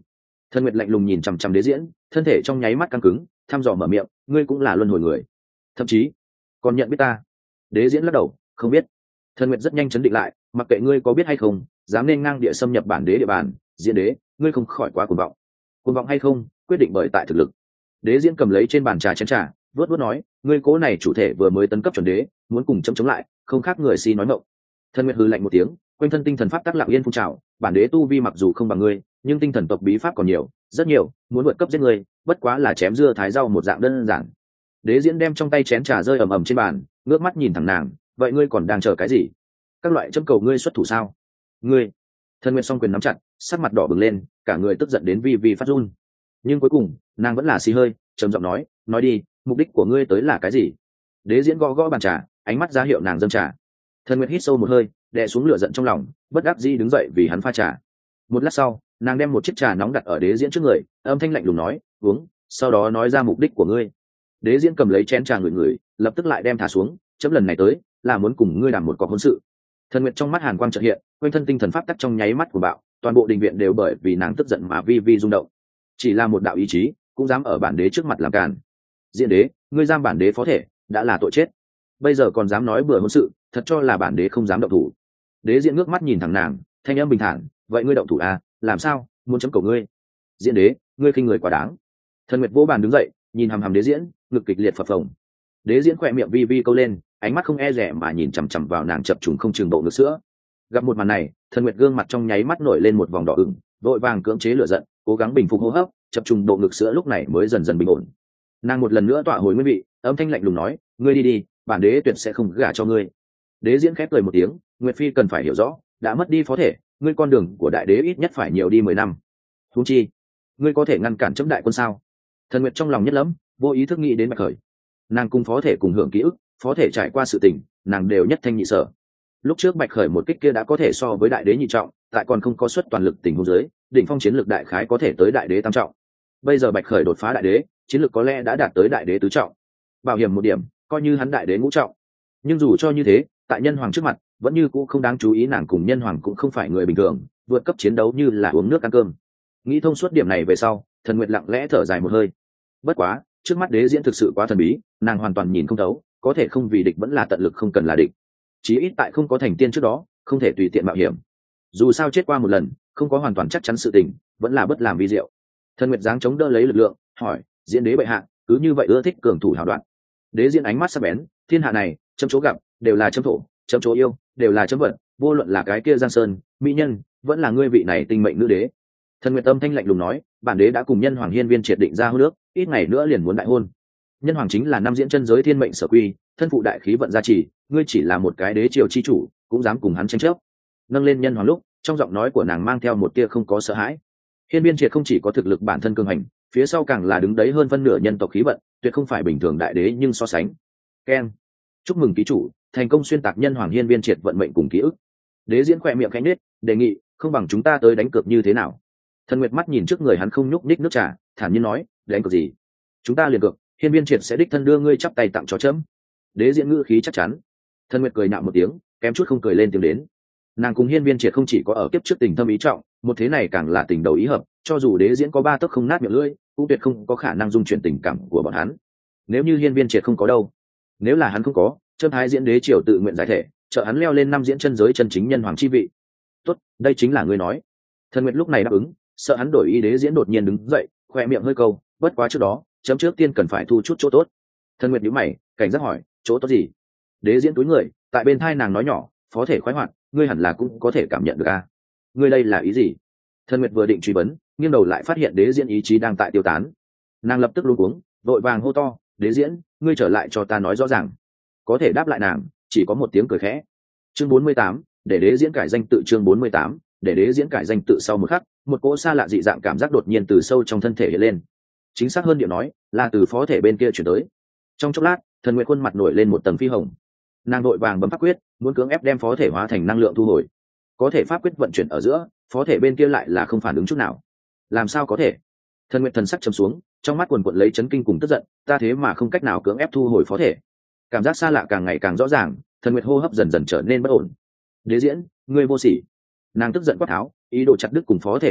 [SPEAKER 1] Thần Nguyệt lạnh lùng nhìn chằm chằm Đế Diễn, thân thể trong nháy mắt căng cứng, thăm dò mở miệng, ngươi cũng là luân hồi người, thậm chí còn nhận biết ta. Đế Diễn lắc đầu, không biết. Thần Nguyệt rất nhanh chấn định lại, mặc kệ ngươi có biết hay không, dám nên ngang địa xâm nhập bản đế địa bàn, Diễn đế, ngươi không khỏi quá cuồng vọng. Cuồng vọng hay không, quyết định bởi tại thực lực. Đế Diễn cầm lấy trên bàn trà chén trà, vớt vớt nói, ngươi cố này chủ thể vừa mới tấn cấp chuẩn đế, muốn cùng chấm chống lại, không khác người si nói mộng. Thần Nguyệt hừ lạnh một tiếng, quanh thân tinh thần pháp tắc lặng yên phun trào, bản đế tu vi mặc dù không bằng ngươi, nhưng tinh thần tộc bí pháp còn nhiều, rất nhiều, muốn vượt cấp giết ngươi, bất quá là chém dưa thái rau một dạng đơn giản. Đế Diễn đem trong tay chén trà rơi ầm ầm trên bàn, ngước mắt nhìn thẳng nàng, vậy ngươi còn đang chờ cái gì? Các loại châm cầu ngươi xuất thủ sao? Ngươi. Thần Nguyệt song quyền nắm chặt, sắc mặt đỏ bừng lên, cả người tức giận đến vi vi phát run. Nhưng cuối cùng, nàng vẫn là xì hơi, trầm giọng nói, nói đi, mục đích của ngươi tới là cái gì? Đế Diễn gõ gõ bàn trà, ánh mắt ra hiệu nàng dâng trà. Thần Nguyệt hít sâu một hơi, đè xuống lửa giận trong lòng, bất đắc dĩ đứng dậy vì hắn pha trà. Một lát sau, nàng đem một chiếc trà nóng đặt ở Đế Diễn trước người, âm thanh lạnh lùng nói, uống, sau đó nói ra mục đích của ngươi. Đế Diễn cầm lấy chén trà ngửi ngửi, lập tức lại đem thả xuống, chấm lần này tới là muốn cùng ngươi làm một cọc hôn sự. Thần Nguyệt trong mắt hàn quang chợt hiện, quanh thân tinh thần pháp tắc trong nháy mắt của bạo, toàn bộ đình viện đều bởi vì nàng tức giận mà vi vi rung động. Chỉ là một đạo ý chí, cũng dám ở bản đế trước mặt làm càn. Diễn đế, ngươi giam bản đế phó thể, đã là tội chết. Bây giờ còn dám nói bừa hôn sự, thật cho là bản đế không dám động thủ. Đế Diễn ngước mắt nhìn thẳng nàng, thanh âm bình thản, vậy ngươi động thủ à, làm sao, muốn chấm cầu ngươi? Diễn đế, ngươi khinh người quá đáng. Thần Nguyệt vỗ bàn đứng dậy, nhìn hằm hằm Đế Diễn, ngực kịch liệt phập phồng. Đế Diễn khỏe miệng vi vi câu lên, ánh mắt không e rẻ mà nhìn chằm chằm vào nàng chập trùng không chừng bộ ngực sữa. Gặp một màn này, Thần Nguyệt gương mặt trong nháy mắt nổi lên một vòng đỏ ửng, vội vàng cưỡng chế lửa giận, cố gắng bình phục hô hấp, chập trùng bộ ngực sữa lúc này mới dần dần bình ổn. Nàng một lần nữa tọa hồi nguyên vị, âm thanh lạnh lùng nói, ngươi đi đi, bản đế tuyệt sẽ không gả cho ngươi. Đế Diễn khép cười một tiếng, Nguyệt phi cần phải hiểu rõ, đã mất đi phó thể, ngươi con đường của đại đế ít nhất phải nhiều đi mười năm. Huống chi, ngươi có thể ngăn cản chấm đại quân sao? Thần Nguyệt trong lòng nhất lắm, vô ý thức nghĩ đến Bạch Khởi. Nàng cùng phó thể cùng hưởng ký ức, phó thể trải qua sự tình, nàng đều nhất thanh nhị sở. Lúc trước Bạch Khởi một kích kia đã có thể so với đại đế nhị trọng, tại còn không có suất toàn lực tình huống dưới, đỉnh phong chiến lược đại khái có thể tới đại đế tam trọng. Bây giờ Bạch Khởi đột phá đại đế, chiến lược có lẽ đã đạt tới đại đế tứ trọng. Bảo hiểm một điểm, coi như hắn đại đế ngũ trọng. Nhưng dù cho như thế, tại nhân hoàng trước mặt, vẫn như cũ không đáng chú ý, nàng cùng nhân hoàng cũng không phải người bình thường, vượt cấp chiến đấu như là uống nước ăn cơm. Nghĩ thông suốt điểm này về sau, Thần Nguyệt lặng lẽ thở dài một hơi. Bất quá, trước mắt Đế Diễn thực sự quá thần bí, nàng hoàn toàn nhìn không thấu, có thể không vì địch vẫn là tận lực không cần là địch. Chí ít tại không có thành tiên trước đó, không thể tùy tiện mạo hiểm. Dù sao chết qua một lần, không có hoàn toàn chắc chắn sự tình, vẫn là bất làm vi diệu. Thần Nguyệt giáng chống đỡ lấy lực lượng, hỏi, Diễn đế bệ hạ, cứ như vậy ưa thích cường thủ hào đoạn. Đế Diễn ánh mắt sắc bén, thiên hạ này, chấm chỗ gặp, đều là chấm thổ, chấm chỗ yêu, đều là chấm vận, vô luận là cái kia Giang Sơn, mỹ nhân, vẫn là ngươi vị này tinh mệnh nữ đế. Thần Nguyệt âm thanh lạnh lùng nói, bản đế đã cùng nhân hoàng hiên viên triệt định ra hôn nước, ít ngày nữa liền muốn đại hôn. Nhân hoàng chính là năm diễn chân giới thiên mệnh sở quy, thân phụ đại khí vận gia trì, ngươi chỉ là một cái đế triều chi chủ, cũng dám cùng hắn tranh chấp. Nâng lên nhân hoàng lúc, trong giọng nói của nàng mang theo một tia không có sợ hãi. Hiên viên triệt không chỉ có thực lực bản thân cường hành, phía sau càng là đứng đấy hơn phân nửa nhân tộc khí vận, tuyệt không phải bình thường đại đế nhưng so sánh. Ken, chúc mừng ký chủ, thành công xuyên tạc nhân hoàng hiên viên triệt vận mệnh cùng ký ức. Đế Diễn khỏe miệng khẽ nhếch, đề nghị, không bằng chúng ta tới đánh cược như thế nào? Thần Nguyệt mắt nhìn trước người hắn không nhúc nhích nước trà, thản nhiên nói, đánh cược gì? Chúng ta liền cược, hiên viên triệt sẽ đích thân đưa ngươi chắp tay tặng cho chấm. Đế Diễn ngữ khí chắc chắn. Thần Nguyệt cười nạo một tiếng, kém chút không cười lên tiếng đến. Nàng cùng hiên viên triệt không chỉ có ở kiếp trước tình thâm ý trọng, một thế này càng là tình đầu ý hợp, cho dù Đế Diễn có ba tấc không nát miệng lưỡi, cũng tuyệt không có khả năng dung chuyển tình cảm của bọn hắn. Nếu như hiên viên triệt không có đâu, nếu là hắn không có, Trâm Thái Diễn đế triều tự nguyện giải thể, trợ hắn leo lên năm diễn chân giới chân chính nhân hoàng chi vị. Tốt, đây chính là ngươi nói. Thần Nguyệt lúc này đáp ứng, sợ hắn đổi ý. Đế Diễn đột nhiên đứng dậy, khoe miệng hơi câu, bất quá trước đó, chấm trước tiên cần phải thu chút chỗ tốt. Thần Nguyệt nhíu mày, cảnh giác hỏi, chỗ tốt gì? Đế Diễn túi người, tại bên thai nàng nói nhỏ, phó thể khoái hoạt, ngươi hẳn là cũng có thể cảm nhận được a. À? Ngươi đây là ý gì? Thần Nguyệt vừa định truy vấn, nghiêng đầu lại phát hiện Đế Diễn ý chí đang tại tiêu tán. Nàng lập tức luống cuống, vội vàng hô to, Đế Diễn, ngươi trở lại cho ta nói rõ ràng. Có thể đáp lại nàng, chỉ có một tiếng cười khẽ. Chương bốn mươi tám, để Đế Diễn cải danh tự. Chương bốn mươi tám, để Đế Diễn cải danh tự. Sau một khắc, một cỗ xa lạ dị dạng cảm giác đột nhiên từ sâu trong thân thể hiện lên. Chính xác hơn điệu nói, là từ phó thể bên kia chuyển tới. Trong chốc lát, Thần Nguyệt khuôn mặt nổi lên một tầng phi hồng. Nàng vội vàng bấm pháp quyết, muốn cưỡng ép đem phó thể hóa thành năng lượng thu hồi. Có thể pháp quyết vận chuyển ở giữa, phó thể bên kia lại là không phản ứng chút nào. Làm sao có thể? Thần Nguyệt thần sắc trầm xuống, trong mắt quần quật lấy chấn kinh cùng tức giận, ta thế mà không cách nào cưỡng ép thu hồi phó thể. Cảm giác xa lạ càng ngày càng rõ ràng, Thần Nguyệt hô hấp dần dần trở nên bất ổn. Đế Diễn, ngươi vô sỉ! Nàng tức giận quát tháo, ý đồ chặt đứt cùng phó thể liên hệ,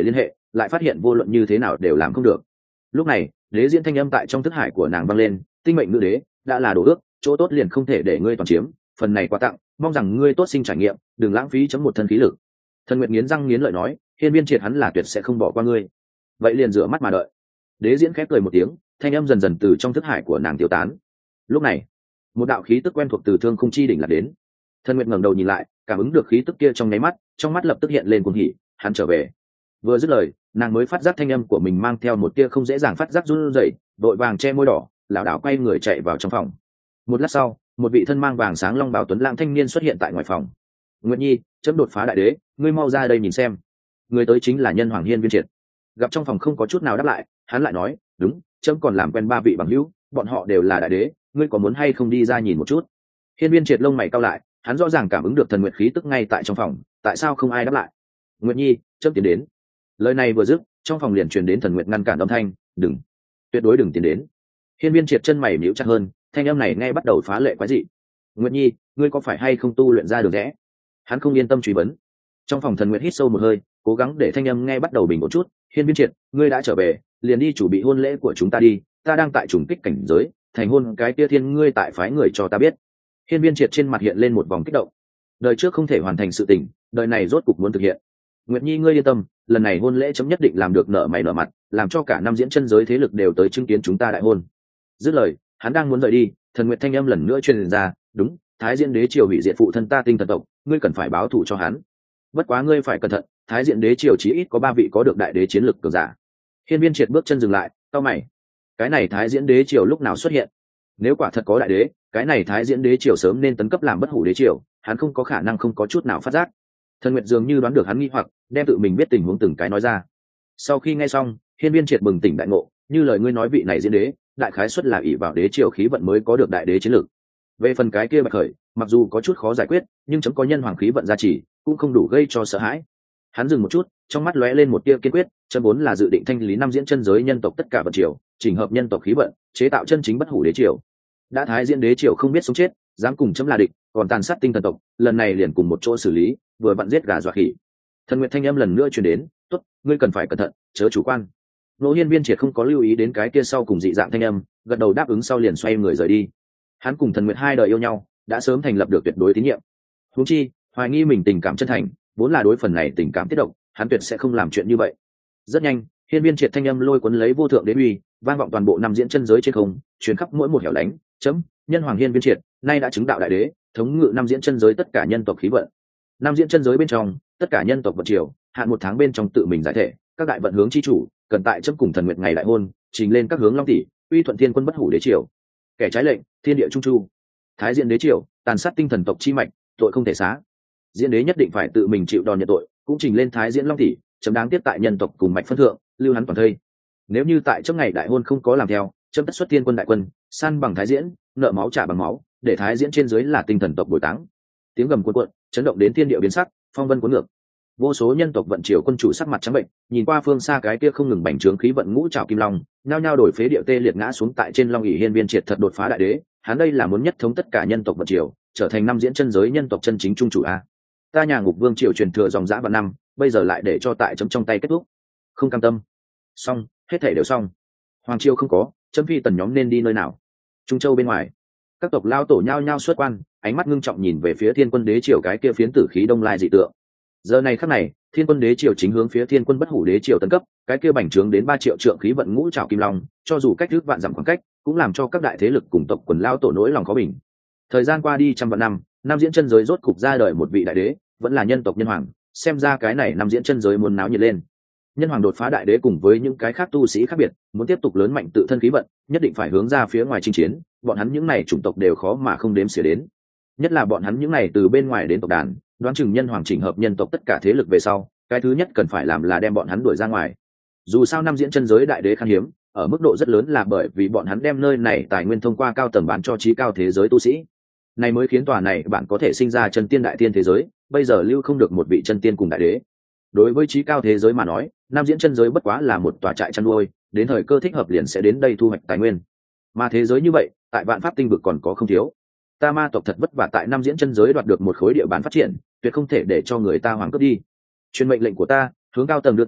[SPEAKER 1] lại phát hiện vô luận như thế nào đều làm không được. Lúc này đế diễn thanh âm tại trong thức hải của nàng vang lên, tinh mệnh nữ đế đã là đồ ước, chỗ tốt liền không thể để ngươi toàn chiếm, phần này quà tặng mong rằng ngươi tốt sinh trải nghiệm, đừng lãng phí chấm một thân khí lực. Thần Nguyệt nghiến răng nghiến lợi nói, Hiên Viên Triệt hắn là tuyệt sẽ không bỏ qua ngươi, vậy liền rửa mắt mà đợi. Đế diễn khép cười một tiếng, thanh âm dần dần từ trong thức hải của nàng tiêu tán. Lúc này một đạo khí tức quen thuộc từ thương khung chi đỉnh là đến. Thần Nguyệt ngẩng đầu nhìn lại, cảm ứng được khí tức kia trong nháy mắt, trong mắt lập tức hiện lên cuồng hỉ, hắn trở về. Vừa dứt lời, nàng mới phát giác thanh âm của mình mang theo một tia không dễ dàng phát giác run rẩy, đội vàng che môi đỏ, lảo đảo quay người chạy vào trong phòng. Một lát sau, một vị thân mang vàng sáng long bào tuấn lãng thanh niên xuất hiện tại ngoài phòng. Nguyệt Nhi, chấm đột phá đại đế, ngươi mau ra đây nhìn xem. Người tới chính là Nhân Hoàng Hiên Viên Triệt. Gặp trong phòng không có chút nào đáp lại, hắn lại nói, đúng, chấm còn làm quen ba vị bằng hữu, bọn họ đều là đại đế, ngươi có muốn hay không đi ra nhìn một chút? Hiên Viên Triệt lông mày cau lại, hắn rõ ràng cảm ứng được thần nguyệt khí tức ngay tại trong phòng, tại sao không ai đáp lại? Nguyệt Nhi, chấm tiến đến. Lời này vừa dứt, trong phòng liền truyền đến thần nguyệt ngăn cản âm thanh, đừng, tuyệt đối đừng tiến đến. Hiên Viên Triệt chân mày nhíu chặt hơn, thanh âm này nghe bắt đầu phá lệ quái dị. Nguyệt Nhi, ngươi có phải hay không tu luyện ra đường rẽ? Hắn không yên tâm truy vấn. Trong phòng thần nguyệt hít sâu một hơi, cố gắng để thanh âm nghe bắt đầu bình ổn chút. Hiên Viên Triệt, ngươi đã trở về, liền đi chủ bị hôn lễ của chúng ta đi, ta đang tại trùng kích cảnh giới, thành hôn cái kia thiên ngươi tại phái người cho ta biết. Hiên Viên Triệt trên mặt hiện lên một vòng kích động. Đời trước không thể hoàn thành sự tình, đời này rốt cục muốn thực hiện. Nguyệt Nhi ngươi yên tâm, lần này hôn lễ chấm nhất định làm được nở mày nở mặt, làm cho cả năm diễn chân giới thế lực đều tới chứng kiến chúng ta đại hôn. Dứt lời, hắn đang muốn rời đi, thần nguyệt thanh âm lần nữa truyền ra, đúng, Thái Diễn Đế triều hủy diệt phụ thân ta Tinh Thần tộc, ngươi cần phải báo thù cho hắn. Bất quá ngươi phải cẩn thận, Thái Diễn Đế triều chí ít có ba vị có được đại đế chiến lực cường giả. Hiên Viên Triệt bước chân dừng lại, cau mày. Cái này Thái Diễn Đế triều lúc nào xuất hiện? Nếu quả thật có đại đế, cái này Thái Diễn Đế triều sớm nên tấn cấp làm bất hủ đế triều, hắn không có khả năng không có chút nào phát giác. Thần Nguyệt dường như đoán được hắn nghi hoặc, đem tự mình biết tình huống từng cái nói ra. Sau khi nghe xong, Hiên Viên Triệt bừng tỉnh đại ngộ, như lời ngươi nói vị này diễn đế, đại khái xuất là ỷ vào đế triều khí vận mới có được đại đế chiến lực. Về phần cái kia Bạch Khởi, mặc dù có chút khó giải quyết, nhưng chấm có nhân hoàng khí vận gia trì, cũng không đủ gây cho sợ hãi. Hắn dừng một chút, trong mắt lóe lên một tia kiên quyết, chấm vốn là dự định thanh lý năm diễn chân giới nhân tộc tất cả vận triều, chỉnh hợp nhân tộc khí vận, chế tạo chân chính bất hủ đế triều. Đã Thái Diễn Đế triều không biết sống chết, dám cùng chấm là địch, còn tàn sát Tinh Thần tộc, lần này liền cùng một chỗ xử lý, vừa vặn giết gà dọa khỉ. Thần Nguyệt thanh âm lần nữa truyền đến, tốt, ngươi cần phải cẩn thận, chớ chủ quan. Nỗ Hiên Viên Triệt không có lưu ý đến cái kia sau cùng dị dạng thanh âm, gật đầu đáp ứng sau liền xoay người rời đi. Hắn cùng Thần Nguyệt hai đời yêu nhau, đã sớm thành lập được tuyệt đối tín nhiệm. Huống chi, hoài nghi mình tình cảm chân thành, vốn là đối phần này tình cảm tiết động, hắn tuyệt sẽ không làm chuyện như vậy. Rất nhanh, Hiên Viên Triệt thanh âm lôi cuốn lấy vô thượng đế uy, vang vọng toàn bộ năm diễn chân giới trên không, truyền khắp mỗi một hẻo lánh. Chấm, Nhân Hoàng Hiên Viên Triệt, nay đã chứng đạo đại đế, thống ngự năm diễn chân giới tất cả nhân tộc khí vận. Năm diễn chân giới bên trong, tất cả nhân tộc vận triều, hạn một tháng bên trong tự mình giải thể, các đại vận hướng chi chủ, cần tại chấm cùng Thần Nguyệt ngày đại hôn, trình lên các hướng long tỷ, uy thuận thiên quân bất hủ đế triều. Kẻ trái lệnh, thiên địa trung chu. Thái Diễn Đế triều, tàn sát Tinh Thần tộc chi mạch, tội không thể xá. Diễn đế nhất định phải tự mình chịu đòn nhận tội, cũng trình lên Thái Diễn long tỷ, chấm đáng tiếp tại nhân tộc cùng mạch phân thượng, lưu hắn toàn thây. Nếu như tại chấm ngày đại hôn không có làm theo, chấm tất xuất thiên quân đại quân, săn bằng Thái Diễn, nợ máu trả bằng máu, để Thái Diễn trên dưới là Tinh Thần tộc bồi táng. Tiếng gầm cuộn cuộn, chấn động đến thiên địa biến sắc, phong vân cuốn ngược. Vô số nhân tộc vận triều quân chủ sắc mặt trắng bệnh, nhìn qua phương xa cái kia không ngừng bành trướng khí vận ngũ trảo kim long, nhao nhao đổi phế địa tê liệt ngã xuống tại trên long ỷ. Hiên Viên Triệt thật đột phá đại đế, hắn đây là muốn nhất thống tất cả nhân tộc vận triều, trở thành năm diễn chân giới nhân tộc chân chính trung chủ a. Ta nhà Ngục Vương triều truyền thừa dòng dã vạn năm, bây giờ lại để cho tại chấm trong tay kết thúc, không cam tâm. Xong, hết thảy đều xong. Hoàng triều không có, chấm phi tần nhóm nên đi nơi nào? Trung châu bên ngoài, các tộc lao tổ nhao nhao xuất quan, ánh mắt ngưng trọng nhìn về phía Thiên Quân Đế triều cái kia phiến tử khí đông lai dị tượng. Giờ này khắc này, Thiên Quân Đế triều chính hướng phía Thiên Quân bất hủ đế triều tấn cấp, cái kia bành trướng đến ba triệu trượng khí vận ngũ trảo kim long, cho dù cách trước vạn dặm khoảng cách, cũng làm cho các đại thế lực cùng tộc quần lao tổ nỗi lòng khó bình. Thời gian qua đi trăm vạn năm, năm diễn chân giới rốt cục ra đời một vị đại đế, vẫn là nhân tộc nhân hoàng, xem ra cái này năm diễn chân giới muốn náo nhiệt lên. Nhân hoàng đột phá đại đế cùng với những cái khác tu sĩ khác biệt, muốn tiếp tục lớn mạnh tự thân khí vận, nhất định phải hướng ra phía ngoài chinh chiến, bọn hắn những này chủng tộc đều khó mà không đếm xỉa đến. Nhất là bọn hắn những này từ bên ngoài đến tộc đàn, đoán chừng nhân hoàng chỉnh hợp nhân tộc tất cả thế lực về sau, cái thứ nhất cần phải làm là đem bọn hắn đuổi ra ngoài. Dù sao năm diễn chân giới đại đế khan hiếm, ở mức độ rất lớn là bởi vì bọn hắn đem nơi này tài nguyên thông qua cao tầng bán cho trí cao thế giới tu sĩ. Này mới khiến tòa này bạn có thể sinh ra chân tiên đại tiên thế giới, bây giờ lưu không được một vị chân tiên cùng đại đế. Đối với trí cao thế giới mà nói, năm diễn chân giới bất quá là một tòa trại chăn nuôi, đến thời cơ thích hợp liền sẽ đến đây thu hoạch tài nguyên. Mà thế giới như vậy, tại vạn pháp tinh vực còn có không thiếu. Ta ma tộc thật vất vả tại năm diễn chân giới đoạt được một khối địa bàn phát triển, tuyệt không thể để cho người ta hoàng cướp đi. Truyền mệnh lệnh của ta, hướng cao tầng đưa tin,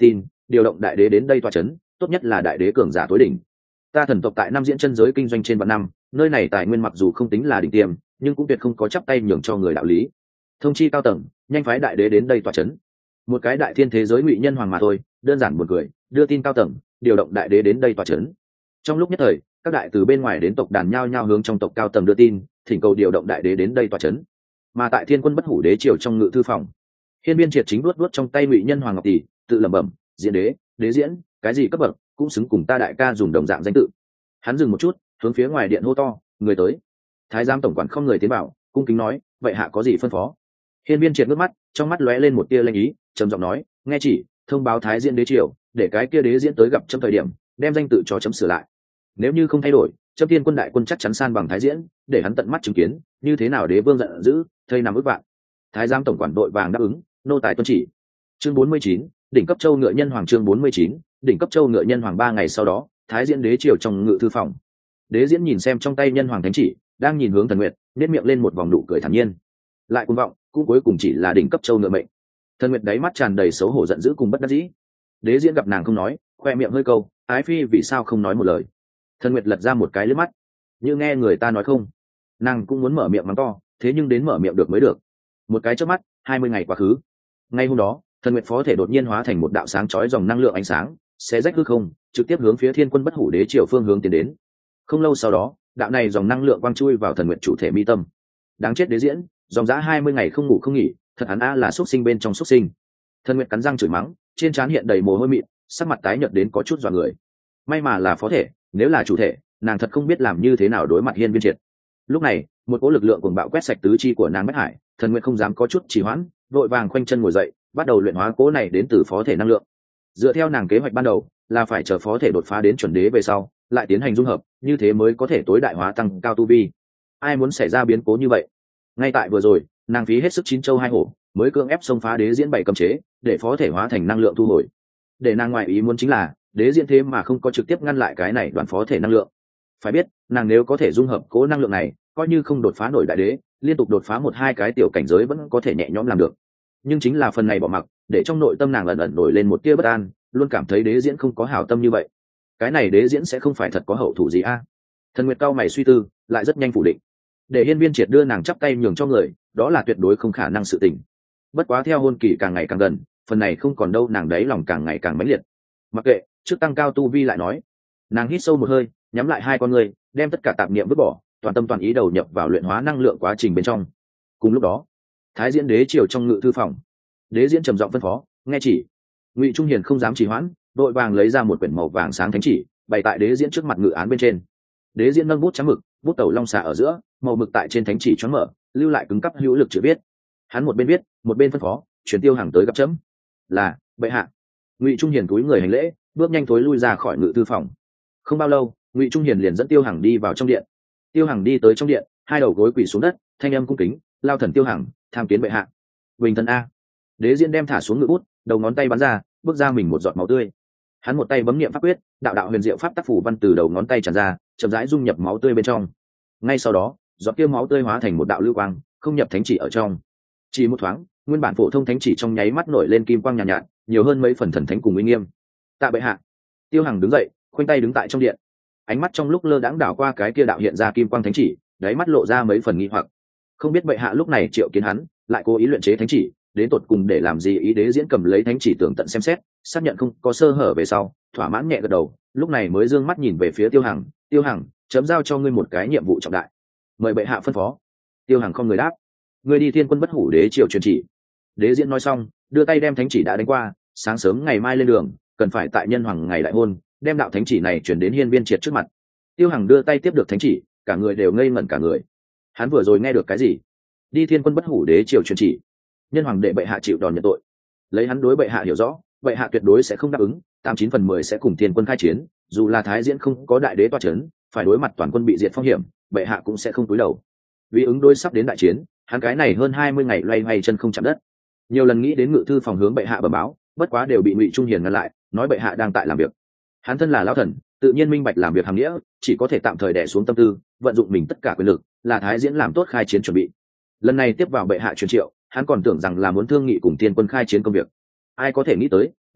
[SPEAKER 1] điều động đại đế đến đây tọa chấn, tốt nhất là đại đế cường giả tối đỉnh. Ta thần tộc tại năm diễn chân giới kinh doanh trên vạn năm, nơi này tài nguyên mặc dù không tính là đỉnh tiêm, nhưng cũng tuyệt không có chắp tay nhường cho người đạo lý. Thông chi cao tầng, nhanh phái đại đế đến đây tọa chấn. Một cái đại thiên thế giới ngụy nhân hoàng mà thôi, đơn giản buồn cười, đưa tin cao tầng, điều động đại đế đến đây tọa chấn. Trong lúc nhất thời, các đại từ bên ngoài đến tộc đàn nhao nhao hướng trong tộc cao tầng đưa tin, thỉnh cầu điều động đại đế đến đây tọa chấn. Mà tại Thiên Quân Bất Hủ Đế triều trong ngự thư phòng, Hiên Viên Triệt chính luốt luốt trong tay ngụy nhân hoàng ngọc tỷ, tự lẩm bẩm, diễn đế, đế diễn, cái gì cấp bậc, cũng xứng cùng ta đại ca dùng đồng dạng danh tự. Hắn dừng một chút, hướng phía ngoài điện hô to, người tới. Thái giám tổng quản không người tiến bảo, cung kính nói, vậy hạ có gì phân phó? Hiên Viên Triệt ngước mắt, trong mắt lóe lên một tia lanh ý, trầm giọng nói, nghe chỉ, thông báo Thái diễn đế triều, để cái kia đế diễn tới gặp chấm thời điểm, đem danh tự cho chấm sửa lại. Nếu như không thay đổi, chấm Thiên Quân đại quân chắc chắn san bằng Thái diễn, để hắn tận mắt chứng kiến, như thế nào đế vương giận dữ, thây nằm ức vạn. Thái giám tổng quản đội vàng đáp ứng, nô tài tuân chỉ. Chương bốn mươi chín, đỉnh cấp châu ngựa nhân hoàng. Chương bốn mươi chín, đỉnh cấp châu ngựa nhân hoàng. Ba ngày sau đó, Thái diễn đế triều trong ngự thư phòng, đế diễn nhìn xem trong tay nhân hoàng thánh chỉ, đang nhìn hướng Thần Nguyệt, nét miệng lên một vòng nụ cười thản nhiên. Lại cuồng vọng, cũng cuối cùng chỉ là đỉnh cấp châu ngựa mệnh. Thần Nguyệt đáy mắt tràn đầy xấu hổ giận dữ cùng bất đắc dĩ. Đế diễn gặp nàng không nói, khoe miệng hơi câu, ái phi vì sao không nói một lời. Thần Nguyệt lật ra một cái lướt mắt, như nghe người ta nói không. Nàng cũng muốn mở miệng mắng to, thế nhưng đến mở miệng được mới được. Một cái chớp mắt, hai mươi ngày quá khứ. Ngay hôm đó, Thần Nguyệt phó thể đột nhiên hóa thành một đạo sáng chói dòng năng lượng ánh sáng, xé rách hư không, trực tiếp hướng phía Thiên Quân Bất Hủ Đế triều phương hướng tiến đến. Không lâu sau đó, đạo này dòng năng lượng quang chui vào Thần Nguyệt chủ thể mi tâm. Đáng chết đế diễn, dòng dã hai mươi ngày không ngủ không nghỉ, thật hắn a là xuất sinh bên trong xuất sinh. Thần Nguyệt cắn răng chửi mắng, trên trán hiện đầy mồ hôi mịn, sắc mặt tái nhợt đến có chút dọa người. May mà là phó thể, nếu là chủ thể, nàng thật không biết làm như thế nào đối mặt Hiên Viên Triệt. Lúc này, một cỗ lực lượng cuồng bạo quét sạch tứ chi của nàng Bách Hải, Thần Nguyệt không dám có chút trì hoãn, vội vàng khoanh chân ngồi dậy, bắt đầu luyện hóa cỗ này đến từ phó thể năng lượng. Dựa theo nàng kế hoạch ban đầu, là phải chờ phó thể đột phá đến chuẩn đế về sau, lại tiến hành dung hợp, như thế mới có thể tối đại hóa tăng cao tu vi. Ai muốn xảy ra biến cố như vậy? Ngay tại vừa rồi, nàng phí hết sức chín châu hai hổ, mới cưỡng ép xông phá đế diễn bảy cấm chế, để phó thể hóa thành năng lượng thu hồi. Để nàng ngoại ý muốn chính là, đế diễn thế mà không có trực tiếp ngăn lại cái này đoàn phó thể năng lượng. Phải biết, nàng nếu có thể dung hợp cố năng lượng này, coi như không đột phá nổi đại đế, liên tục đột phá một hai cái tiểu cảnh giới vẫn có thể nhẹ nhõm làm được. Nhưng chính là phần này bỏ mặc, để trong nội tâm nàng ẩn ẩn nổi lên một tia bất an, luôn cảm thấy đế diễn không có hảo tâm như vậy. Cái này đế diễn sẽ không phải thật có hậu thủ gì a? À? Thần Nguyệt cao mày suy tư, lại rất nhanh phủ định. Để Hiên Viên Triệt đưa nàng chắp tay nhường cho người, đó là tuyệt đối không khả năng sự tình. Bất quá theo hôn kỳ càng ngày càng gần, phần này không còn đâu, nàng đấy lòng càng ngày càng mãnh liệt. Mặc kệ, trước tăng cao tu vi lại nói. Nàng hít sâu một hơi, nhắm lại hai con người, đem tất cả tạp niệm vứt bỏ, toàn tâm toàn ý đầu nhập vào luyện hóa năng lượng quá trình bên trong. Cùng lúc đó, Thái diễn đế triều trong ngự thư phòng, đế diễn trầm giọng phân phó, nghe chỉ. Ngụy Trung Hiền không dám trì hoãn, đội vàng lấy ra một quyển màu vàng sáng thánh chỉ, bày tại đế diễn trước mặt ngự án bên trên. Đế diễn nâng bút trắng mực, bút tẩu long xà ở giữa, màu mực tại trên thánh chỉ choáng mở, lưu lại cứng cắp hữu lực chữ viết. Hắn một bên viết, một bên phân phó, truyền Tiêu Hằng tới gặp chấm. Là, bệ hạ. Ngụy Trung Hiền cúi người hành lễ, bước nhanh thối lui ra khỏi ngự thư phòng. Không bao lâu, Ngụy Trung Hiền liền dẫn Tiêu Hằng đi vào trong điện. Tiêu Hằng đi tới trong điện, hai đầu gối quỳ xuống đất, thanh âm cung kính, lao thần Tiêu Hằng, tham kiến bệ hạ. Bình thần a. Đế diễn đem thả xuống ngự bút, đầu ngón tay bắn ra, bước ra mình một giọt máu tươi. Hắn một tay bấm niệm pháp quyết, đạo đạo huyền diệu pháp tác phủ văn từ đầu ngón tay tràn ra, chậm rãi dung nhập máu tươi bên trong. Ngay sau đó, giọt kia máu tươi hóa thành một đạo lưu quang, không nhập thánh chỉ ở trong. Chỉ một thoáng, nguyên bản phổ thông thánh chỉ trong nháy mắt nổi lên kim quang nhàn nhạt, nhạt, nhiều hơn mấy phần thần thánh cùng uy nghiêm. Tạ bệ hạ. Tiêu Hằng đứng dậy, khoanh tay đứng tại trong điện. Ánh mắt trong lúc lơ đãng đảo qua cái kia đạo hiện ra kim quang thánh chỉ, đáy mắt lộ ra mấy phần nghi hoặc. Không biết bệ hạ lúc này triệu kiến hắn, lại cố ý luyện chế thánh chỉ, đến tột cùng để làm gì? Ý đế diễn cầm lấy thánh chỉ tường tận xem xét, xác nhận không có sơ hở về sau, thỏa mãn nhẹ gật đầu, lúc này mới dương mắt nhìn về phía Tiêu Hằng. Tiêu Hằng, chấm giao cho ngươi một cái nhiệm vụ trọng đại, mời bệ hạ phân phó. Tiêu Hằng không người đáp. Ngươi đi Thiên Quân Bất Hủ Đế triều truyền chỉ. Đế diễn nói xong, đưa tay đem thánh chỉ đã đánh qua, sáng sớm ngày mai lên đường, cần phải tại nhân hoàng ngày đại hôn, đem đạo thánh chỉ này chuyển đến Hiên Viên Triệt trước mặt. Tiêu Hằng đưa tay tiếp được thánh chỉ, cả người đều ngây ngẩn cả người. Hắn vừa rồi nghe được cái gì? Đi Thiên Quân Bất Hủ Đế triều truyền chỉ, nhân hoàng đệ bệ hạ chịu đòn nhận tội. Lấy hắn đối bệ hạ hiểu rõ, bệ hạ tuyệt đối sẽ không đáp ứng, tám chín phần mười sẽ cùng Thiên Quân khai chiến, dù là Thái diễn không có đại đế toa chấn, phải đối mặt toàn quân bị diệt phong hiểm, bệ hạ cũng sẽ không cúi đầu. Vì ứng đối sắp đến đại chiến, hắn cái này hơn hai mươi ngày loay hoay chân không chạm đất. Nhiều lần nghĩ đến ngự thư phòng hướng bệ hạ bẩm báo, bất quá đều bị Ngụy Trung Hiền ngăn lại, nói bệ hạ đang tại làm việc. Hắn thân là lão thần, tự nhiên minh bạch làm việc hàm nghĩa, chỉ có thể tạm thời đè xuống tâm tư, vận dụng mình tất cả quyền lực, là Thái diễn làm tốt khai chiến chuẩn bị. Lần này tiếp vào bệ hạ truyền triệu, hắn còn tưởng rằng là muốn thương nghị cùng Thiên Quân khai chiến công việc. Ai có thể nghĩ tới,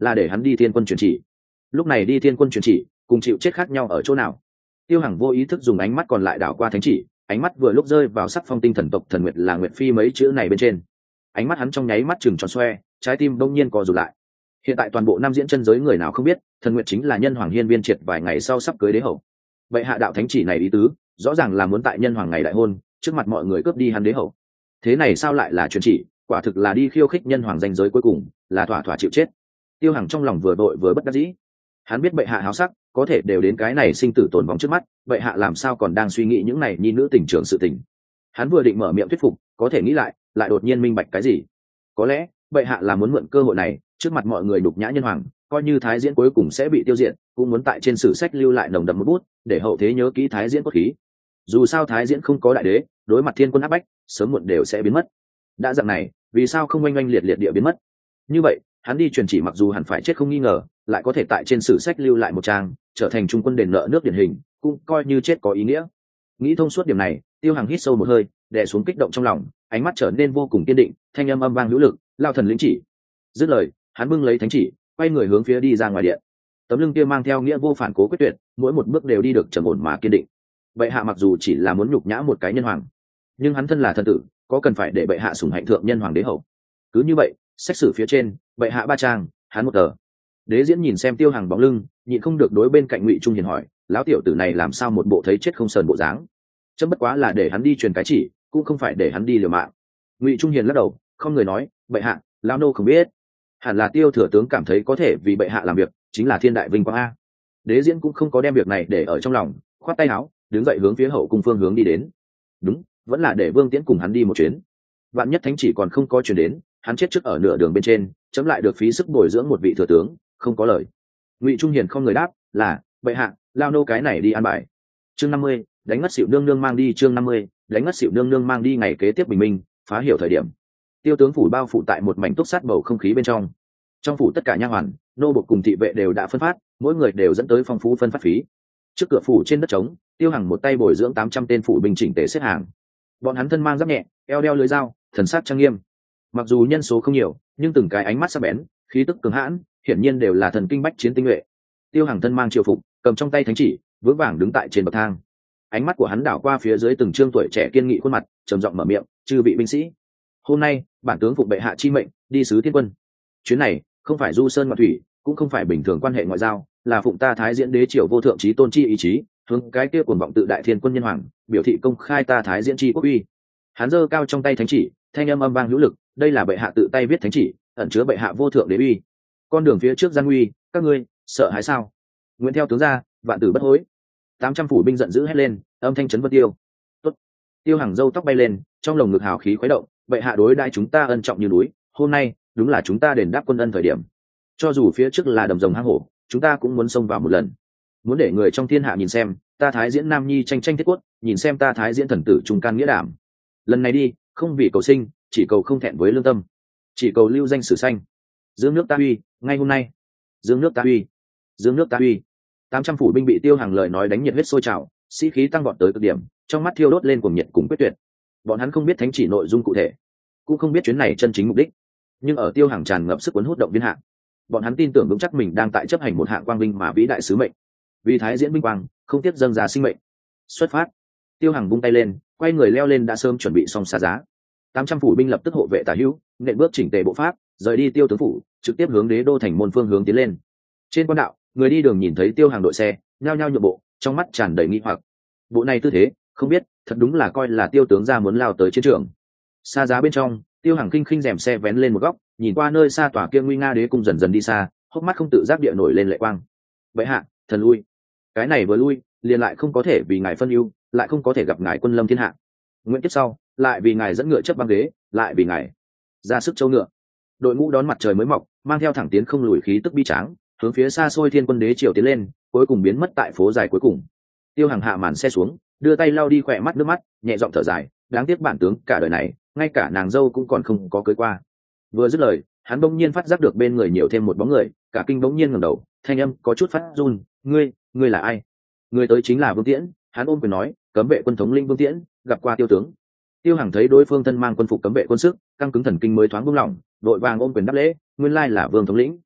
[SPEAKER 1] là để hắn đi thiên quân truyền chỉ. Lúc này đi thiên quân truyền chỉ cùng chịu chết khác nhau ở chỗ nào? Tiêu Hằng vô ý thức dùng ánh mắt còn lại đảo qua thánh chỉ, ánh mắt vừa lúc rơi vào sắc phong tinh thần tộc thần nguyệt là nguyệt phi mấy chữ này bên trên. Ánh mắt hắn trong nháy mắt chừng tròn xoe, trái tim bỗng nhiên co rụt lại. Hiện tại toàn bộ nam diễn chân giới người nào không biết, thần nguyệt chính là nhân hoàng hiên viên triệt vài ngày sau sắp cưới đế hậu. Vậy hạ đạo thánh chỉ này ý tứ, rõ ràng là muốn tại nhân hoàng ngày đại hôn, trước mặt mọi người cướp đi hắn đế hậu. Thế này sao lại là truyền chỉ, quả thực là đi khiêu khích nhân hoàng danh giới cuối cùng, là thỏa thỏa chịu chết. Tiêu Hằng trong lòng vừa đội vừa bất đắc dĩ. Hắn biết bệ hạ háo sắc, có thể đều đến cái này sinh tử tồn vong trước mắt, bệ hạ làm sao còn đang suy nghĩ những này nhi nữ tình trường sự tình. Hắn vừa định mở miệng thuyết phục, có thể nghĩ lại, lại đột nhiên minh bạch cái gì. Có lẽ bệ hạ là muốn mượn cơ hội này, trước mặt mọi người đục nhã nhân hoàng, coi như thái diễn cuối cùng sẽ bị tiêu diệt, cũng muốn tại trên sử sách lưu lại nồng đậm một bút, để hậu thế nhớ kỹ thái diễn cốt khí. Dù sao thái diễn không có đại đế, đối mặt thiên quân áp bách, sớm muộn đều sẽ biến mất. Đã dạng này, vì sao không oanh oanh liệt liệt địa biến mất? Như vậy, hắn đi truyền chỉ mặc dù hẳn phải chết không nghi ngờ, lại có thể tại trên sử sách lưu lại một trang, trở thành trung quân đền nợ nước điển hình, cũng coi như chết có ý nghĩa. Nghĩ thông suốt điểm này, Tiêu Hằng hít sâu một hơi, đè xuống kích động trong lòng, ánh mắt trở nên vô cùng kiên định, thanh âm âm vang hữu lực, lao thần lĩnh chỉ. Dứt lời, hắn bưng lấy thánh chỉ, quay người hướng phía đi ra ngoài điện. Tấm lưng kia mang theo nghĩa vô phản cố quyết tuyệt, mỗi một bước đều đi được trầm ổn mà kiên định. Bệ hạ mặc dù chỉ là muốn nhục nhã một cái nhân hoàng, nhưng hắn thân là thần tử, có cần phải để bệ hạ sủng hạnh thượng nhân hoàng đế hậu. Cứ như vậy, xét xử phía trên, bệ hạ ba trang, hắn một tờ. Đế diễn nhìn xem Tiêu Hằng bóng lưng, nhịn không được đối bên cạnh Ngụy Trung Hiền hỏi, lão tiểu tử này làm sao một bộ thấy chết không sờn bộ dáng? Chấm bất quá là để hắn đi truyền cái chỉ, cũng không phải để hắn đi liều mạng. Ngụy Trung Hiền lắc đầu, không người nói, bệ hạ, lão nô không biết. Hẳn là Tiêu thừa tướng cảm thấy có thể vì bệ hạ làm việc, chính là thiên đại vinh quang a. Đế diễn cũng không có đem việc này để ở trong lòng, khoát tay áo, đứng dậy hướng phía hậu cung phương hướng đi đến. Đúng, vẫn là để Vương Tiễn cùng hắn đi một chuyến. Vạn nhất thánh chỉ còn không có truyền đến, hắn chết trước ở nửa đường bên trên, chấm lại được phí sức bồi dưỡng một vị thừa tướng, không có lời. Ngụy Trung Hiền không người đáp, là bệ hạ, lao nô cái này đi an bài. Chương năm mươi, đánh ngất xỉu nương nương mang đi. Chương năm mươi, đánh ngất xỉu nương nương mang đi. Ngày kế tiếp bình minh, phá hiểu thời điểm, Tiêu tướng phủ bao phủ tại một mảnh túc sát bầu không khí bên trong. Trong phủ tất cả nha hoàn, nô bộc cùng thị vệ đều đã phân phát, mỗi người đều dẫn tới phong phú phân phát phí. Trước cửa phủ trên đất trống, Tiêu Hằng một tay bồi dưỡng tám trăm tên phủ binh chỉnh tề xếp hàng. Bọn hắn thân mang giáp nhẹ, eo đeo lưới dao, thần sắc trang nghiêm. Mặc dù nhân số không nhiều, nhưng từng cái ánh mắt sắc bén, khí tức cường hãn, hiển nhiên đều là thần kinh bách chiến tinh nhuệ. Tiêu Hằng thân mang triều phục, cầm trong tay thánh chỉ, vững vàng đứng tại trên bậc thang. Ánh mắt của hắn đảo qua phía dưới từng trương tuổi trẻ kiên nghị khuôn mặt, trầm giọng mở miệng, chư vị binh sĩ, hôm nay bản tướng phục bệ hạ chi mệnh, đi sứ thiên quân. Chuyến này không phải du sơn ngoại thủy, cũng không phải bình thường quan hệ ngoại giao, là phụng ta thái diễn đế triều vô thượng chí tôn chi ý chí, hướng cái kia cuồng vọng tự đại thiên quân nhân hoàng, biểu thị công khai ta thái diễn chi quốc uy. Hắn giơ cao trong tay thánh chỉ, thanh âm âm vang hữu lực, đây là bệ hạ tự tay viết thánh chỉ, ẩn chứa bệ hạ vô thượng đế uy. Con đường phía trước gian nguy, các ngươi sợ hãi sao? Nguyện theo tướng ra, vạn tử bất hối. Tám trăm phủ binh giận dữ hét lên, âm thanh chấn vân tiêu. Tốt. Tiêu Hằng râu tóc bay lên, trong lồng ngực hào khí khuấy động, bệ hạ đối đãi chúng ta ân trọng như núi, hôm nay đúng là chúng ta đền đáp quân ân thời điểm. Cho dù phía trước là đầm rồng hang hổ, chúng ta cũng muốn xông vào một lần. Muốn để người trong thiên hạ nhìn xem, ta thái diễn nam nhi tranh tranh thiết quất, nhìn xem ta thái diễn thần tử trung can nghĩa đảm. Lần này đi, không vì cầu sinh, chỉ cầu không thẹn với lương tâm, chỉ cầu lưu danh sử xanh. Dương nước ta uy, ngay hôm nay. Dương nước ta uy, dương nước ta uy. Tám trăm phủ binh bị Tiêu Hằng lời nói đánh nhiệt huyết sôi trào, sĩ khí tăng vọt tới cực điểm, trong mắt thiêu đốt lên cuồng nhiệt cùng quyết tuyệt. Bọn hắn không biết thánh chỉ nội dung cụ thể, cũng không biết chuyến này chân chính mục đích, nhưng ở Tiêu Hằng tràn ngập sức cuốn hút động viên hạng, bọn hắn tin tưởng vững chắc mình đang tại chấp hành một hạng quang vinh mà vĩ đại sứ mệnh. Vì thái diễn vinh quang, không tiếc dâng ra sinh mệnh. Xuất phát. Tiêu Hằng vung tay lên, quay người leo lên đã sớm chuẩn bị xong xa giá. Tám trăm phủ binh lập tức hộ vệ tả hữu, nện bước chỉnh tề bộ pháp, rời đi Tiêu tướng phủ, trực tiếp hướng đế đô thành môn phương hướng tiến lên. Trên quan đạo, người đi đường nhìn thấy Tiêu Hằng đội xe, nhao nhao nhượng bộ, trong mắt tràn đầy nghi hoặc. Bộ này tư thế, không biết, thật đúng là coi là Tiêu tướng ra muốn lao tới chiến trường. Xa giá bên trong, Tiêu Hằng khinh khinh rèm xe vén lên một góc, nhìn qua nơi xa tòa kia nguy nga đế cung dần dần đi xa, hốc mắt không tự giác địa nổi lên lệ quang. Bệ hạ, thần lui. Cái này vừa lui, liền lại không có thể vì ngài phân ưu, lại không có thể gặp ngài quân lâm thiên hạ. Nguyện tiếp sau, lại vì ngài dẫn ngựa chấp băng ghế, lại vì ngài ra sức châu ngựa. Đội ngũ đón mặt trời mới mọc, mang theo thẳng tiến không lùi khí tức bi tráng, hướng phía xa xôi thiên quân đế triều tiến lên, cuối cùng biến mất tại phố dài cuối cùng. Tiêu Hằng hạ màn xe xuống, đưa tay lau đi khỏe mắt nước mắt, nhẹ giọng thở dài, đáng tiếc bản tướng cả đời này, ngay cả nàng dâu cũng còn không có cưới qua. Vừa dứt lời, hắn bỗng nhiên phát giác được bên người nhiều thêm một bóng người, cả kinh bỗng nhiên ngẩng đầu, thanh âm có chút phát run, ngươi, ngươi là ai? Người tới chính là Vương Tiễn. Hắn ôm quyền nói, cấm vệ quân thống lĩnh Vương Tiễn, gặp qua Tiêu tướng. Tiêu Hằng thấy đối phương thân mang quân phục cấm vệ quân sức, căng cứng thần kinh mới thoáng buông lỏng, đội vàng ôm quyền đáp lễ, nguyên lai là Vương thống lĩnh.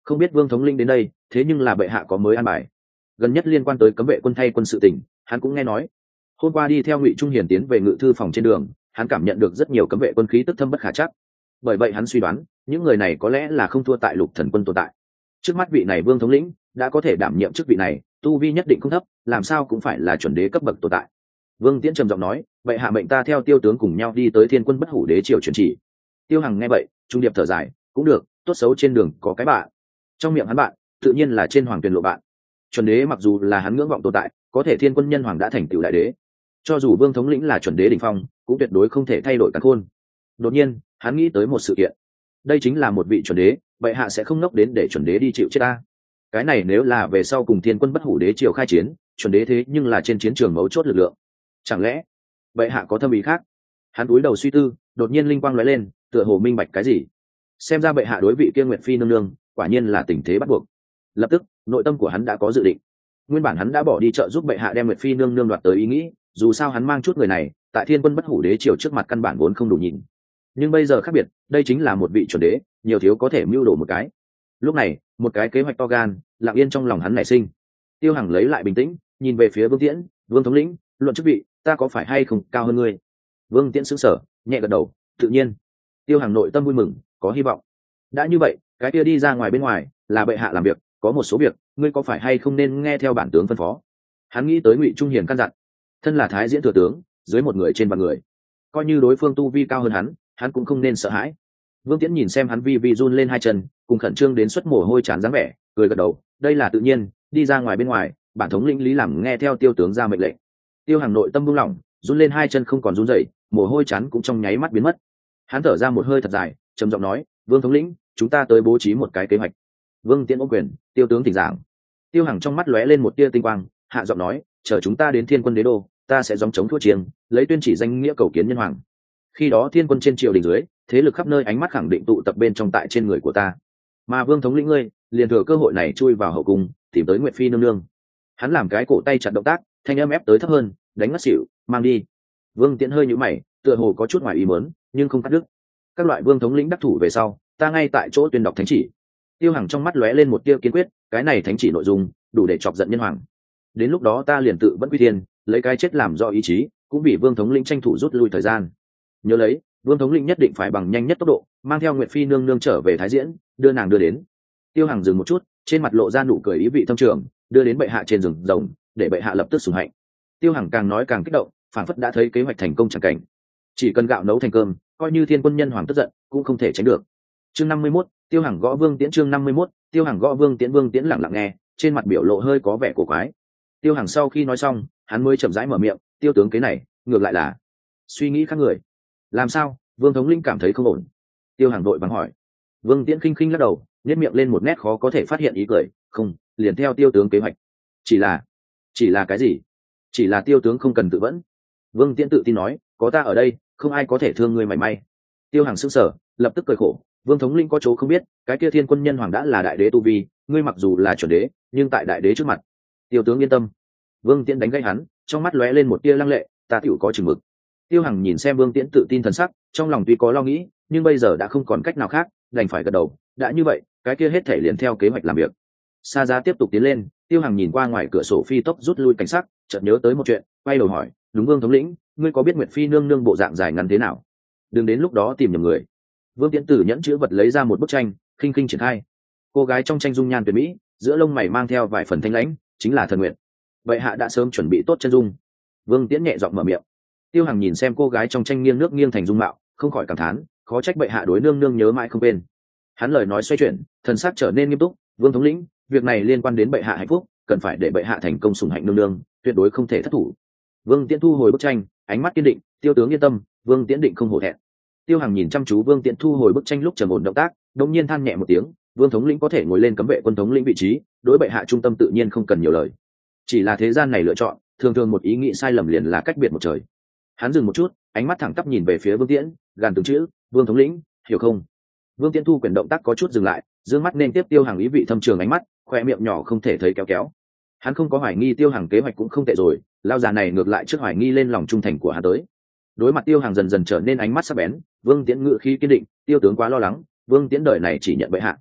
[SPEAKER 1] không biết vương thống linh đến đây thế nhưng là bệ hạ có mới an bài. Gần nhất liên quan tới cấm vệ quân thay quân sự tỉnh, hắn cũng nghe nói. Hôm qua đi theo Ngụy Trung Hiền tiến về ngự thư phòng trên đường, hắn cảm nhận được rất nhiều cấm vệ quân khí tức thâm bất khả chắc. Bởi vậy hắn suy đoán những người này có lẽ là không thua tại lục thần quân tồn tại. Trước mắt vị này vương thống lĩnh đã có thể đảm nhiệm chức vị này, tu vi nhất định không thấp, làm sao cũng phải là chuẩn đế cấp bậc tồn tại. Vương Tiễn trầm giọng nói, vậy hạ mệnh ta theo Tiêu tướng cùng nhau đi tới Thiên Quân Bất Hủ Đế triều truyền chỉ. Tiêu Hằng nghe vậy trung điệp thở dài, cũng được, tốt xấu trên đường có cái bạn. Trong miệng hắn bạn tự nhiên là trên hoàng tuyền lộ bạn. Chuẩn đế mặc dù là hắn ngưỡng vọng tồn tại, có thể Thiên Quân nhân hoàng đã thành tựu đại đế, cho dù vương thống lĩnh là chuẩn đế đỉnh phong cũng tuyệt đối không thể thay đổi càn khôn. Đột nhiên hắn nghĩ tới một sự kiện, đây chính là một vị chuẩn đế, vậy hạ sẽ không ngốc đến để chuẩn đế đi chịu chết ta. Cái này nếu là về sau cùng Thiên Quân Bất Hủ Đế triều khai chiến, chuẩn đế thế nhưng là trên chiến trường mấu chốt lực lượng, chẳng lẽ vậy hạ có thâm ý khác? Hắn cúi đầu suy tư, đột nhiên linh quang lóe lên, tựa hồ minh bạch cái gì. Xem ra bệ hạ đối vị kia Nguyệt Phi nương nương quả nhiên là tình thế bắt buộc. Lập tức nội tâm của hắn đã có dự định. Nguyên bản hắn đã bỏ đi trợ giúp bệ hạ đem Nguyệt Phi nương nương đoạt tới ý nghĩ, dù sao hắn mang chút người này tại Thiên Quân Bất Hủ Đế triều trước mặt căn bản vốn không đủ nhìn. Nhưng bây giờ khác biệt, đây chính là một vị chuẩn đế, nhiều thiếu có thể mưu đồ một cái. Lúc này một cái kế hoạch to gan lặng yên trong lòng hắn nảy sinh. Tiêu Hằng lấy lại bình tĩnh, nhìn về phía Vương Tiễn, Vương thống lĩnh, luận chức vị ta có phải hay không cao hơn ngươi? Vương Tiễn sững sờ, nhẹ gật đầu, tự nhiên. Tiêu Hằng nội tâm vui mừng, có hy vọng. Đã như vậy, cái kia đi ra ngoài bên ngoài là bệ hạ làm việc, có một số việc ngươi có phải hay không nên nghe theo bản tướng phân phó. Hắn nghĩ tới Ngụy Trung Hiền căn dặn, thân là thái diễn thừa tướng, dưới một người trên vạn người, coi như đối phương tu vi cao hơn hắn, hắn cũng không nên sợ hãi. Vương Tiễn nhìn xem hắn vi vi run lên hai chân, cùng khẩn trương đến suất mồ hôi tràn dáng vẻ, cười gật đầu, đây là tự nhiên, đi ra ngoài bên ngoài bản thống lĩnh lý làm nghe theo tiêu tướng ra mệnh lệnh. Tiêu Hằng nội tâm buông lỏng, run lên hai chân không còn run rẩy, mồ hôi chán cũng trong nháy mắt biến mất. Hắn thở ra một hơi thật dài, trầm giọng nói, Vương thống lĩnh, chúng ta tới bố trí một cái kế hoạch. Vương Tiễn ôm quyền, tiêu tướng thỉnh giảng. Tiêu Hằng trong mắt lóe lên một tia tinh quang, hạ giọng nói, chờ chúng ta đến Thiên Quân Đế đô, ta sẽ gióng chống thua chiêng, lấy tuyên chỉ danh nghĩa cầu kiến nhân hoàng. Khi đó thiên quân trên triều đình dưới, thế lực khắp nơi ánh mắt khẳng định tụ tập bên trong tại trên người của ta. Mà Vương thống lĩnh ngươi liền thừa cơ hội này chui vào hậu cung, tìm tới Nguyệt Phi nương nương. Hắn làm cái cổ tay chặt động tác, thanh âm ép tới thấp hơn, đánh ngất xỉu, mang đi. Vương Tiễn hơi nhíu mày, tựa hồ có chút ngoài ý muốn, nhưng không cắt đứt. Các loại Vương thống lĩnh đắc thủ về sau, ta ngay tại chỗ tuyên đọc thánh chỉ. Tiêu Hằng trong mắt lóe lên một tia kiên quyết, cái này thánh chỉ nội dung đủ để chọc giận nhân hoàng. Đến lúc đó ta liền tự vẫn quy thiên, lấy cái chết làm do ý chí, cũng vì Vương thống lĩnh tranh thủ rút lui thời gian. Nhớ lấy, Vương thống lĩnh nhất định phải bằng nhanh nhất tốc độ mang theo Nguyệt Phi nương nương trở về thái diễn, đưa nàng đưa đến. Tiêu Hằng dừng một chút, trên mặt lộ ra nụ cười ý vị thâm trường, đưa đến bệ hạ trên rừng rồng, để bệ hạ lập tức sủng hạnh. Tiêu Hằng càng nói càng kích động, phản phất đã thấy kế hoạch thành công chẳng cảnh. Chỉ cần gạo nấu thành cơm, coi như thiên quân nhân hoàng tức giận cũng không thể tránh được. Chương năm mươi mốt, Tiêu Hằng gõ Vương Tiễn. Chương năm mươi mốt, Tiêu Hằng gõ Vương Tiễn. Vương Tiễn lặng lặng nghe, trên mặt biểu lộ hơi có vẻ cổ quái. Tiêu Hằng sau khi nói xong, hắn mới chậm rãi mở miệng, tiêu tướng kế này ngược lại là suy nghĩ khác người. Làm sao? Vương thống linh cảm thấy không ổn. Tiêu Hằng đội vắng hỏi. Vương Tiễn khinh khinh lắc đầu, nhếch miệng lên một nét khó có thể phát hiện ý cười, không, liền theo tiêu tướng kế hoạch. Chỉ là chỉ là cái gì? Chỉ là tiêu tướng không cần tự vẫn. Vương Tiễn tự tin nói, có ta ở đây, không ai có thể thương ngươi mảy may. Tiêu Hằng sững sờ, lập tức cười khổ, Vương thống linh có chỗ không biết, cái kia thiên quân nhân hoàng đã là đại đế tu vi, ngươi mặc dù là chuẩn đế, nhưng tại đại đế trước mặt, tiêu tướng yên tâm. Vương Tiễn đánh gãy hắn, trong mắt lóe lên một tia lăng lệ, ta tiểu có chừng mực. Tiêu Hằng nhìn xem Vương Tiễn tự tin thần sắc, trong lòng tuy có lo nghĩ, nhưng bây giờ đã không còn cách nào khác, đành phải gật đầu. Đã như vậy, cái kia hết thể liền theo kế hoạch làm việc. Sa Giá tiếp tục tiến lên, Tiêu Hằng nhìn qua ngoài cửa sổ phi tốc rút lui cảnh sắc, chợt nhớ tới một chuyện, quay đầu hỏi, đúng Vương thống lĩnh, ngươi có biết Nguyệt Phi nương nương bộ dạng dài ngắn thế nào? Đừng đến lúc đó tìm nhầm người. Vương Tiễn từ nhẫn chữ vật lấy ra một bức tranh, khinh khinh triển khai. Cô gái trong tranh dung nhan tuyệt mỹ, giữa lông mày mang theo vài phần thanh lãnh, chính là Thần Nguyệt. Vậy hạ đã sớm chuẩn bị tốt chân dung. Vương Tiễn nhẹ giọng mở miệng. Tiêu Hằng nhìn xem cô gái trong tranh nghiêng nước nghiêng thành dung mạo, không khỏi cảm thán, khó trách bệ hạ đối nương nương nhớ mãi không quên. Hắn lời nói xoay chuyển, thần sắc trở nên nghiêm túc, Vương thống lĩnh, việc này liên quan đến bệ hạ hạnh phúc, cần phải để bệ hạ thành công sủng hạnh nương nương, tuyệt đối không thể thất thủ. Vương Tiễn thu hồi bức tranh, ánh mắt kiên định, tiêu tướng yên tâm, Vương Tiễn định không hổ thẹn. Tiêu Hằng nhìn chăm chú Vương Tiễn thu hồi bức tranh lúc trầm ổn động tác, đột nhiên than nhẹ một tiếng, Vương thống lĩnh có thể ngồi lên cấm vệ quân thống lĩnh vị trí, đối bệ hạ trung tâm tự nhiên không cần nhiều lời. Chỉ là thế gian này lựa chọn, thường thường một ý nghĩ sai lầm liền là cách biệt một trời. Hắn dừng một chút, ánh mắt thẳng tắp nhìn về phía Vương Tiễn, gàn từng chữ, Vương thống lĩnh, hiểu không? Vương Tiễn thu quyền động tác có chút dừng lại, dương mắt nên tiếp Tiêu Hằng ý vị thâm trường ánh mắt, khoe miệng nhỏ không thể thấy kéo kéo. Hắn không có hoài nghi Tiêu Hằng kế hoạch cũng không tệ rồi, lao già này ngược lại trước hoài nghi lên lòng trung thành của hắn tới. Đối mặt Tiêu Hằng dần dần trở nên ánh mắt sắc bén, Vương Tiễn ngự khí kiên định, tiêu tướng quá lo lắng, Vương Tiễn đời này chỉ nhận bệ hạ.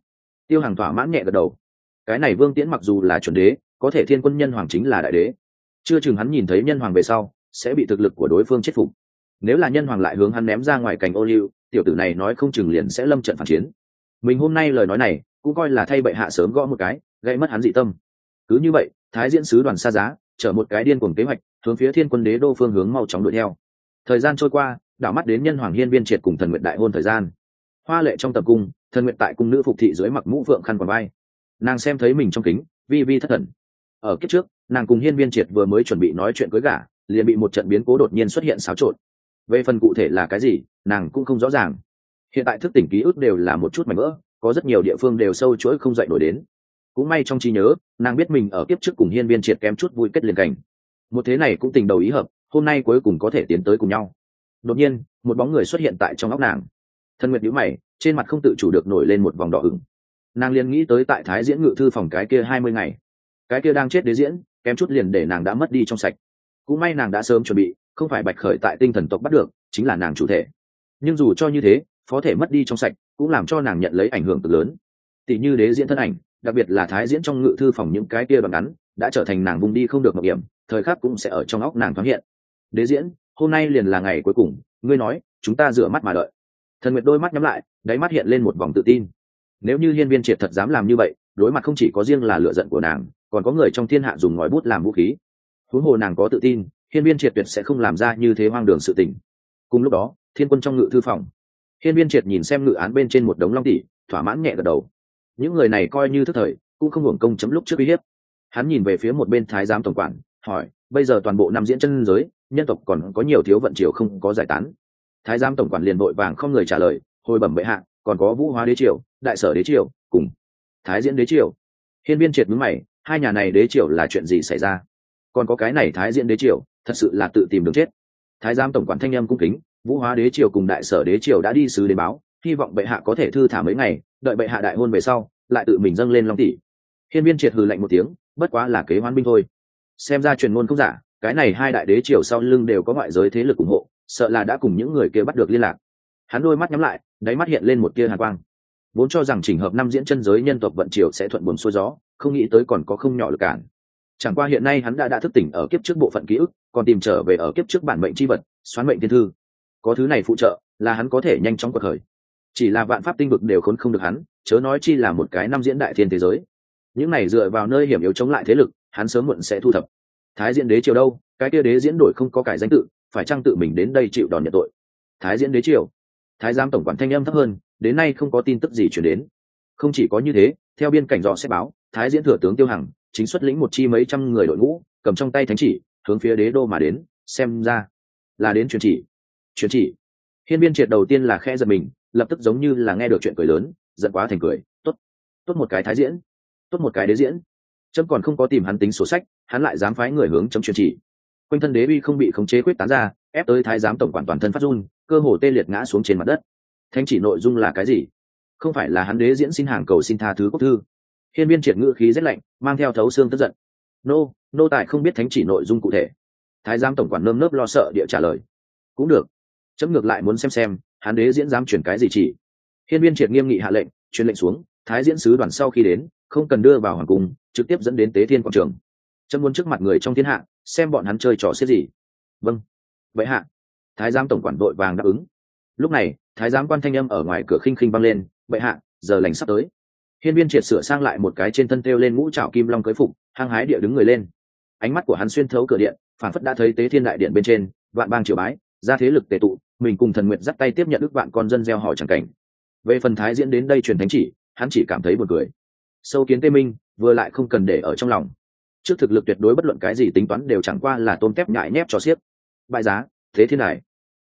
[SPEAKER 1] Tiêu Hằng thỏa mãn nhẹ gật đầu. Cái này Vương Tiễn mặc dù là chuẩn đế, có thể Thiên Quân nhân hoàng chính là đại đế, chưa chừng hắn nhìn thấy nhân hoàng về sau sẽ bị thực lực của đối phương chết phục. Nếu là nhân hoàng lại hướng hắn ném ra ngoài cảnh ô liu, tiểu tử này nói không chừng liền sẽ lâm trận phản chiến. Mình hôm nay lời nói này cũng coi là thay bệ hạ sớm gõ một cái, gây mất hắn dị tâm. Cứ như vậy, Thái Diễn sứ đoàn xa giá chở một cái điên cuồng kế hoạch hướng phía Thiên Quân đế đô phương hướng mau chóng đuổi theo. Thời gian trôi qua, đảo mắt đến nhân hoàng hiên viên triệt cùng thần nguyện đại hôn thời gian. Hoa lệ trong tập cung, thần nguyện tại cung nữ phục thị dưới mặc mũ phượng khăn quàng vai. Nàng xem thấy mình trong kính, vi vi thất thần. Ở kiếp trước, nàng cùng hiên viên triệt vừa mới chuẩn bị nói chuyện cưới gả, liền bị một trận biến cố đột nhiên xuất hiện xáo trộn. Về phần cụ thể là cái gì, nàng cũng không rõ ràng. Hiện tại thức tỉnh ký ức đều là một chút mảnh vỡ, có rất nhiều địa phương đều sâu chuỗi không dậy nổi đến. Cũng may trong trí nhớ, nàng biết mình ở kiếp trước cùng hiên viên triệt kém chút vui kết liền cảnh. Một thế này cũng tình đầu ý hợp, hôm nay cuối cùng có thể tiến tới cùng nhau. Đột nhiên, một bóng người xuất hiện tại trong óc nàng. Thân Nguyệt nhíu mày, trên mặt không tự chủ được nổi lên một vòng đỏ ửng. Nàng liền nghĩ tới tại Thái Diễn ngự thư phòng cái kia hai mươi ngày, cái kia đang chết đế diễn, kém chút liền để nàng đã mất đi trong sạch. Cũng may nàng đã sớm chuẩn bị, không phải Bạch Khởi tại Tinh Thần tộc bắt được, chính là nàng chủ thể. Nhưng dù cho như thế, phó thể mất đi trong sạch, cũng làm cho nàng nhận lấy ảnh hưởng cực lớn. Tỷ như đế diễn thân ảnh, đặc biệt là Thái Diễn trong ngự thư phòng những cái kia đoạn ngắn, đã trở thành nàng vùng đi không được mộng hiểm, thời khắc cũng sẽ ở trong óc nàng thoáng hiện. Đế diễn, hôm nay liền là ngày cuối cùng, ngươi nói, chúng ta rửa mắt mà đợi. Thần Nguyệt đôi mắt nhắm lại, đáy mắt hiện lên một vòng tự tin. Nếu như hiên viên triệt thật dám làm như vậy, đối mặt không chỉ có riêng là lựa giận của nàng, còn có người trong thiên hạ dùng ngòi bút làm vũ khí. Huống hồ nàng có tự tin, hiên viên triệt tuyệt sẽ không làm ra như thế hoang đường sự tình. Cùng lúc đó, Thiên Quân trong ngự thư phòng, hiên viên triệt nhìn xem ngự án bên trên một đống long tỷ, thỏa mãn nhẹ gật đầu. Những người này coi như thức thời, cũng không hưởng công chấm lúc trước uy hiếp. Hắn nhìn về phía một bên thái giám tổng quản, hỏi: bây giờ toàn bộ năm diễn chân giới, nhân tộc còn có nhiều thiếu vận triều không có giải tán? Thái giám tổng quản liền vội vàng không người trả lời, hồi bẩm bệ hạ, còn có Vũ Hóa đế triều, Đại Sở đế triều, cùng Thái Diễn đế triều. Hiên viên triệt nhướng mày, hai nhà này đế triều là chuyện gì xảy ra? Còn có cái này Thái Diễn đế triều, thật sự là tự tìm đường chết. Thái giám tổng quản thanh âm cung kính, Vũ Hóa đế triều cùng Đại Sở đế triều đã đi sứ đến báo, hy vọng bệ hạ có thể thư thả mấy ngày, đợi bệ hạ đại hôn về sau, lại tự mình dâng lên long tỷ. Hiên viên triệt hừ lạnh một tiếng, bất quá là kế hoán binh thôi. Xem ra truyền ngôn không giả, cái này hai đại đế triều sau lưng đều có ngoại giới thế lực ủng hộ, sợ là đã cùng những người kia bắt được liên lạc. Hắn đôi mắt nhắm lại, đáy mắt hiện lên một tia hàn quang. Vốn cho rằng chỉnh hợp năm diễn chân giới nhân tộc vận triều sẽ thuận buồm xuôi gió, không nghĩ tới còn có không nhỏ lực cản. Chẳng qua hiện nay hắn đã đã thức tỉnh ở kiếp trước bộ phận ký ức, còn tìm trở về ở kiếp trước bản mệnh chi vật, xoán mệnh thiên thư. Có thứ này phụ trợ, là hắn có thể nhanh chóng quật khởi. Chỉ là vạn pháp tinh vực đều khốn không được hắn, chớ nói chi là một cái năm diễn đại thiên thế giới. Những này dựa vào nơi hiểm yếu chống lại thế lực, hắn sớm muộn sẽ thu thập. Thái Diễn đế triều đâu, cái kia đế diễn đổi không có cải danh tự, phải chăng tự mình đến đây chịu đòn nhận tội? Thái Diễn đế triều, thái giám tổng quản thanh âm thấp hơn, đến nay không có tin tức gì chuyển đến. Không chỉ có như thế, theo biên cảnh dò xét báo, Thái Diễn thừa tướng Tiêu Hằng chính xuất lĩnh một chi mấy trăm người đội ngũ, cầm trong tay thánh chỉ, hướng phía đế đô mà đến, xem ra là đến truyền chỉ. Truyền chỉ. Hiên viên triệt đầu tiên là khẽ giật mình, lập tức giống như là nghe được chuyện cười lớn, giận quá thành cười, tốt, tốt một cái Thái Diễn, tốt một cái đế diễn. Chấm còn không có tìm hắn tính sổ sách, hắn lại dám phái người hướng chấm truyền chỉ. Quanh thân đế uy không bị khống chế quyết tán ra, ép tới thái giám tổng quản toàn thân phát run, cơ hồ tê liệt ngã xuống trên mặt đất. Thánh chỉ nội dung là cái gì? Không phải là hắn đế diễn xin hàng cầu xin tha thứ quốc thư? Hiên viên triệt ngữ khí rất lạnh, mang theo thấu xương tức giận. Nô, nô tài không biết thánh chỉ nội dung cụ thể. Thái giám tổng quản nơm nớp lo sợ địa trả lời. Cũng được, chấm ngược lại muốn xem xem hắn đế diễn dám truyền cái gì chỉ. Hiên viên triệt nghiêm nghị hạ lệnh, truyền lệnh xuống, thái diễn sứ đoàn sau khi đến, không cần đưa vào hoàng cung, trực tiếp dẫn đến tế thiên quảng trường. Chấm muốn trước mặt người trong thiên hạ, xem bọn hắn chơi trò xiết gì. Vâng, vậy hạ. Thái giám tổng quản vội vàng đáp ứng. Lúc này, thái giám quan thanh âm ở ngoài cửa khinh khinh vang lên, bệ hạ, giờ lành sắp tới. Hiên viên triệt sửa sang lại một cái trên thân treo lên mũ trảo kim long cưới phục, hăng hái địa đứng người lên. Ánh mắt của hắn xuyên thấu cửa điện, phản phất đã thấy tế thiên đại điện bên trên, vạn bang triều bái, ra thế lực tề tụ, mình cùng thần nguyệt dắt tay tiếp nhận ức vạn con dân gieo hỏi chẳng cảnh. Về phần thái diễn đến đây truyền thánh chỉ, hắn chỉ cảm thấy buồn cười. Sâu kiến tê minh, vừa lại không cần để ở trong lòng. Trước thực lực tuyệt đối bất luận cái gì tính toán đều chẳng qua là tôm tép nhại nhép cho xiếc. Bại giá, thế thiên này.